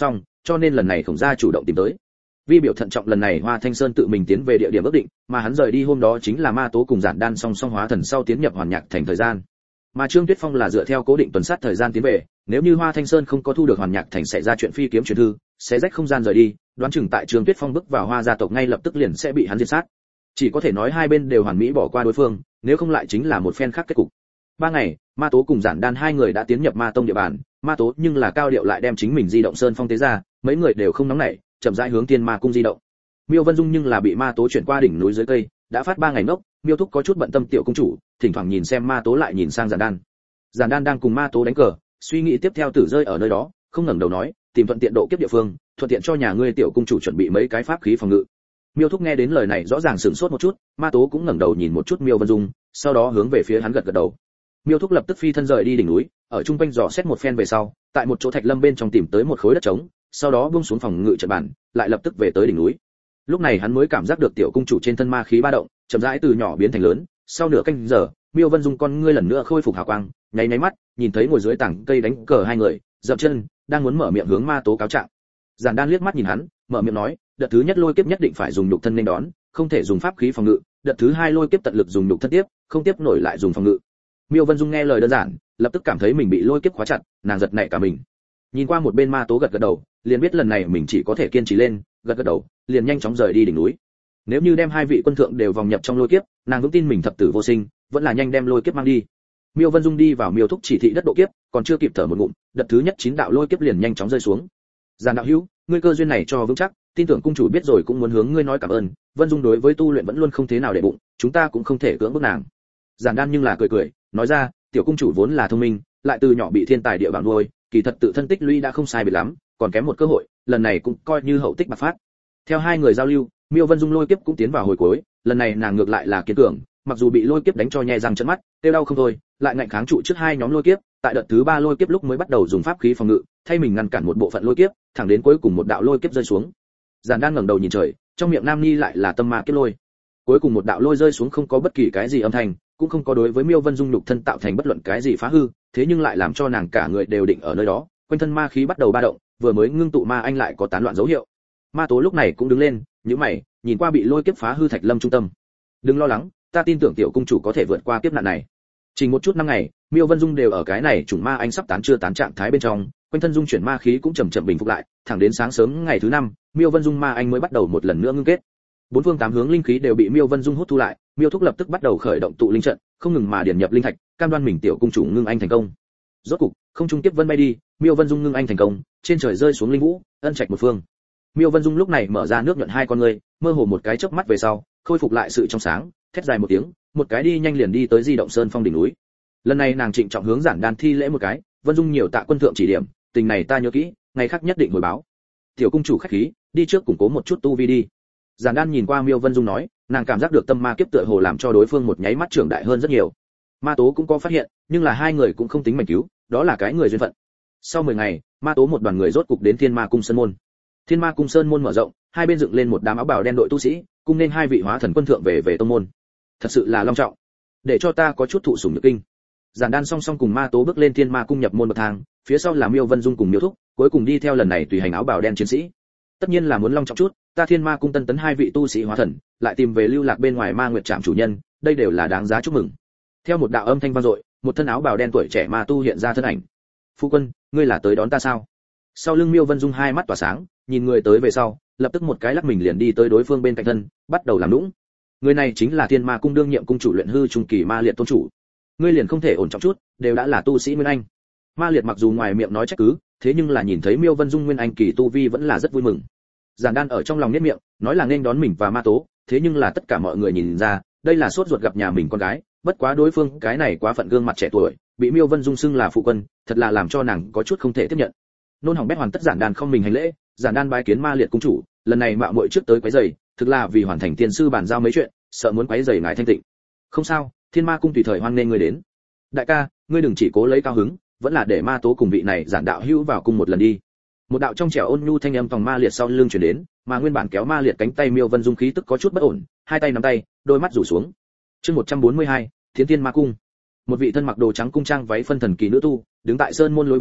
cho nên lần này Khổng gia chủ động tìm tới. Vì biểu thận trọng lần này Hoa Thanh Sơn tự mình tiến về địa điểm ước định, mà hắn rời đi hôm đó chính là Ma Tố cùng Giản Đan song song hóa thần sau tiến nhập Hoàn Nhạc thành thời gian. Mà Trương Tuyết Phong là dựa theo cố định tuần sát thời gian tiến về, nếu như Hoa Thanh Sơn không có thu được Hoàn Nhạc thành xảy ra chuyện phi kiếm truyền thư, sẽ rách không gian rời đi, đoán chừng tại Trương Tuyết Phong bước vào Hoa gia tộc ngay lập tức liền sẽ bị hắn diệt sát. Chỉ có thể nói hai bên đều hoàn mỹ bỏ qua đối phương, nếu không lại chính là một phen khác kết cục. 3 ngày, Ma Tố cùng Giản Đan hai người đã tiến nhập Ma tông địa bàn, Ma Tố nhưng là cao điệu lại đem chính mình di động sơn phong tế ra, mấy người đều không nóng nảy, chậm rãi hướng Thiên Ma cung di động. Miêu Vân Dung nhưng là bị Ma Tố chuyển qua đỉnh núi dưới cây, đã phát 3 ngày ngốc, Miêu Thúc có chút bận tâm tiểu công chủ, thỉnh thoảng nhìn xem Ma Tố lại nhìn sang Giản Đan. Giản Đan đang cùng Ma Tố đánh cờ, suy nghĩ tiếp theo tử rơi ở nơi đó, không ngẩng đầu nói, tìm thuận tiện độ kiếp địa phương, thuận tiện cho nhà ngươi tiểu cung chủ chuẩn bị mấy cái pháp khí phòng ngự. Miêu Thúc nghe đến lời này rõ ràng sửng sốt một chút, Ma Tố cũng ngẩng đầu nhìn một chút Miêu Vân Dung, sau đó hướng về phía hắn gật gật đầu. Miêu Thúc lập tức phi thân rời đi đỉnh núi, ở trung quanh dò xét một phen về sau, tại một chỗ thạch lâm bên trong tìm tới một khối đất trống, sau đó buông xuống phòng ngự trận bản, lại lập tức về tới đỉnh núi. Lúc này hắn mới cảm giác được tiểu cung chủ trên thân ma khí ba động, chậm rãi từ nhỏ biến thành lớn, sau nửa canh giờ, Miêu Vân Dung con ngươi lần nữa khôi phục hào quang, nháy nháy mắt, nhìn thấy ngồi dưới tảng cây đánh cờ hai người, dậm chân, đang muốn mở miệng hướng Ma Tố cáo trạng. Giản Đan liếc mắt nhìn hắn, mở miệng nói, đợt thứ nhất lôi kiếp nhất định phải dùng nhục thân nên đón, không thể dùng pháp khí phòng ngự, đợt thứ hai lôi kiếp tận lực dùng nhục thân tiếp, không tiếp nổi lại dùng phòng ngự. Miêu Vân Dung nghe lời đơn giản, lập tức cảm thấy mình bị lôi kiếp khóa chặt, nàng giật nảy cả mình. Nhìn qua một bên Ma Tố gật gật đầu, liền biết lần này mình chỉ có thể kiên trì lên, gật gật đầu, liền nhanh chóng rời đi đỉnh núi. Nếu như đem hai vị quân thượng đều vòng nhập trong lôi kiếp, nàng vững tin mình thập tử vô sinh, vẫn là nhanh đem lôi kiếp mang đi. Miêu Vân Dung đi vào Miêu Thúc chỉ thị đất độ kiếp, còn chưa kịp thở một ngụm, đợt thứ nhất 9 đạo lôi kiếp liền nhanh chóng rơi xuống. Giản đạo hữu, ngươi cơ duyên này cho vững chắc, tin tưởng cung chủ biết rồi cũng muốn hướng ngươi nói cảm ơn. Vân Dung đối với tu luyện vẫn luôn không thế nào để bụng, chúng ta cũng không thể cưỡng bức nàng. Giản Đan nhưng là cười cười, nói ra, tiểu cung chủ vốn là thông minh, lại từ nhỏ bị thiên tài địa bảo nuôi, kỳ thật tự thân tích lũy đã không sai biệt lắm, còn kém một cơ hội, lần này cũng coi như hậu tích bạc phát. Theo hai người giao lưu, Miêu Vân Dung lôi kiếp cũng tiến vào hồi cuối, lần này nàng ngược lại là kiên cường, mặc dù bị lôi kiếp đánh cho nhè răng trợn mắt, tiêu đau không thôi, lại ngạnh kháng trụ trước hai nhóm lôi kiếp, tại đợt thứ 3 lôi kiếp lúc mới bắt đầu dùng pháp khí phòng ngự, thay mình ngăn cản một bộ phận lôi kiếp, thẳng đến cuối cùng một đạo lôi kiếp rơi xuống. Giản Đan ngẩng đầu nhìn trời, trong miệng Nam Nhi lại là tâm ma kiếp lôi. Cuối cùng một đạo lôi rơi xuống không có bất kỳ cái gì âm thanh, cũng không có đối với Miêu Vân Dung nhục thân tạo thành bất luận cái gì phá hư, thế nhưng lại làm cho nàng cả người đều định ở nơi đó, quanh thân ma khí bắt đầu ba động, vừa mới ngưng tụ ma anh lại có tán loạn dấu hiệu. Ma Tố lúc này cũng đứng lên, nhíu mày, nhìn qua bị lôi kiếp phá hư thạch lâm trung tâm. Đừng lo lắng, ta tin tưởng tiểu cung chủ có thể vượt qua kiếp nạn này. Chỉ một chút 5 ngày, Miêu Vân Dung đều ở cái này chủng ma anh sắp tán chưa tán trạng thái bên trong, quanh thân dung chuyển ma khí cũng chậm chậm bình phục lại, thẳng đến sáng sớm ngày thứ 5, Miêu Vân Dung ma anh mới bắt đầu một lần nữa ngưng kết. Bốn phương tám hướng linh khí đều bị Miêu Vân Dung hút thu lại, Miêu Thúc lập tức bắt đầu khởi động tụ linh trận, không ngừng mà điển nhập linh thạch, cam đoan mình tiểu cung chủ ngưng anh thành công. Rốt cục, không trung tiếp vân bay đi, Miêu Vân Dung ngưng anh thành công, trên trời rơi xuống linh vũ, ân trạch một phương. Miêu Vân Dung lúc này mở ra nước nhuận hai con ngươi, mơ hồ một cái chớp mắt về sau, khôi phục lại sự trong sáng, thét dài một tiếng, một cái đi nhanh liền đi tới Di Động Sơn phong đỉnh núi. Lần này nàng trịnh trọng hướng Giản Đan thi lễ một cái, Vân Dung nhiều tạ quân thượng chỉ điểm, tình này ta nhớ kỹ, ngày khác nhất định hồi báo. Tiểu cung chủ khách khí, đi trước củng cố một chút tu vi đi. Giản Đan nhìn qua Miêu Vân Dung nói, nàng cảm giác được tâm ma kiếp tựa hồ làm cho đối phương một nháy mắt trưởng đại hơn rất nhiều. Ma Tố cũng có phát hiện, nhưng là hai người cũng không tính mệnh cứu, đó là cái người duyên phận. Sau 10 ngày, Ma Tố một đoàn người rốt cục đến Thiên Ma cung sơn môn. Thiên Ma cung sơn môn mở rộng, hai bên dựng lên một đám áo bào đen đội tu sĩ, cùng nên hai vị hóa thần quân thượng về tông môn. Thật sự là long trọng, để cho ta có chút thụ sủng nhược kinh. Giản Đan song song cùng Ma Tố bước lên Thiên Ma cung nhập môn bậc thang, phía sau là Miêu Vân Dung cùng Miêu Thúc, cuối cùng đi theo lần này tùy hành áo bào đen chiến sĩ. Tất nhiên là muốn long trọng chút, ta Thiên Ma cung tân tấn hai vị tu sĩ hóa thần, lại tìm về lưu lạc bên ngoài Ma Nguyệt Trạm chủ nhân, đây đều là đáng giá chúc mừng. Theo một đạo âm thanh vang dội, một thân áo bào đen tuổi trẻ ma tu hiện ra thân ảnh. Phu quân, ngươi là tới đón ta sao? Sau lưng Miêu Vân Dung hai mắt tỏa sáng, nhìn người tới về sau, lập tức một cái lắc mình liền đi tới đối phương bên cạnh thân, bắt đầu làm nũng. Người này chính là Thiên Ma cung đương nhiệm cung chủ luyện hư trung kỳ Ma Liệt tôn chủ. Ngươi liền không thể ổn trọng chút, đều đã là tu sĩ nguyên anh. Ma Liệt mặc dù ngoài miệng nói trách cứ, thế nhưng là nhìn thấy Miêu Vân Dung nguyên anh kỳ tu vi vẫn là rất vui mừng. Giản Đan ở trong lòng nhếch miệng, nói là nên đón mình và Ma Tố, thế nhưng là tất cả mọi người nhìn ra, đây là sốt ruột gặp nhà mình con gái, bất quá đối phương cái này quá phận gương mặt trẻ tuổi, bị Miêu Vân Dung xưng là phụ quân, thật là làm cho nàng có chút không thể tiếp nhận. Nôn hỏng bét hoàn tất Giản Đan không mình hành lễ, Giản Đan bái kiến Ma Liệt cung chủ, lần này mạo muội trước tới quấy rầy, thực là vì hoàn thành tiên sư bàn giao mấy chuyện, sợ muốn quấy rầy ngài thanh tịnh. Không sao, Thiên Ma cung tùy thời hoan nghênh người đến. Đại ca, ngươi đừng chỉ cố lấy cao hứng, vẫn là để Ma Tố cùng vị này Giản đạo hữu vào cung một lần đi. Một đạo trong trẻo ôn nhu thanh âm tòng Ma Liệt sau lưng truyền đến, mà nguyên bản kéo Ma Liệt cánh tay Miêu Vân Dung khí tức có chút bất ổn, hai tay nắm tay, đôi mắt rủ xuống. Chương 142, Thiến Thiên Ma cung. Một vị thân mặc đồ trắng cung trang váy phân thần kỳ nữ tu, đứng tại sơn môn lối vào,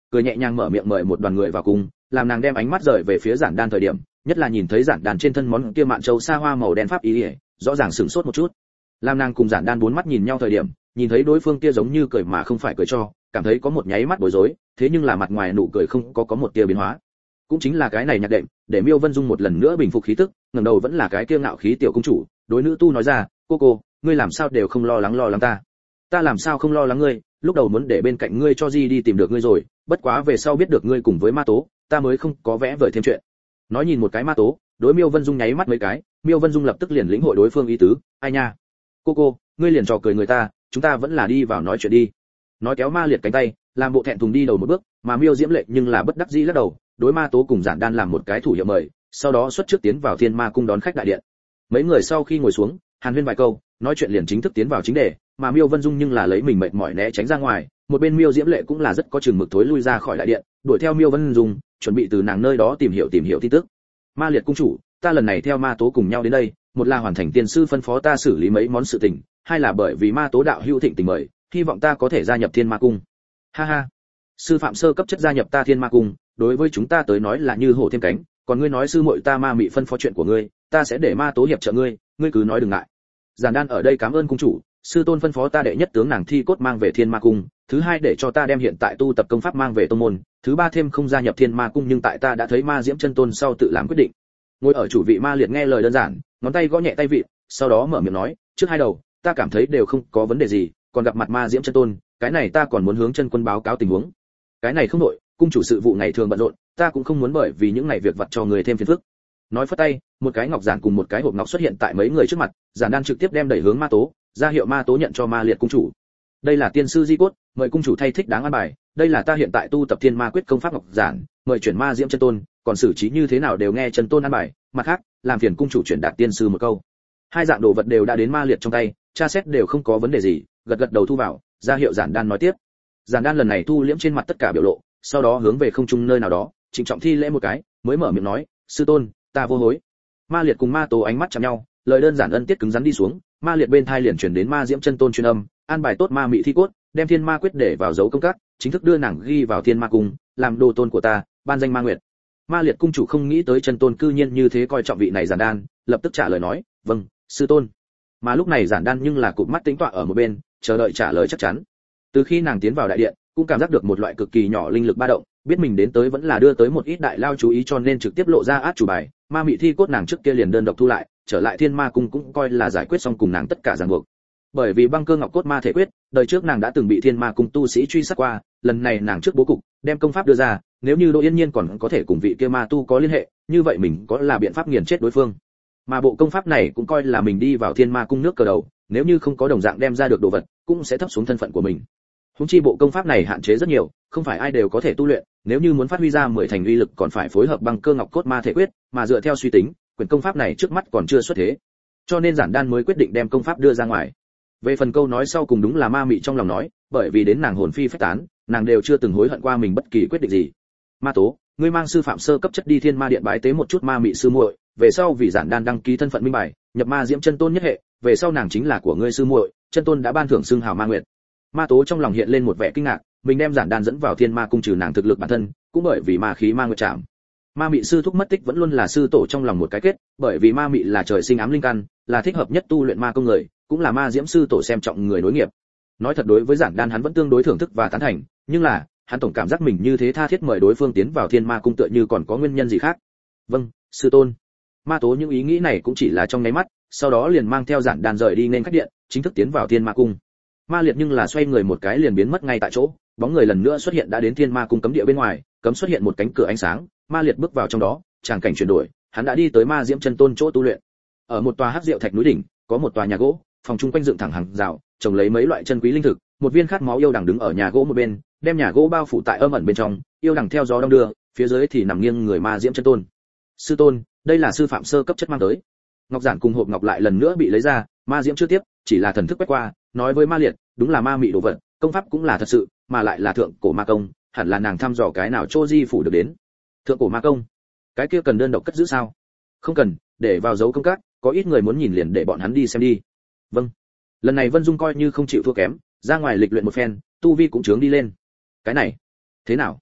cười nhẹ nhàng mở miệng mời một đoàn người vào cùng, làm nàng đem ánh mắt rời về phía Giản Đan thời điểm, nhất là nhìn thấy Giản Đan trên thân món kia mạn châu sa hoa màu đen pháp ý, rõ ràng sửng sốt một chút. Làm nàng cùng Giản Đan bốn mắt nhìn nhau thời điểm, nhìn thấy đối phương kia giống như cười mà không phải cười cho, cảm thấy có một nháy mắt bối rối, thế nhưng là mặt ngoài nụ cười không có một tia biến hóa. Cũng chính là cái này nhạc đệm, để Miêu Vân Dung một lần nữa bình phục khí tức, ngẩng đầu vẫn là cái kia ngạo khí tiểu công chủ, đối nữ tu nói ra, cô, ngươi làm sao đều không lo lắng ta? Ta làm sao không lo lắng ngươi, lúc đầu muốn để bên cạnh ngươi cho Di đi tìm được ngươi rồi, bất quá về sau biết được ngươi cùng với Ma Tố, ta mới không có vẽ vời thêm chuyện. Nói nhìn một cái Ma Tố, đối Miêu Vân Dung nháy mắt mấy cái, Miêu Vân Dung lập tức liền lĩnh hội đối phương ý tứ, ai nha, cô, ngươi liền trò cười người ta, chúng ta vẫn là đi vào nói chuyện đi. Nói kéo Ma Liệt cánh tay, làm bộ thẹn thùng đi đầu một bước, mà Miêu Diễm Lệ nhưng là bất đắc dĩ lắc đầu, đối Ma Tố cùng Giản Đan làm một cái thủ hiệu mời, sau đó xuất trước tiến vào Thiên Ma cung đón khách đại điện. Mấy người sau khi ngồi xuống, hàn huyên vài câu, nói chuyện liền chính thức tiến vào chính đề, mà Miêu Vân Dung nhưng là lấy mình mệt mỏi né tránh ra ngoài, một bên Miêu Diễm Lệ cũng là rất có chừng mực thối lui ra khỏi đại điện, đuổi theo Miêu Vân Dung, chuẩn bị từ nàng nơi đó tìm hiểu tin tức. Ma Liệt cung chủ, ta lần này theo Ma Tố cùng nhau đến đây, một là hoàn thành tiên sư phân phó ta xử lý mấy món sự tình, hai là bởi vì Ma Tố đạo hữu thịnh tình mời, hy vọng ta có thể gia nhập Thiên Ma cung. Ha ha, sư phạm sơ cấp chất gia nhập ta Thiên Ma cung, đối với chúng ta tới nói là như hổ thêm cánh, còn ngươi nói sư muội ta Ma Mị phân phó chuyện của ngươi, ta sẽ để Ma Tố hiệp trợ ngươi, ngươi cứ nói đừng ngại. Giản Đan ở đây cảm ơn cung chủ, sư tôn phân phó ta đệ nhất tướng nàng thi cốt mang về Thiên Ma cung, thứ hai để cho ta đem hiện tại tu tập công pháp mang về tông môn, thứ ba thêm không gia nhập Thiên Ma cung nhưng tại ta đã thấy Ma Diễm chân tôn sau tự làm quyết định. Ngồi ở chủ vị Ma Liệt nghe lời đơn giản, ngón tay gõ nhẹ tay vị, sau đó mở miệng nói, trước hai đầu, ta cảm thấy đều không có vấn đề gì, còn gặp mặt Ma Diễm chân tôn, cái này ta còn muốn hướng chân quân báo cáo tình huống. Cái này không đổi, cung chủ sự vụ ngày thường bận rộn, ta cũng không muốn bởi vì những ngày việc vặt cho người thêm phiền phức. Nói phất tay, một cái ngọc giản cùng một cái hộp ngọc xuất hiện tại mấy người trước mặt, Giản Đan trực tiếp đem đẩy hướng Ma Tố, ra hiệu Ma Tố nhận cho Ma Liệt cung chủ. Đây là tiên sư di cốt, mời cung chủ thay thích đáng an bài, đây là ta hiện tại tu tập Thiên Ma quyết công pháp ngọc giản, mời chuyển Ma Diễm chân tôn, còn xử trí như thế nào đều nghe chân tôn an bài, mặt khác, làm phiền cung chủ chuyển đạt tiên sư một câu. Hai dạng đồ vật đều đã đến Ma Liệt trong tay, tra xét đều không có vấn đề gì, gật đầu thu vào, ra hiệu Giản Đan nói tiếp. Giản Đan lần này thu liễm trên mặt tất cả biểu lộ, sau đó hướng về không trung nơi nào đó, trịnh trọng thi lễ một cái, mới mở miệng nói, sư tôn, ta vô hối. Ma Liệt cùng Ma Tố ánh mắt chạm nhau, lời đơn giản ân tiết cứng rắn đi xuống, Ma Liệt bên thai liền truyền đến Ma Diễm chân tôn truyền âm, an bài tốt Ma Mị thi cốt, đem Thiên Ma quyết để vào dấu công các, chính thức đưa nàng ghi vào Thiên Ma cung, làm đồ tôn của ta, ban danh Ma Nguyệt. Ma Liệt cung chủ không nghĩ tới chân tôn cư nhiên như thế coi trọng vị này Giản Đan, lập tức trả lời nói, vâng, sư tôn. Mà lúc này Giản Đan nhưng là cụp mắt tính tọa ở một bên, chờ đợi trả lời chắc chắn. Từ khi nàng tiến vào đại điện, cũng cảm giác được một loại cực kỳ nhỏ linh lực ba động, biết mình đến tới vẫn là đưa tới một ít đại lao chú ý cho nên trực tiếp lộ ra át chủ bài, Ma Mị thi cốt nàng trước kia liền đơn độc thu lại, trở lại Thiên Ma cung cũng coi là giải quyết xong cùng nàng tất cả ràng buộc. Bởi vì băng cơ ngọc cốt ma thể quyết, đời trước nàng đã từng bị Thiên Ma cung tu sĩ truy sát qua, lần này nàng trước bố cục, đem công pháp đưa ra, nếu như Đỗ Yên Nhiên còn có thể cùng vị kia ma tu có liên hệ, như vậy mình có là biện pháp nghiền chết đối phương. Mà bộ công pháp này cũng coi là mình đi vào Thiên Ma cung nước cờ đầu, nếu như không có đồng dạng đem ra được đồ vật, cũng sẽ thấp xuống thân phận của mình. Huống chi bộ công pháp này hạn chế rất nhiều, không phải ai đều có thể tu luyện, nếu như muốn phát huy ra 10 thành uy lực còn phải phối hợp băng cơ ngọc cốt ma thể quyết, mà dựa theo suy tính, quyển công pháp này trước mắt còn chưa xuất thế. Cho nên Giản Đan mới quyết định đem công pháp đưa ra ngoài. Về phần câu nói sau cùng đúng là Ma Mị trong lòng nói, bởi vì đến nàng hồn phi phách tán, nàng đều chưa từng hối hận qua mình bất kỳ quyết định gì. Ma Tố, ngươi mang sư phạm sơ cấp chất đi Thiên Ma điện bái tế một chút Ma Mị sư muội, về sau vì Giản Đan đăng ký thân phận minh bài, nhập Ma Diễm chân tôn nhất hệ, về sau nàng chính là của ngươi sư muội, chân tôn đã ban thưởng xưng hào Ma Nguyệt. Ma Tố trong lòng hiện lên một vẻ kinh ngạc, mình đem Giản Đan dẫn vào Thiên Ma cung trừ nàng thực lực bản thân, cũng bởi vì ma khí Ma Nguyệt chạm. Ma Mị sư thúc mất tích vẫn luôn là sư tổ trong lòng một cái kết, bởi vì Ma Mị là trời sinh ám linh căn, là thích hợp nhất tu luyện ma công người, cũng là Ma Diễm sư tổ xem trọng người nối nghiệp. Nói thật đối với Giản Đan hắn vẫn tương đối thưởng thức và tán thành, nhưng là, hắn tổng cảm giác mình như thế tha thiết mời đối phương tiến vào Thiên Ma cung tựa như còn có nguyên nhân gì khác. Vâng, sư tôn. Ma Tố những ý nghĩ này cũng chỉ là trong nháy mắt, sau đó liền mang theo Giản Đan rời đi nên khách điện, chính thức tiến vào Thiên Ma cung. Ma Liệt nhưng là xoay người một cái liền biến mất ngay tại chỗ, bóng người lần nữa xuất hiện đã đến Thiên Ma cung cấm địa bên ngoài, cấm xuất hiện một cánh cửa ánh sáng, Ma Liệt bước vào trong đó, tràng cảnh chuyển đổi, hắn đã đi tới Ma Diễm chân tôn chỗ tu luyện. Ở một tòa hắc diệu thạch núi đỉnh, có một tòa nhà gỗ, phòng chung quanh dựng thẳng hàng rào, trồng lấy mấy loại chân quý linh thực, một viên khát máu yêu đằng đứng ở nhà gỗ một bên, đem nhà gỗ bao phủ tại âm ẩn bên trong, yêu đằng theo gió đong đưa, phía dưới thì nằm nghiêng người Ma Diễm chân tôn. Sư tôn, đây là sư phạm sơ cấp chất mang tới. Ngọc giản cùng hộp ngọc lại lần nữa bị lấy ra, Ma Diễm chưa tiếp, chỉ là thần thức quét qua, nói với Ma Liệt, đúng là Ma Mị đồ vật, công pháp cũng là thật sự, mà lại là thượng cổ ma công, hẳn là nàng thăm dò cái nào Chô Di phủ được đến. Thượng cổ ma công, cái kia cần đơn độc cất giữ sao? Không cần, để vào dấu công các, có ít người muốn nhìn liền để bọn hắn đi xem đi. Vâng. Lần này Vân Dung coi như không chịu thua kém, ra ngoài lịch luyện một phen, tu vi cũng chướng đi lên. Cái này, thế nào?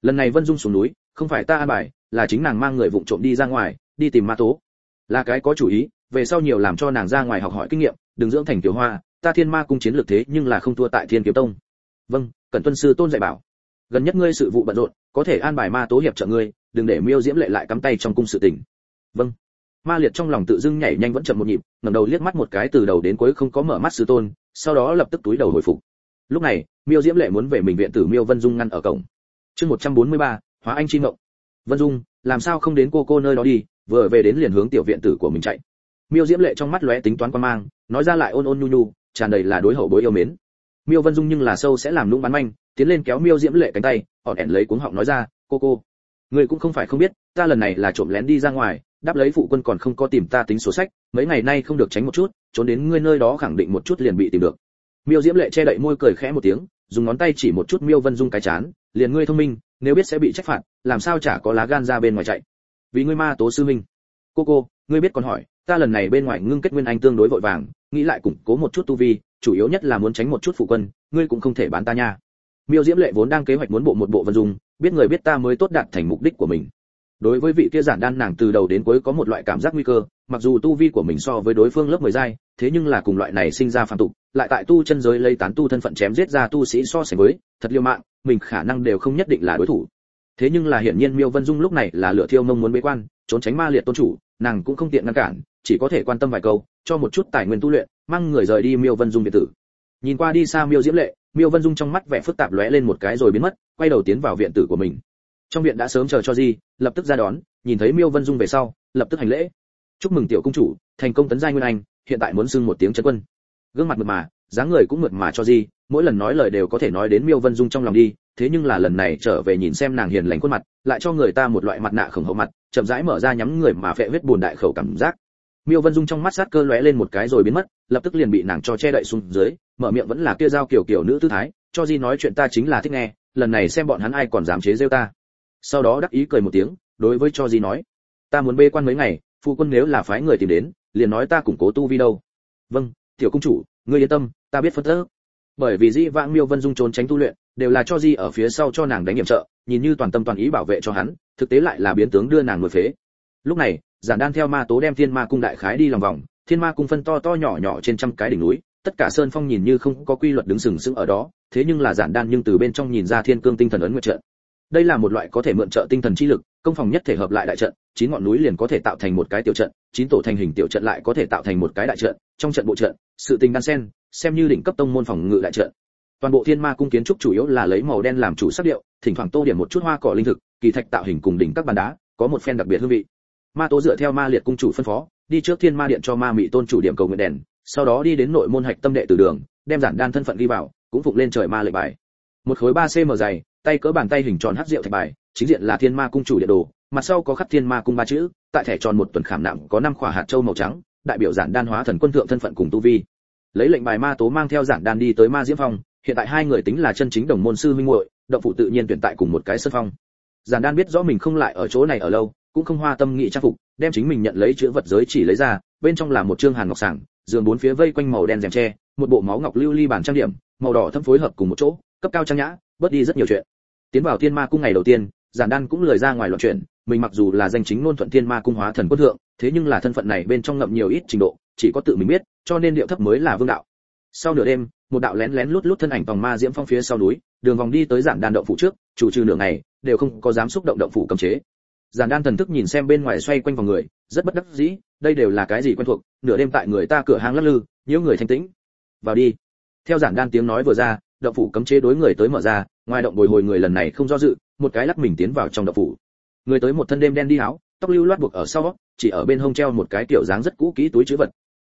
lần này Vân Dung xuống núi không phải ta an bài, là chính nàng mang người vụng trộm đi ra ngoài đi tìm ma tố, là cái có chủ ý, về sau nhiều làm cho nàng ra ngoài học hỏi kinh nghiệm, đừng dưỡng thành tiểu hoa. Ta Thiên Ma cung chiến lược thế nhưng là không thua tại Thiên Kiếm Tông. Vâng, cần tuân sư tôn dạy bảo. Gần nhất ngươi sự vụ bận rộn, có thể an bài ma tố hiệp trợ ngươi, đừng để Miêu Diễm Lệ lại cắm tay trong cung sự tình. Vâng. Ma Liệt trong lòng tự dưng nhảy nhanh vẫn chậm một nhịp, ngẩng đầu liếc mắt một cái từ đầu đến cuối không có mở mắt sư tôn, sau đó lập tức túi đầu hồi phục. Lúc này, Miêu Diễm Lệ muốn về mình viện tử Miêu Vân Dung ngăn ở cổng. Chương 143, Hóa Anh chi ngộng. Vân Dung, làm sao không đến cô nơi đó đi, vừa về đến liền hướng tiểu viện tử của mình chạy. Miêu Diễm Lệ trong mắt lóe tính toán quan mang, nói ra lại ôn ôn nhu nhu, tràn đầy là đối hậu bối yêu mến. Miêu Vân Dung nhưng là sâu sẽ làm lũng bán manh, tiến lên kéo Miêu Diễm Lệ cánh tay, ỏn ẻn lấy cuống họng nói ra, cô, người cũng không phải không biết, ta lần này là trộm lén đi ra ngoài, đáp lấy phụ quân còn không có tìm ta tính sổ sách, mấy ngày nay không được tránh một chút, trốn đến ngươi nơi đó khẳng định một chút liền bị tìm được. Miêu Diễm Lệ che đậy môi cười khẽ một tiếng, dùng ngón tay chỉ một chút Miêu Vân Dung cái chán, liền ngươi thông minh, nếu biết sẽ bị trách phạt, làm sao chả có lá gan ra bên ngoài chạy. Vì ngươi ma tố sư minh. Cô, ngươi biết còn hỏi, ta lần này bên ngoài ngưng kết nguyên anh tương đối vội vàng, nghĩ lại củng cố một chút tu vi, chủ yếu nhất là muốn tránh một chút phụ quân, ngươi cũng không thể bán ta nha. Miêu Diễm Lệ vốn đang kế hoạch muốn bộ một bộ Vân Dung, biết người biết ta mới tốt đạt thành mục đích của mình. Đối với vị kia giản đan nàng từ đầu đến cuối có một loại cảm giác nguy cơ, mặc dù tu vi của mình so với đối phương lớp 10 giai, thế nhưng là cùng loại này sinh ra phàm tục, lại tại tu chân giới lấy tán tu thân phận chém giết ra tu sĩ so sánh với, thật liều mạng, mình khả năng đều không nhất định là đối thủ. Thế nhưng là hiển nhiên Miêu Vân Dung lúc này là lửa thiêu mông muốn bế quan, trốn tránh Ma Liệt tôn chủ, nàng cũng không tiện ngăn cản, chỉ có thể quan tâm vài câu, cho một chút tài nguyên tu luyện, mang người rời đi Miêu Vân Dung biệt tử. Nhìn qua đi xa Miêu Diễm Lệ, Miêu Vân Dung trong mắt vẻ phức tạp lóe lên một cái rồi biến mất, quay đầu tiến vào viện tử của mình. Trong viện đã sớm chờ cho Di, lập tức ra đón, nhìn thấy Miêu Vân Dung về sau, lập tức hành lễ. Chúc mừng tiểu công chủ, thành công tấn giai nguyên anh, hiện tại muốn xưng một tiếng trấn quân. Gương mặt mượt mà, dáng người cũng mượt mà cho Di, mỗi lần nói lời đều có thể nói đến Miêu Vân Dung trong lòng đi, thế nhưng là lần này trở về nhìn xem nàng hiền lành khuôn mặt, lại cho người ta một loại mặt nạ khổng hậu mặt, chậm rãi mở ra nhắm người mà phệ huyết buồn đại khẩu cảm giác. Miêu Vân Dung trong mắt sát cơ lóe lên một cái rồi biến mất, lập tức liền bị nàng cho che đậy xuống dưới, mở miệng vẫn là kia giao kiểu nữ tư thái, cho Di nói chuyện ta chính là thích nghe, lần này xem bọn hắn ai còn dám chế giễu ta. Sau đó đắc ý cười một tiếng, đối với cho Di nói, ta muốn bê quan mấy ngày, phụ quân nếu là phái người tìm đến, liền nói ta củng cố tu vi đâu. Vâng, tiểu công chủ, ngươi yên tâm, ta biết phân tích. Bởi vì Di vãng Miêu Vân Dung trốn tránh tu luyện, đều là cho Di ở phía sau cho nàng đánh nhiệm trợ, nhìn như toàn tâm toàn ý bảo vệ cho hắn, thực tế lại là biến tướng đưa nàng nuôi phế. Lúc này, Giản Đan theo ma tố đem Thiên Ma cung đại khái đi lòng vòng, Thiên Ma cung phân to to nhỏ nhỏ trên trăm cái đỉnh núi, tất cả sơn phong nhìn như không có quy luật đứng sừng sững ở đó, thế nhưng là Giản Đan nhưng từ bên trong nhìn ra thiên cương tinh thần ấn nguyệt trận. Đây là một loại có thể mượn trợ tinh thần chi lực, công phòng nhất thể hợp lại đại trận, 9 ngọn núi liền có thể tạo thành một cái tiểu trận, 9 tổ thành hình tiểu trận lại có thể tạo thành một cái đại trận, trong trận bộ trận, sự tình đan xen, xem như đỉnh cấp tông môn phòng ngự đại trận. Toàn bộ Thiên Ma cung kiến trúc chủ yếu là lấy màu đen làm chủ sắc điệu, thỉnh thoảng tô điểm một chút hoa cỏ linh thực, kỳ thạch tạo hình cùng đỉnh các bàn đá, có một phen đặc biệt hương vị. Ma tố dựa theo Ma Liệt cung chủ phân phó, đi trước Thiên Ma điện cho Ma Mị tôn chủ điểm cầu nguyện đèn, sau đó đi đến nội môn hạch tâm đệ tử đường, đem Giản Đan thân phận ghi vào, cũng phục lên trời ma lệnh bài. Một khối 3 cm dày, tay cỡ bàn tay hình tròn hắc rượu thạch bài, chính diện là Thiên Ma cung chủ địa đồ, mặt sau có khắc Thiên Ma cung 3 chữ, tại thẻ tròn một tuần khảm nạm có 5 khỏa hạt châu màu trắng, đại biểu Giản Đan hóa thần quân thượng thân phận cùng tu vi. Lấy lệnh bài ma tố mang theo Giản Đan đi tới Ma Diễm Phong, hiện tại hai người tính là chân chính đồng môn sư huynh muội, động phụ tự nhiên tuyển tại cùng một cái sân phong. Giản Đan biết rõ mình không lại ở chỗ này ở lâu, cũng không hoa tâm nghị trang phục, đem chính mình nhận lấy chữ vật giới chỉ lấy ra, bên trong là một trương hàn ngọc sảng, giường bốn phía vây quanh màu đen rèm tre, một bộ máu ngọc lưu ly bàn trang điểm, màu đỏ thâm phối hợp cùng một chỗ, cấp cao trang nhã, bớt đi rất nhiều chuyện. Tiến vào Thiên Ma cung ngày đầu tiên, Giản Đan cũng lười ra ngoài loạn chuyện, mình mặc dù là danh chính ngôn thuận Thiên Ma cung hóa thần quân thượng, thế nhưng là thân phận này bên trong ngậm nhiều ít trình độ, chỉ có tự mình biết, cho nên điệu thấp mới là vương đạo. Sau nửa đêm, một đạo lén lén lút lút thân ảnh vòng Ma Diễm Phong phía sau núi, đường vòng đi tới Giản Đan động phủ trước, chủ trừ nửa ngày, đều không có dám xúc động động phủ cấm chế. Giản Đan thần thức nhìn xem bên ngoài xoay quanh vòng người, rất bất đắc dĩ, đây đều là cái gì quen thuộc, nửa đêm tại người ta cửa hàng lắc lư, nhiễu người thanh tĩnh. Vào đi. Theo Giản Đan tiếng nói vừa ra, động phủ cấm chế đối người tới mở ra, ngoài động bồi hồi người lần này không do dự, một cái lắc mình tiến vào trong động phủ. Người tới một thân đêm đen đi áo, tóc lưu loát buộc ở sau, chỉ ở bên hông treo một cái tiểu dáng rất cũ kỹ túi trữ vật.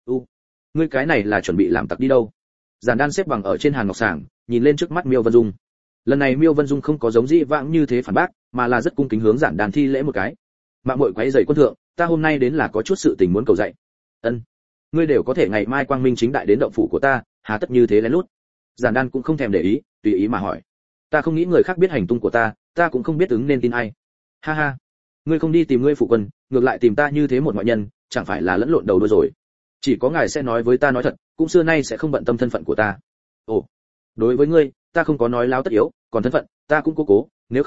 Ngươi cái này là chuẩn bị làm tặc đi đâu? Giản Đan xếp bằng ở trên hàn ngọc sàng, nhìn lên trước mắt Miêu Vân Dung. Lần này Miêu Vân Dung không có giống dĩ vãng như thế phản bác, mà là rất cung kính hướng Giản Đan thi lễ một cái. Mạng muội quấy rầy quân thượng, ta hôm nay đến là có chút sự tình muốn cầu dạy. Ân, ngươi đều có thể ngày mai quang minh chính đại đến động phủ của ta, hà tất như thế lén lút? Giản Đan cũng không thèm để ý, tùy ý mà hỏi. Ta không nghĩ người khác biết hành tung của ta cũng không biết ứng nên tin ai. Ha ha, ngươi không đi tìm ngươi phụ quân, ngược lại tìm ta như thế một ngoại nhân, chẳng phải là lẫn lộn đầu đuôi rồi? Chỉ có ngài sẽ nói với ta nói thật, cũng xưa nay sẽ không bận tâm thân phận của ta. Ồ, đối với ngươi, ta không có nói láo tất yếu, còn thân phận, ta cũng cố, nếu không,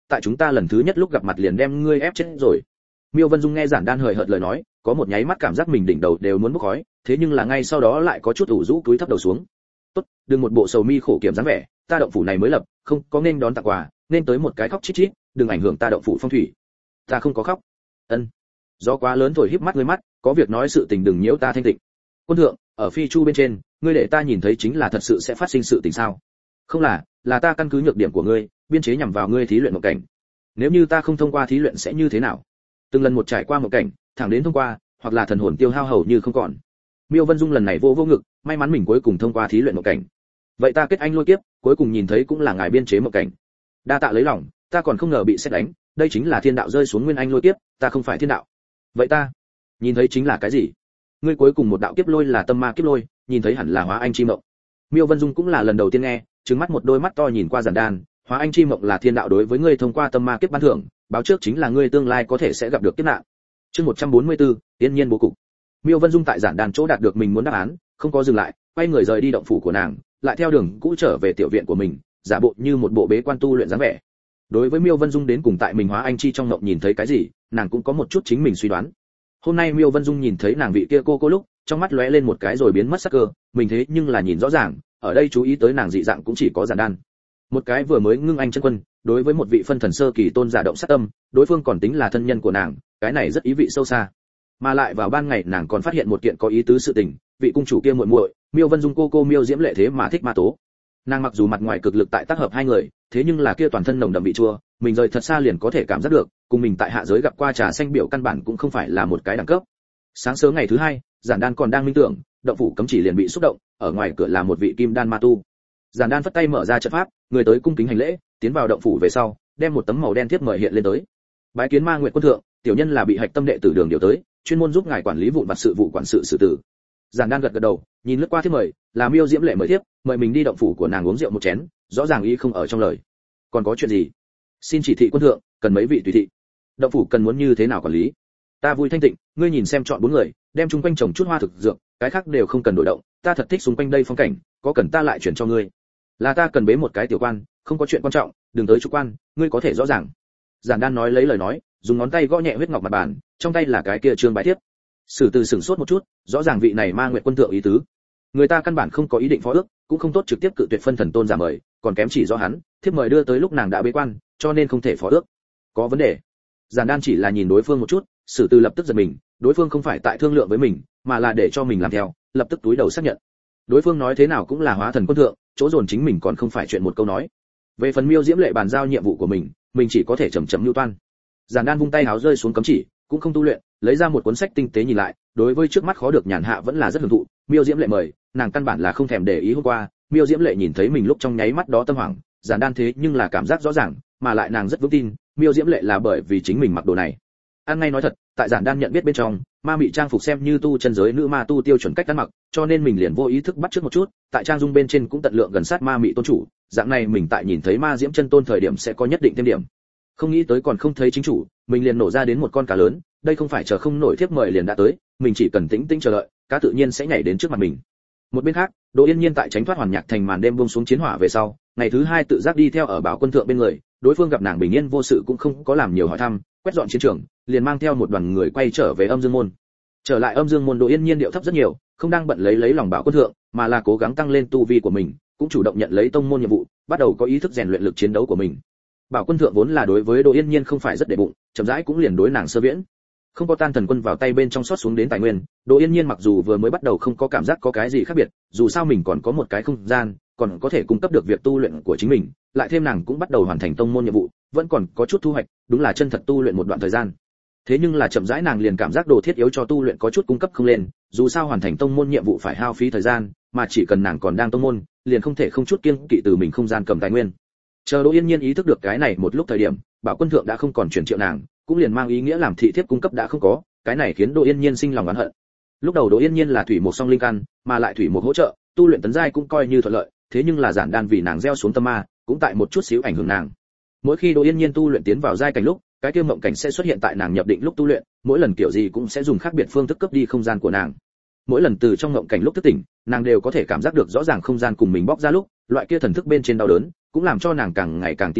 tại chúng ta lần thứ nhất lúc gặp mặt liền đem ngươi ép chết rồi. Miêu Vân Dung nghe Giản Đan hời hợt lời nói, có một nháy mắt cảm giác mình đỉnh đầu đều muốn bốc khói, thế nhưng là ngay sau đó lại có chút ủ rũ cúi thấp đầu xuống. Tốt, đừng một bộ sầu mi khổ kiểm dáng vẻ, ta động phủ này mới lập, không có nên đón tặng quà, nên tới một cái khóc chít chít, đừng ảnh hưởng ta động phủ phong thủy. Ta không có khóc. Ân. Gió quá lớn thổi híp mắt ngươi mắt, có việc nói sự tình đừng nhiễu ta thanh tịnh. Quân thượng, ở phi chu bên trên, ngươi để ta nhìn thấy chính là thật sự sẽ phát sinh sự tình sao? Không là ta căn cứ nhược điểm của ngươi, biên chế nhằm vào ngươi thí luyện một cảnh. Nếu như ta không thông qua thí luyện sẽ như thế nào? Từng lần một trải qua một cảnh, thẳng đến thông qua, hoặc là thần hồn tiêu hao hầu như không còn. Miêu Vân Dung lần này vô ngực, may mắn mình cuối cùng thông qua thí luyện một cảnh. Vậy ta kết anh lôi kiếp, cuối cùng nhìn thấy cũng là ngài biên chế một cảnh. Đa tạ lấy lòng, ta còn không ngờ bị xét đánh, đây chính là thiên đạo rơi xuống nguyên anh lôi kiếp, ta không phải thiên đạo. Vậy ta nhìn thấy chính là cái gì? Ngươi cuối cùng một đạo kiếp lôi là tâm ma kiếp lôi, nhìn thấy hẳn là hóa anh chi mộng. Miêu Vân Dung cũng là lần đầu tiên nghe, trừng mắt một đôi mắt to nhìn qua Giản Đan, hóa anh chi mộng là thiên đạo đối với ngươi thông qua tâm ma kiếp ban thưởng, báo trước chính là ngươi tương lai có thể sẽ gặp được kiếp nạn. Chương 144, tiên nhiên bố cục. Miêu Vân Dung tại Giản Đan chỗ đạt được mình muốn đáp án, không có dừng lại, quay người rời đi động phủ của nàng, lại theo đường cũ trở về tiểu viện của mình, giả bộ như một bộ bế quan tu luyện dáng vẻ. Đối với Miêu Vân Dung đến cùng tại mình hóa anh chi trong mộng nhìn thấy cái gì, nàng cũng có một chút chính mình suy đoán. Hôm nay Miêu Vân Dung nhìn thấy nàng vị kia cô lúc, trong mắt lóe lên một cái rồi biến mất sắc cơ, mình thế nhưng là nhìn rõ ràng, ở đây chú ý tới nàng dị dạng cũng chỉ có Giản Đan. Một cái vừa mới ngưng anh chân quân, đối với một vị phân thần sơ kỳ tôn giả động sát tâm, đối phương còn tính là thân nhân của nàng, cái này rất ý vị sâu xa. Mà lại vào ban ngày nàng còn phát hiện một kiện có ý tứ sự tình, vị cung chủ kia muội muội, Miêu Vân Dung cô Miêu Diễm Lệ thế mà thích ma tố. Nàng mặc dù mặt ngoài cực lực tại tác hợp hai người, thế nhưng là kia toàn thân nồng đậm vị chua, mình rời thật xa liền có thể cảm giác được, cùng mình tại hạ giới gặp qua trà xanh biểu căn bản cũng không phải là một cái đẳng cấp. Sáng sớm ngày thứ hai, Giản Đan còn đang minh tưởng, động phủ cấm chỉ liền bị xúc động, ở ngoài cửa là một vị kim đan ma tu. Giản Đan phất tay mở ra trận pháp, người tới cung kính hành lễ, tiến vào động phủ về sau, đem một tấm màu đen thiếp mời hiện lên tới. Bái kiến Ma Nguyệt quân thượng, tiểu nhân là bị hạch tâm đệ tử Đường điều tới, chuyên môn giúp ngài quản lý vụn vặt sự vụ quản sự xử tử. Giản Đan gật gật đầu, nhìn lướt qua thiếp mời, là Miêu Diễm Lệ mời thiếp, mời mình đi động phủ của nàng uống rượu một chén, rõ ràng ý không ở trong lời. Còn có chuyện gì? Xin chỉ thị quân thượng, cần mấy vị tùy thị. Động phủ cần muốn như thế nào quản lý? Ta vui thanh tịnh, ngươi nhìn xem chọn 4 người, đem chung quanh trồng chút hoa thực dược, cái khác đều không cần đổi động, ta thật thích xung quanh đây phong cảnh, có cần ta lại chuyển cho ngươi. Là ta cần bế một cái tiểu quan, không có chuyện quan trọng, đừng tới chủ quan, ngươi có thể rõ ràng. Giản Đan nói lấy lời nói, dùng ngón tay gõ nhẹ huyết ngọc mặt bàn, trong tay là cái kia trương bái thiếp. Sử Từ sửng sốt một chút, rõ ràng vị này Ma Nguyệt quân thượng ý tứ. Người ta căn bản không có ý định phó ước, cũng không tốt trực tiếp cự tuyệt phân thần tôn giả mời, còn kém chỉ do hắn, thiếp mời đưa tới lúc nàng đã bế quan, cho nên không thể phó ước. Có vấn đề. Giản Đan chỉ là nhìn đối phương một chút, Sử Từ lập tức giật mình, đối phương không phải tại thương lượng với mình, mà là để cho mình làm theo, lập tức túi đầu xác nhận. Đối phương nói thế nào cũng là hóa thần quân thượng, chỗ dồn chính mình còn không phải chuyện một câu nói. Về phần Miêu Diễm Lệ bàn giao nhiệm vụ của mình chỉ có thể chậm chậm lưu toan. Giản Đan vung tay háo rơi xuống cấm chỉ, cũng không tu luyện, lấy ra một cuốn sách tinh tế nhìn lại, đối với trước mắt khó được nhàn hạ vẫn là rất hưởng thụ. Miêu Diễm Lệ mời, nàng căn bản là không thèm để ý. Hôm qua, Miêu Diễm Lệ nhìn thấy mình lúc trong nháy mắt đó tâm hoảng, Giản Đan thế nhưng là cảm giác rõ ràng, mà lại nàng rất vững tin, Miêu Diễm Lệ là bởi vì chính mình mặc đồ này. Ăn ngay nói thật, tại Giản Đan nhận biết bên trong, ma mị trang phục xem như tu chân giới nữ ma tu tiêu chuẩn cách ăn mặc, cho nên mình liền vô ý thức bắt chước một chút, tại trang dung bên trên cũng tận lượng gần sát ma mị tôn chủ, dạng này mình tại nhìn thấy ma diễm chân tôn thời điểm sẽ có nhất định thêm điểm. Không nghĩ tới còn không thấy chính chủ, mình liền nổ ra đến một con cá lớn, đây không phải chờ không nổi thiếp mời liền đã tới, mình chỉ cần tĩnh tĩnh chờ đợi, cá tự nhiên sẽ nhảy đến trước mặt mình. Một bên khác, Đỗ Yên Nhiên tại tránh thoát hoàn nhạc thành màn đêm buông xuống chiến hỏa về sau, ngày thứ hai tự giác đi theo ở Bảo quân thượng bên người, đối phương gặp nàng bình yên vô sự cũng không có làm nhiều hỏi thăm, quét dọn chiến trường, liền mang theo một đoàn người quay trở về Âm Dương môn. Trở lại Âm Dương môn, Đỗ Yên Nhiên điệu thấp rất nhiều, không đang bận lấy lòng Bảo quân thượng, mà là cố gắng tăng lên tu vi của mình, cũng chủ động nhận lấy tông môn nhiệm vụ, bắt đầu có ý thức rèn luyện lực chiến đấu của mình. Bảo quân thượng vốn là đối với Đỗ Yên Nhiên không phải rất để bụng, chậm rãi cũng liền đối nàng sơ viễn. Không có tan thần quân vào tay bên trong sót xuống đến tài nguyên, Đỗ Yên Nhiên mặc dù vừa mới bắt đầu không có cảm giác có cái gì khác biệt, dù sao mình còn có một cái không gian, còn có thể cung cấp được việc tu luyện của chính mình, lại thêm nàng cũng bắt đầu hoàn thành tông môn nhiệm vụ, vẫn còn có chút thu hoạch, đúng là chân thật tu luyện một đoạn thời gian. Thế nhưng là chậm rãi nàng liền cảm giác đồ thiết yếu cho tu luyện có chút cung cấp không lên, dù sao hoàn thành tông môn nhiệm vụ phải hao phí thời gian, mà chỉ cần nàng còn đang tông môn, liền không thể không chút kiêng kỵ từ mình không gian cầm tài nguyên. Chờ Đỗ Yên Nhiên ý thức được cái này một lúc thời điểm, Bảo quân thượng đã không còn chuyển triệu nàng, cũng liền mang ý nghĩa làm thị thiếp cung cấp đã không có, cái này khiến Đỗ Yên Nhiên sinh lòng oán hận. Lúc đầu Đỗ Yên Nhiên là thủy một song linh căn, mà lại thủy một hỗ trợ, tu luyện tấn giai cũng coi như thuận lợi, thế nhưng là Giản Đan vì nàng gieo xuống tâm ma, cũng tại một chút xíu ảnh hưởng nàng. Mỗi khi Đỗ Yên Nhiên tu luyện tiến vào giai cảnh lúc, cái kia mộng cảnh sẽ xuất hiện tại nàng nhập định lúc tu luyện, mỗi lần kiểu gì cũng sẽ dùng khác biệt phương thức cướp đi không gian của nàng. Mỗi lần từ trong mộng cảnh lúc thức tỉnh, nàng đều có thể cảm giác được rõ ràng không gian cùng mình bóc ra lúc, loại kia thần thức bên trên đau đớn, cũng làm cho nàng càng ngày càng tin tưởng,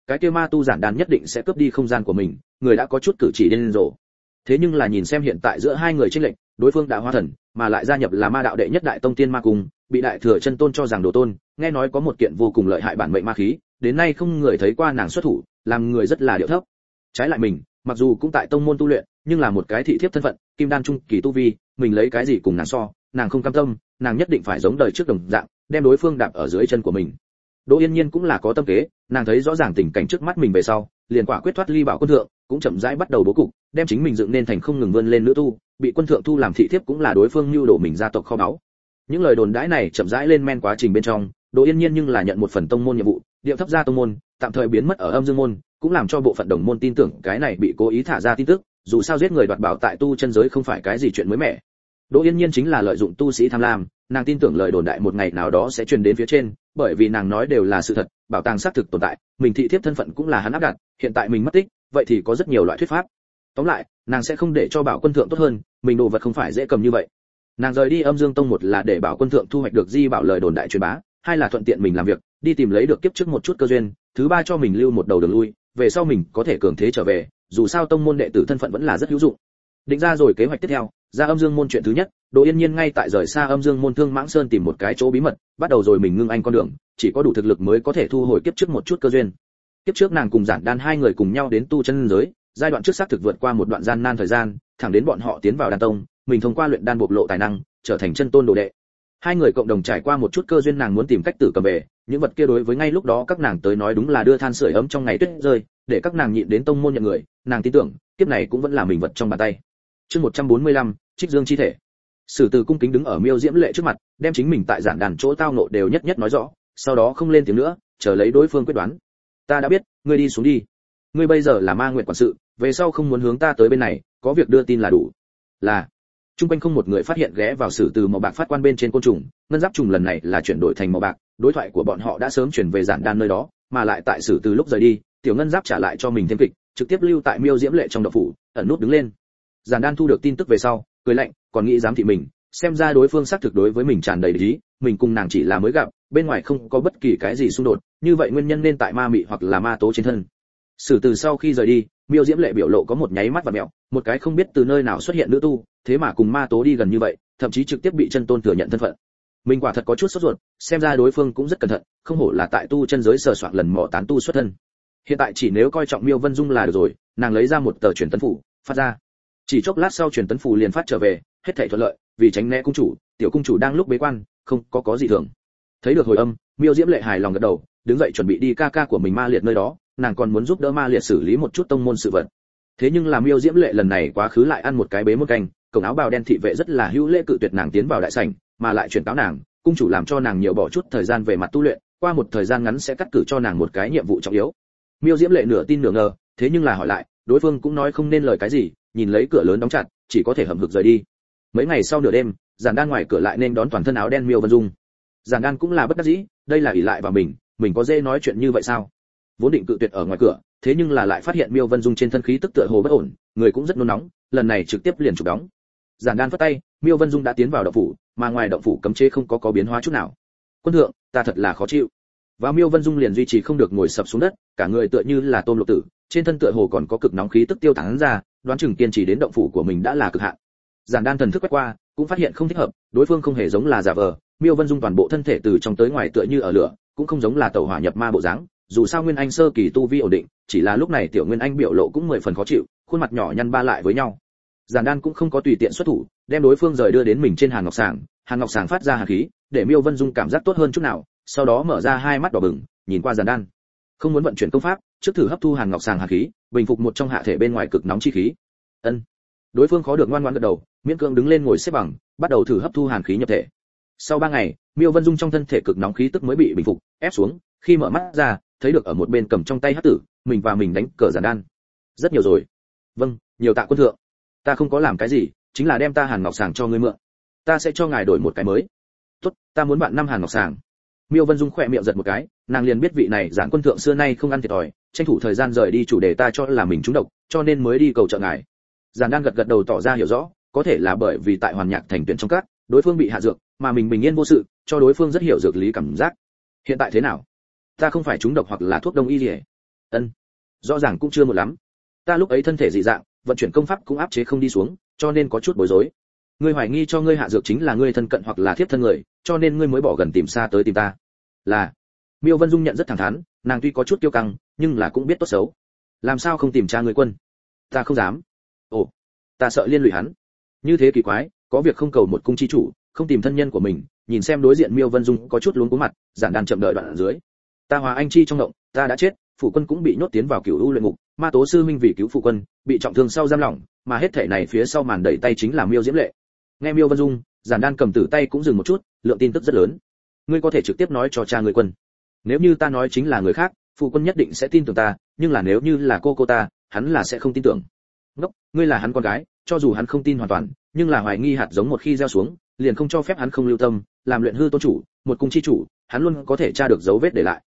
cái kia ma tu giản đan nhất định sẽ cướp đi không gian của mình, người đã có chút cử chỉ điên rồ. Thế nhưng là nhìn xem hiện tại giữa hai người chênh lệch, đối phương đã hóa thần, mà lại gia nhập là ma đạo đệ nhất đại tông tiên ma cung, bị đại thừa chân tôn cho rằng đồ tôn, nghe nói có một kiện vô cùng lợi hại bản mệnh ma khí, đến nay không người thấy qua nàng xuất thủ, làm người rất là điệu thấp. Trái lại mình, mặc dù cũng tại tông môn tu luyện, nhưng là một cái thị thiếp thân phận, kim đan trung kỳ tu vi, mình lấy cái gì cùng nàng so, nàng không cam tâm, nàng nhất định phải giống đời trước đồng dạng, đem đối phương đạp ở dưới chân của mình. Đỗ Yên Nhiên cũng là có tâm kế, nàng thấy rõ ràng tình cảnh trước mắt mình về sau, liền quả quyết thoát ly Bảo Quân Thượng, cũng chậm rãi bắt đầu bố cục, đem chính mình dựng nên thành không ngừng vươn lên nữ tu, bị Quân Thượng thu làm thị thiếp cũng là đối phương nhu đồ mình gia tộc kho báu. Những lời đồn đãi này chậm rãi lên men quá trình bên trong, Đỗ Yên Nhiên nhưng là nhận một phần tông môn nhiệm vụ, điệu thấp ra tông môn, tạm thời biến mất ở Âm Dương môn, cũng làm cho bộ phận đồng môn tin tưởng cái này bị cố ý thả ra tin tức, dù sao giết người đoạt bảo tại tu chân giới không phải cái gì chuyện mới mẻ. Đỗ Yên Nhiên chính là lợi dụng tu sĩ tham lam, nàng tin tưởng lời đồn đại một ngày nào đó sẽ truyền đến phía trên, bởi vì nàng nói đều là sự thật, bảo tàng xác thực tồn tại, mình thị thiếp thân phận cũng là hắn áp đặt, hiện tại mình mất tích, vậy thì có rất nhiều loại thuyết pháp. Tóm lại, nàng sẽ không để cho Bảo Quân Thượng tốt hơn, mình đồ vật không phải dễ cầm như vậy. Nàng rời đi Âm Dương tông, một là để Bảo Quân Thượng thu hoạch được di bảo lời đồn đại truyền bá, hai là thuận tiện mình làm việc, đi tìm lấy được kiếp trước một chút cơ duyên, thứ ba cho mình lưu một đầu đường lui, về sau mình có thể cường thế trở về, dù sao tông môn đệ tử thân phận vẫn là rất hữu dụng. Định ra rồi kế hoạch tiếp theo, ra Âm Dương môn chuyện thứ nhất, Đỗ Yên Nhiên ngay tại rời xa Âm Dương môn Thương Mãng Sơn tìm một cái chỗ bí mật, bắt đầu rồi mình ngưng anh con đường, chỉ có đủ thực lực mới có thể thu hồi kiếp trước một chút cơ duyên. Kiếp trước nàng cùng Giản Đan hai người cùng nhau đến tu chân giới, giai đoạn trước xác thực vượt qua một đoạn gian nan thời gian, thẳng đến bọn họ tiến vào đan tông, mình thông qua luyện đan bộc lộ tài năng, trở thành chân tôn đồ đệ. Hai người cộng đồng trải qua một chút cơ duyên, nàng muốn tìm cách tử cầm về, những vật kia đối với ngay lúc đó các nàng tới nói đúng là đưa than sưởi ấm trong ngày tuyết rơi, để các nàng nhịn đến tông môn nhận người, nàng tin tưởng, kiếp này cũng vẫn là mình vật trong bàn tay. Chương 145, Trích Dương chi thể. Sử Từ cung kính đứng ở Miêu Diễm Lệ trước mặt, đem chính mình tại Giản Đàn chỗ tao nộ đều nhất nhất nói rõ, sau đó không lên tiếng nữa, chờ lấy đối phương quyết đoán. Ta đã biết, ngươi đi xuống đi. Ngươi bây giờ là Ma Nguyệt quản sự, về sau không muốn hướng ta tới bên này, có việc đưa tin là đủ. Là. Trung quanh không một người phát hiện ghé vào Sử Từ màu bạc phát quan bên trên côn trùng, ngân giáp trùng lần này là chuyển đổi thành màu bạc, đối thoại của bọn họ đã sớm chuyển về Giản Đan nơi đó, mà lại tại Sử Từ lúc rời đi, tiểu ngân giáp trả lại cho mình thêm kịch, trực tiếp lưu tại Miêu Diễm Lệ trong động phủ, ẩn nút đứng lên. Giản Đan thu được tin tức về sau, cười lạnh, còn nghĩ dám thị mình, xem ra đối phương xác thực đối với mình tràn đầy ý, mình cùng nàng chỉ là mới gặp, bên ngoài không có bất kỳ cái gì xung đột, như vậy nguyên nhân nên tại ma mị hoặc là ma tố trên thân. Sử Từ sau khi rời đi, Miêu Diễm Lệ biểu lộ có một nháy mắt và mèo, một cái không biết từ nơi nào xuất hiện nữ tu, thế mà cùng ma tố đi gần như vậy, thậm chí trực tiếp bị chân tôn thừa nhận thân phận. Mình quả thật có chút sốt ruột, xem ra đối phương cũng rất cẩn thận, không hổ là tại tu chân giới sờ soạn lần mò tán tu xuất thân. Hiện tại chỉ nếu coi trọng Miêu Vân Dung là được rồi, nàng lấy ra một tờ truyền tấn phủ, phát ra. Chỉ chốc lát sau truyền tấn phủ liền phát trở về, hết thảy thuận lợi, vì tránh né cung chủ, tiểu cung chủ đang lúc bế quan, không có gì thường. Thấy được hồi âm, Miêu Diễm Lệ hài lòng gật đầu, đứng dậy chuẩn bị đi ca ca của mình Ma Liệt nơi đó, nàng còn muốn giúp đỡ Ma Liệt xử lý một chút tông môn sự vật. Thế nhưng là Miêu Diễm Lệ lần này quá khứ lại ăn một cái bế một canh, cổng áo bào đen thị vệ rất là hữu lễ cự tuyệt nàng tiến vào đại sảnh, mà lại chuyển cáo nàng, cung chủ làm cho nàng nhiều bỏ chút thời gian về mặt tu luyện, qua một thời gian ngắn sẽ cắt cử cho nàng một cái nhiệm vụ trọng yếu. Miêu Diễm Lệ nửa tin nửa ngờ, thế nhưng là hỏi lại, đối phương cũng nói không nên lời cái gì, nhìn lấy cửa lớn đóng chặt, chỉ có thể hậm hực rời đi. Mấy ngày sau nửa đêm, Giản Đan ngoài cửa lại nên đón toàn thân áo đen Miêu Vân Dung. Giản Đan cũng là bất đắc dĩ, đây là ỷ lại vào mình có dễ nói chuyện như vậy sao? Vốn định cự tuyệt ở ngoài cửa, thế nhưng là lại phát hiện Miêu Vân Dung trên thân khí tức tựa hồ bất ổn, người cũng rất nôn nóng, lần này trực tiếp liền chụp đóng. Giản Đan phất tay, Miêu Vân Dung đã tiến vào động phủ, mà ngoài động phủ cấm chế không có biến hóa chút nào. Quân thượng, ta thật là khó chịu. Và Miêu Vân Dung liền duy trì không được ngồi sập xuống đất, cả người tựa như là tôm lột tử, trên thân tựa hồ còn có cực nóng khí tức tiêu tán ra, đoán chừng kiên trì đến động phủ của mình đã là cực hạn. Giản Đan thần thức quét qua, cũng phát hiện không thích hợp, đối phương không hề giống là giả vờ, Miêu Vân Dung toàn bộ thân thể từ trong tới ngoài tựa như ở lửa, cũng không giống là tẩu hỏa nhập ma bộ dáng, dù sao Nguyên Anh sơ kỳ tu vi ổn định, chỉ là lúc này tiểu Nguyên Anh biểu lộ cũng 10 phần khó chịu, khuôn mặt nhỏ nhăn ba lại với nhau. Giản Đan cũng không có tùy tiện xuất thủ, đem đối phương rời đưa đến mình trên Hàn Ngọc Sàng phát ra hàn khí, để Miêu Vân Dung cảm giác tốt hơn chút nào, sau đó mở ra hai mắt đỏ bừng, nhìn qua Giản Đan. Không muốn vận chuyển công pháp, trước thử hấp thu Hàn Ngọc Sàng hàn khí, bình phục một trong hạ thể bên ngoài cực nóng chi khí. Ân. Đối phương khó được ngoan ngoãn gật đầu, miễn cưỡng đứng lên ngồi xếp bằng, bắt đầu thử hấp thu hàn khí nhập thể. Sau 3 ngày, Miêu Vân Dung trong thân thể cực nóng khí tức mới bị bình phục, ép xuống, khi mở mắt ra, thấy được ở một bên cầm trong tay hắc tử, mình và mình đánh cờ Giản Đan. Rất nhiều rồi. Vâng, nhiều tạ quân thượng. Ta không có làm cái gì, chính là đem ta Hàn Ngọc Sàng cho ngươi mượn. Ta sẽ cho ngài đổi một cái mới. Tốt, ta muốn bạn 5 Hàn Ngọc Sàng. Miêu Vân Dung khỏe miệng giật một cái, nàng liền biết vị này Giản quân thượng xưa nay không ăn thiệt thòi, tranh thủ thời gian rời đi chủ đề ta cho là mình trúng độc, cho nên mới đi cầu trợ ngài. Giản Đan gật đầu tỏ ra hiểu rõ, có thể là bởi vì tại Hoàn Nhạc thành tuyển trong cát, đối phương bị hạ dược, mà mình bình yên vô sự, cho đối phương rất hiểu dược lý cảm giác. Hiện tại thế nào? Ta không phải trúng độc hoặc là thuốc đông y gì? Ân, rõ ràng cũng chưa một lắm. Ta lúc ấy thân thể dị dạng, vận chuyển công pháp cũng áp chế không đi xuống, cho nên có chút bối rối. Ngươi hoài nghi cho ngươi hạ dược chính là ngươi thân cận hoặc là thiếp thân người, cho nên ngươi mới bỏ gần tìm xa tới tìm ta. Là. Miêu Vân Dung nhận rất thẳng thắn, nàng tuy có chút kiêu căng, nhưng là cũng biết tốt xấu. Làm sao không tìm cha ngươi quân? Ta không dám. Ồ, ta sợ liên lụy hắn. Như thế kỳ quái, có việc không cầu một cung chi chủ, không tìm thân nhân của mình. Nhìn xem đối diện Miêu Vân Dung có chút luống cuống mặt, Giản Đan chậm đợi đoạn ở dưới. Ta Hòa Anh chi trong động, ta đã chết, phụ quân cũng bị nhốt tiến vào Cửu U luyện ngục, Ma Tố sư minh vì cứu phụ quân, bị trọng thương sau giam lỏng, mà hết thể này phía sau màn đẩy tay chính là Miêu Diễm Lệ. Nghe Miêu Vân Dung, Giản Đan cầm tử tay cũng dừng một chút, lượng tin tức rất lớn. Ngươi có thể trực tiếp nói cho cha người quân. Nếu như ta nói chính là người khác, phụ quân nhất định sẽ tin tưởng ta, nhưng là nếu như là cô ta, hắn là sẽ không tin tưởng. Ngốc, ngươi là hắn con gái, cho dù hắn không tin hoàn toàn, nhưng là hoài nghi hạt giống một khi gieo xuống, liền không cho phép hắn không lưu tâm, làm luyện hư tôn chủ, một cung chi chủ, hắn luôn có thể tra được dấu vết để lại.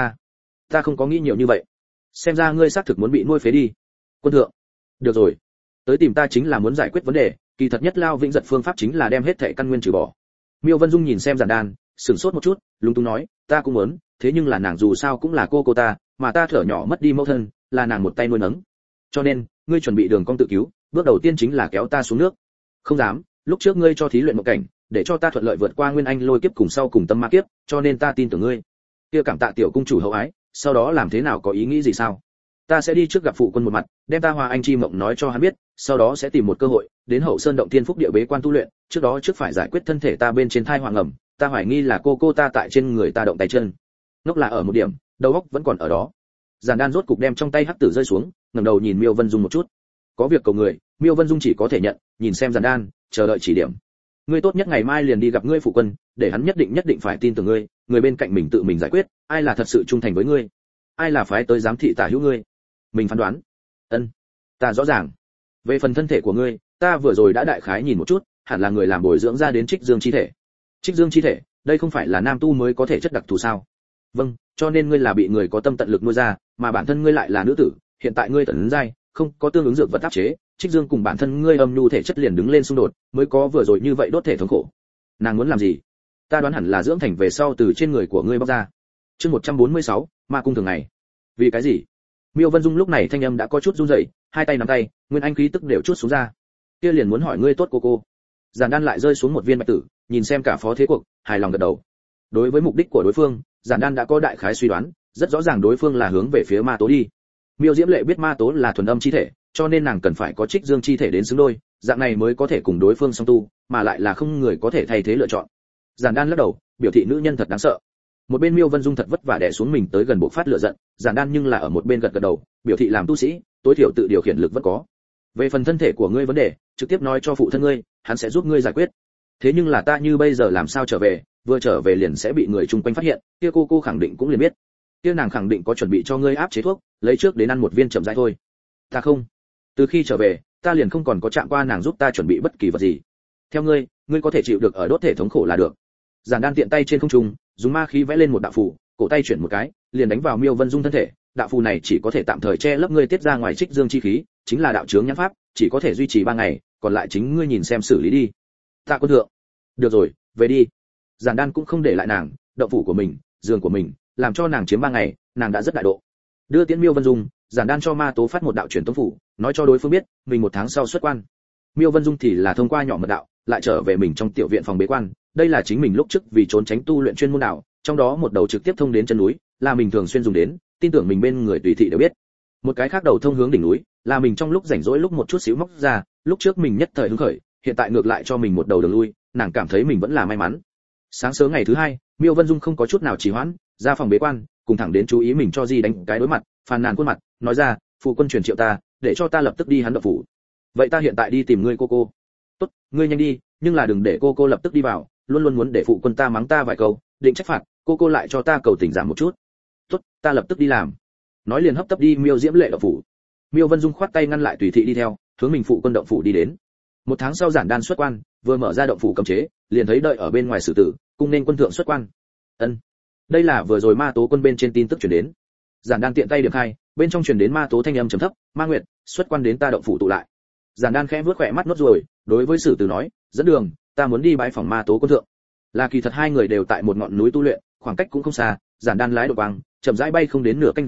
Ta không có nghĩ nhiều như vậy. Xem ra ngươi xác thực muốn bị nuôi phế đi. Quân thượng, được rồi, tới tìm ta chính là muốn giải quyết vấn đề, kỳ thật nhất lao vĩnh giật phương pháp chính là đem hết thảy căn nguyên trừ bỏ. Miêu Vân Dung nhìn xem Giản Đan, sửng sốt một chút, lúng túng nói, ta cũng muốn, thế nhưng là nàng dù sao cũng là cô ta, mà ta thở nhỏ mất đi mẫu thân, là nàng một tay nuôi nấng. Cho nên, ngươi chuẩn bị đường cong tự cứu, bước đầu tiên chính là kéo ta xuống nước. Không dám, lúc trước ngươi cho thí luyện một cảnh, để cho ta thuận lợi vượt qua nguyên anh lôi kiếp cùng sau cùng tâm ma kiếp, cho nên ta tin tưởng ngươi. Kia cảm tạ tiểu cung chủ hậu ái, sau đó làm thế nào có ý nghĩ gì sao? Ta sẽ đi trước gặp phụ quân một mặt, đem ta Hòa Anh chi mộng nói cho hắn biết, sau đó sẽ tìm một cơ hội, đến Hậu Sơn động tiên phúc địa bế quan tu luyện, trước đó trước phải giải quyết thân thể ta bên trên thai hoàng ẩm, ta hoài nghi là cô ta tại trên người ta động tay chân. Ngốc là ở một điểm, đầu óc vẫn còn ở đó. Giản Đan rốt cục đem trong tay hắc tử rơi xuống, ngẩng đầu nhìn Miêu Vân Dung một chút. Có việc cầu người, Miêu Vân Dung chỉ có thể nhận, nhìn xem Giản Đan, chờ đợi chỉ điểm. Ngươi tốt nhất ngày mai liền đi gặp ngươi phụ quân, để hắn nhất định phải tin tưởng ngươi, người bên cạnh mình tự mình giải quyết, ai là thật sự trung thành với ngươi, ai là phái tới giám thị tả hữu ngươi, mình phán đoán. Ân, ta rõ ràng. Về phần thân thể của ngươi, ta vừa rồi đã đại khái nhìn một chút, hẳn là người làm bồi dưỡng ra đến Trích Dương chi thể. Trích Dương chi thể, đây không phải là nam tu mới có thể chất đặc thù sao? Vâng, cho nên ngươi là bị người có tâm tận lực nuôi ra, mà bản thân ngươi lại là nữ tử, hiện tại ngươi tận giai, không có tương ứng dược vật áp chế, Trích Dương cùng bản thân ngươi âm nhu thể chất liền đứng lên xung đột, mới có vừa rồi như vậy đốt thể thống khổ. Nàng muốn làm gì? Ta đoán hẳn là dưỡng thành về sau từ trên người của ngươi bóc ra. Chương 146, ma cung thường ngày. Vì cái gì? Miêu Vân Dung lúc này thanh âm đã có chút run rẩy, hai tay nắm tay, nguyên anh khí tức đều chút xuống ra. Kia liền muốn hỏi ngươi tốt cô. Giản Đan lại rơi xuống một viên bạch tử, nhìn xem cả phó thế cuộc, hài lòng gật đầu. Đối với mục đích của đối phương, Giản Đan đã có đại khái suy đoán, rất rõ ràng đối phương là hướng về phía ma tố đi. Miêu Diễm Lệ biết ma tố là thuần âm chi thể, cho nên nàng cần phải có Trích Dương chi thể đến xứng đôi, dạng này mới có thể cùng đối phương song tu, mà lại là không người có thể thay thế lựa chọn. Giản Đan lắc đầu, biểu thị nữ nhân thật đáng sợ. Một bên Miêu Vân Dung thật vất vả đè xuống mình tới gần bộ phát lửa giận, Giản Đan nhưng là ở một bên gật gật đầu, biểu thị làm tu sĩ, tối thiểu tự điều khiển lực vẫn có. Về phần thân thể của ngươi vấn đề, trực tiếp nói cho phụ thân ngươi, hắn sẽ giúp ngươi giải quyết. Thế nhưng là ta như bây giờ làm sao trở về, vừa trở về liền sẽ bị người chung quanh phát hiện, kia cô khẳng định cũng liền biết. Kia nàng khẳng định có chuẩn bị cho ngươi áp chế thuốc, lấy trước đến ăn một viên chậm rãi thôi. Ta không. Từ khi trở về, ta liền không còn có chạm qua nàng giúp ta chuẩn bị bất kỳ vật gì. Theo ngươi, ngươi có thể chịu được ở đốt thể thống khổ là được. Giản Đan tiện tay trên không trung, dùng ma khí vẽ lên một đạo phù, cổ tay chuyển một cái, liền đánh vào Miêu Vân Dung thân thể. Đạo phù này chỉ có thể tạm thời che lấp ngươi tiết ra ngoài Trích Dương chi khí, chính là đạo chướng nhãn pháp, chỉ có thể duy trì 3 ngày, còn lại chính ngươi nhìn xem xử lý đi. Tạ quân thượng. Được rồi, về đi. Giản Đan cũng không để lại nàng, động phủ của mình, giường của mình, làm cho nàng chiếm 3 ngày, nàng đã rất đại độ. Đưa tiễn Miêu Vân Dung, Giản Đan cho ma tố phát một đạo truyền tống phủ, nói cho đối phương biết, mình 1 tháng sau xuất quan. Miêu Vân Dung thì là thông qua nhỏ mật đạo, lại trở về mình trong tiểu viện phòng bế quan, đây là chính mình lúc trước vì trốn tránh tu luyện chuyên môn đạo, trong đó một đầu trực tiếp thông đến chân núi, là mình thường xuyên dùng đến, tin tưởng mình bên người tùy thị đều biết. Một cái khác đầu thông hướng đỉnh núi, là mình trong lúc rảnh rỗi lúc một chút xíu móc ra, lúc trước mình nhất thời hứng khởi, hiện tại ngược lại cho mình một đầu đường lui, nàng cảm thấy mình vẫn là may mắn. Sáng sớm ngày thứ 2, Miêu Vân Dung không có chút nào trì hoãn, ra phòng bế quan, cùng thẳng đến chú ý mình cho Di đánh cái đối mặt, phàn nàn khuôn mặt, nói ra, phụ quân truyền triệu ta, để cho ta lập tức đi hắn động phủ. Vậy ta hiện tại đi tìm ngươi cô. Tốt, ngươi nhanh đi, nhưng là đừng để cô lập tức đi vào, luôn luôn muốn để phụ quân ta mắng ta vài câu, định trách phạt, cô lại cho ta cầu tình giảm một chút. Tốt, ta lập tức đi làm. Nói liền hấp tấp đi Miêu Diễm Lệ động phủ. Miêu Vân Dung khoát tay ngăn lại tùy thị đi theo, hướng mình phụ quân động phủ đi đến. 1 tháng sau Giản Đan xuất quan, vừa mở ra động phủ cấm chế, liền thấy đợi ở bên ngoài xử tử, cung nên quân thượng xuất quan. Ân, đây là vừa rồi ma tố quân bên trên tin tức truyền đến. Giản Đan tiện tay điểm khai, bên trong truyền đến ma tố thanh âm trầm thấp, Ma Nguyệt, xuất quan đến ta động phủ tụ lại. Giản Đan khẽ vuốt khỏe mắt nốt ruồi, đối với sử tử nói, dẫn đường, ta muốn đi bái phòng ma tố quân thượng. Là kỳ thật hai người đều tại một ngọn núi tu luyện, khoảng cách cũng không xa, Giản Đan lái độc quang, chậm rãi bay không đến nửa canh giờ,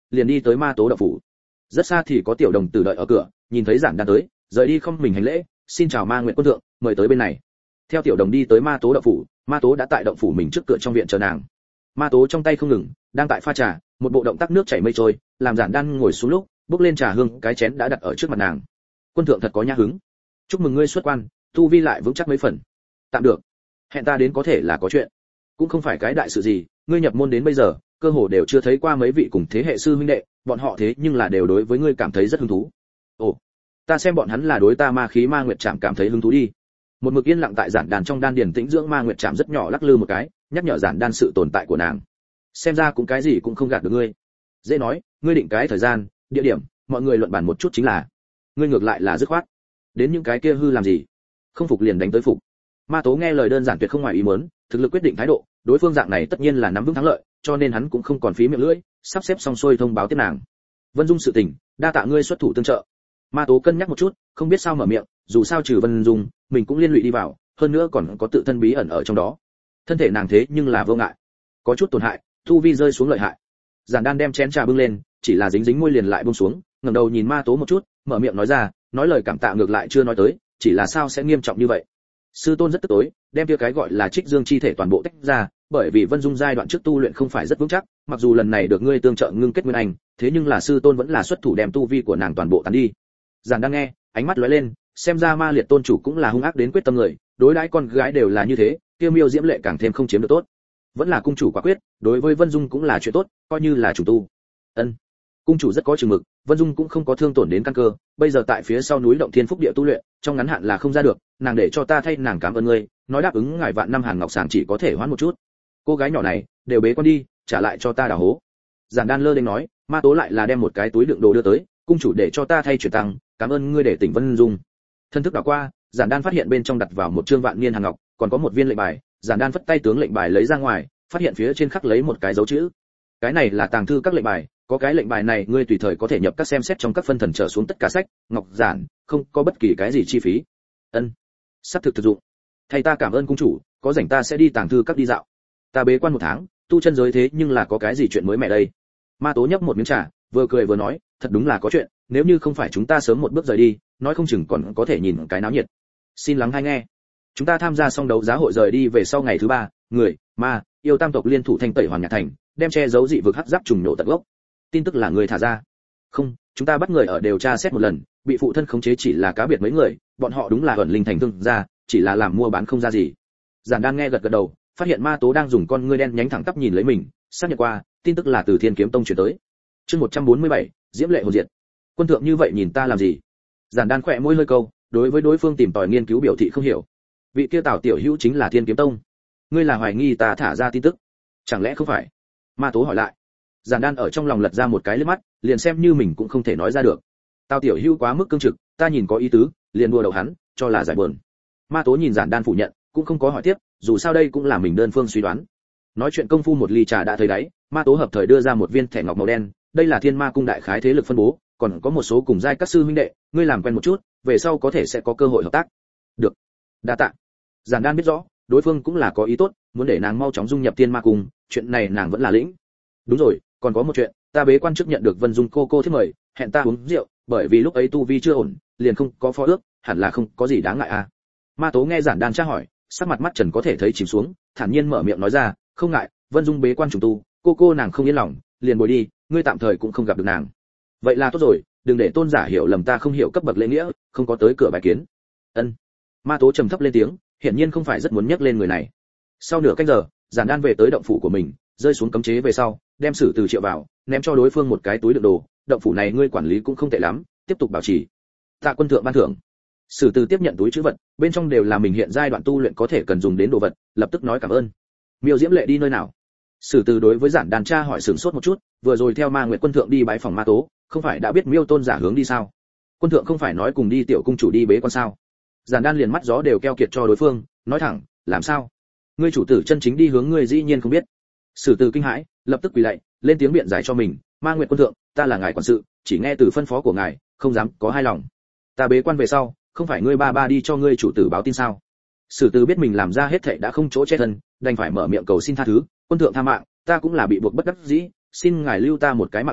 liền đi tới ma tố động phủ. Rất xa thì có tiểu đồng tử đợi ở cửa, nhìn thấy Giản Đan tới, rời đi không mình hành lễ, xin chào Ma Nguyệt quân thượng, mời tới bên này. Theo tiểu đồng đi tới ma tố động phủ, ma tố đã tại động phủ mình trước cửa trong viện chờ nàng. Ma tố trong tay không ngừng đang tại pha trà, một bộ động tác nước chảy mây trôi, làm Giản Đan ngồi xuống lúc bốc lên trà hương, cái chén đã đặt ở trước mặt nàng. Quân thượng thật có nhã hứng, chúc mừng ngươi xuất quan, tu vi lại vững chắc mấy phần. Tạm được, hẹn ta đến có thể là có chuyện, cũng không phải cái đại sự gì. Ngươi nhập môn đến bây giờ, cơ hồ đều chưa thấy qua mấy vị cùng thế hệ sư huynh đệ, bọn họ thế nhưng là đều đối với ngươi cảm thấy rất hứng thú. Ồ, ta xem bọn hắn là đối ta ma khí ma nguyệt trảm cảm thấy hứng thú đi. Một mực yên lặng tại Giản Đan trong đan điền tĩnh dưỡng ma nguyệt trảm rất nhỏ lắc lư một cái, nhắc nhở Giản Đan sự tồn tại của nàng. Xem ra cũng cái gì cũng không gạt được ngươi. Dễ nói, ngươi định cái thời gian, địa điểm, mọi người luận bàn một chút chính là. Ngươi ngược lại là dứt khoát. Đến những cái kia hư làm gì? Không phục liền đánh tới phục. Ma tố nghe lời đơn giản tuyệt không ngoài ý muốn, thực lực quyết định thái độ, đối phương dạng này tất nhiên là nắm vững thắng lợi, cho nên hắn cũng không còn phí miệng lưỡi, sắp xếp xong xuôi thông báo tiếp nàng. Vân Dung sự tình, đa tạ ngươi xuất thủ tương trợ. Ma tố cân nhắc một chút, không biết sao mở miệng, dù sao trừ Vân Dung, mình cũng liên lụy đi vào, hơn nữa còn có tự thân bí ẩn ở trong đó. Thân thể nàng thế nhưng là vô ngại, có chút tổn hại, tu vi rơi xuống lợi hại. Giản Đan đem chén trà bưng lên, chỉ là dính dính môi liền lại buông xuống, ngẩng đầu nhìn ma tố một chút, mở miệng nói ra, nói lời cảm tạ ngược lại chưa nói tới, chỉ là sao sẽ nghiêm trọng như vậy. Sư tôn rất tức tối, đem kia cái gọi là Trích Dương chi thể toàn bộ tách ra, bởi vì Vân Dung giai đoạn trước tu luyện không phải rất vững chắc, mặc dù lần này được ngươi tương trợ ngưng kết nguyên anh, thế nhưng là sư tôn vẫn là xuất thủ đem tu vi của nàng toàn bộ tán đi. Giản Đan nghe, ánh mắt lóe lên, xem ra Ma Liệt tôn chủ cũng là hung ác đến quyết tâm người, đối đãi con gái đều là như thế, kia Miêu Diễm Lệ càng thêm không chiếm được tốt. Vẫn là cung chủ quả quyết, đối với Vân Dung cũng là chuyện tốt, coi như là chủ tu. Ân. Cung chủ rất có chừng mực, Vân Dung cũng không có thương tổn đến căn cơ, bây giờ tại phía sau núi Động Thiên Phúc Địa tu luyện, trong ngắn hạn là không ra được, nàng để cho ta thay nàng cảm ơn ngươi, nói đáp ứng ngài vạn năm Hàn Ngọc Sàng chỉ có thể hoãn một chút. Cô gái nhỏ này, đều bế quan đi, trả lại cho ta đào hố. Giản Đan lơ đến nói, ma tố lại là đem một cái túi đựng đồ đưa tới, cung chủ để cho ta thay chuyển tăng, cảm ơn ngươi để tỉnh Vân Dung. Thân thức đảo qua, Giản Đan phát hiện bên trong đặt vào một trương vạn niên hàn ngọc, còn có một viên lệnh bài, Giản Đan phất tay tướng lệnh bài lấy ra ngoài, phát hiện phía trên khắc lấy một cái dấu chữ. Cái này là tàng thư các lệnh bài, có cái lệnh bài này ngươi tùy thời có thể nhập các xem xét trong các phân thần trở xuống tất cả sách, ngọc giản, không có bất kỳ cái gì chi phí. Ân, sắp thực dụng. Thay ta cảm ơn cung chủ, có rảnh ta sẽ đi tàng thư các đi dạo. Ta bế quan một tháng, tu chân giới thế nhưng là có cái gì chuyện mới mẻ đây. Ma tố nhấp một miếng trà, vừa cười vừa nói, thật đúng là có chuyện, nếu như không phải chúng ta sớm một bước rời đi, nói không chừng còn có thể nhìn cái náo nhiệt. Xin lắng hay nghe. Chúng ta tham gia xong đấu giá hội rời đi về sau ngày thứ 3, người, ma, yêu tam tộc liên thủ thanh tẩy Hoàn Nhạc Thành, đem che giấu dị vực hắc giáp trùng nổ tận gốc. Tin tức là người thả ra. Không, chúng ta bắt người ở điều tra xét một lần, bị phụ thân khống chế chỉ là cá biệt mấy người, bọn họ đúng là ẩn linh thành thương gia, chỉ là làm mua bán không ra gì. Giản Đan nghe gật gật đầu, phát hiện ma tố đang dùng con ngươi đen nhánh thẳng tắp nhìn lấy mình, xác nhận qua, tin tức là từ Thiên Kiếm Tông truyền tới. Chương 147, Diễm Lệ hồn diệt. Quân thượng như vậy nhìn ta làm gì? Giản Đan khẽ môi hơi câu, đối với đối phương tìm tòi nghiên cứu biểu thị không hiểu. Vị kia Tào tiểu hữu chính là Thiên Kiếm Tông. Ngươi là hoài nghi ta thả ra tin tức? Chẳng lẽ không phải? Ma tố hỏi lại. Giản Đan ở trong lòng lật ra một cái liếc mắt, liền xem như mình cũng không thể nói ra được. Tào tiểu hữu quá mức cương trực, ta nhìn có ý tứ, liền đùa đầu hắn, cho là giải buồn. Ma tố nhìn Giản Đan phủ nhận, cũng không có hỏi tiếp, dù sao đây cũng là mình đơn phương suy đoán. Nói chuyện công phu một ly trà đã thấy đáy, ma tố hợp thời đưa ra một viên thẻ ngọc màu đen, đây là Thiên Ma cung đại khái thế lực phân bố, còn có một số cùng giai các sư huynh đệ, ngươi làm quen một chút, về sau có thể sẽ có cơ hội hợp tác. Được, đa tạ. Giản Đan biết rõ, đối phương cũng là có ý tốt, muốn để nàng mau chóng dung nhập Thiên Ma cung, chuyện này nàng vẫn là lĩnh. Đúng rồi, còn có một chuyện, ta bế quan trước nhận được Vân Dung cô thiết mời, hẹn ta uống rượu, bởi vì lúc ấy tu vi chưa ổn, liền không có phó ước, hẳn là không có gì đáng ngại à. Ma tố nghe Giản Đan tra hỏi, sắc mặt mắt trần có thể thấy chìm xuống, thản nhiên mở miệng nói ra, không ngại, Vân Dung bế quan trùng tu, cô nàng không yên lòng, liền bồi đi, ngươi tạm thời cũng không gặp được nàng. Vậy là tốt rồi, đừng để tôn giả hiểu lầm ta không hiểu cấp bậc lễ nghĩa, không có tới cửa bài kiến. Ân. Ma tố trầm thấp lên tiếng, hiển nhiên không phải rất muốn nhắc lên người này. Sau nửa canh giờ, Giản Đan về tới động phủ của mình, rơi xuống cấm chế về sau, đem Sử Từ triệu vào, ném cho đối phương một cái túi đựng đồ, động phủ này ngươi quản lý cũng không tệ lắm, tiếp tục bảo trì. Tạ quân thượng ban thưởng. Sử Từ tiếp nhận túi trữ vật, bên trong đều là mình hiện giai đoạn tu luyện có thể cần dùng đến đồ vật, lập tức nói cảm ơn. Miêu Diễm Lệ đi nơi nào? Sử Từ đối với Giản Đan tra hỏi sửng sốt một chút, vừa rồi theo Ma Nguyệt quân thượng đi bái phòng Ma tố, không phải đã biết Miêu tôn giả hướng đi sao? Quân thượng không phải nói cùng đi tiểu cung chủ đi bế quan sao? Giản Đan liền mắt gió đều keo kiệt cho đối phương, nói thẳng, làm sao? Ngươi chủ tử chân chính đi hướng ngươi dĩ nhiên không biết. Sử Từ kinh hãi, lập tức quỳ lạy, lên tiếng biện giải cho mình, Ma Nguyệt quân thượng, ta là ngài quản sự, chỉ nghe từ phân phó của ngài, không dám có hai lòng. Ta bế quan về sau, không phải ngươi ba đi cho ngươi chủ tử báo tin sao? Sử Từ biết mình làm ra hết thảy đã không chỗ che thân, đành phải mở miệng cầu xin tha thứ, quân thượng tha mạng, ta cũng là bị buộc bất đắc dĩ, xin ngài lưu ta một cái mạng nhỏ,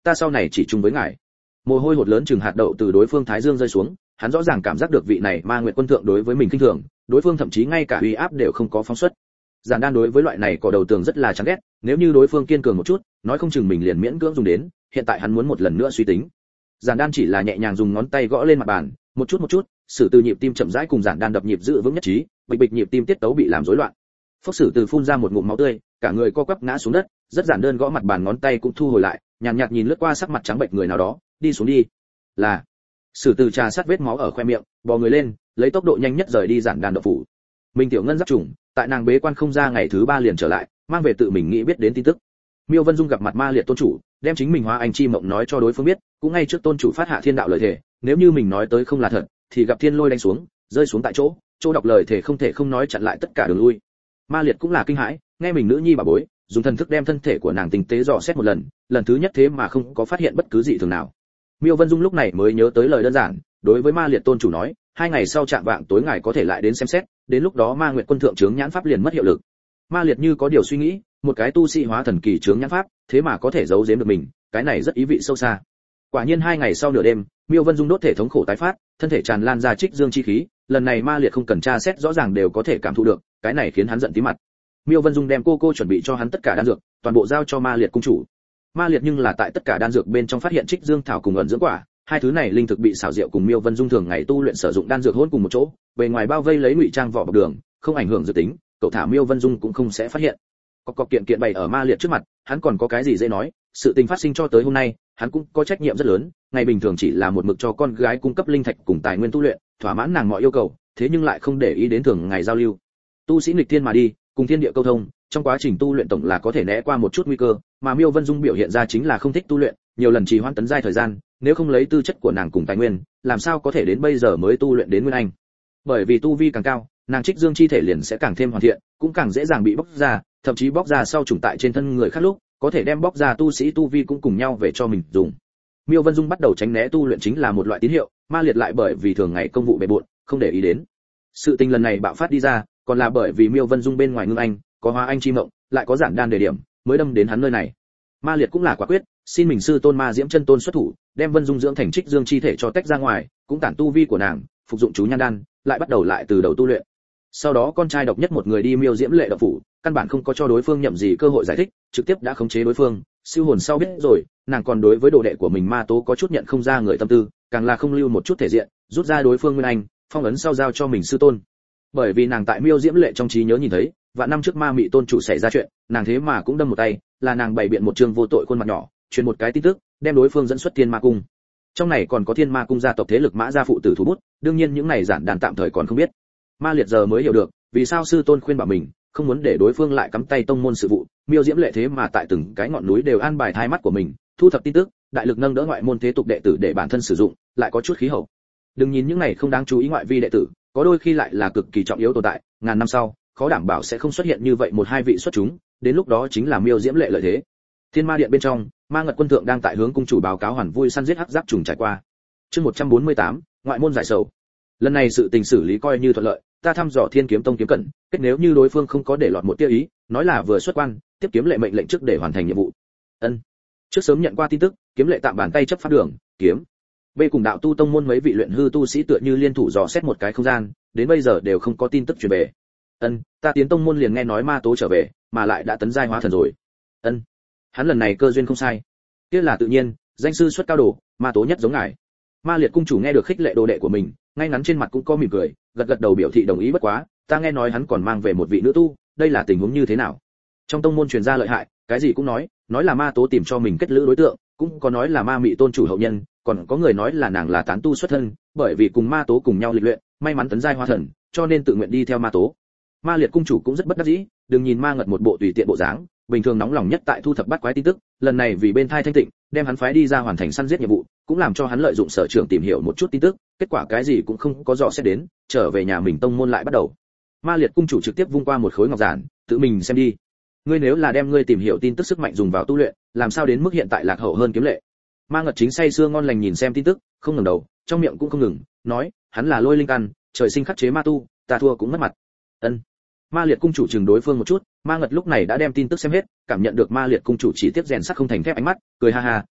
ta sau này chỉ chung với ngài. Mồ hôi hột lớn chừng hạt đậu từ đối phương thái dương rơi xuống, hắn rõ ràng cảm giác được vị này Ma Nguyệt quân thượng đối với mình khinh thường, đối phương thậm chí ngay cả uy áp đều không có phóng xuất. Giản Đan đối với loại này cỏ đầu tường rất là chán ghét, nếu như đối phương kiên cường một chút, nói không chừng mình liền miễn cưỡng dùng đến, hiện tại hắn muốn một lần nữa suy tính. Giản Đan chỉ là nhẹ nhàng dùng ngón tay gõ lên mặt bàn, một chút, Sử Từ nhịp tim chậm rãi cùng Giản Đan đập nhịp giữ vững nhất trí, bịch bịch nhịp tim tiết tấu bị làm rối loạn. Phốc Sử Từ phun ra một ngụm máu tươi, cả người co quắp ngã xuống đất, rất giản đơn gõ mặt bàn, ngón tay cũng thu hồi lại, nhàn nhạt nhìn lướt qua sắc mặt trắng bệch người nào đó, đi xuống đi. Là. Sử Từ trà sát vết máu ở khoe miệng, bò người lên, lấy tốc độ nhanh nhất rời đi Giản Đan động phủ. Minh Tiểu Ngân giáp trùng, tại nàng bế quan không ra ngày thứ 3 liền trở lại, mang về tự mình nghĩ biết đến tin tức. Miêu Vân Dung gặp mặt Ma Liệt tôn chủ, đem chính mình hóa anh chi mộng nói cho đối phương biết, cũng ngay trước tôn chủ phát hạ thiên đạo lời thề, nếu như mình nói tới không là thật, thì gặp thiên lôi đánh xuống, rơi xuống tại chỗ, chỗ đọc lời thề không thể không nói chặn lại tất cả đường lui. Ma Liệt cũng là kinh hãi, nghe mình nữ nhi bà bối, dùng thần thức đem thân thể của nàng tinh tế dò xét một lần, lần thứ nhất thế mà không có phát hiện bất cứ dị thường nào. Miêu Vân Dung lúc này mới nhớ tới lời đơn giản, đối với Ma Liệt tôn chủ nói, 2 ngày sau chạm vạng tối ngài có thể lại đến xem xét, đến lúc đó Ma Nguyệt quân thượng chướng nhãn pháp liền mất hiệu lực. Ma Liệt như có điều suy nghĩ, một cái tu sĩ hóa thần kỳ chướng nhãn pháp, thế mà có thể giấu giếm được mình, cái này rất ý vị sâu xa. Quả nhiên 2 ngày sau nửa đêm, Miêu Vân Dung đốt thể thống khổ tái phát, thân thể tràn lan ra trích dương chi khí, lần này Ma Liệt không cần tra xét rõ ràng đều có thể cảm thụ được, cái này khiến hắn giận tím mặt. Miêu Vân Dung đem cô chuẩn bị cho hắn tất cả đan dược, toàn bộ giao cho Ma Liệt cung chủ. Ma Liệt nhưng là tại tất cả đan dược bên trong phát hiện trích dương thảo cùng ẩn dưỡng quả, hai thứ này linh thực bị xảo diệu cùng Miêu Vân Dung thường ngày tu luyện sử dụng đan dược hỗn cùng một chỗ, bề ngoài bao vây lấy ngụy trang vỏ bọc đường, không ảnh hưởng dự tính, cậu thả Miêu Vân Dung cũng không sẽ phát hiện. Cọc kiện kiện bày ở Ma Liệt trước mặt, hắn còn có cái gì dễ nói, sự tình phát sinh cho tới hôm nay, hắn cũng có trách nhiệm rất lớn, ngày bình thường chỉ là một mực cho con gái cung cấp linh thạch cùng tài nguyên tu luyện, thỏa mãn nàng mọi yêu cầu, thế nhưng lại không để ý đến thường ngày giao lưu. Tu sĩ nghịch thiên mà đi, cùng thiên địa câu thông, trong quá trình tu luyện tổng là có thể né qua một chút nguy cơ, mà Miêu Vân Dung biểu hiện ra chính là không thích tu luyện, nhiều lần trì hoãn tấn giai thời gian, nếu không lấy tư chất của nàng cùng tài nguyên, làm sao có thể đến bây giờ mới tu luyện đến nguyên anh. Bởi vì tu vi càng cao, nàng trích dương chi thể liền sẽ càng thêm hoàn thiện, cũng càng dễ dàng bị bóc ra, thậm chí bóc ra sau trùng tại trên thân người khác lúc, có thể đem bóc ra tu sĩ tu vi cũng cùng nhau về cho mình dùng. Miêu Vân Dung bắt đầu tránh né tu luyện chính là một loại tín hiệu, Ma Liệt lại bởi vì thường ngày công vụ bề bộn, không để ý đến. Sự tình lần này bạo phát đi ra, còn là bởi vì Miêu Vân Dung bên ngoài ngưng anh, có hóa anh chi mộng, lại có giản đan đề điểm, mới đâm đến hắn nơi này. Ma Liệt cũng là quả quyết, xin mình sư tôn Ma Diễm chân tôn xuất thủ, đem Vân Dung dưỡng thành trích dương chi thể cho tách ra ngoài, cũng tản tu vi của nàng, phục dụng chú nhan đan, lại bắt đầu lại từ đầu tu luyện. Sau đó con trai độc nhất một người đi Miêu Diễm lệ động phủ, căn bản không có cho đối phương nhậm gì cơ hội giải thích, trực tiếp đã khống chế đối phương, siêu hồn sau biết rồi, nàng còn đối với đồ đệ của mình Ma Tố có chút nhận không ra người tâm tư, càng là không lưu một chút thể diện, rút ra đối phương nguyên anh, phong ấn sau giao cho mình sư tôn. Bởi vì nàng tại Miêu Diễm lệ trong trí nhớ nhìn thấy, vạn năm trước Ma Mị tôn chủ xảy ra chuyện, nàng thế mà cũng đâm một tay, là nàng bày biện một trường vô tội khuôn mặt nhỏ, truyền một cái tin tức, đem đối phương dẫn xuất Thiên Ma cung. Trong này còn có Thiên Ma cung gia tộc thế lực Mã gia phụ tử thủ bút, đương nhiên những này giản đàn tạm thời còn không biết. Ma Liệt giờ mới hiểu được, vì sao sư tôn khuyên bảo mình, không muốn để đối phương lại cắm tay tông môn sự vụ, Miêu Diễm lệ thế mà tại từng cái ngọn núi đều an bài thai mắt của mình, thu thập tin tức, đại lực nâng đỡ ngoại môn thế tục đệ tử để bản thân sử dụng, lại có chút khí hậu. Đừng nhìn những này không đáng chú ý ngoại vi đệ tử, có đôi khi lại là cực kỳ trọng yếu tồn tại, ngàn năm sau, khó đảm bảo sẽ không xuất hiện như vậy một hai vị xuất chúng, đến lúc đó chính là Miêu Diễm lệ lợi thế. Thiên Ma điện bên trong, Ma Ngật quân thượng đang tại hướng cung chủ báo cáo hoàn vui săn giết hắc giáp trùng trải qua. Chương 148, ngoại môn giải sầu. Lần này sự tình xử lý coi như thuận lợi, ta thăm dò Thiên Kiếm Tông kiếm cận, kết nếu như đối phương không có để lọt một tia ý, nói là vừa xuất quan, tiếp kiếm lệ mệnh lệnh trước để hoàn thành nhiệm vụ. Ân. Trước sớm nhận qua tin tức, kiếm lệ tạm bàn tay chấp pháp đường, kiếm. B cùng đạo tu tông môn mấy vị luyện hư tu sĩ tựa như liên thủ dò xét một cái không gian, đến bây giờ đều không có tin tức truyền về. Ân, ta tiến tông môn liền nghe nói Ma Tố trở về, mà lại đã tấn giai hóa thần rồi. Ân. Hắn lần này cơ duyên không sai. Kia là tự nhiên, danh sư xuất cao đồ, Ma Tố nhất giống ngài. Ma Liệt cung chủ nghe được khích lệ đồ đệ của mình, ngay ngắn trên mặt cũng có mỉm cười, gật gật đầu biểu thị đồng ý, bất quá, ta nghe nói hắn còn mang về một vị nữ tu, đây là tình huống như thế nào? Trong tông môn truyền ra lợi hại, cái gì cũng nói là Ma Tố tìm cho mình kết lữ đối tượng, cũng có nói là Ma Mị tôn chủ hậu nhân, còn có người nói là nàng là tán tu xuất thân, bởi vì cùng Ma Tố cùng nhau lịch luyện, may mắn tấn giai hóa thần, cho nên tự nguyện đi theo Ma Tố. Ma Liệt cung chủ cũng rất bất đắc dĩ, đừng nhìn Ma Ngật một bộ tùy tiện bộ dáng, bình thường nóng lòng nhất tại thu thập bắt quái tin tức, lần này vì bên thai thanh tịnh, đem hắn phái đi ra hoàn thành săn giết nhiệm vụ, cũng làm cho hắn lợi dụng sở trường tìm hiểu một chút tin tức, kết quả cái gì cũng không có rõ sẽ đến, trở về nhà mình tông môn lại bắt đầu. Ma Liệt cung chủ trực tiếp vung qua một khối ngọc giản, tự mình xem đi. Ngươi nếu là đem ngươi tìm hiểu tin tức sức mạnh dùng vào tu luyện, làm sao đến mức hiện tại lạc hậu hơn kiếm lệ? Ma Ngật chính say sưa ngon lành nhìn xem tin tức, không ngừng đầu, trong miệng cũng không ngừng, nói, hắn là lôi linh căn, trời sinh khắc chế ma tu, ta thua cũng mất mặt. Ân. Ma Liệt cung chủ chừng đối phương một chút, Ma Ngật lúc này đã đem tin tức xem hết, cảm nhận được Ma Liệt cung chủ chỉ tiếp rèn sắt không thành thép ánh mắt, cười ha ha,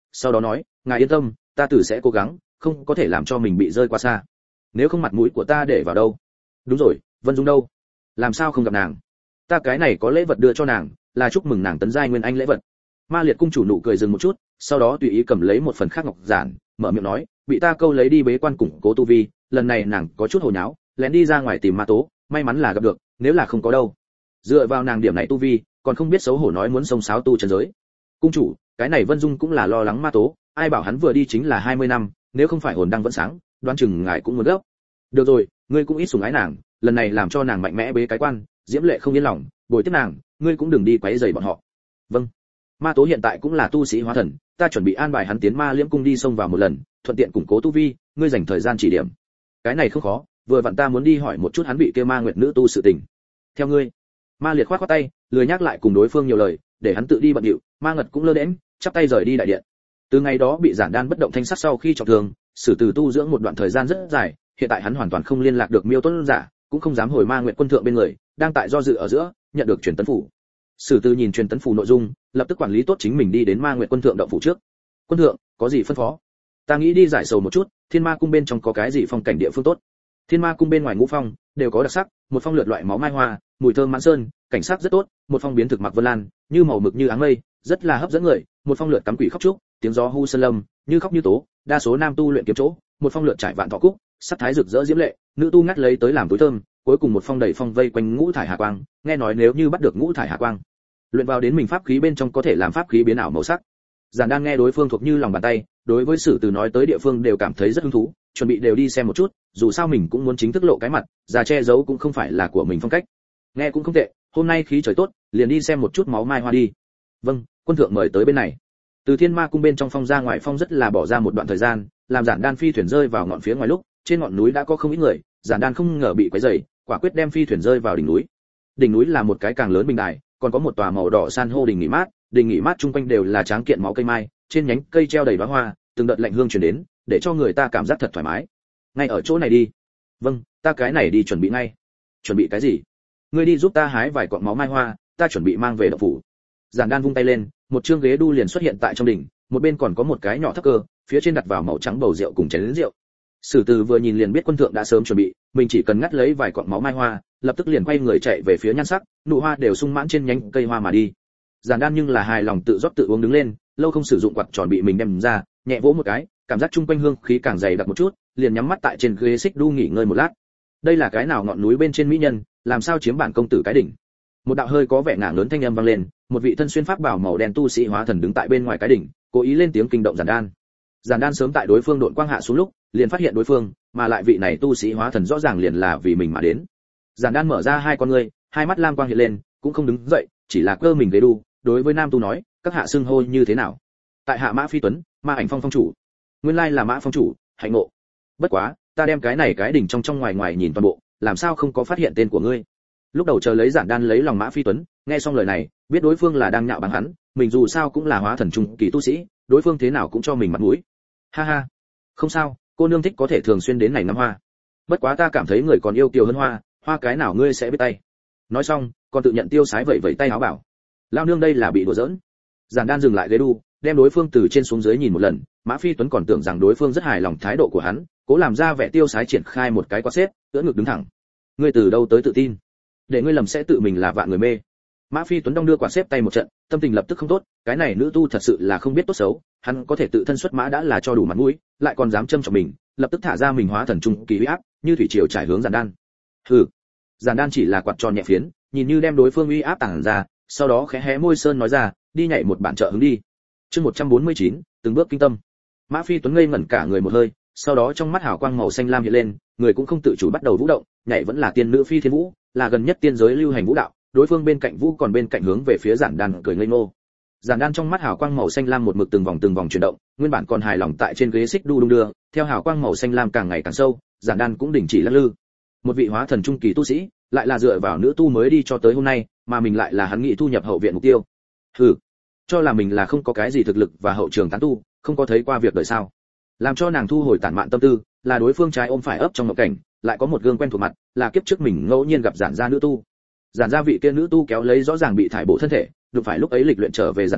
sau đó nói, ngài yên tâm, ta tử sẽ cố gắng, không có thể làm cho mình bị rơi quá xa. Nếu không mặt mũi của ta để vào đâu? Đúng rồi, Vân Dung đâu? Làm sao không gặp nàng? Ta cái này có lễ vật đưa cho nàng, là chúc mừng nàng tấn giai nguyên anh lễ vật. Ma Liệt cung chủ nụ cười dừng một chút, sau đó tùy ý cầm lấy một phần khác ngọc giản, mở miệng nói, bị ta câu lấy đi bế quan củng cố tu vi, lần này nàng có chút hồ nháo, lén đi ra ngoài tìm ma tố, may mắn là gặp được, nếu là không có đâu. Dựa vào nàng điểm này tu vi, còn không biết xấu hổ nói muốn xông xáo tu chân giới. Cung chủ, cái này Vân Dung cũng là lo lắng ma tố, ai bảo hắn vừa đi chính là 20 năm, nếu không phải hồn đang vẫn sáng, đoán chừng ngài cũng muốn gấp. Được rồi, ngươi cũng ít sủng ái nàng, lần này làm cho nàng mạnh mẽ bế cái quan, Diễm Lệ không yên lòng, bồi tiếp nàng, ngươi cũng đừng đi quấy rầy bọn họ. Vâng. Ma tố hiện tại cũng là tu sĩ hóa thần, ta chuẩn bị an bài hắn tiến Ma Liễm cung đi xông vào một lần, thuận tiện củng cố tu vi, ngươi dành thời gian chỉ điểm. Cái này không khó, vừa vặn ta muốn đi hỏi một chút hắn bị kia ma nguyệt nữ tu sự tình. Theo ngươi. Ma Liệt khoát khoát tay, lười nhắc lại cùng đối phương nhiều lời, để hắn tự đi bận điệu, Ma Ngật cũng lơ đễnh, chắp tay rời đi đại điện. Từ ngày đó bị giản đan bất động thanh sắc sau khi trọng thương, xử từ tu dưỡng một đoạn thời gian rất dài, hiện tại hắn hoàn toàn không liên lạc được Miêu Tuấn giả, cũng không dám hồi Ma Nguyệt quân thượng bên người, đang tại do dự ở giữa, nhận được truyền tấn phủ. Sử Tư nhìn truyền tấn phủ nội dung, lập tức quản lý tốt chính mình đi đến Ma Nguyệt quân thượng động phủ trước. Quân thượng, có gì phân phó? Ta nghĩ đi giải sầu một chút, Thiên Ma cung bên trong có cái gì phong cảnh địa phương tốt? Thiên Ma cung bên ngoài ngũ phong đều có đặc sắc, một phong lượt loại máu mai hoa, mùi thơm mãn sơn, cảnh sắc rất tốt, một phong biến thực mặc vân lan, như màu mực như áng mây, rất là hấp dẫn người, một phong lượt cắm quỷ khóc trúc, tiếng gió hu sơn lâm, như khóc như tố, đa số nam tu luyện kiếm chỗ, một phong lượt trải vạn thọ cúc, sắc thái rực rỡ diễm lệ, nữ tu ngắt lấy tới làm túi thơm, cuối cùng một phong đầy phong vây quanh ngũ thải hà quang, nghe nói nếu như bắt được ngũ thải hà quang, luyện vào đến mình pháp khí bên trong có thể làm pháp khí biến ảo màu sắc. Giản Đan nghe đối phương thuộc như lòng bàn tay, đối với Sử Từ nói tới địa phương đều cảm thấy rất hứng thú, chuẩn bị đều đi xem một chút, dù sao mình cũng muốn chính thức lộ cái mặt, già che giấu cũng không phải là của mình phong cách. Nghe cũng không tệ, hôm nay khí trời tốt, liền đi xem một chút máu mai hoa đi. Vâng, quân thượng mời tới bên này. Từ Thiên Ma cung bên trong phong ra ngoài phong rất là bỏ ra một đoạn thời gian, làm Giản Đan phi thuyền rơi vào ngọn phía ngoài lúc, trên ngọn núi đã có không ít người, Giản Đan không ngờ bị quấy rầy, quả quyết đem phi thuyền rơi vào đỉnh núi. Đỉnh núi là một cái càng lớn bình đài, còn có một tòa màu đỏ san hô đình nghỉ mát, đình nghỉ mát chung quanh đều là tráng kiện máu cây mai, trên nhánh cây treo đầy đóa hoa, từng đợt lạnh hương truyền đến, để cho người ta cảm giác thật thoải mái. Ngay ở chỗ này đi. Vâng, ta cái này đi chuẩn bị ngay. Chuẩn bị cái gì? Ngươi đi giúp ta hái vài cọng máu mai hoa, ta chuẩn bị mang về động phủ. Giản Đan vung tay lên, một chương ghế đu liền xuất hiện tại trong đỉnh, một bên còn có một cái nhỏ thấp cơ, phía trên đặt vào màu trắng bầu rượu cùng chén rượu. Sử Từ vừa nhìn liền biết quân thượng đã sớm chuẩn bị, mình chỉ cần ngắt lấy vài cọng máu mai hoa, lập tức liền quay người chạy về phía nhan sắc, nụ hoa đều sung mãn trên nhánh cây hoa mà đi. Giản Đan nhưng là hài lòng tự rót tự uống đứng lên, lâu không sử dụng quạt tròn bị mình đem ra, nhẹ vỗ một cái, cảm giác chung quanh hương khí càng dày đặc một chút, liền nhắm mắt tại trên ghế xích đu nghỉ ngơi một lát. Đây là cái nào ngọn núi bên trên mỹ nhân, làm sao chiếm bản công tử cái đỉnh? Một đạo hơi có vẻ ngả lớn thanh âm vang lên, một vị thân xuyên pháp bào màu đen tu sĩ hóa thần đứng tại bên ngoài cái đỉnh, cố ý lên tiếng kinh động Giản Đan. Giản Đan sớm tại đối phương độn quang hạ xuống lúc, liền phát hiện đối phương, mà lại vị này tu sĩ hóa thần rõ ràng liền là vì mình mà đến. Giản Đan mở ra hai con ngươi, hai mắt lam quang hiện lên, cũng không đứng dậy, chỉ là cơ mình ghế đu, đối với nam tu nói, các hạ xưng hô như thế nào? Tại hạ Mã Phi Tuấn, Ma Ảnh Phong phong chủ. Nguyên lai là Mã phong chủ, hạnh ngộ. Bất quá, ta đem cái này cái đỉnh trong trong ngoài ngoài nhìn toàn bộ, làm sao không có phát hiện tên của ngươi? Lúc đầu chờ lấy Giản Đan lấy lòng Mã Phi Tuấn, nghe xong lời này, biết đối phương là đang nhạo báng hắn, mình dù sao cũng là hóa thần trung kỳ tu sĩ, đối phương thế nào cũng cho mình mặt mũi. Ha ha, không sao, cô nương thích có thể thường xuyên đến này ngắm hoa. Bất quá ta cảm thấy người còn yêu kiều hơn hoa, hoa cái nào ngươi sẽ biết tay. Nói xong, còn tự nhận tiêu sái vậy vậy tay áo bảo. Lao nương đây là bị đùa giỡn. Giản Đan dừng lại ghế đu, đem đối phương từ trên xuống dưới nhìn một lần, Mã Phi Tuấn còn tưởng rằng đối phương rất hài lòng thái độ của hắn, cố làm ra vẻ tiêu sái triển khai một cái quạt xếp, ưỡn ngực đứng thẳng. Ngươi từ đâu tới tự tin? Để ngươi lầm sẽ tự mình là vạn người mê. Mã Phi Tuấn đong đưa quạt xếp tay một trận, tâm tình lập tức không tốt, cái này nữ tu thật sự là không biết tốt xấu, hắn có thể tự thân xuất mã đã là cho đủ mặt mũi, lại còn dám châm chọc mình, lập tức thả ra mình hóa thần trung kỳ uy áp, như thủy triều trải hướng Giản Đan. Hừ. Giản Đan chỉ là quạt tròn nhẹ phiến, nhìn như đem đối phương uy áp tàng ra, sau đó khẽ hé môi sơn nói ra, đi nhảy một bản trợ hứng đi. Chương 149, từng bước kinh tâm. Mã Phi Tuấn ngây ngẩn cả người một hơi, sau đó trong mắt hào quang màu xanh lam hiện lên, người cũng không tự chủ bắt đầu vũ động, nhảy vẫn là tiên nữ phi thiên vũ, là gần nhất tiên giới lưu hành vũ đạo, đối phương bên cạnh vũ còn bên cạnh hướng về phía Giản Đan cười ngây ngô. Giản Đan trong mắt hào quang màu xanh lam một mực từng vòng chuyển động, nguyên bản còn hài lòng tại trên ghế xích đu đung đưa, theo hào quang màu xanh lam càng ngày càng sâu, Giản Đan cũng đình chỉ lắc lư. Một vị hóa thần trung kỳ tu sĩ, lại là dựa vào nữ tu mới đi cho tới hôm nay, mà mình lại là hắn nghị thu nhập hậu viện mục tiêu. Hừ, cho là mình là không có cái gì thực lực và hậu trường tán tu, không có thấy qua việc đời sao? Làm cho nàng thu hồi tản mạn tâm tư, là đối phương trái ôm phải ấp trong ngộ cảnh, lại có một gương quen thuộc mặt, là kiếp trước mình ngẫu nhiên gặp Giản gia nữ tu. Giản gia vị kia nữ tu kéo lấy rõ ràng bị thải bộ thân thể, đụng phải lúc ấy lịch luyện trở về Giản Đan,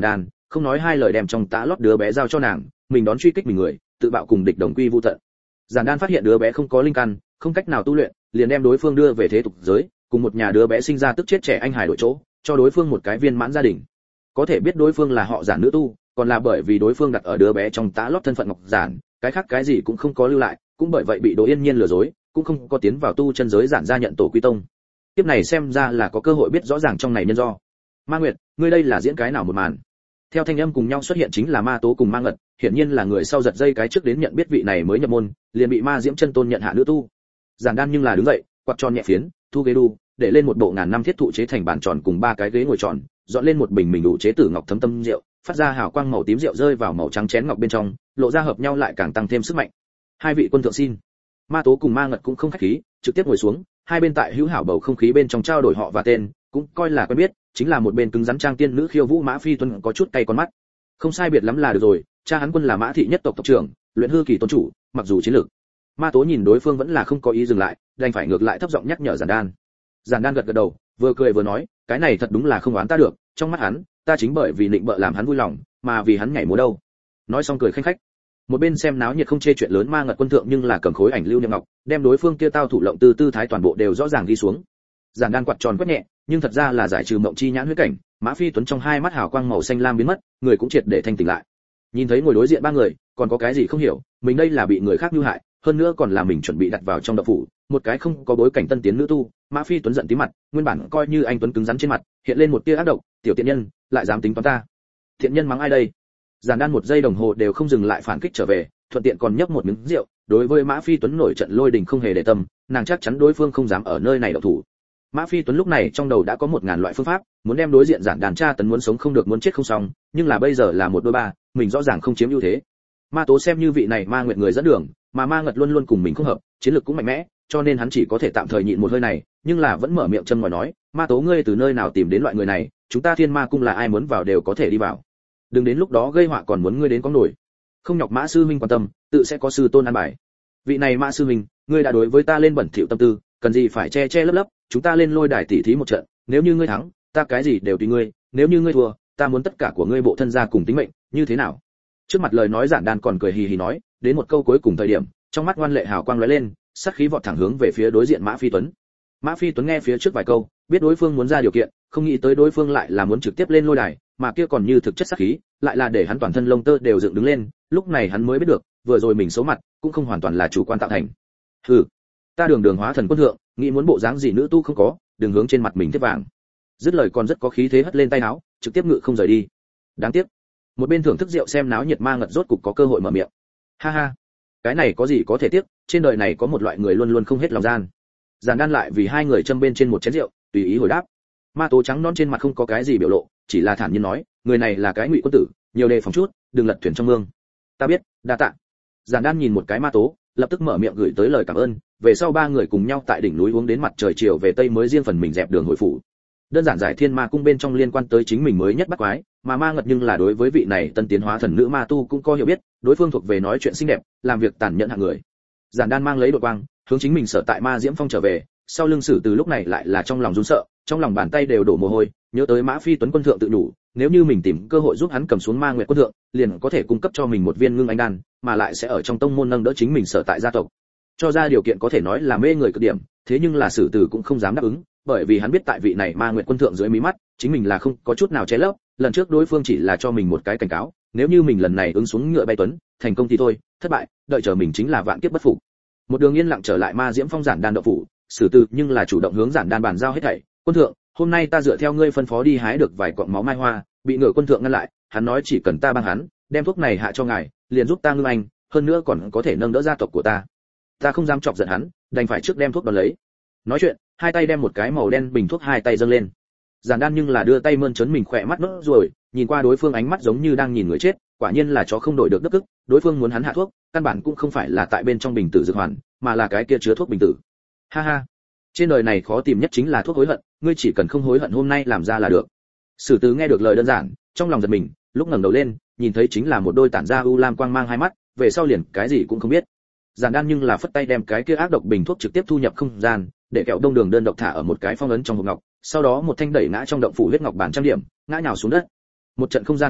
không nói hai lời đem trong tã lót đứa bé giao cho nàng, mình đón truy kích mình người, tự bạo cùng địch đồng quy vu tận. Giản Đan phát hiện đứa bé không có linh căn, không cách nào tu luyện, liền đem đối phương đưa về thế tục giới, cùng một nhà đứa bé sinh ra tức chết trẻ anh hải đổi chỗ, cho đối phương một cái viên mãn gia đình. Có thể biết đối phương là họ Giản nữ tu, còn là bởi vì đối phương đặt ở đứa bé trong tã lót thân phận Ngọc Giản, cái khác cái gì cũng không có lưu lại, cũng bởi vậy bị Đỗ Yên Nhiên lừa dối, cũng không có tiến vào tu chân giới Giản gia nhận tổ quy tông. Tiếp này xem ra là có cơ hội biết rõ ràng trong này nhân do. Ma Nguyệt, ngươi đây là diễn cái nào một màn? Theo thanh âm cùng nhau xuất hiện chính là Ma Tố cùng Ma Ngật, hiển nhiên là người sau giật dây cái trước đến nhận biết vị này mới nhập môn, liền bị Ma Diễm Chân Tôn nhận hạ nữ tu. Giản Đan nhưng là đứng dậy, quạt tròn nhẹ phiến, thu ghế đu, để lên một bộ ngàn năm thiết thụ chế thành bàn tròn cùng ba cái ghế ngồi tròn, dọn lên một bình mình đủ chế tử ngọc thấm tâm rượu, phát ra hào quang màu tím rượu rơi vào màu trắng chén ngọc bên trong, lộ ra hợp nhau lại càng tăng thêm sức mạnh. Hai vị quân thượng xin. Ma Tố cùng Ma Ngật cũng không khách khí, trực tiếp ngồi xuống, hai bên tại hữu hảo bầu không khí bên trong trao đổi họ và tên, cũng coi là quen biết, chính là một bên cứng rắn trang tiên nữ khiêu vũ Mã Phi Tuân có chút cay con mắt. Không sai biệt lắm là được rồi, cha hắn Quân là Mã thị nhất tộc tộc trưởng, luyện hư kỳ tôn chủ, mặc dù chiến lược. Ma Tố nhìn đối phương vẫn là không có ý dừng lại, đành phải ngược lại thấp giọng nhắc nhở Giản Đan. Giản Đan gật gật đầu, vừa cười vừa nói, cái này thật đúng là không oán ta được, trong mắt hắn, ta chính bởi vì định bợ làm hắn vui lòng, mà vì hắn nhảy múa đâu. Nói xong cười khanh khách. Một bên xem náo nhiệt không chê chuyện lớn Ma Ngật quân thượng nhưng là cầm khối ảnh lưu niệm ngọc, đem đối phương kia tao thủ lộng tư thái toàn bộ đều rõ ràng ghi xuống. Giản Đan quạt tròn quét nhẹ, nhưng thật ra là giải trừ mộng chi nhãn huyết cảnh, Mã Phi Tuấn trong hai mắt hào quang màu xanh lam biến mất, người cũng triệt để thanh tỉnh lại. Nhìn thấy ngồi đối diện ba người, còn có cái gì không hiểu, mình đây là bị người khác mưu hại, hơn nữa còn là mình chuẩn bị đặt vào trong đậu phủ, một cái không có bối cảnh tân tiến nữ tu. Mã Phi Tuấn giận tím mặt, nguyên bản coi như anh tuấn cứng rắn trên mặt, hiện lên một tia ác độc, tiểu tiện nhân, lại dám tính toán ta. Thiện nhân mắng ai đây? Giản Đan một giây đồng hồ đều không dừng lại phản kích trở về, thuận tiện còn nhấp một miếng rượu, đối với Mã Phi Tuấn nổi trận lôi đình không hề để tâm, nàng chắc chắn đối phương không dám ở nơi này động thủ. Mã Phi Tuấn lúc này trong đầu đã có 1000 loại phương pháp, muốn đem đối diện Giản Đan tra tấn muốn sống không được muốn chết không xong, nhưng là bây giờ là một đôi ba, mình rõ ràng không chiếm ưu thế. Ma Tố xem như vị này Ma Nguyệt người dẫn đường, mà Ma Ngật luôn luôn cùng mình không hợp, chiến lược cũng mạnh mẽ, cho nên hắn chỉ có thể tạm thời nhịn một hơi này, nhưng là vẫn mở miệng châm ngòi nói, Ma Tố ngươi từ nơi nào tìm đến loại người này, chúng ta Thiên Ma cung là ai muốn vào đều có thể đi vào. Đừng đến lúc đó gây họa còn muốn ngươi đến có nổi. Không nhọc Mã sư huynh quan tâm, tự sẽ có sư tôn an bài. Vị này Mã sư huynh, ngươi đã đối với ta lên bẩn thỉu tâm tư, cần gì phải che che lấp lấp, chúng ta lên lôi đài tỉ thí một trận, nếu như ngươi thắng, ta cái gì đều tùy ngươi, nếu như ngươi thua, ta muốn tất cả của ngươi bộ thân gia cùng tính mệnh, như thế nào? Trước mặt lời nói Giản Đan còn cười hì hì nói, đến một câu cuối cùng thời điểm, trong mắt ngoan lệ hào quang lóe lên, sát khí vọt thẳng hướng về phía đối diện Mã Phi Tuấn. Mã Phi Tuấn nghe phía trước vài câu, biết đối phương muốn ra điều kiện, không nghĩ tới đối phương lại là muốn trực tiếp lên lôi đài, mà kia còn như thực chất sát khí, lại là để hắn toàn thân lông tơ đều dựng đứng lên, lúc này hắn mới biết được, vừa rồi mình xấu mặt, cũng không hoàn toàn là chủ quan tạo thành. Hừ, ta đường đường hóa thần quân thượng, nghĩ muốn bộ dáng gì nữ tu không có, đừng hướng trên mặt mình tiếp vàng. Dứt lời còn rất có khí thế hất lên tay áo, trực tiếp ngự không rời đi. Đáng tiếc, một bên thưởng thức rượu xem náo nhiệt Ma Ngật rốt cục có cơ hội mở miệng. Ha ha, cái này có gì có thể tiếc, trên đời này có một loại người luôn luôn không hết lòng gian. Giản Đan lại vì hai người châm bên trên một chén rượu, tùy ý hồi đáp. Ma Tố trắng non trên mặt không có cái gì biểu lộ, chỉ là thản nhiên nói, người này là cái ngụy quân tử, nhiều đề phòng chút, đừng lật thuyền trong mương. Ta biết, đa tạ. Giản Đan nhìn một cái Ma Tố, lập tức mở miệng gửi tới lời cảm ơn, về sau ba người cùng nhau tại đỉnh núi uống đến mặt trời chiều về tây mới riêng phần mình dẹp đường hồi phủ. Đơn giản giải Thiên Ma cung bên trong liên quan tới chính mình mới nhất bắt quái, mà Ma Ngật nhưng là đối với vị này tân tiến hóa thần nữ ma tu cũng có hiểu biết, đối phương thuộc về nói chuyện xinh đẹp, làm việc tàn nhẫn hạng người. Giản Đan mang lấy đột quang, hướng chính mình sở tại Ma Diễm Phong trở về, sau lưng Sử Từ lúc này lại là trong lòng run sợ, trong lòng bàn tay đều đổ mồ hôi, nhớ tới Mã Phi Tuấn quân thượng tự đủ, nếu như mình tìm cơ hội giúp hắn cầm xuống Ma Nguyệt quân thượng, liền có thể cung cấp cho mình một viên ngưng anh đan, mà lại sẽ ở trong tông môn nâng đỡ chính mình sở tại gia tộc. Cho ra điều kiện có thể nói là mê người cực điểm, thế nhưng là Sử Từ cũng không dám đáp ứng, bởi vì hắn biết tại vị này Ma Nguyệt quân thượng dưới mí mắt, chính mình là không có chút nào che lấp, lần trước đối phương chỉ là cho mình một cái cảnh cáo, nếu như mình lần này ứng xuống ngựa bay tuấn, thành công thì thôi, thất bại, đợi chờ mình chính là vạn kiếp bất phục. Một đường yên lặng trở lại Ma Diễm Phong Giản Đan đậu phủ, Sử Từ nhưng là chủ động hướng Giản Đan bàn giao hết thảy, quân thượng, hôm nay ta dựa theo ngươi phân phó đi hái được vài cọng máu mai hoa, bị ngựa quân thượng ngăn lại, hắn nói chỉ cần ta帮hắn, đem thuốc này hạ cho ngài, liền giúp ta ngưng anh, hơn nữa còn có thể nâng đỡ gia tộc của ta. Ta không dám chọc giận hắn, đành phải trước đem thuốc đón lấy. Nói chuyện, hai tay đem một cái màu đen bình thuốc hai tay dâng lên. Giản Đan nhưng là đưa tay mơn trớn mình khỏe mắt nốt rồi, nhìn qua đối phương ánh mắt giống như đang nhìn người chết, quả nhiên là chó không đổi được đất ức, đối phương muốn hắn hạ thuốc, căn bản cũng không phải là tại bên trong bình tử dược hoàn, mà là cái kia chứa thuốc bình tử. Ha ha, trên đời này khó tìm nhất chính là thuốc hối hận, ngươi chỉ cần không hối hận hôm nay làm ra là được. Sử Từ nghe được lời đơn giản, trong lòng giật mình, lúc ngẩng đầu lên, nhìn thấy chính là một đôi tản ra u lam quang mang hai mắt, về sau liền cái gì cũng không biết. Giản Đan nhưng là phất tay đem cái kia ác độc bình thuốc trực tiếp thu nhập không gian, để kẹo đông đường đơn độc thả ở một cái phong ấn trong hộp ngọc, sau đó một thanh đẩy ngã trong động phủ huyết ngọc bản trang điểm, ngã nhào xuống đất. Một trận không gian ba động,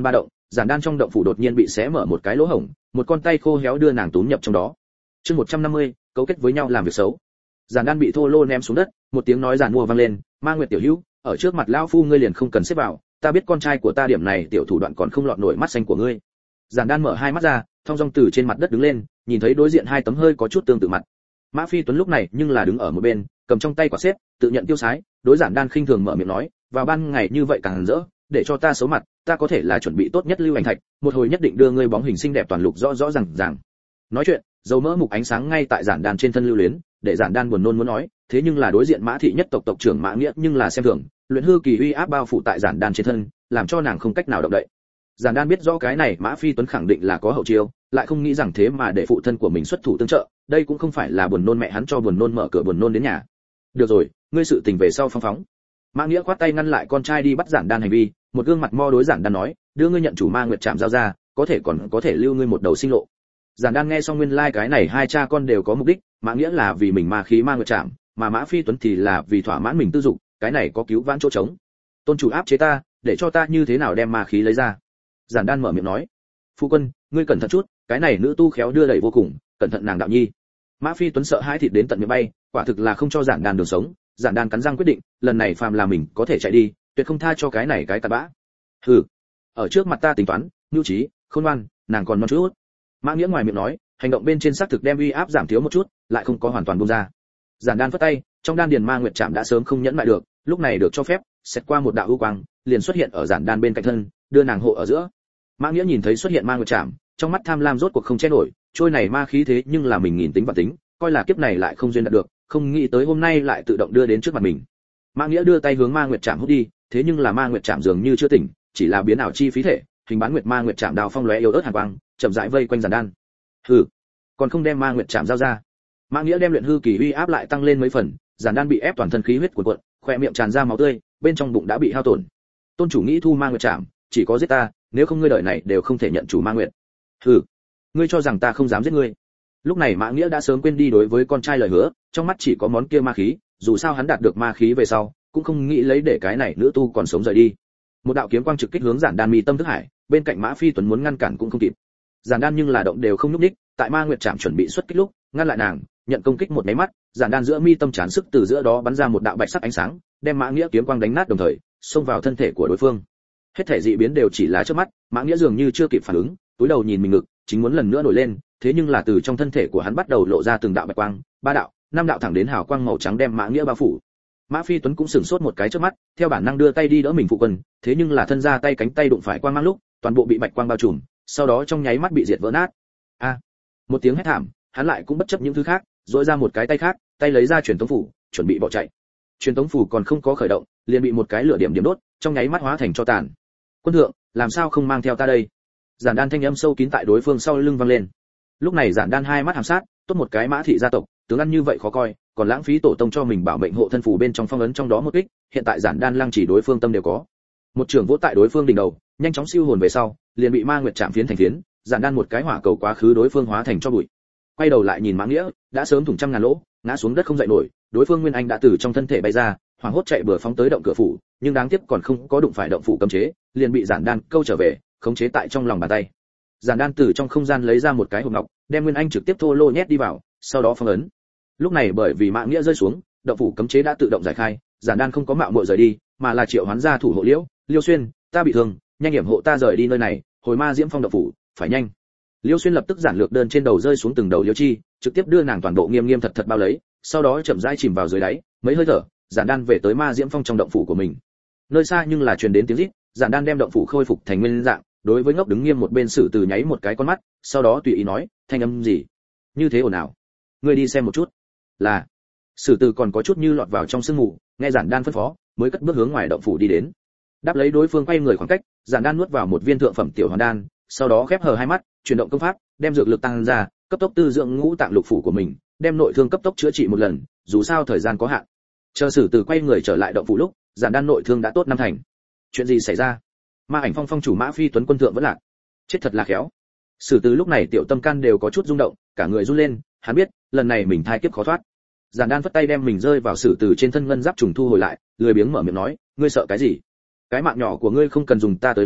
giản đan trong động phủ đột nhiên bị xé mở một cái lỗ hổng, một con tay khô héo đưa nàng túm nhập trong đó. Chương 150, cấu kết với nhau làm việc xấu. Giản đan bị thô lô ném xuống đất, một tiếng nói giản mua vang lên, "Ma Nguyệt tiểu hữu, ở trước mặt lão phu ngươi liền không cần xếp vào, ta biết con trai của ta điểm này tiểu thủ đoạn còn không lọt nổi mắt xanh của ngươi." Giản đan mở hai mắt ra, thong dong từ trên mặt đất đứng lên, nhìn thấy đối diện hai tấm hơi có chút tương tự mặt. Mã Phi Tuấn lúc này nhưng là đứng ở một bên, cầm trong tay quả xếp, tự nhận tiêu sái, đối giản đan khinh thường mở miệng nói, "Vào ban ngày như vậy càng rỡ, để cho ta xấu mặt, ta có thể là chuẩn bị tốt nhất lưu ảnh thạch, một hồi nhất định đưa ngươi bóng hình xinh đẹp toàn lục rõ rõ ràng." Nói chuyện, dầu mỡ mục ánh sáng ngay tại giản đan trên thân lưu luyến, để giản đan buồn nôn muốn nói, thế nhưng là đối diện Mã thị nhất tộc tộc trưởng Mã Nghĩa nhưng là xem thường, luyện hư kỳ uy áp bao phủ tại giản đan trên thân, làm cho nàng không cách nào động đậy. Giản đan biết rõ cái này Mã Phi Tuấn khẳng định là có hậu chiêu, lại không nghĩ rằng thế mà để phụ thân của mình xuất thủ tương trợ, đây cũng không phải là buồn nôn mẹ hắn cho buồn nôn mở cửa buồn nôn đến nhà. Được rồi, ngươi sự tình về sau phong phóng. Mã Nghĩa khoát tay ngăn lại con trai đi bắt giản đan hành vi, một gương mặt mo đối giản đan nói, đưa ngươi nhận chủ Ma Nguyệt Trạm giao ra, có thể còn có thể lưu ngươi một đầu sinh lộ. Giản đan nghe xong nguyên lai cái này hai cha con đều có mục đích, Mã Nghĩa là vì mình ma khí Ma Nguyệt Trạm, mà Mã Phi Tuấn thì là vì thỏa mãn mình tư dục, cái này có cứu vãn chỗ trống. Tôn chủ áp chế ta, để cho ta như thế nào đem ma khí lấy ra? Giản đan mở miệng nói, phu quân, ngươi cẩn thận chút, cái này nữ tu khéo đưa đẩy vô cùng, cẩn thận nàng đạo nhi. Mã Phi Tuấn sợ hãi thịt đến tận miệng bay, quả thực là không cho giản đan đường sống. Giản đan cắn răng quyết định, lần này phàm là mình có thể chạy đi, tuyệt không tha cho cái này cái tạt bã. Hừ, ở trước mặt ta tính toán, nhu trí, khôn ngoan, nàng còn non chút. Mã Nghĩa ngoài miệng nói, hành động bên trên xác thực đem uy áp giảm thiếu một chút, lại không có hoàn toàn buông ra. Giản đan phất tay, trong đan điền Ma Nguyệt Trạm đã sớm không nhẫn lại được, lúc này được cho phép, xét qua một đạo ưu quang, liền xuất hiện ở giản đan bên cạnh thân, đưa nàng hộ ở giữa. Mã Nghĩa nhìn thấy xuất hiện Ma Nguyệt Trạm, trong mắt tham lam rốt cuộc không che nổi, trôi này ma khí thế nhưng là mình nghìn tính và tính, coi là kiếp này lại không duyên đạt được, không nghĩ tới hôm nay lại tự động đưa đến trước mặt mình. Mã Nghĩa đưa tay hướng Ma Nguyệt Trạm hút đi, thế nhưng là Ma Nguyệt Trạm dường như chưa tỉnh, chỉ là biến ảo chi phí thể, hình bán nguyệt Ma Nguyệt Trạm đào phong lóe yếu ớt hàn quang, chậm rãi vây quanh giản đan. Hừ, còn không đem Ma Nguyệt Trạm giao ra. Mã Nghĩa đem luyện hư kỳ uy áp lại tăng lên mấy phần, giản đan bị ép toàn thân khí huyết cuồn cuộn, khóe miệng tràn ra máu tươi, bên trong bụng đã bị hao tổn. Tôn chủ nghĩ thu Ma Nguyệt Trạm, chỉ có giết ta, nếu không ngươi đời này đều không thể nhận chủ Ma Nguyệt. Hừ, ngươi cho rằng ta không dám giết ngươi? Lúc này Mã Nghĩa đã sớm quên đi đối với con trai lời hứa, trong mắt chỉ có món kia ma khí, dù sao hắn đạt được ma khí về sau, cũng không nghĩ lấy để cái này nữ tu còn sống rời đi. Một đạo kiếm quang trực kích hướng giản đan mi tâm thức hải, bên cạnh Mã Phi Tuấn muốn ngăn cản cũng không kịp. Giản đan nhưng là động đều không nhúc nhích, tại Ma Nguyệt Trạm chuẩn bị xuất kích lúc, ngăn lại nàng, nhận công kích một cái mắt, giản đan giữa mi tâm chán sức từ giữa đó bắn ra một đạo bạch sắc ánh sáng, đem Mã Nghĩa kiếm quang đánh nát đồng thời, xông vào thân thể của đối phương. Hết thể dị biến đều chỉ là trước mắt, Mã Nghĩa dường như chưa kịp phản ứng, túi đầu nhìn mình ngực, chính muốn lần nữa nổi lên, thế nhưng là từ trong thân thể của hắn bắt đầu lộ ra từng đạo bạch quang, ba đạo, năm đạo thẳng đến hào quang màu trắng đem Mã Nghĩa bao phủ. Mã Phi Tuấn cũng sửng sốt một cái trước mắt, theo bản năng đưa tay đi đỡ mình phụ quân, thế nhưng là thân ra tay cánh tay đụng phải quang mang lúc, toàn bộ bị bạch quang bao trùm, sau đó trong nháy mắt bị diệt vỡ nát. A! Một tiếng hét thảm, hắn lại cũng bất chấp những thứ khác, duỗi ra một cái tay khác, tay lấy ra truyền tống phủ, chuẩn bị bỏ chạy. Truyền tống phủ còn không có khởi động, liền bị một cái lửa điểm điểm đốt, trong nháy mắt hóa thành tro tàn. Quân thượng, làm sao không mang theo ta đây? Giản đan thanh âm sâu kín tại đối phương sau lưng vang lên. Lúc này giản đan hai mắt hàm sát, tốt một cái Mã thị gia tộc, tướng ăn như vậy khó coi, còn lãng phí tổ tông cho mình bảo mệnh hộ thân phù bên trong phong ấn trong đó một kích, hiện tại giản đan lăng chỉ đối phương tâm đều có. Một trường vỗ tại đối phương đỉnh đầu, nhanh chóng siêu hồn về sau, liền bị Ma Nguyệt Trạm phiến thành phiến, giản đan một cái hỏa cầu quá khứ đối phương hóa thành cho bụi. Quay đầu lại nhìn Mã Nghĩa, đã sớm thủng trăm ngàn lỗ, ngã xuống đất không dậy nổi, đối phương Nguyên Anh đã từ trong thân thể bay ra, hoảng hốt chạy bừa phóng tới động cửa phủ, nhưng đáng tiếc còn không có đụng phải động phủ cấm chế, liền bị giản đan câu trở về, khống chế tại trong lòng bàn tay. Giản đan từ trong không gian lấy ra một cái hộp ngọc, đem Nguyên Anh trực tiếp thô lô nhét đi vào, sau đó phong ấn. Lúc này bởi vì Mã Nghĩa rơi xuống, động phủ cấm chế đã tự động giải khai, giản đan không có mạo muội rời đi, mà là triệu hoán ra thủ hộ Liêu Xuyên, ta bị thương, nhanh hiểm hộ ta rời đi nơi này, hồi Ma Diễm Phong động phủ, phải nhanh. Liêu Xuyên lập tức giản lược đơn trên đầu rơi xuống từng đầu liêu chi, trực tiếp đưa nàng toàn bộ nghiêm nghiêm thật thật bao lấy, sau đó chậm rãi chìm vào dưới đáy, mấy hơi thở, giản đan về tới Ma Diễm Phong trong động phủ của mình. Nơi xa nhưng là truyền đến tiếng rít, giản đan đem động phủ khôi phục thành nguyên dạng, đối với ngốc đứng nghiêm một bên Sử Từ nháy một cái con mắt, sau đó tùy ý nói, thanh âm gì? Như thế ồn ào. Ngươi đi xem một chút. Là. Sử Từ còn có chút như lọt vào trong sương mù, nghe giản đan phân phó, mới cất bước hướng ngoài động phủ đi đến. Đáp lấy đối phương quay người khoảng cách, giản đan nuốt vào một viên thượng phẩm tiểu hoàn đan, sau đó khép hờ hai mắt, chuyển động công pháp, đem dược lực tăng ra, cấp tốc tư dưỡng ngũ tạng lục phủ của mình, đem nội thương cấp tốc chữa trị một lần, dù sao thời gian có hạn. Chờ Sử Từ quay người trở lại động phủ lúc, giản đan nội thương đã tốt năm thành. Chuyện gì xảy ra? Ma Ảnh Phong phong chủ Mã Phi Tuấn quân thượng vẫn lạc. Chết thật là khéo. Sử Từ lúc này tiểu tâm can đều có chút rung động, cả người run lên, hắn biết, lần này mình thai kiếp khó thoát. Giản đan phất tay đem mình rơi vào Sử Từ trên thân ngân giáp trùng thu hồi lại, lười biếng mở miệng nói, ngươi sợ cái gì? Cái mạng nhỏ của ngươi không cần dùng ta tới lấy,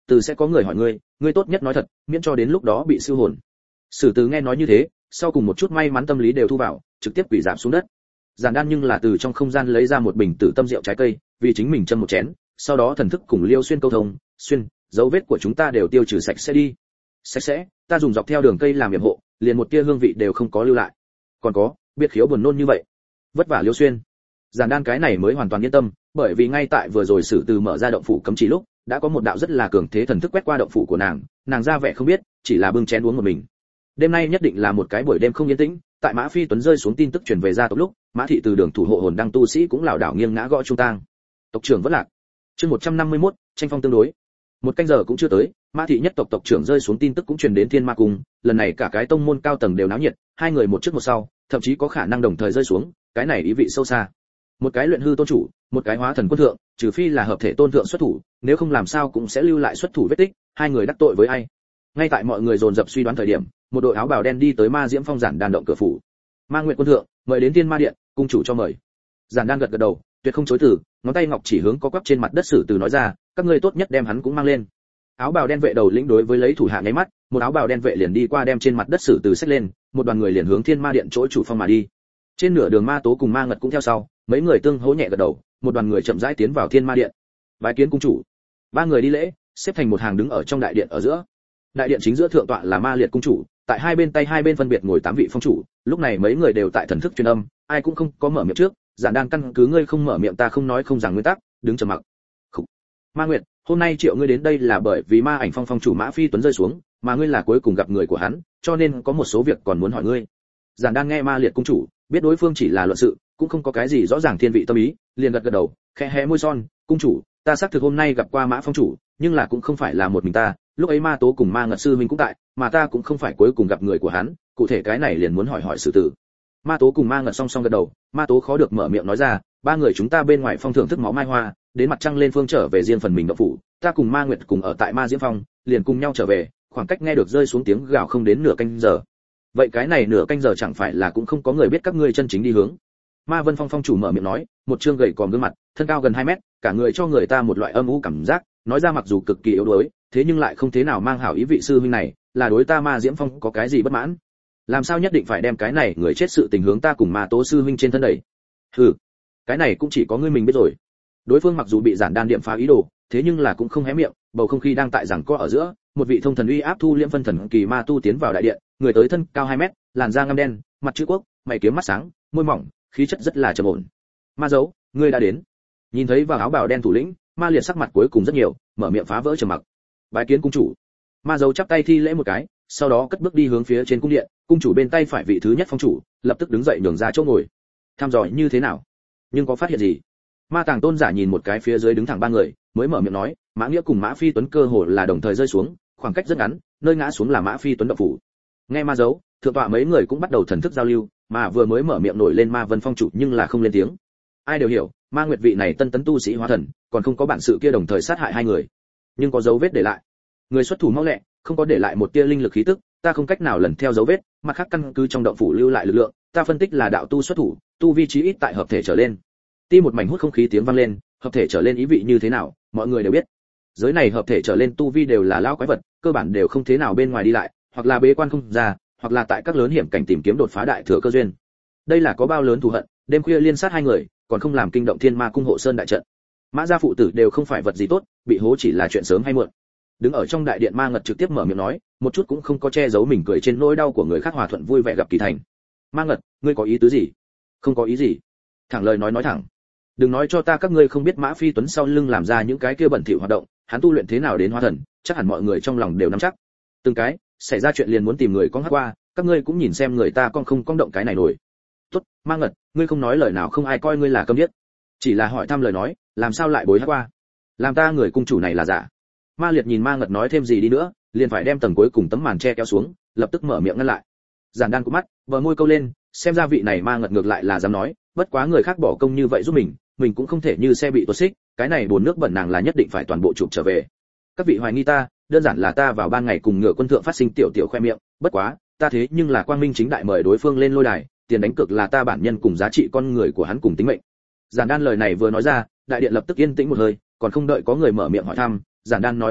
từ sẽ có người hỏi ngươi tốt nhất nói thật, miễn cho đến lúc đó bị siêu hồn. Sử Từ nghe nói như thế, sau cùng một chút may mắn tâm lý đều thu vào, trực tiếp quỳ rạp xuống đất. Giản Đan nhưng là từ trong không gian lấy ra một bình tử tâm rượu trái cây, vì chính mình châm một chén, sau đó thần thức cùng Liêu Xuyên câu thông, "Xuyên, dấu vết của chúng ta đều tiêu trừ sạch sẽ đi." "Sạch sẽ, ta dùng dọc theo đường cây làm yểm hộ, liền một tia hương vị đều không có lưu lại." "Còn có, biệt khiếu buồn nôn như vậy." "Vất vả Liêu Xuyên." Giản Đan cái này mới hoàn toàn yên tâm, bởi vì ngay tại vừa rồi Sử Từ mở ra động phủ cấm chỉ lúc, đã có một đạo rất là cường thế thần thức quét qua động phủ của nàng ra vẻ không biết, chỉ là bưng chén uống một mình. Đêm nay nhất định là một cái buổi đêm không yên tĩnh, tại Mã Phi Tuấn rơi xuống tin tức truyền về gia tộc lúc, Mã thị từ đường thủ hộ hồn đăng tu sĩ cũng lảo đảo nghiêng ngã gõ trung tang. Tộc trưởng vẫn lạc. Chương 151, tranh phong tương đối. Một canh giờ cũng chưa tới, Mã thị nhất tộc tộc trưởng rơi xuống tin tức cũng truyền đến Thiên Ma Cung, lần này cả cái tông môn cao tầng đều náo nhiệt, hai người một trước một sau, thậm chí có khả năng đồng thời rơi xuống, cái này ý vị sâu xa. Một cái luyện hư tôn chủ, một cái hóa thần quân thượng, trừ phi là hợp thể tôn thượng xuất thủ, nếu không làm sao cũng sẽ lưu lại xuất thủ vết tích, hai người đắc tội với ai. Ngay tại mọi người dồn dập suy đoán thời điểm, một đội áo bào đen đi tới Ma Diễm Phong Giản Đan động cửa phủ. "Ma Nguyệt quân thượng, mời đến Tiên Ma điện, cung chủ cho mời." Giản Đan gật gật đầu, tuyệt không chối từ, ngón tay ngọc chỉ hướng có quắp trên mặt đất Sử Từ nói ra, "Các ngươi tốt nhất đem hắn cũng mang lên." Áo bào đen vệ đầu lĩnh đối với lấy thủ hạ nháy mắt, một áo bào đen vệ liền đi qua đem trên mặt đất Sử Từ xách lên, một đoàn người liền hướng Thiên Ma điện chỗ chủ phong mà đi. Trên nửa đường Ma Tố cùng Ma Ngật cũng theo sau, mấy người tương hỗ nhẹ gật đầu, một đoàn người chậm rãi tiến vào Thiên Ma điện. "Bái kiến cung chủ." Ba người đi lễ, xếp thành một hàng đứng ở trong đại điện ở giữa. Đại điện chính giữa thượng tọa là Ma Liệt cung chủ, tại hai bên phân biệt ngồi 8 vị phong chủ, lúc này mấy người đều tại thần thức truyền âm, ai cũng không có mở miệng trước, Giản Đan căn cứ ngươi không mở miệng ta không nói không rằng nguyên tắc, đứng trầm mặc. Khủ. Ma Nguyệt, hôm nay triệu ngươi đến đây là bởi vì Ma Ảnh Phong phong chủ Mã Phi Tuấn rơi xuống, mà ngươi là cuối cùng gặp người của hắn, cho nên có một số việc còn muốn hỏi ngươi. Giản Đan nghe Ma Liệt cung chủ, biết đối phương chỉ là luận sự, cũng không có cái gì rõ ràng thiên vị tâm ý, liền gật gật đầu, khẽ hé môi son, "Cung chủ, ta xác thực hôm nay gặp qua Mã phong chủ, nhưng là cũng không phải là một mình ta, lúc ấy Ma Tố cùng Ma Ngật sư huynh cũng tại, mà ta cũng không phải cuối cùng gặp người của hắn, cụ thể cái này liền muốn hỏi Sử Tử." Ma Tố cùng Ma Ngật song song gật đầu, Ma Tố khó được mở miệng nói ra, "Ba người chúng ta bên ngoài phong thưởng thức máu mai hoa, đến mặt trăng lên phương trở về riêng phần mình động phủ, ta cùng Ma Nguyệt cùng ở tại Ma Diễm Phong, liền cùng nhau trở về, khoảng cách nghe được rơi xuống tiếng gào không đến nửa canh giờ. Vậy cái này nửa canh giờ chẳng phải là cũng không có người biết các ngươi chân chính đi hướng." Ma Vân Phong phong chủ mở miệng nói, một trương gầy còm gương mặt, thân cao gần 2 mét, cả người cho người ta một loại âm u cảm giác, nói ra mặc dù cực kỳ yếu đuối, thế nhưng lại không thế nào mang hảo ý vị sư huynh này, là đối ta Ma Diễm Phong có cái gì bất mãn? Làm sao nhất định phải đem cái này người chết sự tình hướng ta cùng Ma Tố sư huynh trên thân đẩy? Hừ, cái này cũng chỉ có ngươi mình biết rồi. Đối phương mặc dù bị Giản Đan điểm phá ý đồ, thế nhưng là cũng không hé miệng, bầu không khí đang tại giằng co ở giữa, một vị thông thần uy áp thu liễm phân thần kỳ ma tu tiến vào đại điện, người tới thân cao 2 mét, làn da ngăm đen, mặt chữ quốc, mày kiếm mắt sáng, môi mỏng, khí chất rất là trầm ổn. "Ma Dấu, ngươi đã đến." Nhìn thấy vào áo bào đen thủ lĩnh, Ma Liệt sắc mặt cuối cùng rất nhiều, mở miệng phá vỡ trầm mặc. "Bái kiến cung chủ." Ma Dấu chắp tay thi lễ một cái, sau đó cất bước đi hướng phía trên cung điện, cung chủ bên tay phải vị thứ nhất phong chủ, lập tức đứng dậy nhường ra chỗ ngồi. "Tham dò như thế nào? Nhưng có phát hiện gì?" Ma Tàng Tôn giả nhìn một cái phía dưới đứng thẳng ba người, mới mở miệng nói, "Mã Nghĩa cùng Mã Phi Tuấn cơ hồ là đồng thời rơi xuống, khoảng cách rất ngắn, nơi ngã xuống là Mã Phi Tuấn động phủ." Nghe Ma Dấu, thượng tọa mấy người cũng bắt đầu thần thức giao lưu, mà vừa mới mở miệng nổi lên Ma Vân phong chủ nhưng là không lên tiếng. Ai đều hiểu, Ma Nguyệt vị này tân tấn tu sĩ hóa thần, còn không có bản sự kia đồng thời sát hại hai người, nhưng có dấu vết để lại. Người xuất thủ mau lẹ, không có để lại một tia linh lực khí tức, ta không cách nào lần theo dấu vết, mặt khác căn cứ trong động phủ lưu lại lực lượng, ta phân tích là đạo tu xuất thủ, tu vi chí ít tại hợp thể trở lên. Ti một mảnh hút không khí tiếng vang lên, hợp thể trở lên ý vị như thế nào, mọi người đều biết. Giới này hợp thể trở lên tu vi đều là lão quái vật, cơ bản đều không thế nào bên ngoài đi lại, hoặc là bế quan không ra, hoặc là tại các lớn hiểm cảnh tìm kiếm đột phá đại thừa cơ duyên. Đây là có bao lớn thù hận, đêm khuya liên sát hai người, còn không làm kinh động Thiên Ma cung hộ sơn đại trận. Mã gia phụ tử đều không phải vật gì tốt, bị hố chỉ là chuyện sớm hay muộn. Đứng ở trong đại điện Ma Ngật trực tiếp mở miệng nói, một chút cũng không có che giấu mình cười trên nỗi đau của người khác, hòa thuận vui vẻ gặp kỳ thành. "Ma Ngật, ngươi có ý tứ gì?" "Không có ý gì." Thẳng lời nói thẳng. "Đừng nói cho ta các ngươi không biết Mã Phi Tuấn sau lưng làm ra những cái kia bẩn thỉu hoạt động, hắn tu luyện thế nào đến hóa thần, chắc hẳn mọi người trong lòng đều nắm chắc. Từng cái, xảy ra chuyện liền muốn tìm người con hát qua, các ngươi cũng nhìn xem người ta con không con động cái này nổi." "Tốt, Ma Ngật, ngươi không nói lời nào không ai coi ngươi là câm điếc. Chỉ là hỏi thăm lời nói, làm sao lại bối hát qua? Làm ta người cung chủ này là giả." Ma Liệt nhìn Ma Ngật nói thêm gì đi nữa, liền phải đem tầng cuối cùng tấm màn che kéo xuống, lập tức mở miệng ngăn lại. Giản Đan cụp mắt, bờ môi câu lên, xem ra vị này Ma Ngật ngược lại là dám nói, bất quá người khác bỏ công như vậy giúp mình cũng không thể như xe bị tuột xích, cái này bồn nước bẩn nàng là nhất định phải toàn bộ chụp trở về. "Các vị hoài nghi ta, đơn giản là ta vào ban ngày cùng Ngựa quân thượng phát sinh tiểu khoe miệng, bất quá, ta thế nhưng là quang minh chính đại mời đối phương lên lôi đài, tiền đánh cược là ta bản nhân cùng giá trị con người của hắn cùng tính mệnh." Giản Đan lời này vừa nói ra, đại điện lập tức yên tĩnh một hơi, còn không đợi có người mở miệng hỏi thăm, Giản Đan nói tiếp đi,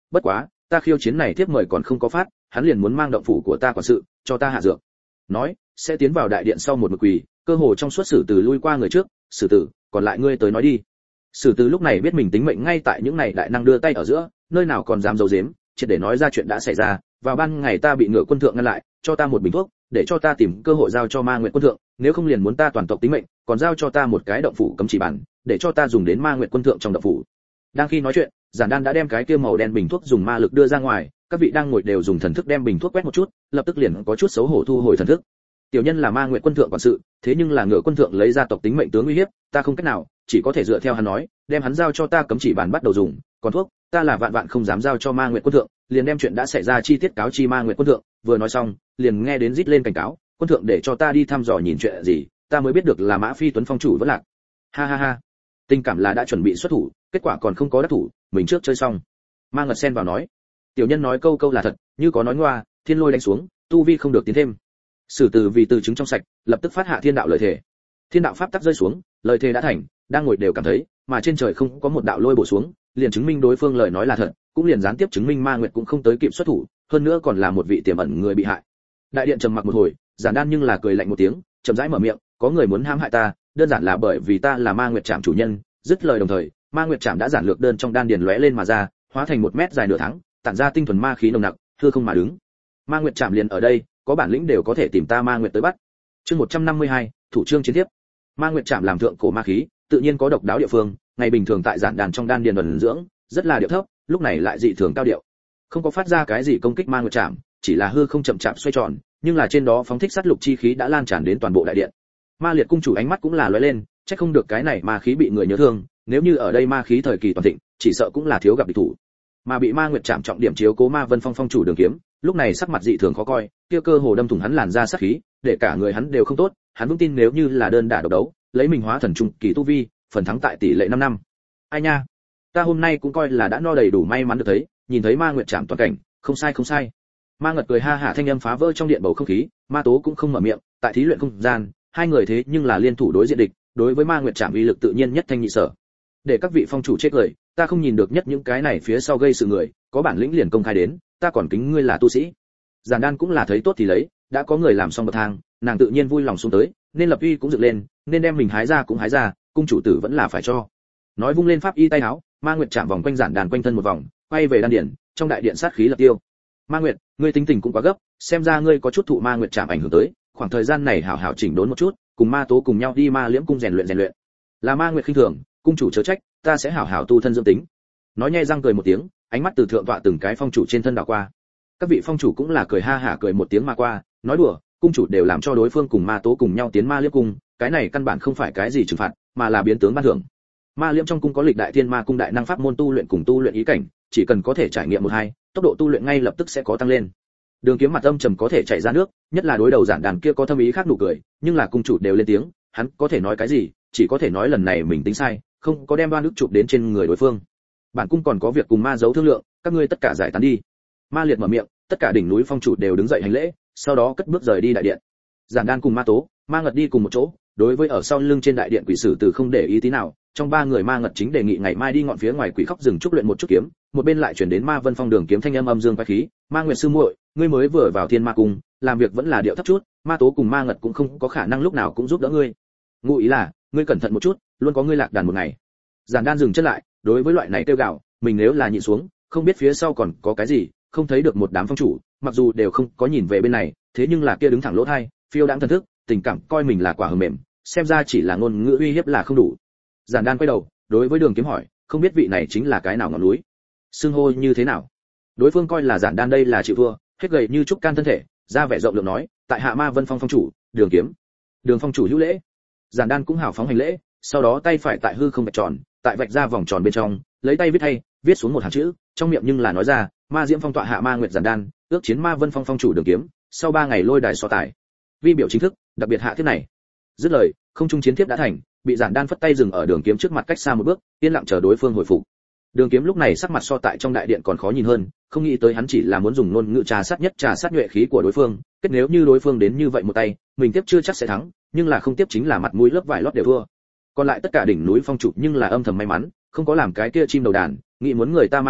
bất quá ta khiêu chiến này tiếp mời còn không có phát, hắn liền muốn mang động phủ của ta quản sự cho ta hạ dược. Nói sẽ tiến vào đại điện sau một quỳ, cơ hồ trong suốt Sử Từ lui qua người trước. Sử Tử, còn lại ngươi tới nói đi. Sử Từ lúc này biết mình tính mệnh ngay tại những này đại năng đưa tay ở giữa, nơi nào còn dám giấu giếm, chỉ để nói ra chuyện đã xảy ra. Vào ban ngày ta bị Ngựa Quân thượng ngăn lại, cho ta một bình thuốc, để cho ta tìm cơ hội giao cho Ma Nguyệt Quân thượng, nếu không liền muốn ta toàn tộc tính mệnh, còn giao cho ta một cái động phủ cấm chỉ bản, để cho ta dùng đến Ma Nguyệt Quân thượng trong động phủ. Đang khi nói chuyện, Giản Đan đã đem cái kia màu đen bình thuốc dùng ma lực đưa ra ngoài, các vị đang ngồi đều dùng thần thức đem bình thuốc quét một chút, lập tức liền có chút xấu hổ thu hồi thần thức. Tiểu nhân là Ma Nguyệt Quân thượng quản sự, thế nhưng là Ngựa Quân thượng lấy ra tộc tính mệnh tướng uy hiếp, ta không cách nào, chỉ có thể dựa theo hắn nói, đem hắn giao cho ta cấm chỉ bản bắt đầu dùng, còn thuốc, ta là vạn vạn không dám giao cho Ma Nguyệt Quân thượng, liền đem chuyện đã xảy ra chi tiết cáo chi Ma Nguyệt Quân thượng, vừa nói xong, liền nghe đến rít lên cảnh cáo, quân thượng để cho ta đi thăm dò nhìn chuyện gì, ta mới biết được là Mã Phi Tuấn phong chủ vẫn lạc. Ha ha ha. Tình cảm là đã chuẩn bị xuất thủ, kết quả còn không có đắc thủ, mình trước chơi xong. Ma Ngật xen vào nói. Tiểu nhân nói câu câu là thật, như có nói ngoa, thiên lôi đánh xuống, tu vi không được tiến thêm. Sử Từ vì từ chứng trong sạch, lập tức phát hạ thiên đạo lời thề. Thiên đạo pháp tắc rơi xuống, lời thề đã thành, đang ngồi đều cảm thấy, mà trên trời không có một đạo lôi bổ xuống, liền chứng minh đối phương lời nói là thật, cũng liền gián tiếp chứng minh Ma Nguyệt cũng không tới kịp xuất thủ, hơn nữa còn là một vị tiềm ẩn người bị hại. Đại điện trầm mặc một hồi, Giản Đan nhưng là cười lạnh một tiếng, chậm rãi mở miệng, có người muốn hãm hại ta, đơn giản là bởi vì ta là Ma Nguyệt Trảm chủ nhân. Dứt lời đồng thời, Ma Nguyệt Trảm đã giản lược đơn trong đan điền lóe lên mà ra, hóa thành 1 mét dài nửa tháng, tản ra tinh thuần ma khí nồng nặc, hư không mà đứng. Ma Nguyệt Trảm liền ở đây, có bản lĩnh đều có thể tìm ta Ma Nguyệt tới bắt. Chương 152, thủ chương chiến tiếp. Ma Nguyệt Trảm làm thượng cổ ma khí, tự nhiên có độc đáo địa phương, ngày bình thường tại Giản Đan trong đan điền ẩn dưỡng, rất là điệu thấp, lúc này lại dị thường cao điệu. Không có phát ra cái gì công kích Ma Nguyệt Trảm, chỉ là hư không chậm chạp xoay tròn, nhưng là trên đó phóng thích sát lục chi khí đã lan tràn đến toàn bộ đại điện. Ma Liệt cung chủ ánh mắt cũng là lóe lên, chắc không được cái này ma khí bị người nhớ thương, nếu như ở đây ma khí thời kỳ toàn thịnh, chỉ sợ cũng là thiếu gặp địch thủ. Mà bị Ma Nguyệt Trảm trọng điểm chiếu cố Ma Vân Phong phong chủ Đường Kiếm, lúc này sắc mặt dị thường khó coi, kia cơ hồ đâm thủng hắn làn da sát khí, để cả người hắn đều không tốt, hắn vững tin nếu như là đơn đả độc đấu, lấy mình hóa thần trung kỳ tu vi, phần thắng tại tỷ lệ 5 năm. Ai nha, ta hôm nay cũng coi là đã no đầy đủ may mắn được thấy, nhìn thấy Ma Nguyệt Trảm toàn cảnh, không sai không sai. Ma Ngật cười ha hả thanh âm phá vỡ trong điện bầu không khí, Ma Tố cũng không mở miệng, tại thí luyện không gian, hai người thế nhưng là liên thủ đối diện địch, đối với Ma Nguyệt Trảm uy lực tự nhiên nhất thanh nhị sở. Để các vị phong chủ chết cười, ta không nhìn được nhất những cái này phía sau gây sự người, có bản lĩnh liền công khai đến, ta còn kính ngươi là tu sĩ. Giản Đan cũng là thấy tốt thì lấy, đã có người làm xong bậc thang, nàng tự nhiên vui lòng xuống tới, nên lập uy cũng dựng lên, nên đem mình hái ra cũng hái ra, cung chủ tử vẫn là phải cho. Nói vung lên pháp y tay áo, Ma Nguyệt Trảm vòng quanh Giản Đan quanh thân một vòng, quay về đan điển, trong đại điện sát khí lập tiêu. Ma Nguyệt, ngươi tính tình cũng quá gấp, xem ra ngươi có chút thụ Ma Nguyệt Trảm ảnh hưởng tới, khoảng thời gian này hảo hảo chỉnh đốn một chút, cùng Ma Tố cùng nhau đi Ma Liễm cung rèn luyện. Là Ma Nguyệt khinh thường, cung chủ chớ trách, ta sẽ hảo hảo tu thân dưỡng tính. Nói nhẹ răng cười một tiếng, ánh mắt từ thượng tọa từng cái phong chủ trên thân đảo qua. Các vị phong chủ cũng là cười ha hả cười một tiếng mà qua, nói đùa, cung chủ đều làm cho đối phương cùng Ma Tố cùng nhau tiến Ma Liễm cung, cái này căn bản không phải cái gì trừng phạt, mà là biến tướng ban thưởng. Ma Liễm trong cung có lịch đại thiên ma cung đại năng pháp môn tu luyện cùng tu luyện ý cảnh, chỉ cần có thể trải nghiệm 1-2, tốc độ tu luyện ngay lập tức sẽ có tăng lên. Đường Kiếm mặt âm trầm có thể chảy ra nước, nhất là đối đầu Giản Đàn kia có thâm ý khác nụ cười, nhưng là cung chủ đều lên tiếng, hắn có thể nói cái gì, chỉ có thể nói lần này mình tính sai, không có đem đoan ức chụp đến trên người đối phương. Bản cung còn có việc cùng Ma Dấu thương lượng, các ngươi tất cả giải tán đi. Ma Liệt mở miệng, tất cả đỉnh núi phong chủ đều đứng dậy hành lễ, sau đó cất bước rời đi đại điện. Giản Đan cùng Ma Tố, Ma Ngật đi cùng một chỗ, đối với ở sau lưng trên đại điện quỷ sử từ không để ý tí nào, trong 3 người Ma Ngật chính đề nghị ngày mai đi ngọn phía ngoài quỷ khóc rừng trúc luyện một chút kiếm, một bên lại chuyển đến Ma Vân Phong Đường Kiếm thanh âm âm dương quái khí, Ma Nguyệt sư muội, ngươi mới vừa vào Thiên Ma cung, làm việc vẫn là điệu thấp chút, Ma Tố cùng Ma Ngật cũng không có khả năng lúc nào cũng giúp đỡ ngươi. Ngụ ý là, ngươi cẩn thận một chút, luôn có ngươi lạc đàn một ngày. Giản Đan dừng chân lại, đối với loại này tiêu gạo, mình nếu là nhịn xuống, không biết phía sau còn có cái gì, không thấy được một đám phong chủ, mặc dù đều không có nhìn về bên này, thế nhưng là kia đứng thẳng lỗ tai, phiêu đãng thần thức, tình cảm coi mình là quả hờ mềm, xem ra chỉ là ngôn ngữ uy hiếp là không đủ. Giản Đan quay đầu, đối với Đường Kiếm hỏi, không biết vị này chính là cái nào ngọn núi, xưng hô như thế nào. Đối phương coi là Giản Đan đây là chịu thua, hết gầy như trúc can thân thể, ra vẻ rộng lượng nói, tại hạ Ma Vân Phong phong chủ, Đường Kiếm. Đường phong chủ hữu lễ. Giản Đan cũng hào phóng hành lễ, sau đó tay phải tại hư không vạch tròn, tại vạch ra vòng tròn bên trong, lấy tay viết xuống một hàng chữ, trong miệng nhưng là nói ra, Ma Diễm Phong tọa hạ Ma Nguyệt Giản Đan, ước chiến Ma Vân Phong phong chủ Đường Kiếm, sau 3 ngày lôi đài so tài. Vi biểu chính thức, đặc biệt hạ thiết này. Dứt lời, không trung chiến thiếp đã thành, bị Giản Đan phất tay dừng ở Đường Kiếm trước mặt cách xa một bước, yên lặng chờ đối phương hồi phục. Đường Kiếm lúc này sắc mặt so tại trong đại điện còn khó nhìn hơn, không nghĩ tới hắn chỉ là muốn dùng ngôn ngữ trà sát nhuệ khí của đối phương, kết nếu như đối phương đến như vậy một tay, mình tiếp chưa chắc sẽ thắng, nhưng là không tiếp chính là mặt mũi lớp vải lót đều thua. Còn lại tất cả đỉnh núi phong chủ nhưng là âm thầm may mắn, không có làm cái kia chim đầu đàn, nghĩ muốn người ta ma khí,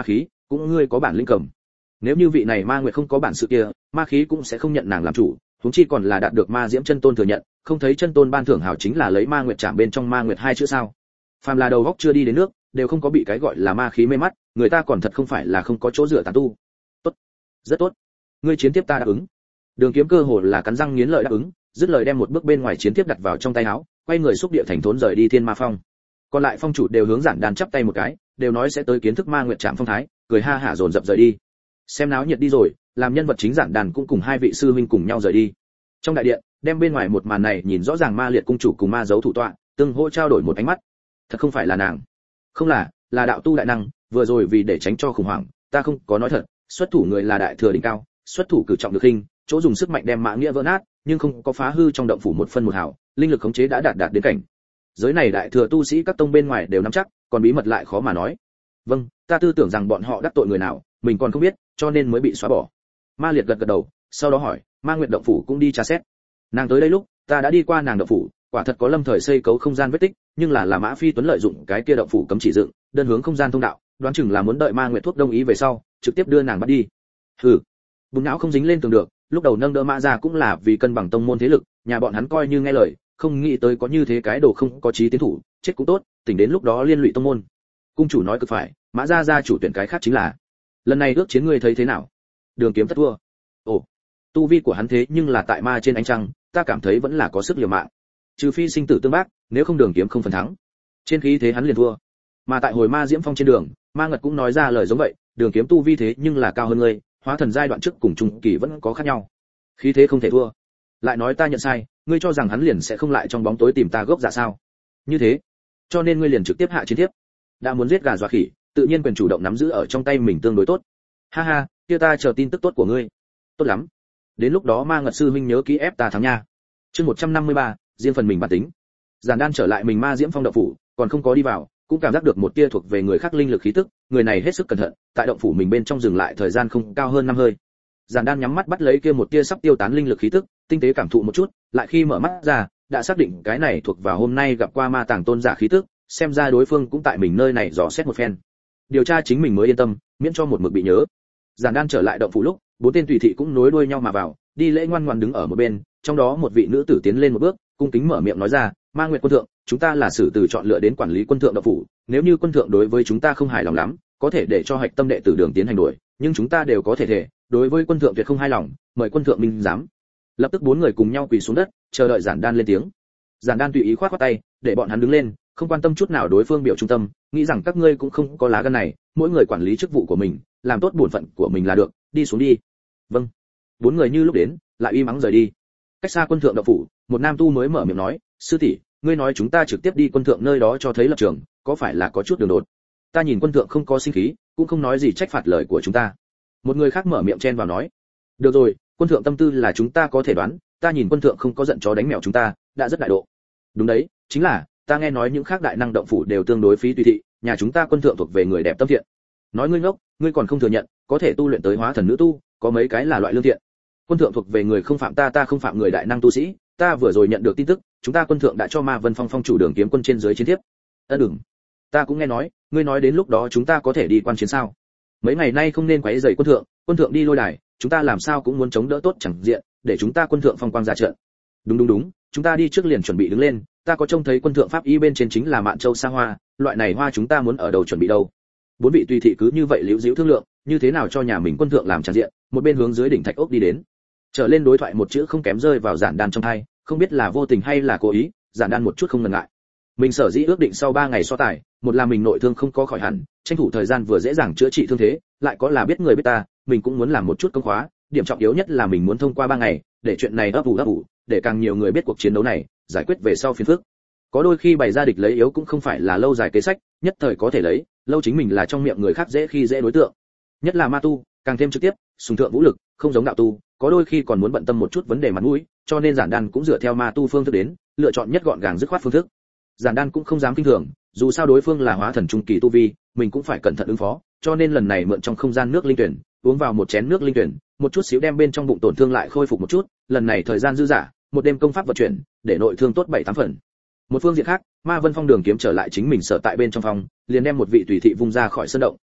cũng ngươi có bản lĩnh cầm. Nếu như vị này ma nguyệt không có bản sự kia, ma khí cũng sẽ không nhận nàng làm chủ, huống chi còn là đạt được ma diễm chân tôn thừa nhận, không thấy chân tôn ban thưởng hảo chính là lấy ma nguyệt chạm bên trong ma nguyệt hai chữ sao? Phàm là đầu góc chưa đi đến nước, đều không có bị cái gọi là ma khí mê mắt, người ta còn thật không phải là không có chỗ dựa tán tu. Tốt, rất tốt. Ngươi chiến tiếp ta đáp ứng. Đường Kiếm cơ hồ là cắn răng nghiến lợi đáp ứng, dứt lời đem một bước bên ngoài chiến tiếp đặt vào trong tay áo, quay người xúc địa thành thốn rời đi Thiên Ma Phong. Còn lại phong chủ đều hướng Giản Đan chắp tay một cái, đều nói sẽ tới kiến thức ma nguyệt trạm phong thái, cười ha hả dồn dập rời đi. Xem náo nhiệt đi rồi, làm nhân vật chính Giản Đan cũng cùng hai vị sư huynh cùng nhau rời đi. Trong đại điện, đem bên ngoài một màn này nhìn rõ ràng Ma Liệt cung chủ cùng Ma Dấu thủ tọa, tương hỗ trao đổi một ánh mắt. Thật không phải là nàng, không là đạo tu đại năng, vừa rồi vì để tránh cho khủng hoảng, ta không có nói thật, xuất thủ người là đại thừa đỉnh cao, xuất thủ cử trọng được khinh, chỗ dùng sức mạnh đem Mã Nghĩa vỡ nát, nhưng không có phá hư trong động phủ một phân một hào, linh lực khống chế đã đạt đến cảnh. Giới này đại thừa tu sĩ các tông bên ngoài đều nắm chắc, còn bí mật lại khó mà nói. Vâng, ta tư tưởng rằng bọn họ đắc tội người nào, mình còn không biết, cho nên mới bị xóa bỏ. Ma Liệt gật gật đầu, sau đó hỏi, Ma Nguyệt động phủ cũng đi tra xét. Nàng tới đây lúc, ta đã đi qua nàng động phủ, quả thật có lâm thời xây cấu không gian vết tích, nhưng là Mã Phi Tuấn lợi dụng cái kia động phủ cấm chỉ dựng, đơn hướng không gian thông đạo, đoán chừng là muốn đợi Ma Nguyệt thuốc đông ý về sau, trực tiếp đưa nàng bắt đi. Hừ, bùn não không dính lên tường được, lúc đầu nâng đỡ Mã gia cũng là vì cân bằng tông môn thế lực, nhà bọn hắn coi như nghe lời, không nghĩ tới có như thế cái đồ không có chí tiến thủ, chết cũng tốt, tỉnh đến lúc đó liên lụy tông môn. Cung chủ nói cực phải, Mã gia gia chủ tuyển cái khác chính là. Lần này ước chiến ngươi thấy thế nào? Đường Kiếm tất thua. Ồ, tu vi của hắn thế nhưng là tại ma trên ánh trăng, ta cảm thấy vẫn là có sức liều mạng. Trừ phi sinh tử tương bác, nếu không Đường Kiếm không phần thắng. Trên khí thế hắn liền thua. Mà tại hồi Ma Diễm Phong trên đường, Ma Ngật cũng nói ra lời giống vậy, Đường Kiếm tu vi thế nhưng là cao hơn ngươi, hóa thần giai đoạn trước cùng trung kỳ vẫn có khác nhau. Khí thế không thể thua. Lại nói ta nhận sai, ngươi cho rằng hắn liền sẽ không lại trong bóng tối tìm ta gốc dạ sao? Như thế, cho nên ngươi liền trực tiếp hạ chiến tiếp. Đã muốn giết gà dọa khỉ, tự nhiên quyền chủ động nắm giữ ở trong tay mình tương đối tốt. Ha ha, kia ta chờ tin tức tốt của ngươi. Tốt lắm. Đến lúc đó Ma Ngật sư huynh nhớ kỹ ép ta thắng nha. Chương 153, riêng phần mình bản tính. Giản Đan trở lại mình Ma Diễm Phong động phủ, còn không có đi vào, cũng cảm giác được một tia thuộc về người khác linh lực khí tức, người này hết sức cẩn thận, tại động phủ mình bên trong dừng lại thời gian không cao hơn 5 hơi. Giản Đan nhắm mắt bắt lấy kia một tia sắp tiêu tán linh lực khí tức, tinh tế cảm thụ một chút, lại khi mở mắt ra, đã xác định cái này thuộc vào hôm nay gặp qua Ma Tàng tôn giả khí tức, xem ra đối phương cũng tại mình nơi này dò xét một phen. Điều tra chính mình mới yên tâm, miễn cho một mực bị nhớ. Giản Đan trở lại động phủ lúc, bốn tên tùy thị cũng nối đuôi nhau mà vào, đi lễ ngoan ngoãn đứng ở một bên, trong đó một vị nữ tử tiến lên một bước, cung kính mở miệng nói ra, Ma Nguyệt quân thượng, chúng ta là xử từ chọn lựa đến quản lý quân thượng động phủ, nếu như quân thượng đối với chúng ta không hài lòng lắm, có thể để cho hạch tâm đệ tử Đường tiến hành đuổi, nhưng chúng ta đều có thể đối với quân thượng tuyệt không hài lòng, mời quân thượng minh giám. Lập tức bốn người cùng nhau quỳ xuống đất, chờ đợi Giản Đan lên tiếng. Giản Đan tùy ý khoát khoát tay, để bọn hắn đứng lên, không quan tâm chút nào đối phương biểu trung tâm, nghĩ rằng các ngươi cũng không có lá gan này, mỗi người quản lý chức vụ của mình, làm tốt bổn phận của mình là được, đi xuống đi. Vâng. Bốn người như lúc đến, lại y mắng rời đi. Cách xa quân thượng động phủ, một nam tu mới mở miệng nói, sư tỷ, ngươi nói chúng ta trực tiếp đi quân thượng nơi đó cho thấy lập trường, có phải là có chút đường đột? Ta nhìn quân thượng không có sinh khí, cũng không nói gì trách phạt lời của chúng ta. Một người khác mở miệng chen vào nói, được rồi, quân thượng tâm tư là chúng ta có thể đoán, ta nhìn quân thượng không có giận chó đánh mèo chúng ta, đã rất đại độ. Đúng đấy, chính là, ta nghe nói những khác đại năng động phủ đều tương đối phí tùy thị, nhà chúng ta quân thượng thuộc về người đẹp tâm thiện. Nói ngươi ngốc, ngươi còn không thừa nhận, có thể tu luyện tới hóa thần nữ tu, có mấy cái là loại lương thiện. Quân thượng thuộc về người không phạm ta, ta không phạm người đại năng tu sĩ, ta vừa rồi nhận được tin tức, chúng ta quân thượng đã cho Ma Vân Phong phong chủ Đường Kiếm quân trên dưới chiến thiếp. Đừng, ta cũng nghe nói, ngươi nói đến lúc đó chúng ta có thể đi quan chiến sao? Mấy ngày nay không nên quấy rầy quân thượng đi lôi đài, chúng ta làm sao cũng muốn chống đỡ tốt chẳng diện, để chúng ta quân thượng phong quang ra trận. Đúng, chúng ta đi trước liền chuẩn bị đứng lên, ta có trông thấy quân thượng pháp y bên trên chính là Mạn Châu sa hoa, loại này hoa chúng ta muốn ở đầu chuẩn bị đâu. Bốn vị tùy thị cứ như vậy liễu diễu thương lượng, như thế nào cho nhà mình quân thượng làm tràn diện, một bên hướng dưới đỉnh thạch ốc đi đến. Trở lên đối thoại một chữ không kém rơi vào Giản Đan trong tai, không biết là vô tình hay là cố ý, Giản Đan một chút không ngần ngại. Mình sở dĩ ước định sau 3 ngày so tài, một là mình nội thương không có khỏi hẳn, tranh thủ thời gian vừa dễ dàng chữa trị thương thế, lại có là biết người biết ta, mình cũng muốn làm một chút công khóa, điểm trọng yếu nhất là mình muốn thông qua 3 ngày, để chuyện này ấp ủ, để càng nhiều người biết cuộc chiến đấu này, giải quyết về sau phiền phức. Có đôi khi bày ra địch lấy yếu cũng không phải là lâu dài kế sách, nhất thời có thể lấy, lâu chính mình là trong miệng người khác dễ khi dễ đối tượng. Nhất là ma tu, càng thêm trực tiếp, sùng thượng vũ lực, không giống đạo tu, có đôi khi còn muốn bận tâm một chút vấn đề mặt mũi, cho nên Giản Đan cũng dựa theo ma tu phương thức đến, lựa chọn nhất gọn gàng dứt khoát phương thức. Giản Đan cũng không dám kinh thường, dù sao đối phương là hóa thần trung kỳ tu vi, mình cũng phải cẩn thận ứng phó, cho nên lần này mượn trong không gian nước linh tuyển, uống vào một chén nước linh tuyển, một chút xíu đem bên trong bụng tổn thương lại khôi phục một chút, lần này thời gian dư dả, một đêm công pháp vận chuyển, để nội thương tốt 7-8 phần. Một phương diện khác, Ma Vân Phong Đường Kiếm trở lại chính mình sở tại bên trong phòng, liền đem một vị tùy thị vung ra khỏi sân động,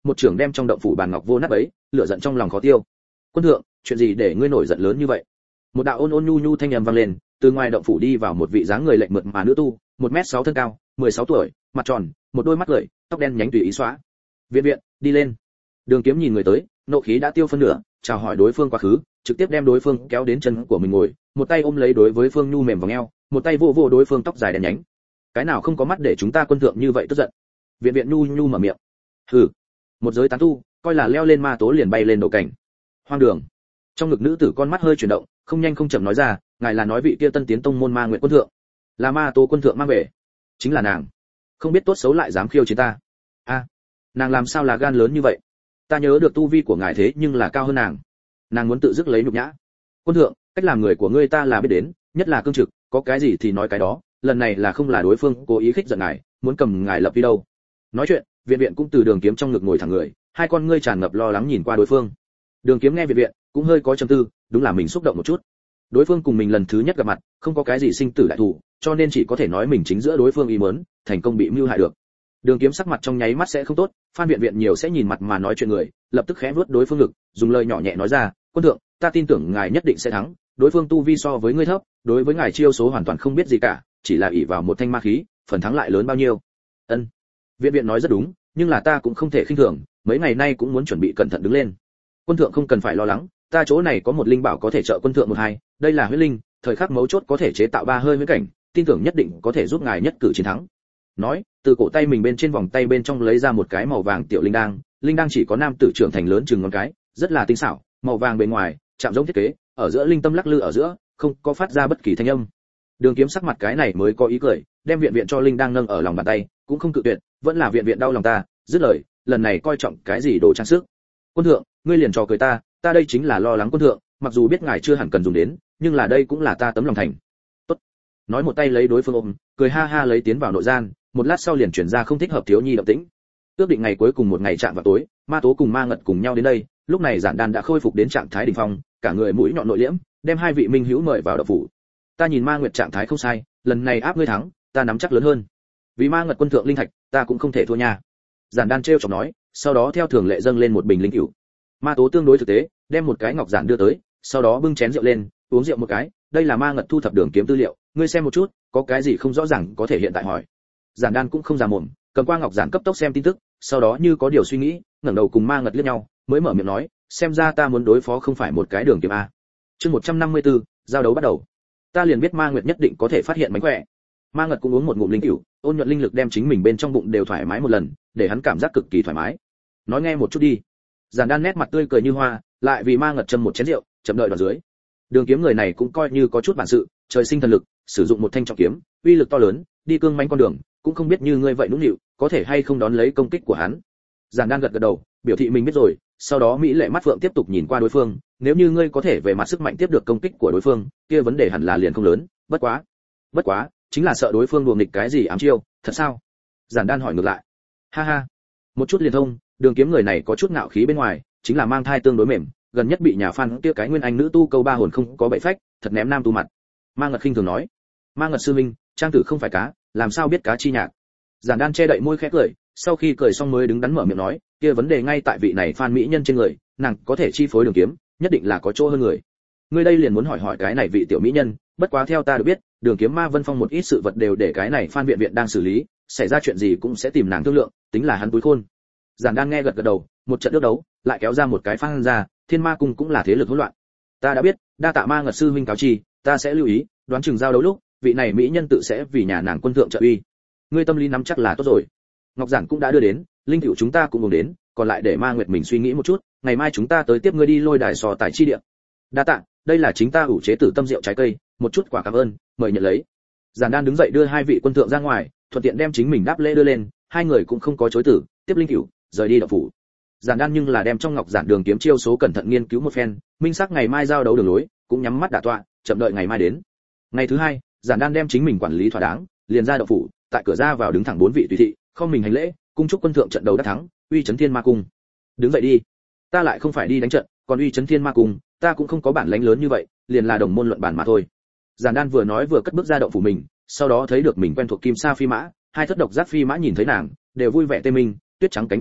một trưởng đem trong động phủ bàn ngọc vô nát ấy, lửa giận trong lòng khó tiêu. Quân thượng, chuyện gì để ngươi nổi giận lớn như vậy? Một đạo ôn ôn nhu nhu thanh âm vang lên, từ ngoài động phủ đi vào một vị dáng người lệnh mượt mà nữ tu, 1m6 thân cao, 16 tuổi, mặt tròn, một đôi mắt cười, tóc đen nhánh tùy ý xóa. Viện viện, đi lên. Đường Kiếm nhìn người tới, nộ khí đã tiêu phân nửa, chào hỏi đối phương quá khứ, trực tiếp đem đối phương kéo đến chân của mình ngồi, một tay ôm lấy đối với phương nhu mềm vòng eo, một tay vỗ vỗ đối phương tóc dài đen nhánh. Cái nào không có mắt để chúng ta quân thượng như vậy tức giận? Viện viện nhu nhu mở miệng. Hừ, một giới tán tu, coi là leo lên ma tố liền bay lên đầu cảnh. Hoang đường. Trong ngực nữ tử con mắt hơi chuyển động, không nhanh không chậm nói ra, ngài là nói vị kia tân tiến tông môn ma nguyện quân thượng, là ma tố quân thượng mang về? Chính là nàng. Không biết tốt xấu lại dám khiêu chiến ta. A, nàng làm sao là gan lớn như vậy? Ta nhớ được tu vi của ngài thế nhưng là cao hơn nàng. Nàng muốn tự dứt lấy nhục nhã. Quân thượng, cách làm người của ngươi ta là biết đến, nhất là cương trực, có cái gì thì nói cái đó, lần này là không là đối phương cố ý khích giận ngài, muốn cầm ngài lập đi đâu. Nói chuyện, Viện viện cũng từ Đường Kiếm trong ngực ngồi thẳng người, hai con ngươi tràn ngập lo lắng nhìn qua đối phương. Đường Kiếm nghe Viện viện, cũng hơi có trầm tư, đúng là mình xúc động một chút. Đối phương cùng mình lần thứ nhất gặp mặt, không có cái gì sinh tử đại thủ, cho nên chỉ có thể nói mình chính giữa đối phương ý muốn, thành công bị mưu hại được. Đường Kiếm sắc mặt trong nháy mắt sẽ không tốt, Phan Viện viện nhiều sẽ nhìn mặt mà nói chuyện người, lập tức khẽ vuốt đối phương ngực, dùng lời nhỏ nhẹ nói ra, quân thượng, ta tin tưởng ngài nhất định sẽ thắng, đối phương tu vi so với ngươi thấp, đối với ngài chiêu số hoàn toàn không biết gì cả, chỉ là ỷ vào một thanh ma khí, phần thắng lại lớn bao nhiêu. Ân. Viện viện nói rất đúng, nhưng là ta cũng không thể khinh thường, mấy ngày nay cũng muốn chuẩn bị cẩn thận đứng lên. Quân thượng không cần phải lo lắng, ta chỗ này có một linh bảo có thể trợ quân thượng một hai, đây là huyết linh, thời khắc mấu chốt có thể chế tạo ba hơi huyễn cảnh, tin tưởng nhất định có thể giúp ngài nhất cử chiến thắng. Nói, từ cổ tay mình bên trên vòng tay bên trong lấy ra một cái màu vàng tiểu linh đang chỉ có nam tử trưởng thành lớn chừng ngón cái, rất là tinh xảo, màu vàng bên ngoài, chạm giống thiết kế, ở giữa linh tâm lắc lư ở giữa, không có phát ra bất kỳ thanh âm. Đường Kiếm sắc mặt cái này mới có ý cười, đem viện viện cho linh đang nâng ở lòng bàn tay, cũng không cự tuyệt, vẫn là viện viện đau lòng ta, dứt lời, lần này coi trọng cái gì đồ trang sức. Quân thượng, ngươi liền trò cười ta đây chính là lo lắng quân thượng, mặc dù biết ngài chưa hẳn cần dùng đến, nhưng là đây cũng là ta tấm lòng thành. Tốt. Nói một tay lấy đối phương ôm, cười ha ha lấy tiến vào nội gian, một lát sau liền chuyển ra không thích hợp thiếu nhi động tĩnh. Ước định ngày cuối cùng một ngày chạm vào tối, ma tố cùng ma ngật cùng nhau đến đây, lúc này Giản Đan đã khôi phục đến trạng thái đỉnh phong, cả người mũi nhọn nội liễm, đem hai vị minh hữu mời vào động phủ. Ta nhìn Ma Nguyệt trạng thái không sai, lần này áp ngươi thắng, ta nắm chắc lớn hơn. Vì Ma Ngật quân thượng linh thạch, ta cũng không thể thua nha. Giản Đan trêu chọc nói, sau đó theo thường lệ dâng lên một bình linh cửu. Ma tố tương đối thực tế, đem một cái ngọc giản đưa tới, sau đó bưng chén rượu lên, uống rượu một cái, đây là Ma Ngật thu thập Đường Kiếm tư liệu, ngươi xem một chút, có cái gì không rõ ràng có thể hiện tại hỏi. Giản Đan cũng không già mồm, cầm qua ngọc giản cấp tốc xem tin tức, sau đó như có điều suy nghĩ, ngẩng đầu cùng Ma Ngật liếc nhau, mới mở miệng nói, xem ra ta muốn đối phó không phải một cái Đường Kiếm a. Chương 154, giao đấu bắt đầu. Ta liền biết Ma Nguyệt nhất định có thể phát hiện mánh khỏe. Ma Ngật cũng uống một ngụm linh cửu, ôn nhuận linh lực đem chính mình bên trong bụng đều thoải mái một lần, để hắn cảm giác cực kỳ thoải mái. Nói nghe một chút đi. Giản Đan nét mặt tươi cười như hoa, lại vì Ma Ngật châm một chén rượu, chậm đợi đoạn dưới. Đường Kiếm người này cũng coi như có chút bản sự, trời sinh thần lực, sử dụng một thanh trọng kiếm, uy lực to lớn, đi cương mãnh con đường, cũng không biết như ngươi vậy nũng nịu, có thể hay không đón lấy công kích của hắn. Giản Đan gật gật đầu, biểu thị mình biết rồi, sau đó mỹ lệ mắt phượng tiếp tục nhìn qua đối phương, nếu như ngươi có thể về mặt sức mạnh tiếp được công kích của đối phương, kia vấn đề hẳn là liền không lớn, bất quá, chính là sợ đối phương đùa nghịch cái gì ám chiêu, thật sao? Giản Đan hỏi ngược lại. Ha ha, một chút liền thông, Đường Kiếm người này có chút ngạo khí bên ngoài, chính là mang thai tương đối mềm, gần nhất bị nhà Phan kia cái nguyên anh nữ tu câu ba hồn không có bậy phách, thật ném nam tu mặt. Ma Ngật khinh thường nói. Ma Ngật sư huynh, trang tử không phải cá, làm sao biết cá chi nhạc? Giản Đan che đậy môi khẽ cười, sau khi cười xong mới đứng đắn mở miệng nói, kia vấn đề ngay tại vị này Phan mỹ nhân trên người, nàng có thể chi phối Đường Kiếm, nhất định là có chỗ hơn người. Ngươi đây liền muốn hỏi cái này vị tiểu mỹ nhân, bất quá theo ta được biết, Đường Kiếm Ma Vân Phong một ít sự vật đều để cái này Phan viện viện đang xử lý, xảy ra chuyện gì cũng sẽ tìm nàng thương lượng, tính là hắn túi khôn. Giản Đan nghe gật gật đầu, một trận ước đấu, lại kéo ra một cái Phan ra, Thiên Ma cung cũng là thế lực hỗn loạn. Ta đã biết, đa tạ Ma Ngật sư huynh cáo chi, ta sẽ lưu ý, đoán chừng giao đấu lúc, vị này mỹ nhân tự sẽ vì nhà nàng quân thượng trợ uy. Ngươi tâm lý nắm chắc là tốt rồi. Ngọc giản cũng đã đưa đến, linh cữu chúng ta cũng cùng đến, còn lại để Ma Nguyệt mình suy nghĩ một chút, ngày mai chúng ta tới tiếp ngươi đi lôi đài sò tài chi địa. Đa tạ, đây là chính ta ủ chế tử tâm rượu trái cây, một chút quả cảm ơn, mời nhận lấy. Giản Đan đứng dậy đưa hai vị quân thượng ra ngoài, thuận tiện đem chính mình đáp lễ đưa lên, hai người cũng không có chối từ, tiếp linh cữu, rời đi động phủ. Giản Đan nhưng là đem trong ngọc giản Đường Kiếm chiêu số cẩn thận nghiên cứu một phen, minh xác ngày mai giao đấu đường lối, cũng nhắm mắt đả tọa, chậm đợi ngày mai đến. Ngày thứ hai, Giản Đan đem chính mình quản lý thỏa đáng, liền ra động phủ, tại cửa ra vào đứng thẳng bốn vị tùy thị, không mình hành lễ, cung chúc quân thượng trận đấu đã thắng, uy chấn Thiên Ma cung. Đứng dậy đi. Ta lại không phải đi đánh trận, còn uy chấn Thiên Ma cung, ta cũng không có bản lãnh lớn như vậy, liền là đồng môn luận bản mà thôi. Giản Đan vừa nói vừa cất bước ra động phủ mình, sau đó thấy được mình quen thuộc Kim Sa phi mã, hai thất độc giác phi mã nhìn thấy nàng, đều vui vẻ tê minh, tuyết trắng cánh triển khai,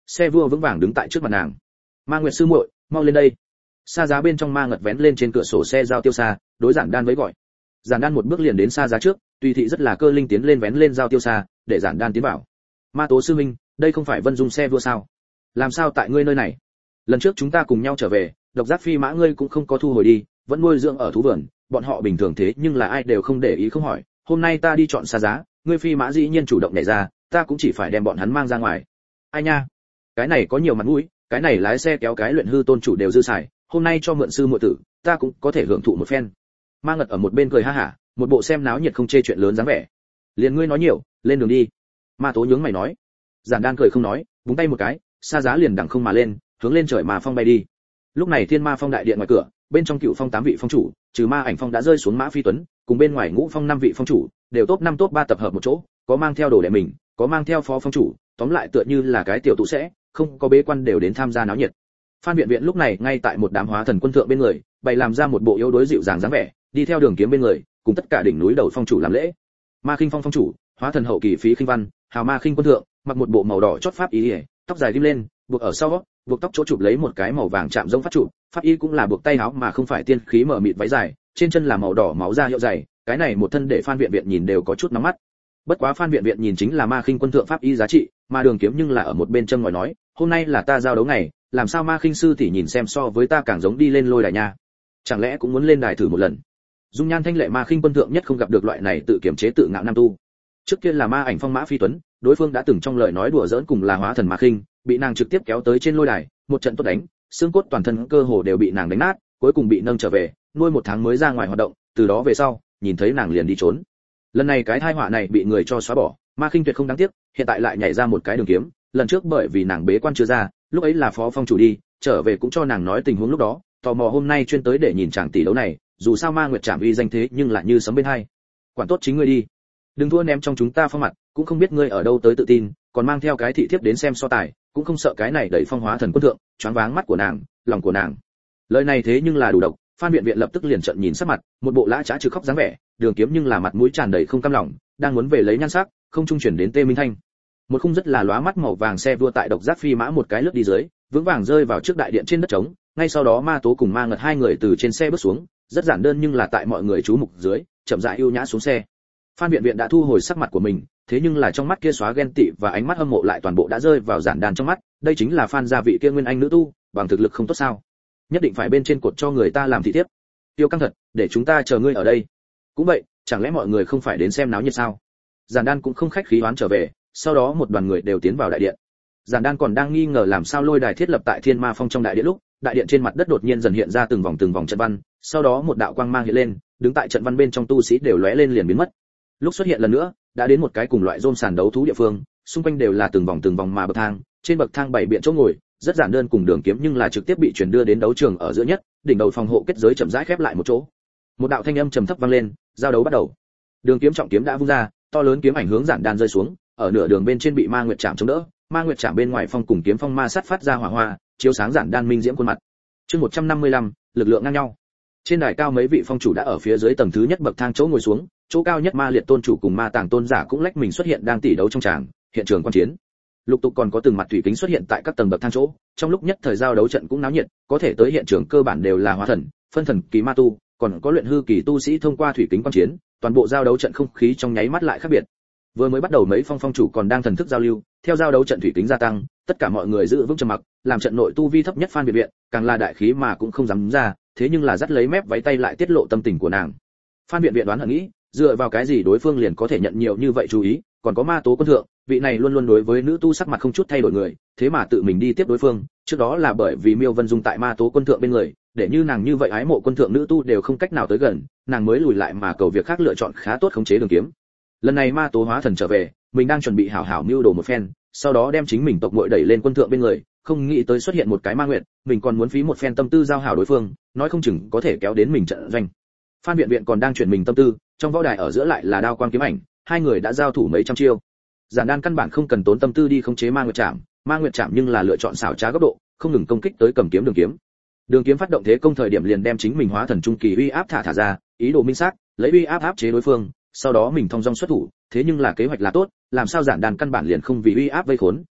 xe vua vững vàng đứng tại trước mặt nàng. Ma Nguyệt sư muội, mau lên đây. Xa giá bên trong Ma Ngật vén lên trên cửa sổ xe giao tiêu xa, đối Giản Đan với gọi. Giản Đan một bước liền đến xa giá trước, tùy thị rất là cơ linh tiến lên vén lên giao tiêu xa, để Giản Đan tiến vào. Ma Tố sư huynh, đây không phải Vân Dung xe vua sao? Làm sao tại ngươi nơi này? Lần trước chúng ta cùng nhau trở về, độc giác phi mã ngươi cũng không có thu hồi đi, vẫn nuôi dưỡng ở thú vườn, bọn họ bình thường thế nhưng là ai đều không để ý không hỏi, hôm nay ta đi chọn xa giá, ngươi phi mã dĩ nhiên chủ động nhảy ra, ta cũng chỉ phải đem bọn hắn mang ra ngoài. Ai nha, cái này có nhiều mặt mũi, cái này lái xe kéo cái luyện hư tôn chủ đều dư xài, hôm nay cho mượn sư muội tử, ta cũng có thể hưởng thụ một phen. Ma Ngật ở một bên cười ha hả, một bộ xem náo nhiệt không chê chuyện lớn dáng vẻ. Liền ngươi nói nhiều, lên đường đi. Ma Tố nhướng mày nói. Giản Đan cười không nói, búng tay một cái, xa giá liền đằng không mà lên, hướng lên trời mà phong bay đi. Lúc này Thiên Ma Phong đại điện ngoài cửa, bên trong Cựu Phong 8 vị phong chủ, trừ Ma Ảnh Phong đã rơi xuống Mã Phi Tuấn, cùng bên ngoài Ngũ Phong 5 vị phong chủ, đều top 5 top 3 tập hợp một chỗ, có mang theo đồ đệ mình, có mang theo phó phong chủ, tóm lại tựa như là cái tiểu tụ sẽ, không có bế quan đều đến tham gia náo nhiệt. Phan Viện Viện lúc này ngay tại một đám hóa thần quân thượng bên người, bày làm ra một bộ yếu đối dịu dàng dáng vẻ, đi theo Đường Kiếm bên người, cùng tất cả đỉnh núi đầu phong chủ làm lễ. Ma Khinh Phong phong chủ, hóa thần hậu kỳ Phí Khinh Văn, Hào Ma Khinh quân thượng, mặc một bộ màu đỏ chót pháp y, tóc dài rim lên, buộc ở sau, buộc tóc chỗ chụp lấy một cái màu vàng chạm giống phát trụ, pháp y cũng là buộc tay áo mà không phải tiên khí mở mịt váy dài, trên chân là màu đỏ máu da hiệu dày, cái này một thân để Phan Viện Viện nhìn đều có chút nóng mắt. Bất quá Phan Viện Viện nhìn chính là Ma Khinh quân thượng pháp y giá trị, mà Đường Kiếm nhưng là ở một bên chân ngồi nói, hôm nay là ta giao đấu ngày, làm sao Ma Khinh sư tỷ nhìn xem so với ta càng giống đi lên lôi đài nha, chẳng lẽ cũng muốn lên đài thử một lần. Dung nhan thanh lệ Ma Khinh quân thượng nhất không gặp được loại này tự kiểm chế tự ngạo nam tu. Trước kia là Ma Ảnh Phong Mã Phi Tuấn, đối phương đã từng trong lời nói đùa giỡn cùng là hóa thần Ma Khinh, bị nàng trực tiếp kéo tới trên lôi đài, một trận tốt đánh, xương cốt toàn thân cơ hồ đều bị nàng đánh nát, cuối cùng bị nâng trở về, nuôi một tháng mới ra ngoài hoạt động, từ đó về sau, nhìn thấy nàng liền đi trốn. Lần này cái tai họa này bị người cho xóa bỏ, Ma Khinh tuyệt không đáng tiếc, hiện tại lại nhảy ra một cái Đường Kiếm, lần trước bởi vì nàng bế quan chưa ra, lúc ấy là phó phong chủ đi, trở về cũng cho nàng nói tình huống lúc đó, tò mò hôm nay chuyên tới để nhìn chàng tỷ đấu này, dù sao Ma Nguyệt Trảm uy danh thế nhưng lại như sấm bên hai. Quản tốt chính ngươi đi, đừng thua ném trong chúng ta phong mặt, cũng không biết ngươi ở đâu tới tự tin, còn mang theo cái thị thiếp đến xem so tài, cũng không sợ cái này đẩy phong hóa thần quân thượng, choáng váng mắt của nàng, lòng của nàng. Lời này thế nhưng là đủ độc, Phan Viện Viện lập tức liền trợn nhìn sắc mặt, một bộ lã chã trừ khóc dáng vẻ, Đường Kiếm nhưng là mặt mũi tràn đầy không cam lòng, đang muốn về lấy nhan sắc, không trung chuyển đến Tê Minh Thanh. Một khung rất là lóa mắt màu vàng xe vua tại độc giác phi mã một cái lướt đi dưới, vững vàng rơi vào trước đại điện trên đất trống, ngay sau đó Ma Tố cùng Ma Ngật hai người từ trên xe bước xuống, rất giản đơn nhưng là tại mọi người chú mục dưới, chậm rãi ưu nhã xuống xe. Phan Viện Viện đã thu hồi sắc mặt của mình, thế nhưng là trong mắt kia xóa ghen tị và ánh mắt hâm mộ lại toàn bộ đã rơi vào Giản Đan trong mắt, đây chính là Phan gia vị kia nguyên anh nữ tu, bằng thực lực không tốt sao? Nhất định phải bên trên cột cho người ta làm thị thiếp. Tiêu căng thật, để chúng ta chờ ngươi ở đây. Cũng vậy, chẳng lẽ mọi người không phải đến xem náo nhiệt sao? Giản Đan cũng không khách khí hoán trở về, sau đó một đoàn người đều tiến vào đại điện. Giản Đan còn đang nghi ngờ làm sao lôi đài thiết lập tại Thiên Ma Phong trong đại điện lúc, đại điện trên mặt đất đột nhiên dần hiện ra từng vòng trận văn, sau đó một đạo quang mang hiện lên, đứng tại trận văn bên trong tu sĩ đều lóe lên liền biến mất. Lúc xuất hiện lần nữa, đã đến một cái cùng loại rôm sàn đấu thú địa phương, xung quanh đều là từng vòng mà bậc thang, trên bậc thang bảy biện chỗ ngồi, rất giản đơn cùng Đường Kiếm nhưng là trực tiếp bị chuyển đưa đến đấu trường ở giữa nhất, đỉnh đầu phòng hộ kết giới chậm rãi khép lại một chỗ. Một đạo thanh âm trầm thấp vang lên, giao đấu bắt đầu. Đường Kiếm trọng kiếm đã vung ra, to lớn kiếm ảnh hướng Giản Đan rơi xuống, ở nửa đường bên trên bị Ma Nguyệt Trảm chống đỡ, Ma Nguyệt Trảm bên ngoài phong cùng kiếm phong ma sát phát ra hỏa hoa, chiếu sáng Giản Đan minh diễm khuôn mặt. Chương 155, lực lượng ngang nhau. Trên đài cao mấy vị phong chủ đã ở phía dưới tầng thứ nhất bậc thang chỗ ngồi xuống, chỗ cao nhất Ma Liệt tôn chủ cùng Ma Tàng tôn giả cũng lách mình xuất hiện đang tỷ đấu trong tràng, hiện trường quan chiến. Lục tục còn có từng mặt thủy kính xuất hiện tại các tầng bậc thang chỗ, trong lúc nhất thời giao đấu trận cũng náo nhiệt, có thể tới hiện trường cơ bản đều là hóa thần, phân thần kỳ ma tu, còn có luyện hư kỳ tu sĩ thông qua thủy kính quan chiến, toàn bộ giao đấu trận không khí trong nháy mắt lại khác biệt. Vừa mới bắt đầu mấy phong chủ còn đang thần thức giao lưu, theo giao đấu trận thủy kính gia tăng, tất cả mọi người giữ vững trầm mặc, làm trận nội tu vi thấp nhất Phan Viện Viện, càng là đại khí mà cũng không dám ra, thế nhưng là dắt lấy mép váy tay lại tiết lộ tâm tình của nàng. Phan Viện Viện đoán hận nghĩ, dựa vào cái gì đối phương liền có thể nhận nhiều như vậy chú ý, còn có Ma Tố quân thượng, vị này luôn luôn đối với nữ tu sắc mặt không chút thay đổi người, thế mà tự mình đi tiếp đối phương, trước đó là bởi vì Miêu Vân Dung tại Ma Tố quân thượng bên người, để như nàng như vậy ái mộ quân thượng nữ tu đều không cách nào tới gần, nàng mới lùi lại mà cầu việc khác lựa chọn khá tốt khống chế Đường Kiếm. Lần này Ma Tố hóa thần trở về, mình đang chuẩn bị hảo hảo mưu đồ một phen, sau đó đem chính mình tộc muội đẩy lên quân thượng bên người, không nghĩ tới xuất hiện một cái Ma Nguyệt, mình còn muốn phí một phen tâm tư giao hảo đối phương, nói không chừng có thể kéo đến mình trận doanh. Phan Viện Viện còn đang chuyển mình tâm tư, trong võ đài ở giữa lại là đao quang kiếm ảnh, hai người đã giao thủ mấy trăm chiêu. Giản Đan căn bản không cần tốn tâm tư đi khống chế Ma Nguyệt Trảm nhưng là lựa chọn xảo trá góc độ, không ngừng công kích tới cầm kiếm Đường Kiếm. Đường Kiếm phát động thế công thời điểm liền đem chính mình hóa thần trung kỳ uy áp thả ra, ý đồ minh xác, lấy uy áp áp chế đối phương, sau đó mình thông dong xuất thủ, thế nhưng là kế hoạch là tốt, làm sao Giản Đan căn bản liền không vì uy áp vây khốn,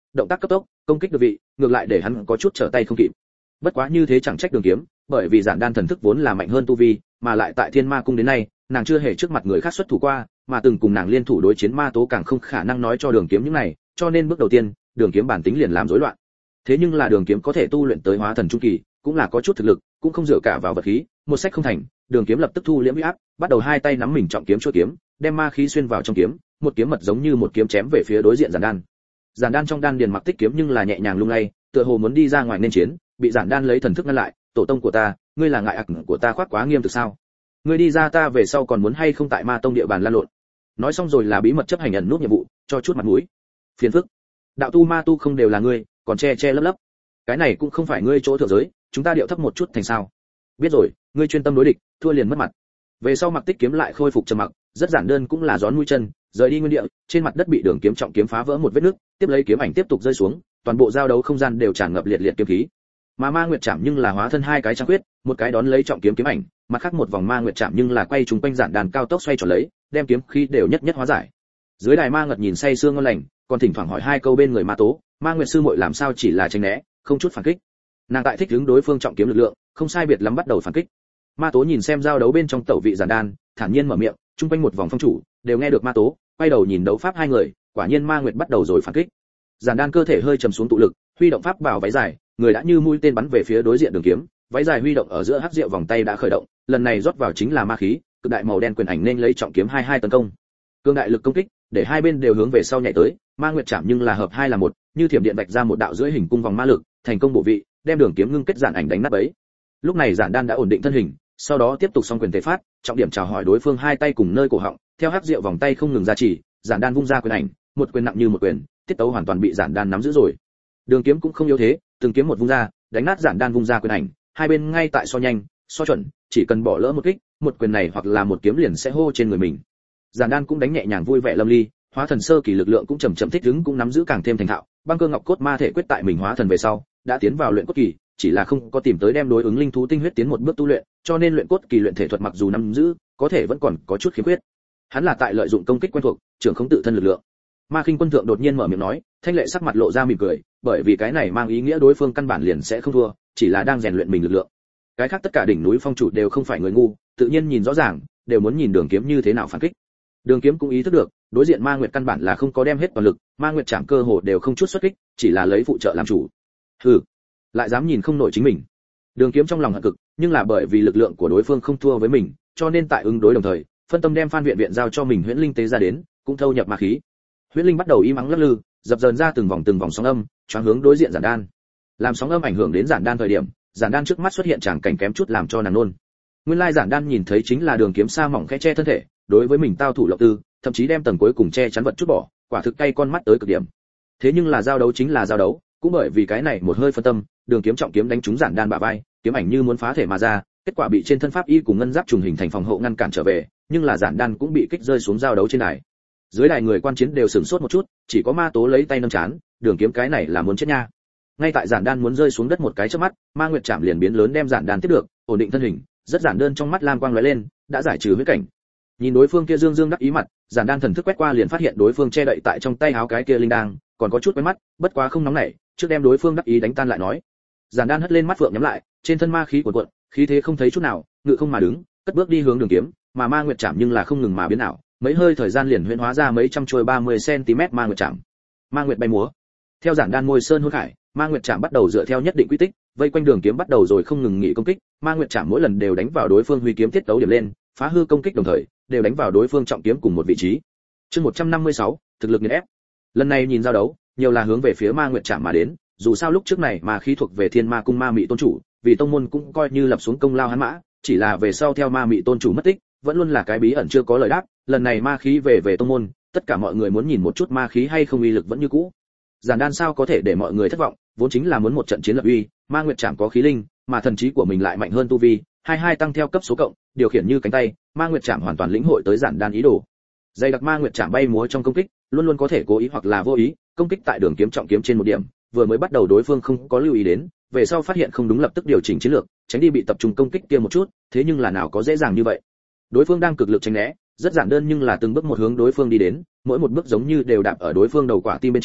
động tác cấp tốc, công kích được vị, ngược lại để hắn có chút trở tay không kịp. Bất quá như thế chẳng trách Đường Kiếm, bởi vì Giản Đan thần thức vốn là mạnh hơn tu vi, mà lại tại Thiên Ma cung đến nay, nàng chưa hề trước mặt người khác xuất thủ qua, mà từng cùng nàng liên thủ đối chiến ma tố càng không khả năng nói cho Đường Kiếm những này, cho nên bước đầu tiên, Đường Kiếm bản tính liền làm rối loạn. Thế nhưng là Đường Kiếm có thể tu luyện tới hóa thần trung kỳ, cũng là có chút thực lực, cũng không dựa cả vào vật khí, một sách không thành, Đường Kiếm lập tức thu liễm uy áp, bắt đầu hai tay nắm mình trọng kiếm chuôi kiếm, đem ma khí xuyên vào trong kiếm, một kiếm mật giống như một kiếm chém về phía đối diện Giản Đan. Giản Đan trong đan điền mặc tích kiếm nhưng là nhẹ nhàng lung lay, tựa hồ muốn đi ra ngoài nên chiến, bị Giản Đan lấy thần thức ngăn lại, "Tổ tông của ta, ngươi là ngại ặc của ta khoác quá nghiêm thực sao? Ngươi đi ra ta về sau còn muốn hay không tại Ma tông địa bàn lan lộn?" Nói xong rồi là bí mật chấp hành ẩn nút nhiệm vụ, cho chút mặt mũi. Phiền phức. Đạo tu ma tu không đều là ngươi, còn che che lấp lấp. Cái này cũng không phải ngươi chỗ thượng giới, chúng ta điệu thấp một chút thành sao? Biết rồi, ngươi chuyên tâm đối địch, thua liền mất mặt. Về sau mặc tích kiếm lại khôi phục trầm mặc, rất giản đơn cũng là gión mũi chân, rời đi nguyên địa, trên mặt đất bị Đường Kiếm trọng kiếm phá vỡ một vết nứt, tiếp lấy kiếm ảnh tiếp tục rơi xuống, toàn bộ giao đấu không gian đều tràn ngập liệt liệt kiếm khí. Mà Ma Nguyệt Trảm nhưng là hóa thân hai cái trăng quyết, một cái đón lấy trọng kiếm kiếm ảnh, mặt khác một vòng Ma Nguyệt Trảm nhưng là quay trúng quanh Giản Đan cao tốc xoay tròn lấy, đem kiếm khí đều nhất nhất hóa giải. Dưới đài Ma Ngật nhìn say sương ngon lành, còn thỉnh thoảng hỏi hai câu bên người Ma Tố, Ma Nguyệt sư muội làm sao chỉ là tránh né, không chút phản kích. Nàng tại thích ứng đối phương trọng kiếm lực lượng, không sai biệt lắm bắt đầu phản kích. Ma Tố nhìn xem giao đấu bên trong tẩu vị Giản Đan, thản nhiên mở miệng, trung quanh một vòng phong chủ đều nghe được Ma Tố, quay đầu nhìn đấu pháp hai người, quả nhiên Ma Nguyệt bắt đầu rồi phản kích. Giản Đan cơ thể hơi trầm xuống tụ lực, huy động pháp bảo váy dài, người đã như mũi tên bắn về phía đối diện Đường Kiếm, váy dài huy động ở giữa hắc diệu vòng tay đã khởi động, lần này rót vào chính là ma khí, cực đại màu đen quyền ảnh nên lấy trọng kiếm 22 tấn công. Cương đại lực công kích, để hai bên đều hướng về sau nhảy tới, Ma Nguyệt Trảm nhưng là hợp hai là một, như thiểm điện vạch ra một đạo dưới hình cung vòng ma lực, thành công bộ vị, đem Đường Kiếm ngưng kết Giản ảnh đánh nát bấy. Lúc này Giản Đan đã ổn định thân hình, sau đó tiếp tục song quyền tế phát, trọng điểm chào hỏi đối phương hai tay cùng nơi cổ họng, theo hắc diệu vòng tay không ngừng ra chỉ, Giản Đan vung ra quyền ảnh, một quyền nặng như một quyền, tiết tấu hoàn toàn bị Giản Đan nắm giữ rồi. Đường Kiếm cũng không yếu thế, từng kiếm một vung ra, đánh nát Giản Đan vung ra quyền ảnh, hai bên ngay tại so nhanh, so chuẩn, chỉ cần bỏ lỡ một kích, một quyền này hoặc là một kiếm liền sẽ hô trên người mình. Giản Đan cũng đánh nhẹ nhàng vui vẻ lâm ly, hóa thần sơ kỳ lực lượng cũng chậm chậm thích ứng cũng nắm giữ càng thêm thành thạo, băng cơ ngọc cốt ma thể quyết tại mình hóa thần về sau, đã tiến vào luyện cốt kỳ, chỉ là không có tìm tới đem đối ứng linh thú tinh huyết tiến một bước tu luyện, cho nên luyện cốt kỳ luyện thể thuật mặc dù nắm giữ, có thể vẫn còn có chút khiếm khuyết. Hắn là tại lợi dụng công kích quen thuộc, trưởng không tự thân lực lượng. Ma Khinh Quân thượng đột nhiên mở miệng nói, Thanh Lệ sắc mặt lộ ra mỉm cười, bởi vì cái này mang ý nghĩa đối phương căn bản liền sẽ không thua, chỉ là đang rèn luyện mình lực lượng. Cái khác tất cả đỉnh núi phong chủ đều không phải người ngu, tự nhiên nhìn rõ ràng, đều muốn nhìn Đường Kiếm như thế nào phản kích. Đường Kiếm cũng ý thức được, đối diện Ma Nguyệt căn bản là không có đem hết toàn lực, Ma Nguyệt Trảm cơ hồ đều không chút xuất kích, chỉ là lấy phụ trợ làm chủ. Hừ, lại dám nhìn không nổi chính mình. Đường Kiếm trong lòng hận cực, nhưng là bởi vì lực lượng của đối phương không thua với mình, cho nên tại ứng đối đồng thời, phân tâm đem Phan Viện Viện giao cho mình Huyễn Linh tế ra đến, cũng thâu nhập ma khí. Huyễn Linh bắt đầu im ắng lắc lư, dập dờn ra từng vòng sóng âm, choáng hướng đối diện Giản Đan. Làm sóng âm ảnh hưởng đến Giản Đan thời điểm, Giản Đan trước mắt xuất hiện tràng cảnh kém chút làm cho nàng nôn. Nguyên lai Giản Đan nhìn thấy chính là Đường Kiếm sa mỏng khẽ che thân thể, đối với mình tao thủ lộng tư, thậm chí đem tầng cuối cùng che chắn vật chút bỏ, quả thực cay con mắt tới cực điểm. Thế nhưng là giao đấu chính là giao đấu, cũng bởi vì cái này một hơi phân tâm, Đường Kiếm trọng kiếm đánh trúng Giản Đan bả vai, kiếm ảnh như muốn phá thể mà ra, kết quả bị trên thân pháp y cùng ngân giáp trùng hình thành phòng hộ ngăn cản trở về, nhưng là Giản Đan cũng bị kích rơi xuống giao đấu trên đài. Dưới đài người quan chiến đều sửng sốt một chút, chỉ có Ma Tố lấy tay nâng chán, Đường Kiếm cái này là muốn chết nha. Ngay tại Giản Đan muốn rơi xuống đất một cái chớp mắt, Ma Nguyệt Trảm liền biến lớn đem Giản Đan tiếp được, ổn định thân hình, rất giản đơn trong mắt lam quang lóe lên, đã giải trừ huyết cảnh. Nhìn đối phương kia dương dương đắc ý mặt, Giản Đan thần thức quét qua liền phát hiện đối phương che đậy tại trong tay áo cái kia linh đang, còn có chút quen mắt, bất quá không nóng nảy, trước đem đối phương đắc ý đánh tan lại nói. Giản Đan hất lên mắt phượng nhắm lại, trên thân ma khí cuồn cuộn, khí thế không thấy chút nào, ngự không mà đứng, cất bước đi hướng Đường Kiếm, mà Ma Nguyệt Trảm nhưng là không ngừng mà biến ảo, mấy hơi thời gian liền huyễn hóa ra mấy trăm chuôi 30 cm Ma Nguyệt Trảm. Ma Nguyệt bay múa. Theo Giản Đan môi sơn hôn khải, Ma Nguyệt Trảm bắt đầu dựa theo nhất định quy tích, vây quanh Đường Kiếm bắt đầu rồi không ngừng nghỉ công kích, Ma Nguyệt Trảm mỗi lần đều đánh vào đối phương huy kiếm tiết tấu điểm lên, phá hư công kích đồng thời, đều đánh vào đối phương trọng kiếm cùng một vị trí. Chương 156, thực lực nghiền ép. Lần này nhìn giao đấu, nhiều là hướng về phía Ma Nguyệt Trảm mà đến, dù sao lúc trước này ma khí thuộc về Thiên Ma cung Ma Mị tôn chủ, vì tông môn cũng coi như lập xuống công lao hắn mã, chỉ là về sau theo Ma Mị tôn chủ mất tích, vẫn luôn là cái bí ẩn chưa có lời đáp, lần này ma khí về tông môn, tất cả mọi người muốn nhìn một chút ma khí hay không uy lực vẫn như cũ. Giản Đan sao có thể để mọi người thất vọng, vốn chính là muốn một trận chiến lập uy, Ma Nguyệt Trảm có khí linh, mà thần trí của mình lại mạnh hơn tu vi, hai tăng theo cấp số cộng, điều khiển như cánh tay, Ma Nguyệt Trảm hoàn toàn lĩnh hội tới Giản Đan ý đồ. Dây đặc Ma Nguyệt Trảm bay múa trong công kích, luôn luôn có thể cố ý hoặc là vô ý, công kích tại Đường Kiếm trọng kiếm trên một điểm, vừa mới bắt đầu đối phương không có lưu ý đến, về sau phát hiện không đúng lập tức điều chỉnh chiến lược, tránh đi bị tập trung công kích kia một chút, thế nhưng là nào có dễ dàng như vậy. Đối phương đang cực lực tránh né, rất giản đơn nhưng là từng bước một hướng đối phương đi đến, mỗi một bước giống như đều đạp ở đối phương đầu quả tim bên trên,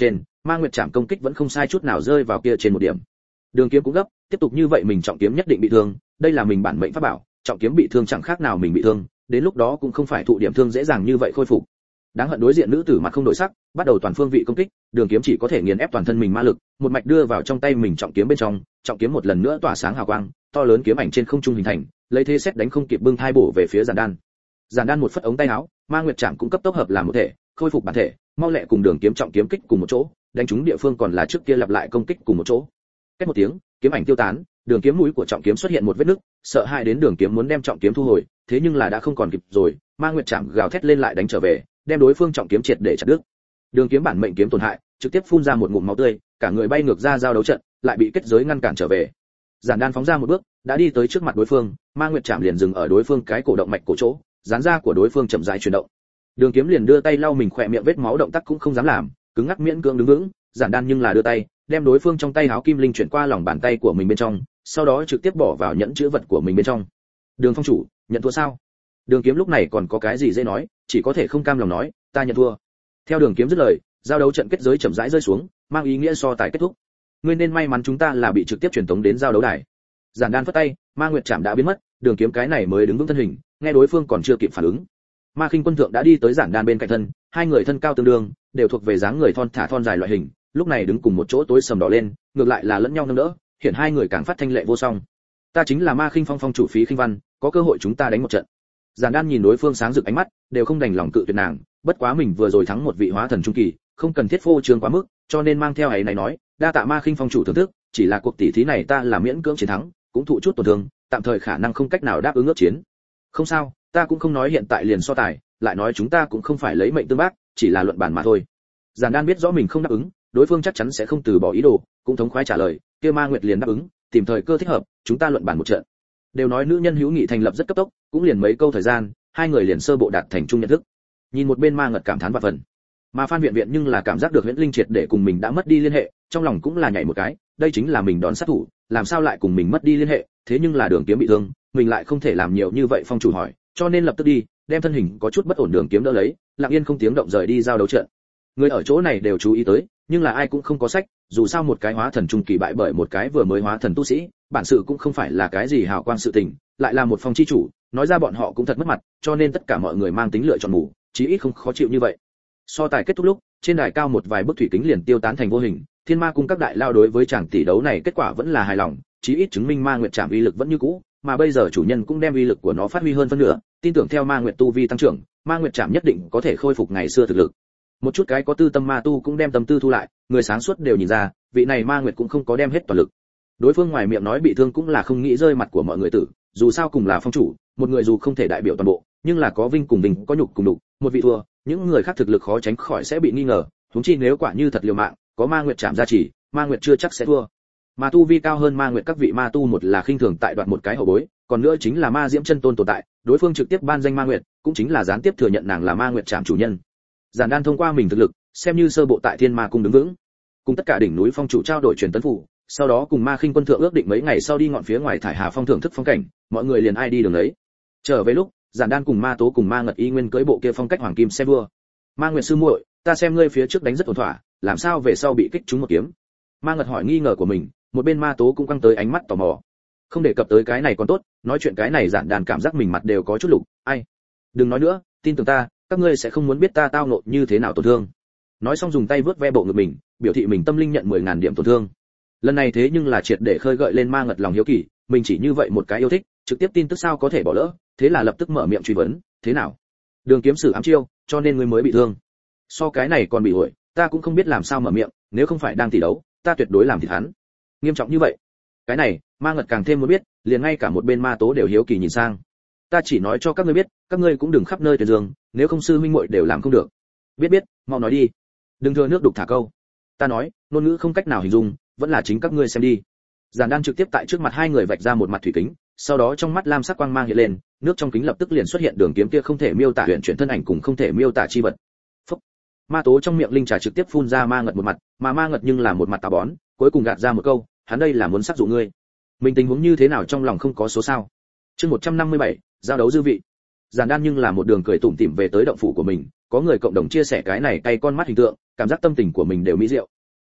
Ma Nguyệt Trảm công kích vẫn không sai chút nào rơi vào kia trên một điểm. Đường kiếm cũng gấp, tiếp tục như vậy mình trọng kiếm nhất định bị thương, đây là mình bản mệnh pháp bảo, trọng kiếm bị thương chẳng khác nào mình bị thương, đến lúc đó cũng không phải thụ điểm thương dễ dàng như vậy khôi phục. Đáng hận đối diện nữ tử mặt không đổi sắc, bắt đầu toàn phương vị công kích, đường kiếm chỉ có thể nghiền ép toàn thân mình ma lực, một mạch đưa vào trong tay mình trọng kiếm bên trong, trọng kiếm một lần nữa tỏa sáng hào quang, to lớn kiếm ảnh trên không trung hình thành, lấy thế xét đánh không kịp bưng thai bổ về phía Giản Đan. Giản Đan một phất ống tay áo, Ma Nguyệt Trảm cũng cấp tốc hợp làm một thể, khôi phục bản thể, mau lẹ cùng đường kiếm trọng kiếm kích cùng một chỗ, đánh trúng địa phương còn là trước kia lặp lại công kích cùng một chỗ. Két một tiếng, kiếm ảnh tiêu tán, đường kiếm mũi của trọng kiếm xuất hiện một vết nứt, sợ hãi đến đường kiếm muốn đem trọng kiếm thu hồi, thế nhưng là đã không còn kịp rồi, Ma Nguyệt Trảm gào thét lên lại đánh trở về, đem đối phương trọng kiếm triệt để chặt đứt. Đường kiếm bản mệnh kiếm tổn hại, trực tiếp phun ra một ngụm máu tươi, cả người bay ngược ra giao đấu trận, lại bị kết giới ngăn cản trở về. Giản Đan phóng ra một bước, đã đi tới trước mặt đối phương, Ma Nguyệt Trảm liền dừng ở đối phương cái cổ động mạch cổ chỗ, dán ra của đối phương chậm rãi chuyển động. Đường kiếm liền đưa tay lau mình khỏe miệng vết máu, động tác cũng không dám làm, cứng ngắc miễn cưỡng đứng vững. Giản Đan nhưng là đưa tay, đem đối phương trong tay áo kim linh chuyển qua lòng bàn tay của mình bên trong, sau đó trực tiếp bỏ vào nhẫn chữ vật của mình bên trong. Đường phong chủ, nhận thua sao? Đường kiếm lúc này còn có cái gì dễ nói, chỉ có thể không cam lòng nói, ta nhận thua. Theo đường kiếm dứt lời, giao đấu trận kết giới chậm rãi rơi xuống, mang ý nghĩa so tài kết thúc. Ngươi nên may mắn chúng ta là bị trực tiếp truyền tống đến giao đấu đài. Giản Đan phất tay, Ma Nguyệt Trảm đã biến mất, đường kiếm cái này mới đứng vững thân hình, nghe đối phương còn chưa kịp phản ứng. Ma Khinh Quân thượng đã đi tới Giản Đan bên cạnh thân, hai người thân cao tương đương, đều thuộc về dáng người thon thả thon dài loại hình, lúc này đứng cùng một chỗ tối sầm đỏ lên, ngược lại là lẫn nhau nâng đỡ, hiện hai người càng phát thanh lệ vô song. Ta chính là Ma Khinh Phong phong chủ Phí Khinh Văn, có cơ hội chúng ta đánh một trận. Giản Đan nhìn đối phương sáng rực ánh mắt, đều không đành lòng cự tuyệt nàng, bất quá mình vừa rồi thắng một vị hóa thần trung kỳ, không cần thiết phô trương quá mức, cho nên mang theo ấy này nói, đa tạ Ma Khinh phong chủ thưởng thức, chỉ là cuộc tỷ thí này ta là miễn cưỡng chiến thắng, cũng thụ chút tổn thương, tạm thời khả năng không cách nào đáp ứng ước chiến. Không sao, ta cũng không nói hiện tại liền so tài, lại nói chúng ta cũng không phải lấy mệnh tương bác, chỉ là luận bàn mà thôi. Giản Đan biết rõ mình không đáp ứng, đối phương chắc chắn sẽ không từ bỏ ý đồ, cũng thống khoái trả lời, kia Ma Nguyệt liền đáp ứng, tìm thời cơ thích hợp, chúng ta luận bàn một trận. Đều nói nữ nhân hữu nghị thành lập rất cấp tốc, cũng liền mấy câu thời gian, hai người liền sơ bộ đạt thành chung nhận thức. Nhìn một bên Ma Ngật cảm thán vạn phần, mà Phan Viện Viện nhưng là cảm giác được Huyễn Linh triệt để cùng mình đã mất đi liên hệ, trong lòng cũng là nhảy một cái, đây chính là mình đón sát thủ, làm sao lại cùng mình mất đi liên hệ, thế nhưng là đường kiếm bị thương, mình lại không thể làm nhiều như vậy. Phong chủ hỏi, cho nên lập tức đi, đem thân hình có chút bất ổn đường kiếm đỡ lấy, lặng yên không tiếng động rời đi giao đấu trận. Người ở chỗ này đều chú ý tới, nhưng là ai cũng không có sách, dù sao một cái hóa thần trung kỳ bại bởi một cái vừa mới hóa thần tu sĩ, bản sự cũng không phải là cái gì hào quang sự tình, lại là một phong chi chủ, nói ra bọn họ cũng thật mất mặt, cho nên tất cả mọi người mang tính lựa chọn mù, chí ít không khó chịu như vậy. So tài kết thúc lúc, trên đài cao một vài bức thủy kính liền tiêu tán thành vô hình, Thiên Ma cung các đại lao đối với chàng tỷ đấu này kết quả vẫn là hài lòng, chí ít chứng minh Ma Nguyệt Trảm uy lực vẫn như cũ, mà bây giờ chủ nhân cũng đem uy lực của nó phát huy hơn phân nửa, tin tưởng theo Ma Nguyệt tu vi tăng trưởng, Ma Nguyệt Trảm nhất định có thể khôi phục ngày xưa thực lực. Một chút cái có tư tâm ma tu cũng đem tâm tư thu lại, người sáng suốt đều nhìn ra, vị này Ma Nguyệt cũng không có đem hết toàn lực. Đối phương ngoài miệng nói bị thương cũng là không nghĩ rơi mặt của mọi người tử, dù sao cùng là phong chủ, một người dù không thể đại biểu toàn bộ, nhưng là có vinh cùng vinh, có nhục cùng nhục, một vị thua, những người khác thực lực khó tránh khỏi sẽ bị nghi ngờ, huống chi nếu quả như thật liều mạng, có Ma Nguyệt Trảm gia trì, Ma Nguyệt chưa chắc sẽ thua. Mà tu vi cao hơn Ma Nguyệt các vị ma tu một là khinh thường tại đoạt một cái hậu bối, còn nữa chính là Ma Diễm chân tôn tồn tại, đối phương trực tiếp ban danh Ma Nguyệt, cũng chính là gián tiếp thừa nhận nàng là Ma Nguyệt Trảm chủ nhân. Giản Đan thông qua mình thực lực, xem như sơ bộ tại Thiên Ma cung đứng vững, cùng tất cả đỉnh núi phong chủ trao đổi truyền tấn phủ, sau đó cùng Ma Khinh Quân thượng ước định mấy ngày sau đi ngọn phía ngoài Thải Hà Phong thưởng thức phong cảnh, mọi người liền ai đi đường đấy. Trở về lúc, Giản Đan cùng Ma Tố cùng Ma Ngật y nguyên cưỡi bộ kia phong cách hoàng kim xe đua. Ma Nguyệt sư muội, ta xem ngươi phía trước đánh rất ổn thỏa, làm sao về sau bị kích trúng một kiếm? Ma Ngật hỏi nghi ngờ của mình, một bên Ma Tố cũng căng tới ánh mắt tò mò. Không đề cập tới cái này còn tốt, nói chuyện cái này Giản Đan cảm giác mình mặt đều có chút lục, ai? Đừng nói nữa, tin tưởng ta, các ngươi sẽ không muốn biết ta tao ngộ như thế nào tổn thương. Nói xong dùng tay vớt ve bộ ngực mình, biểu thị mình tâm linh nhận 10.000 điểm tổn thương. Lần này thế nhưng là triệt để khơi gợi lên Ma Ngật lòng hiếu kỳ, mình chỉ như vậy một cái yêu thích, trực tiếp tin tức sao có thể bỏ lỡ, thế là lập tức mở miệng truy vấn, thế nào? Đường kiếm sử ám chiêu, cho nên ngươi mới bị thương. So cái này còn bị uội, ta cũng không biết làm sao mở miệng, nếu không phải đang tỷ đấu, ta tuyệt đối làm thịt hắn. Nghiêm trọng như vậy? Cái này, Ma Ngật càng thêm muốn biết, liền ngay cả một bên Ma Tố đều hiếu kỳ nhìn sang. Ta chỉ nói cho các ngươi biết, các ngươi cũng đừng khắp nơi tuyên dương, nếu không sư huynh muội đều làm không được. Biết, mau nói đi. Đừng thừa nước đục thả câu. Ta nói, ngôn ngữ không cách nào hình dung, vẫn là chính các ngươi xem đi. Giản Đan trực tiếp tại trước mặt hai người vạch ra một mặt thủy kính, sau đó trong mắt lam sắc quang mang hiện lên, nước trong kính lập tức liền xuất hiện đường kiếm kia không thể miêu tả huyền chuyển thân ảnh cùng không thể miêu tả chi vật. Phúc. Ma Tố trong miệng linh trà trực tiếp phun ra Ma Ngật một mặt, mà Ma Ngật nhưng là một mặt tà bón, cuối cùng gạt ra một câu, hắn đây là muốn sắc dụ ngươi. Mình tình huống như thế nào trong lòng không có số sao? Chương 157, giao đấu dư vị. Giản Đan nhưng là một đường cười tủm tỉm về tới động phủ của mình, có người cộng đồng chia sẻ cái này cay con mắt hình tượng, cảm giác tâm tình của mình đều mỹ diệu.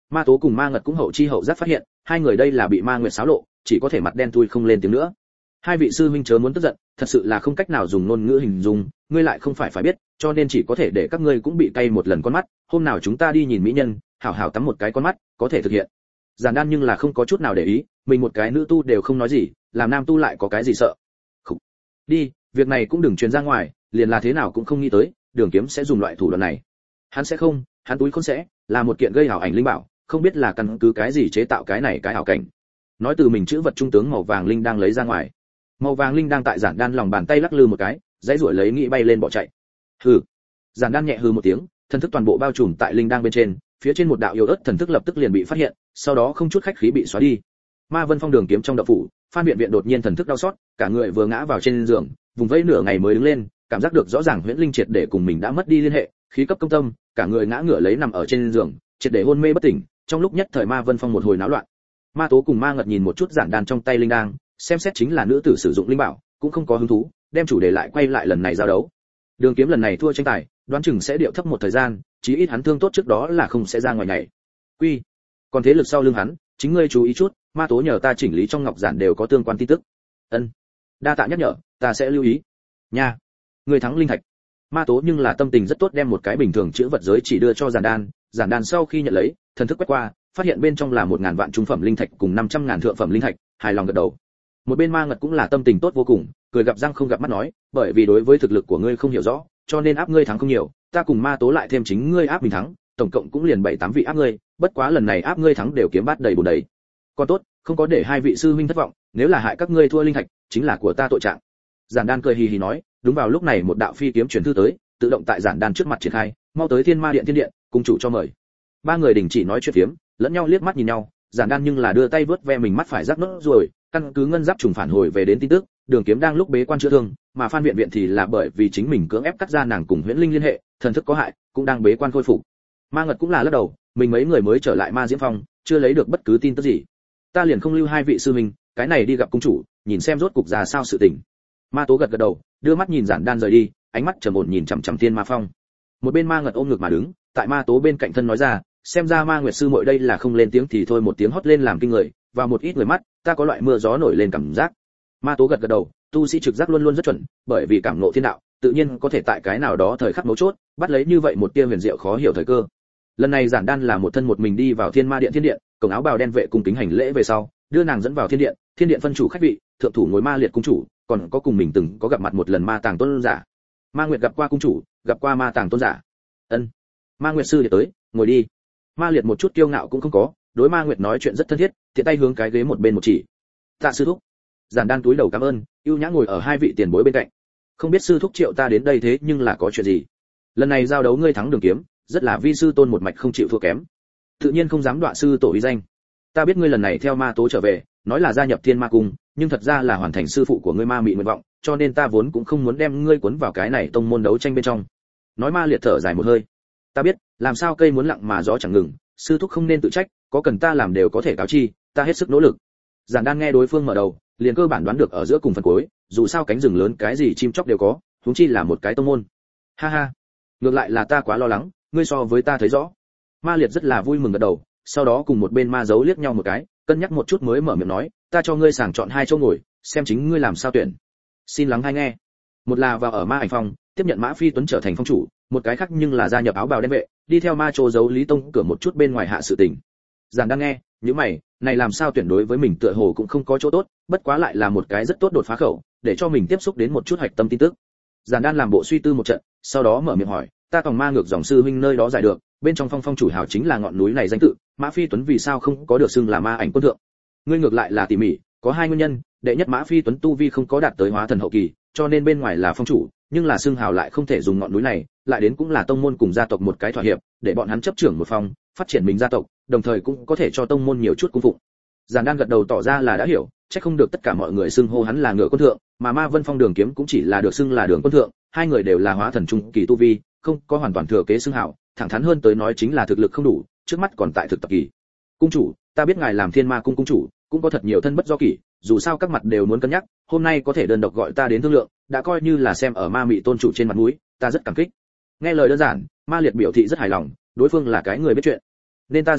Ma Tố cùng Ma Ngật cũng hậu chi hậu giác phát hiện, hai người đây là bị Ma Nguyệt xáo lộ, chỉ có thể mặt đen thui không lên tiếng nữa. Hai vị sư huynh chớ muốn tức giận, thật sự là không cách nào dùng ngôn ngữ hình dung, ngươi lại không phải biết, cho nên chỉ có thể để các ngươi cũng bị cay một lần con mắt, hôm nào chúng ta đi nhìn mỹ nhân, hảo hảo tắm một cái con mắt, có thể thực hiện. Giản Đan nhưng là không có chút nào để ý, mình một cái nữ tu đều không nói gì, làm nam tu lại có cái gì sợ. Khủ. Đi, việc này cũng đừng truyền ra ngoài, liền là thế nào cũng không nghĩ tới, Đường Kiếm sẽ dùng loại thủ đoạn này. Hắn sẽ không, hắn túi khôn sẽ, là một kiện gây ảo ảnh linh bảo, không biết là căn cứ cái gì chế tạo cái này cái ảo cảnh. Nói từ mình chữ vật trung tướng màu vàng linh đang lấy ra ngoài. Màu vàng linh đang tại Giản Đan lòng bàn tay lắc lư một cái, dãy ruổi lấy nghĩ bay lên bỏ chạy. Hừ. Giản Đan nhẹ hừ một tiếng, thần thức toàn bộ bao trùm tại linh đang bên trên, phía trên một đạo yếu ớt thần thức lập tức liền bị phát hiện, sau đó không chút khách khí bị xóa đi. Ma Vân Phong Đường Kiếm trong động phủ, Phan Viện Viện đột nhiên thần thức đau xót, cả người vừa ngã vào trên giường, vùng vẫy nửa ngày mới đứng lên, cảm giác được rõ ràng huyễn linh triệt để cùng mình đã mất đi liên hệ, khí cấp công tâm, cả người ngã ngửa lấy nằm ở trên giường, triệt để hôn mê bất tỉnh. Trong lúc nhất thời Ma Vân Phong một hồi náo loạn. Ma Tố cùng Ma Ngật nhìn một chút Giản Đan trong tay linh đang, xem xét chính là nữ tử sử dụng linh bảo, cũng không có hứng thú, đem chủ đề lại quay lại lần này giao đấu. Đường Kiếm lần này thua tranh tài, đoán chừng sẽ điệu thấp một thời gian, chí ít hắn thương tốt trước đó là không sẽ ra ngoài này. Quy, còn thế lực sau lưng hắn, chính ngươi chú ý chút, Ma Tố nhờ ta chỉnh lý trong ngọc giản đều có tương quan tin tức. Ân, đa tạ nhắc nhở, ta sẽ lưu ý. Nha, ngươi thắng linh thạch. Ma Tố nhưng là tâm tình rất tốt, đem một cái bình thường chữ vật giới chỉ đưa cho Giản Đan sau khi nhận lấy, thần thức quét qua, phát hiện bên trong là 1000 vạn trung phẩm linh thạch cùng 500.000 thượng phẩm linh thạch, hài lòng gật đầu. Một bên Ma Ngật cũng là tâm tình tốt vô cùng, cười gặp răng không gặp mắt nói, bởi vì đối với thực lực của ngươi không hiểu rõ, cho nên áp ngươi thắng không nhiều, ta cùng Ma Tố lại thêm chính ngươi áp mình thắng, tổng cộng cũng liền 7-8 vị áp ngươi, bất quá lần này áp ngươi thắng đều kiếm bát đầy bùn đầy. Còn tốt, không có để hai vị sư huynh thất vọng, nếu là hại các ngươi thua linh thạch, chính là của ta tội trạng. Giản Đan cười hì hì nói, đúng vào lúc này một đạo phi kiếm truyền thư tới, tự động tại Giản Đan trước mặt triển khai, mau tới Thiên Ma Điện Thiên Điện, cung chủ cho mời. Ba người đình chỉ nói chuyện phiếm, lẫn nhau liếc mắt nhìn nhau, Giản Đan nhưng là đưa tay vớt ve mình mắt phải rắc nốt rồi, căn cứ ngân giáp trùng phản hồi về đến tin tức, Đường Kiếm đang lúc bế quan chữa thương, mà Phan Viện Viện thì là bởi vì chính mình cưỡng ép cắt ra nàng cùng huyễn linh liên hệ, thần thức có hại, cũng đang bế quan khôi phục. Ma Ngật cũng là lắc đầu, mình mấy người mới trở lại Ma Diễm Phong, chưa lấy được bất cứ tin tức gì. Ta liền không lưu hai vị sư huynh, cái này đi gặp cung chủ, nhìn xem rốt cục ra sao sự tình. Ma Tố gật gật đầu, đưa mắt nhìn Giản Đan rời đi, ánh mắt trầm ổn nhìn chằm chằm Thiên Ma Phong. Một bên Ma Ngật ôm ngực mà đứng, tại Ma Tố bên cạnh thân nói ra, xem ra Ma Nguyệt sư muội đây là không lên tiếng thì thôi một tiếng hót lên làm kinh người, và một ít người mắt, ta có loại mưa gió nổi lên cảm giác. Ma Tố gật gật đầu, tu sĩ trực giác luôn luôn rất chuẩn, bởi vì cảm ngộ thiên đạo, tự nhiên có thể tại cái nào đó thời khắc mấu chốt, bắt lấy như vậy một tia huyền diệu khó hiểu thời cơ. Lần này Giản Đan là một thân một mình đi vào Thiên Ma Điện Thiên Điện, cổng áo bào đen vệ cùng kính hành lễ về sau, đưa nàng dẫn vào Thiên Điện phân chủ khách vị, thượng thủ ngồi Ma Liệt cung chủ, còn có cùng mình từng có gặp mặt một lần Ma Tàng tôn giả. Ma Nguyệt gặp qua cung chủ, gặp qua Ma Tàng tôn giả. Ân. Ma Nguyệt sư đệ tới, ngồi đi. Ma Liệt một chút kiêu ngạo cũng không có, đối Ma Nguyệt nói chuyện rất thân thiết, tiện tay hướng cái ghế một bên một chỉ. Tạ sư thúc. Giản Đan túi đầu cảm ơn, ưu nhã ngồi ở hai vị tiền bối bên cạnh. Không biết sư thúc triệu ta đến đây thế nhưng là có chuyện gì? Lần này giao đấu ngươi thắng Đường Kiếm, rất là vi sư tôn một mạch không chịu thua kém. Tự nhiên không dám đọa sư tổ uy danh. Ta biết ngươi lần này theo Ma Tố trở về, nói là gia nhập Thiên Ma cung, nhưng thật ra là hoàn thành sư phụ của ngươi Ma Mị nguyện vọng, cho nên ta vốn cũng không muốn đem ngươi cuốn vào cái này tông môn đấu tranh bên trong. Nói Ma Liệt thở dài một hơi. Ta biết, làm sao cây muốn lặng mà gió chẳng ngừng, sư thúc không nên tự trách, có cần ta làm đều có thể cáo chi, ta hết sức nỗ lực. Giản Đan nghe đối phương mở đầu, liền cơ bản đoán được ở giữa cùng phần cuối, dù sao cánh rừng lớn cái gì chim chóc đều có, huống chi là một cái tông môn. Ha ha, ngược lại là ta quá lo lắng, ngươi so với ta thấy rõ. Ma Liệt rất là vui mừng gật đầu, sau đó cùng một bên Ma Dấu liếc nhau một cái, cân nhắc một chút mới mở miệng nói, ta cho ngươi sàng chọn hai chỗ ngồi, xem chính ngươi làm sao tuyển. Xin lắng hay nghe. Một là vào ở Ma Ảnh Phong, tiếp nhận Mã Phi Tuấn trở thành phong chủ, một cái khác nhưng là gia nhập áo bào đen vệ, đi theo Ma Trô Giấu Lý Tông cửa một chút bên ngoài hạ sự tình. Giản Đan nghe, những mày, này làm sao tuyển đối với mình tựa hồ cũng không có chỗ tốt, bất quá lại là một cái rất tốt đột phá khẩu, để cho mình tiếp xúc đến một chút hạch tâm tin tức. Giản Đan làm bộ suy tư một trận, sau đó mở miệng hỏi, ta tòng Ma Ngược dòng sư huynh nơi đó giải được, bên trong phong chủ hào chính là ngọn núi này danh tự, Mã Phi Tuấn vì sao không có được xưng là Ma Ảnh quân thượng? Ngươi ngược lại là tỉ mỉ, có hai nguyên nhân, đệ nhất Mã Phi Tuấn tu vi không có đạt tới hóa thần hậu kỳ, cho nên bên ngoài là phong chủ, nhưng là xưng hào lại không thể dùng ngọn núi này, lại đến cũng là tông môn cùng gia tộc một cái thỏa hiệp, để bọn hắn chấp trưởng một phong, phát triển mình gia tộc, đồng thời cũng có thể cho tông môn nhiều chút cung phụng. Giản Đan gật đầu tỏ ra là đã hiểu, chắc không được tất cả mọi người xưng hô hắn là Ngựa quân thượng, mà Ma Vân Phong Đường Kiếm cũng chỉ là được xưng là Đường quân thượng, hai người đều là hóa thần trung kỳ tu vi, không có hoàn toàn thừa kế xưng hào, thẳng thắn hơn tới nói chính là thực lực không đủ, trước mắt còn tại thực tập kỳ. Cung chủ, ta biết ngài làm Thiên Ma cung cung chủ, cũng có thật nhiều thân bất do kỷ, dù sao các mặt đều muốn cân nhắc, hôm nay có thể đơn độc gọi ta đến thương lượng, đã coi như là xem ở Ma Mị tôn chủ trên mặt mũi, ta rất cảm kích. Nghe lời đơn giản, Ma Liệt biểu thị rất hài lòng, đối phương là cái người biết chuyện, nên ta ra sức,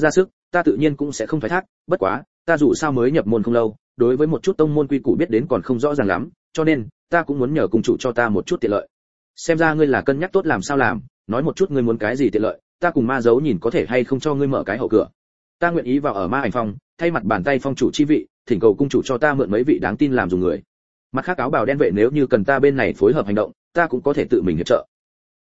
ta tự nhiên cũng sẽ không thoái thác, bất quá ta dù sao mới nhập môn không lâu, đối với một chút tông môn quy củ biết đến còn không rõ ràng lắm, cho nên ta cũng muốn nhờ cung chủ cho ta một chút tiện lợi. Xem ra ngươi là cân nhắc tốt làm sao làm, nói một chút ngươi muốn cái gì tiện lợi, ta cùng ma dấu nhìn có thể hay không cho ngươi mở cái hậu cửa. Ta nguyện ý vào ở ma ảnh phong, thay mặt bàn tay phong chủ chi vị, thỉnh cầu cung chủ cho ta mượn mấy vị đáng tin làm dùng người. Mặt khác áo bào đen vệ nếu như cần ta bên này phối hợp hành động, ta cũng có thể tự mình hiệp trợ.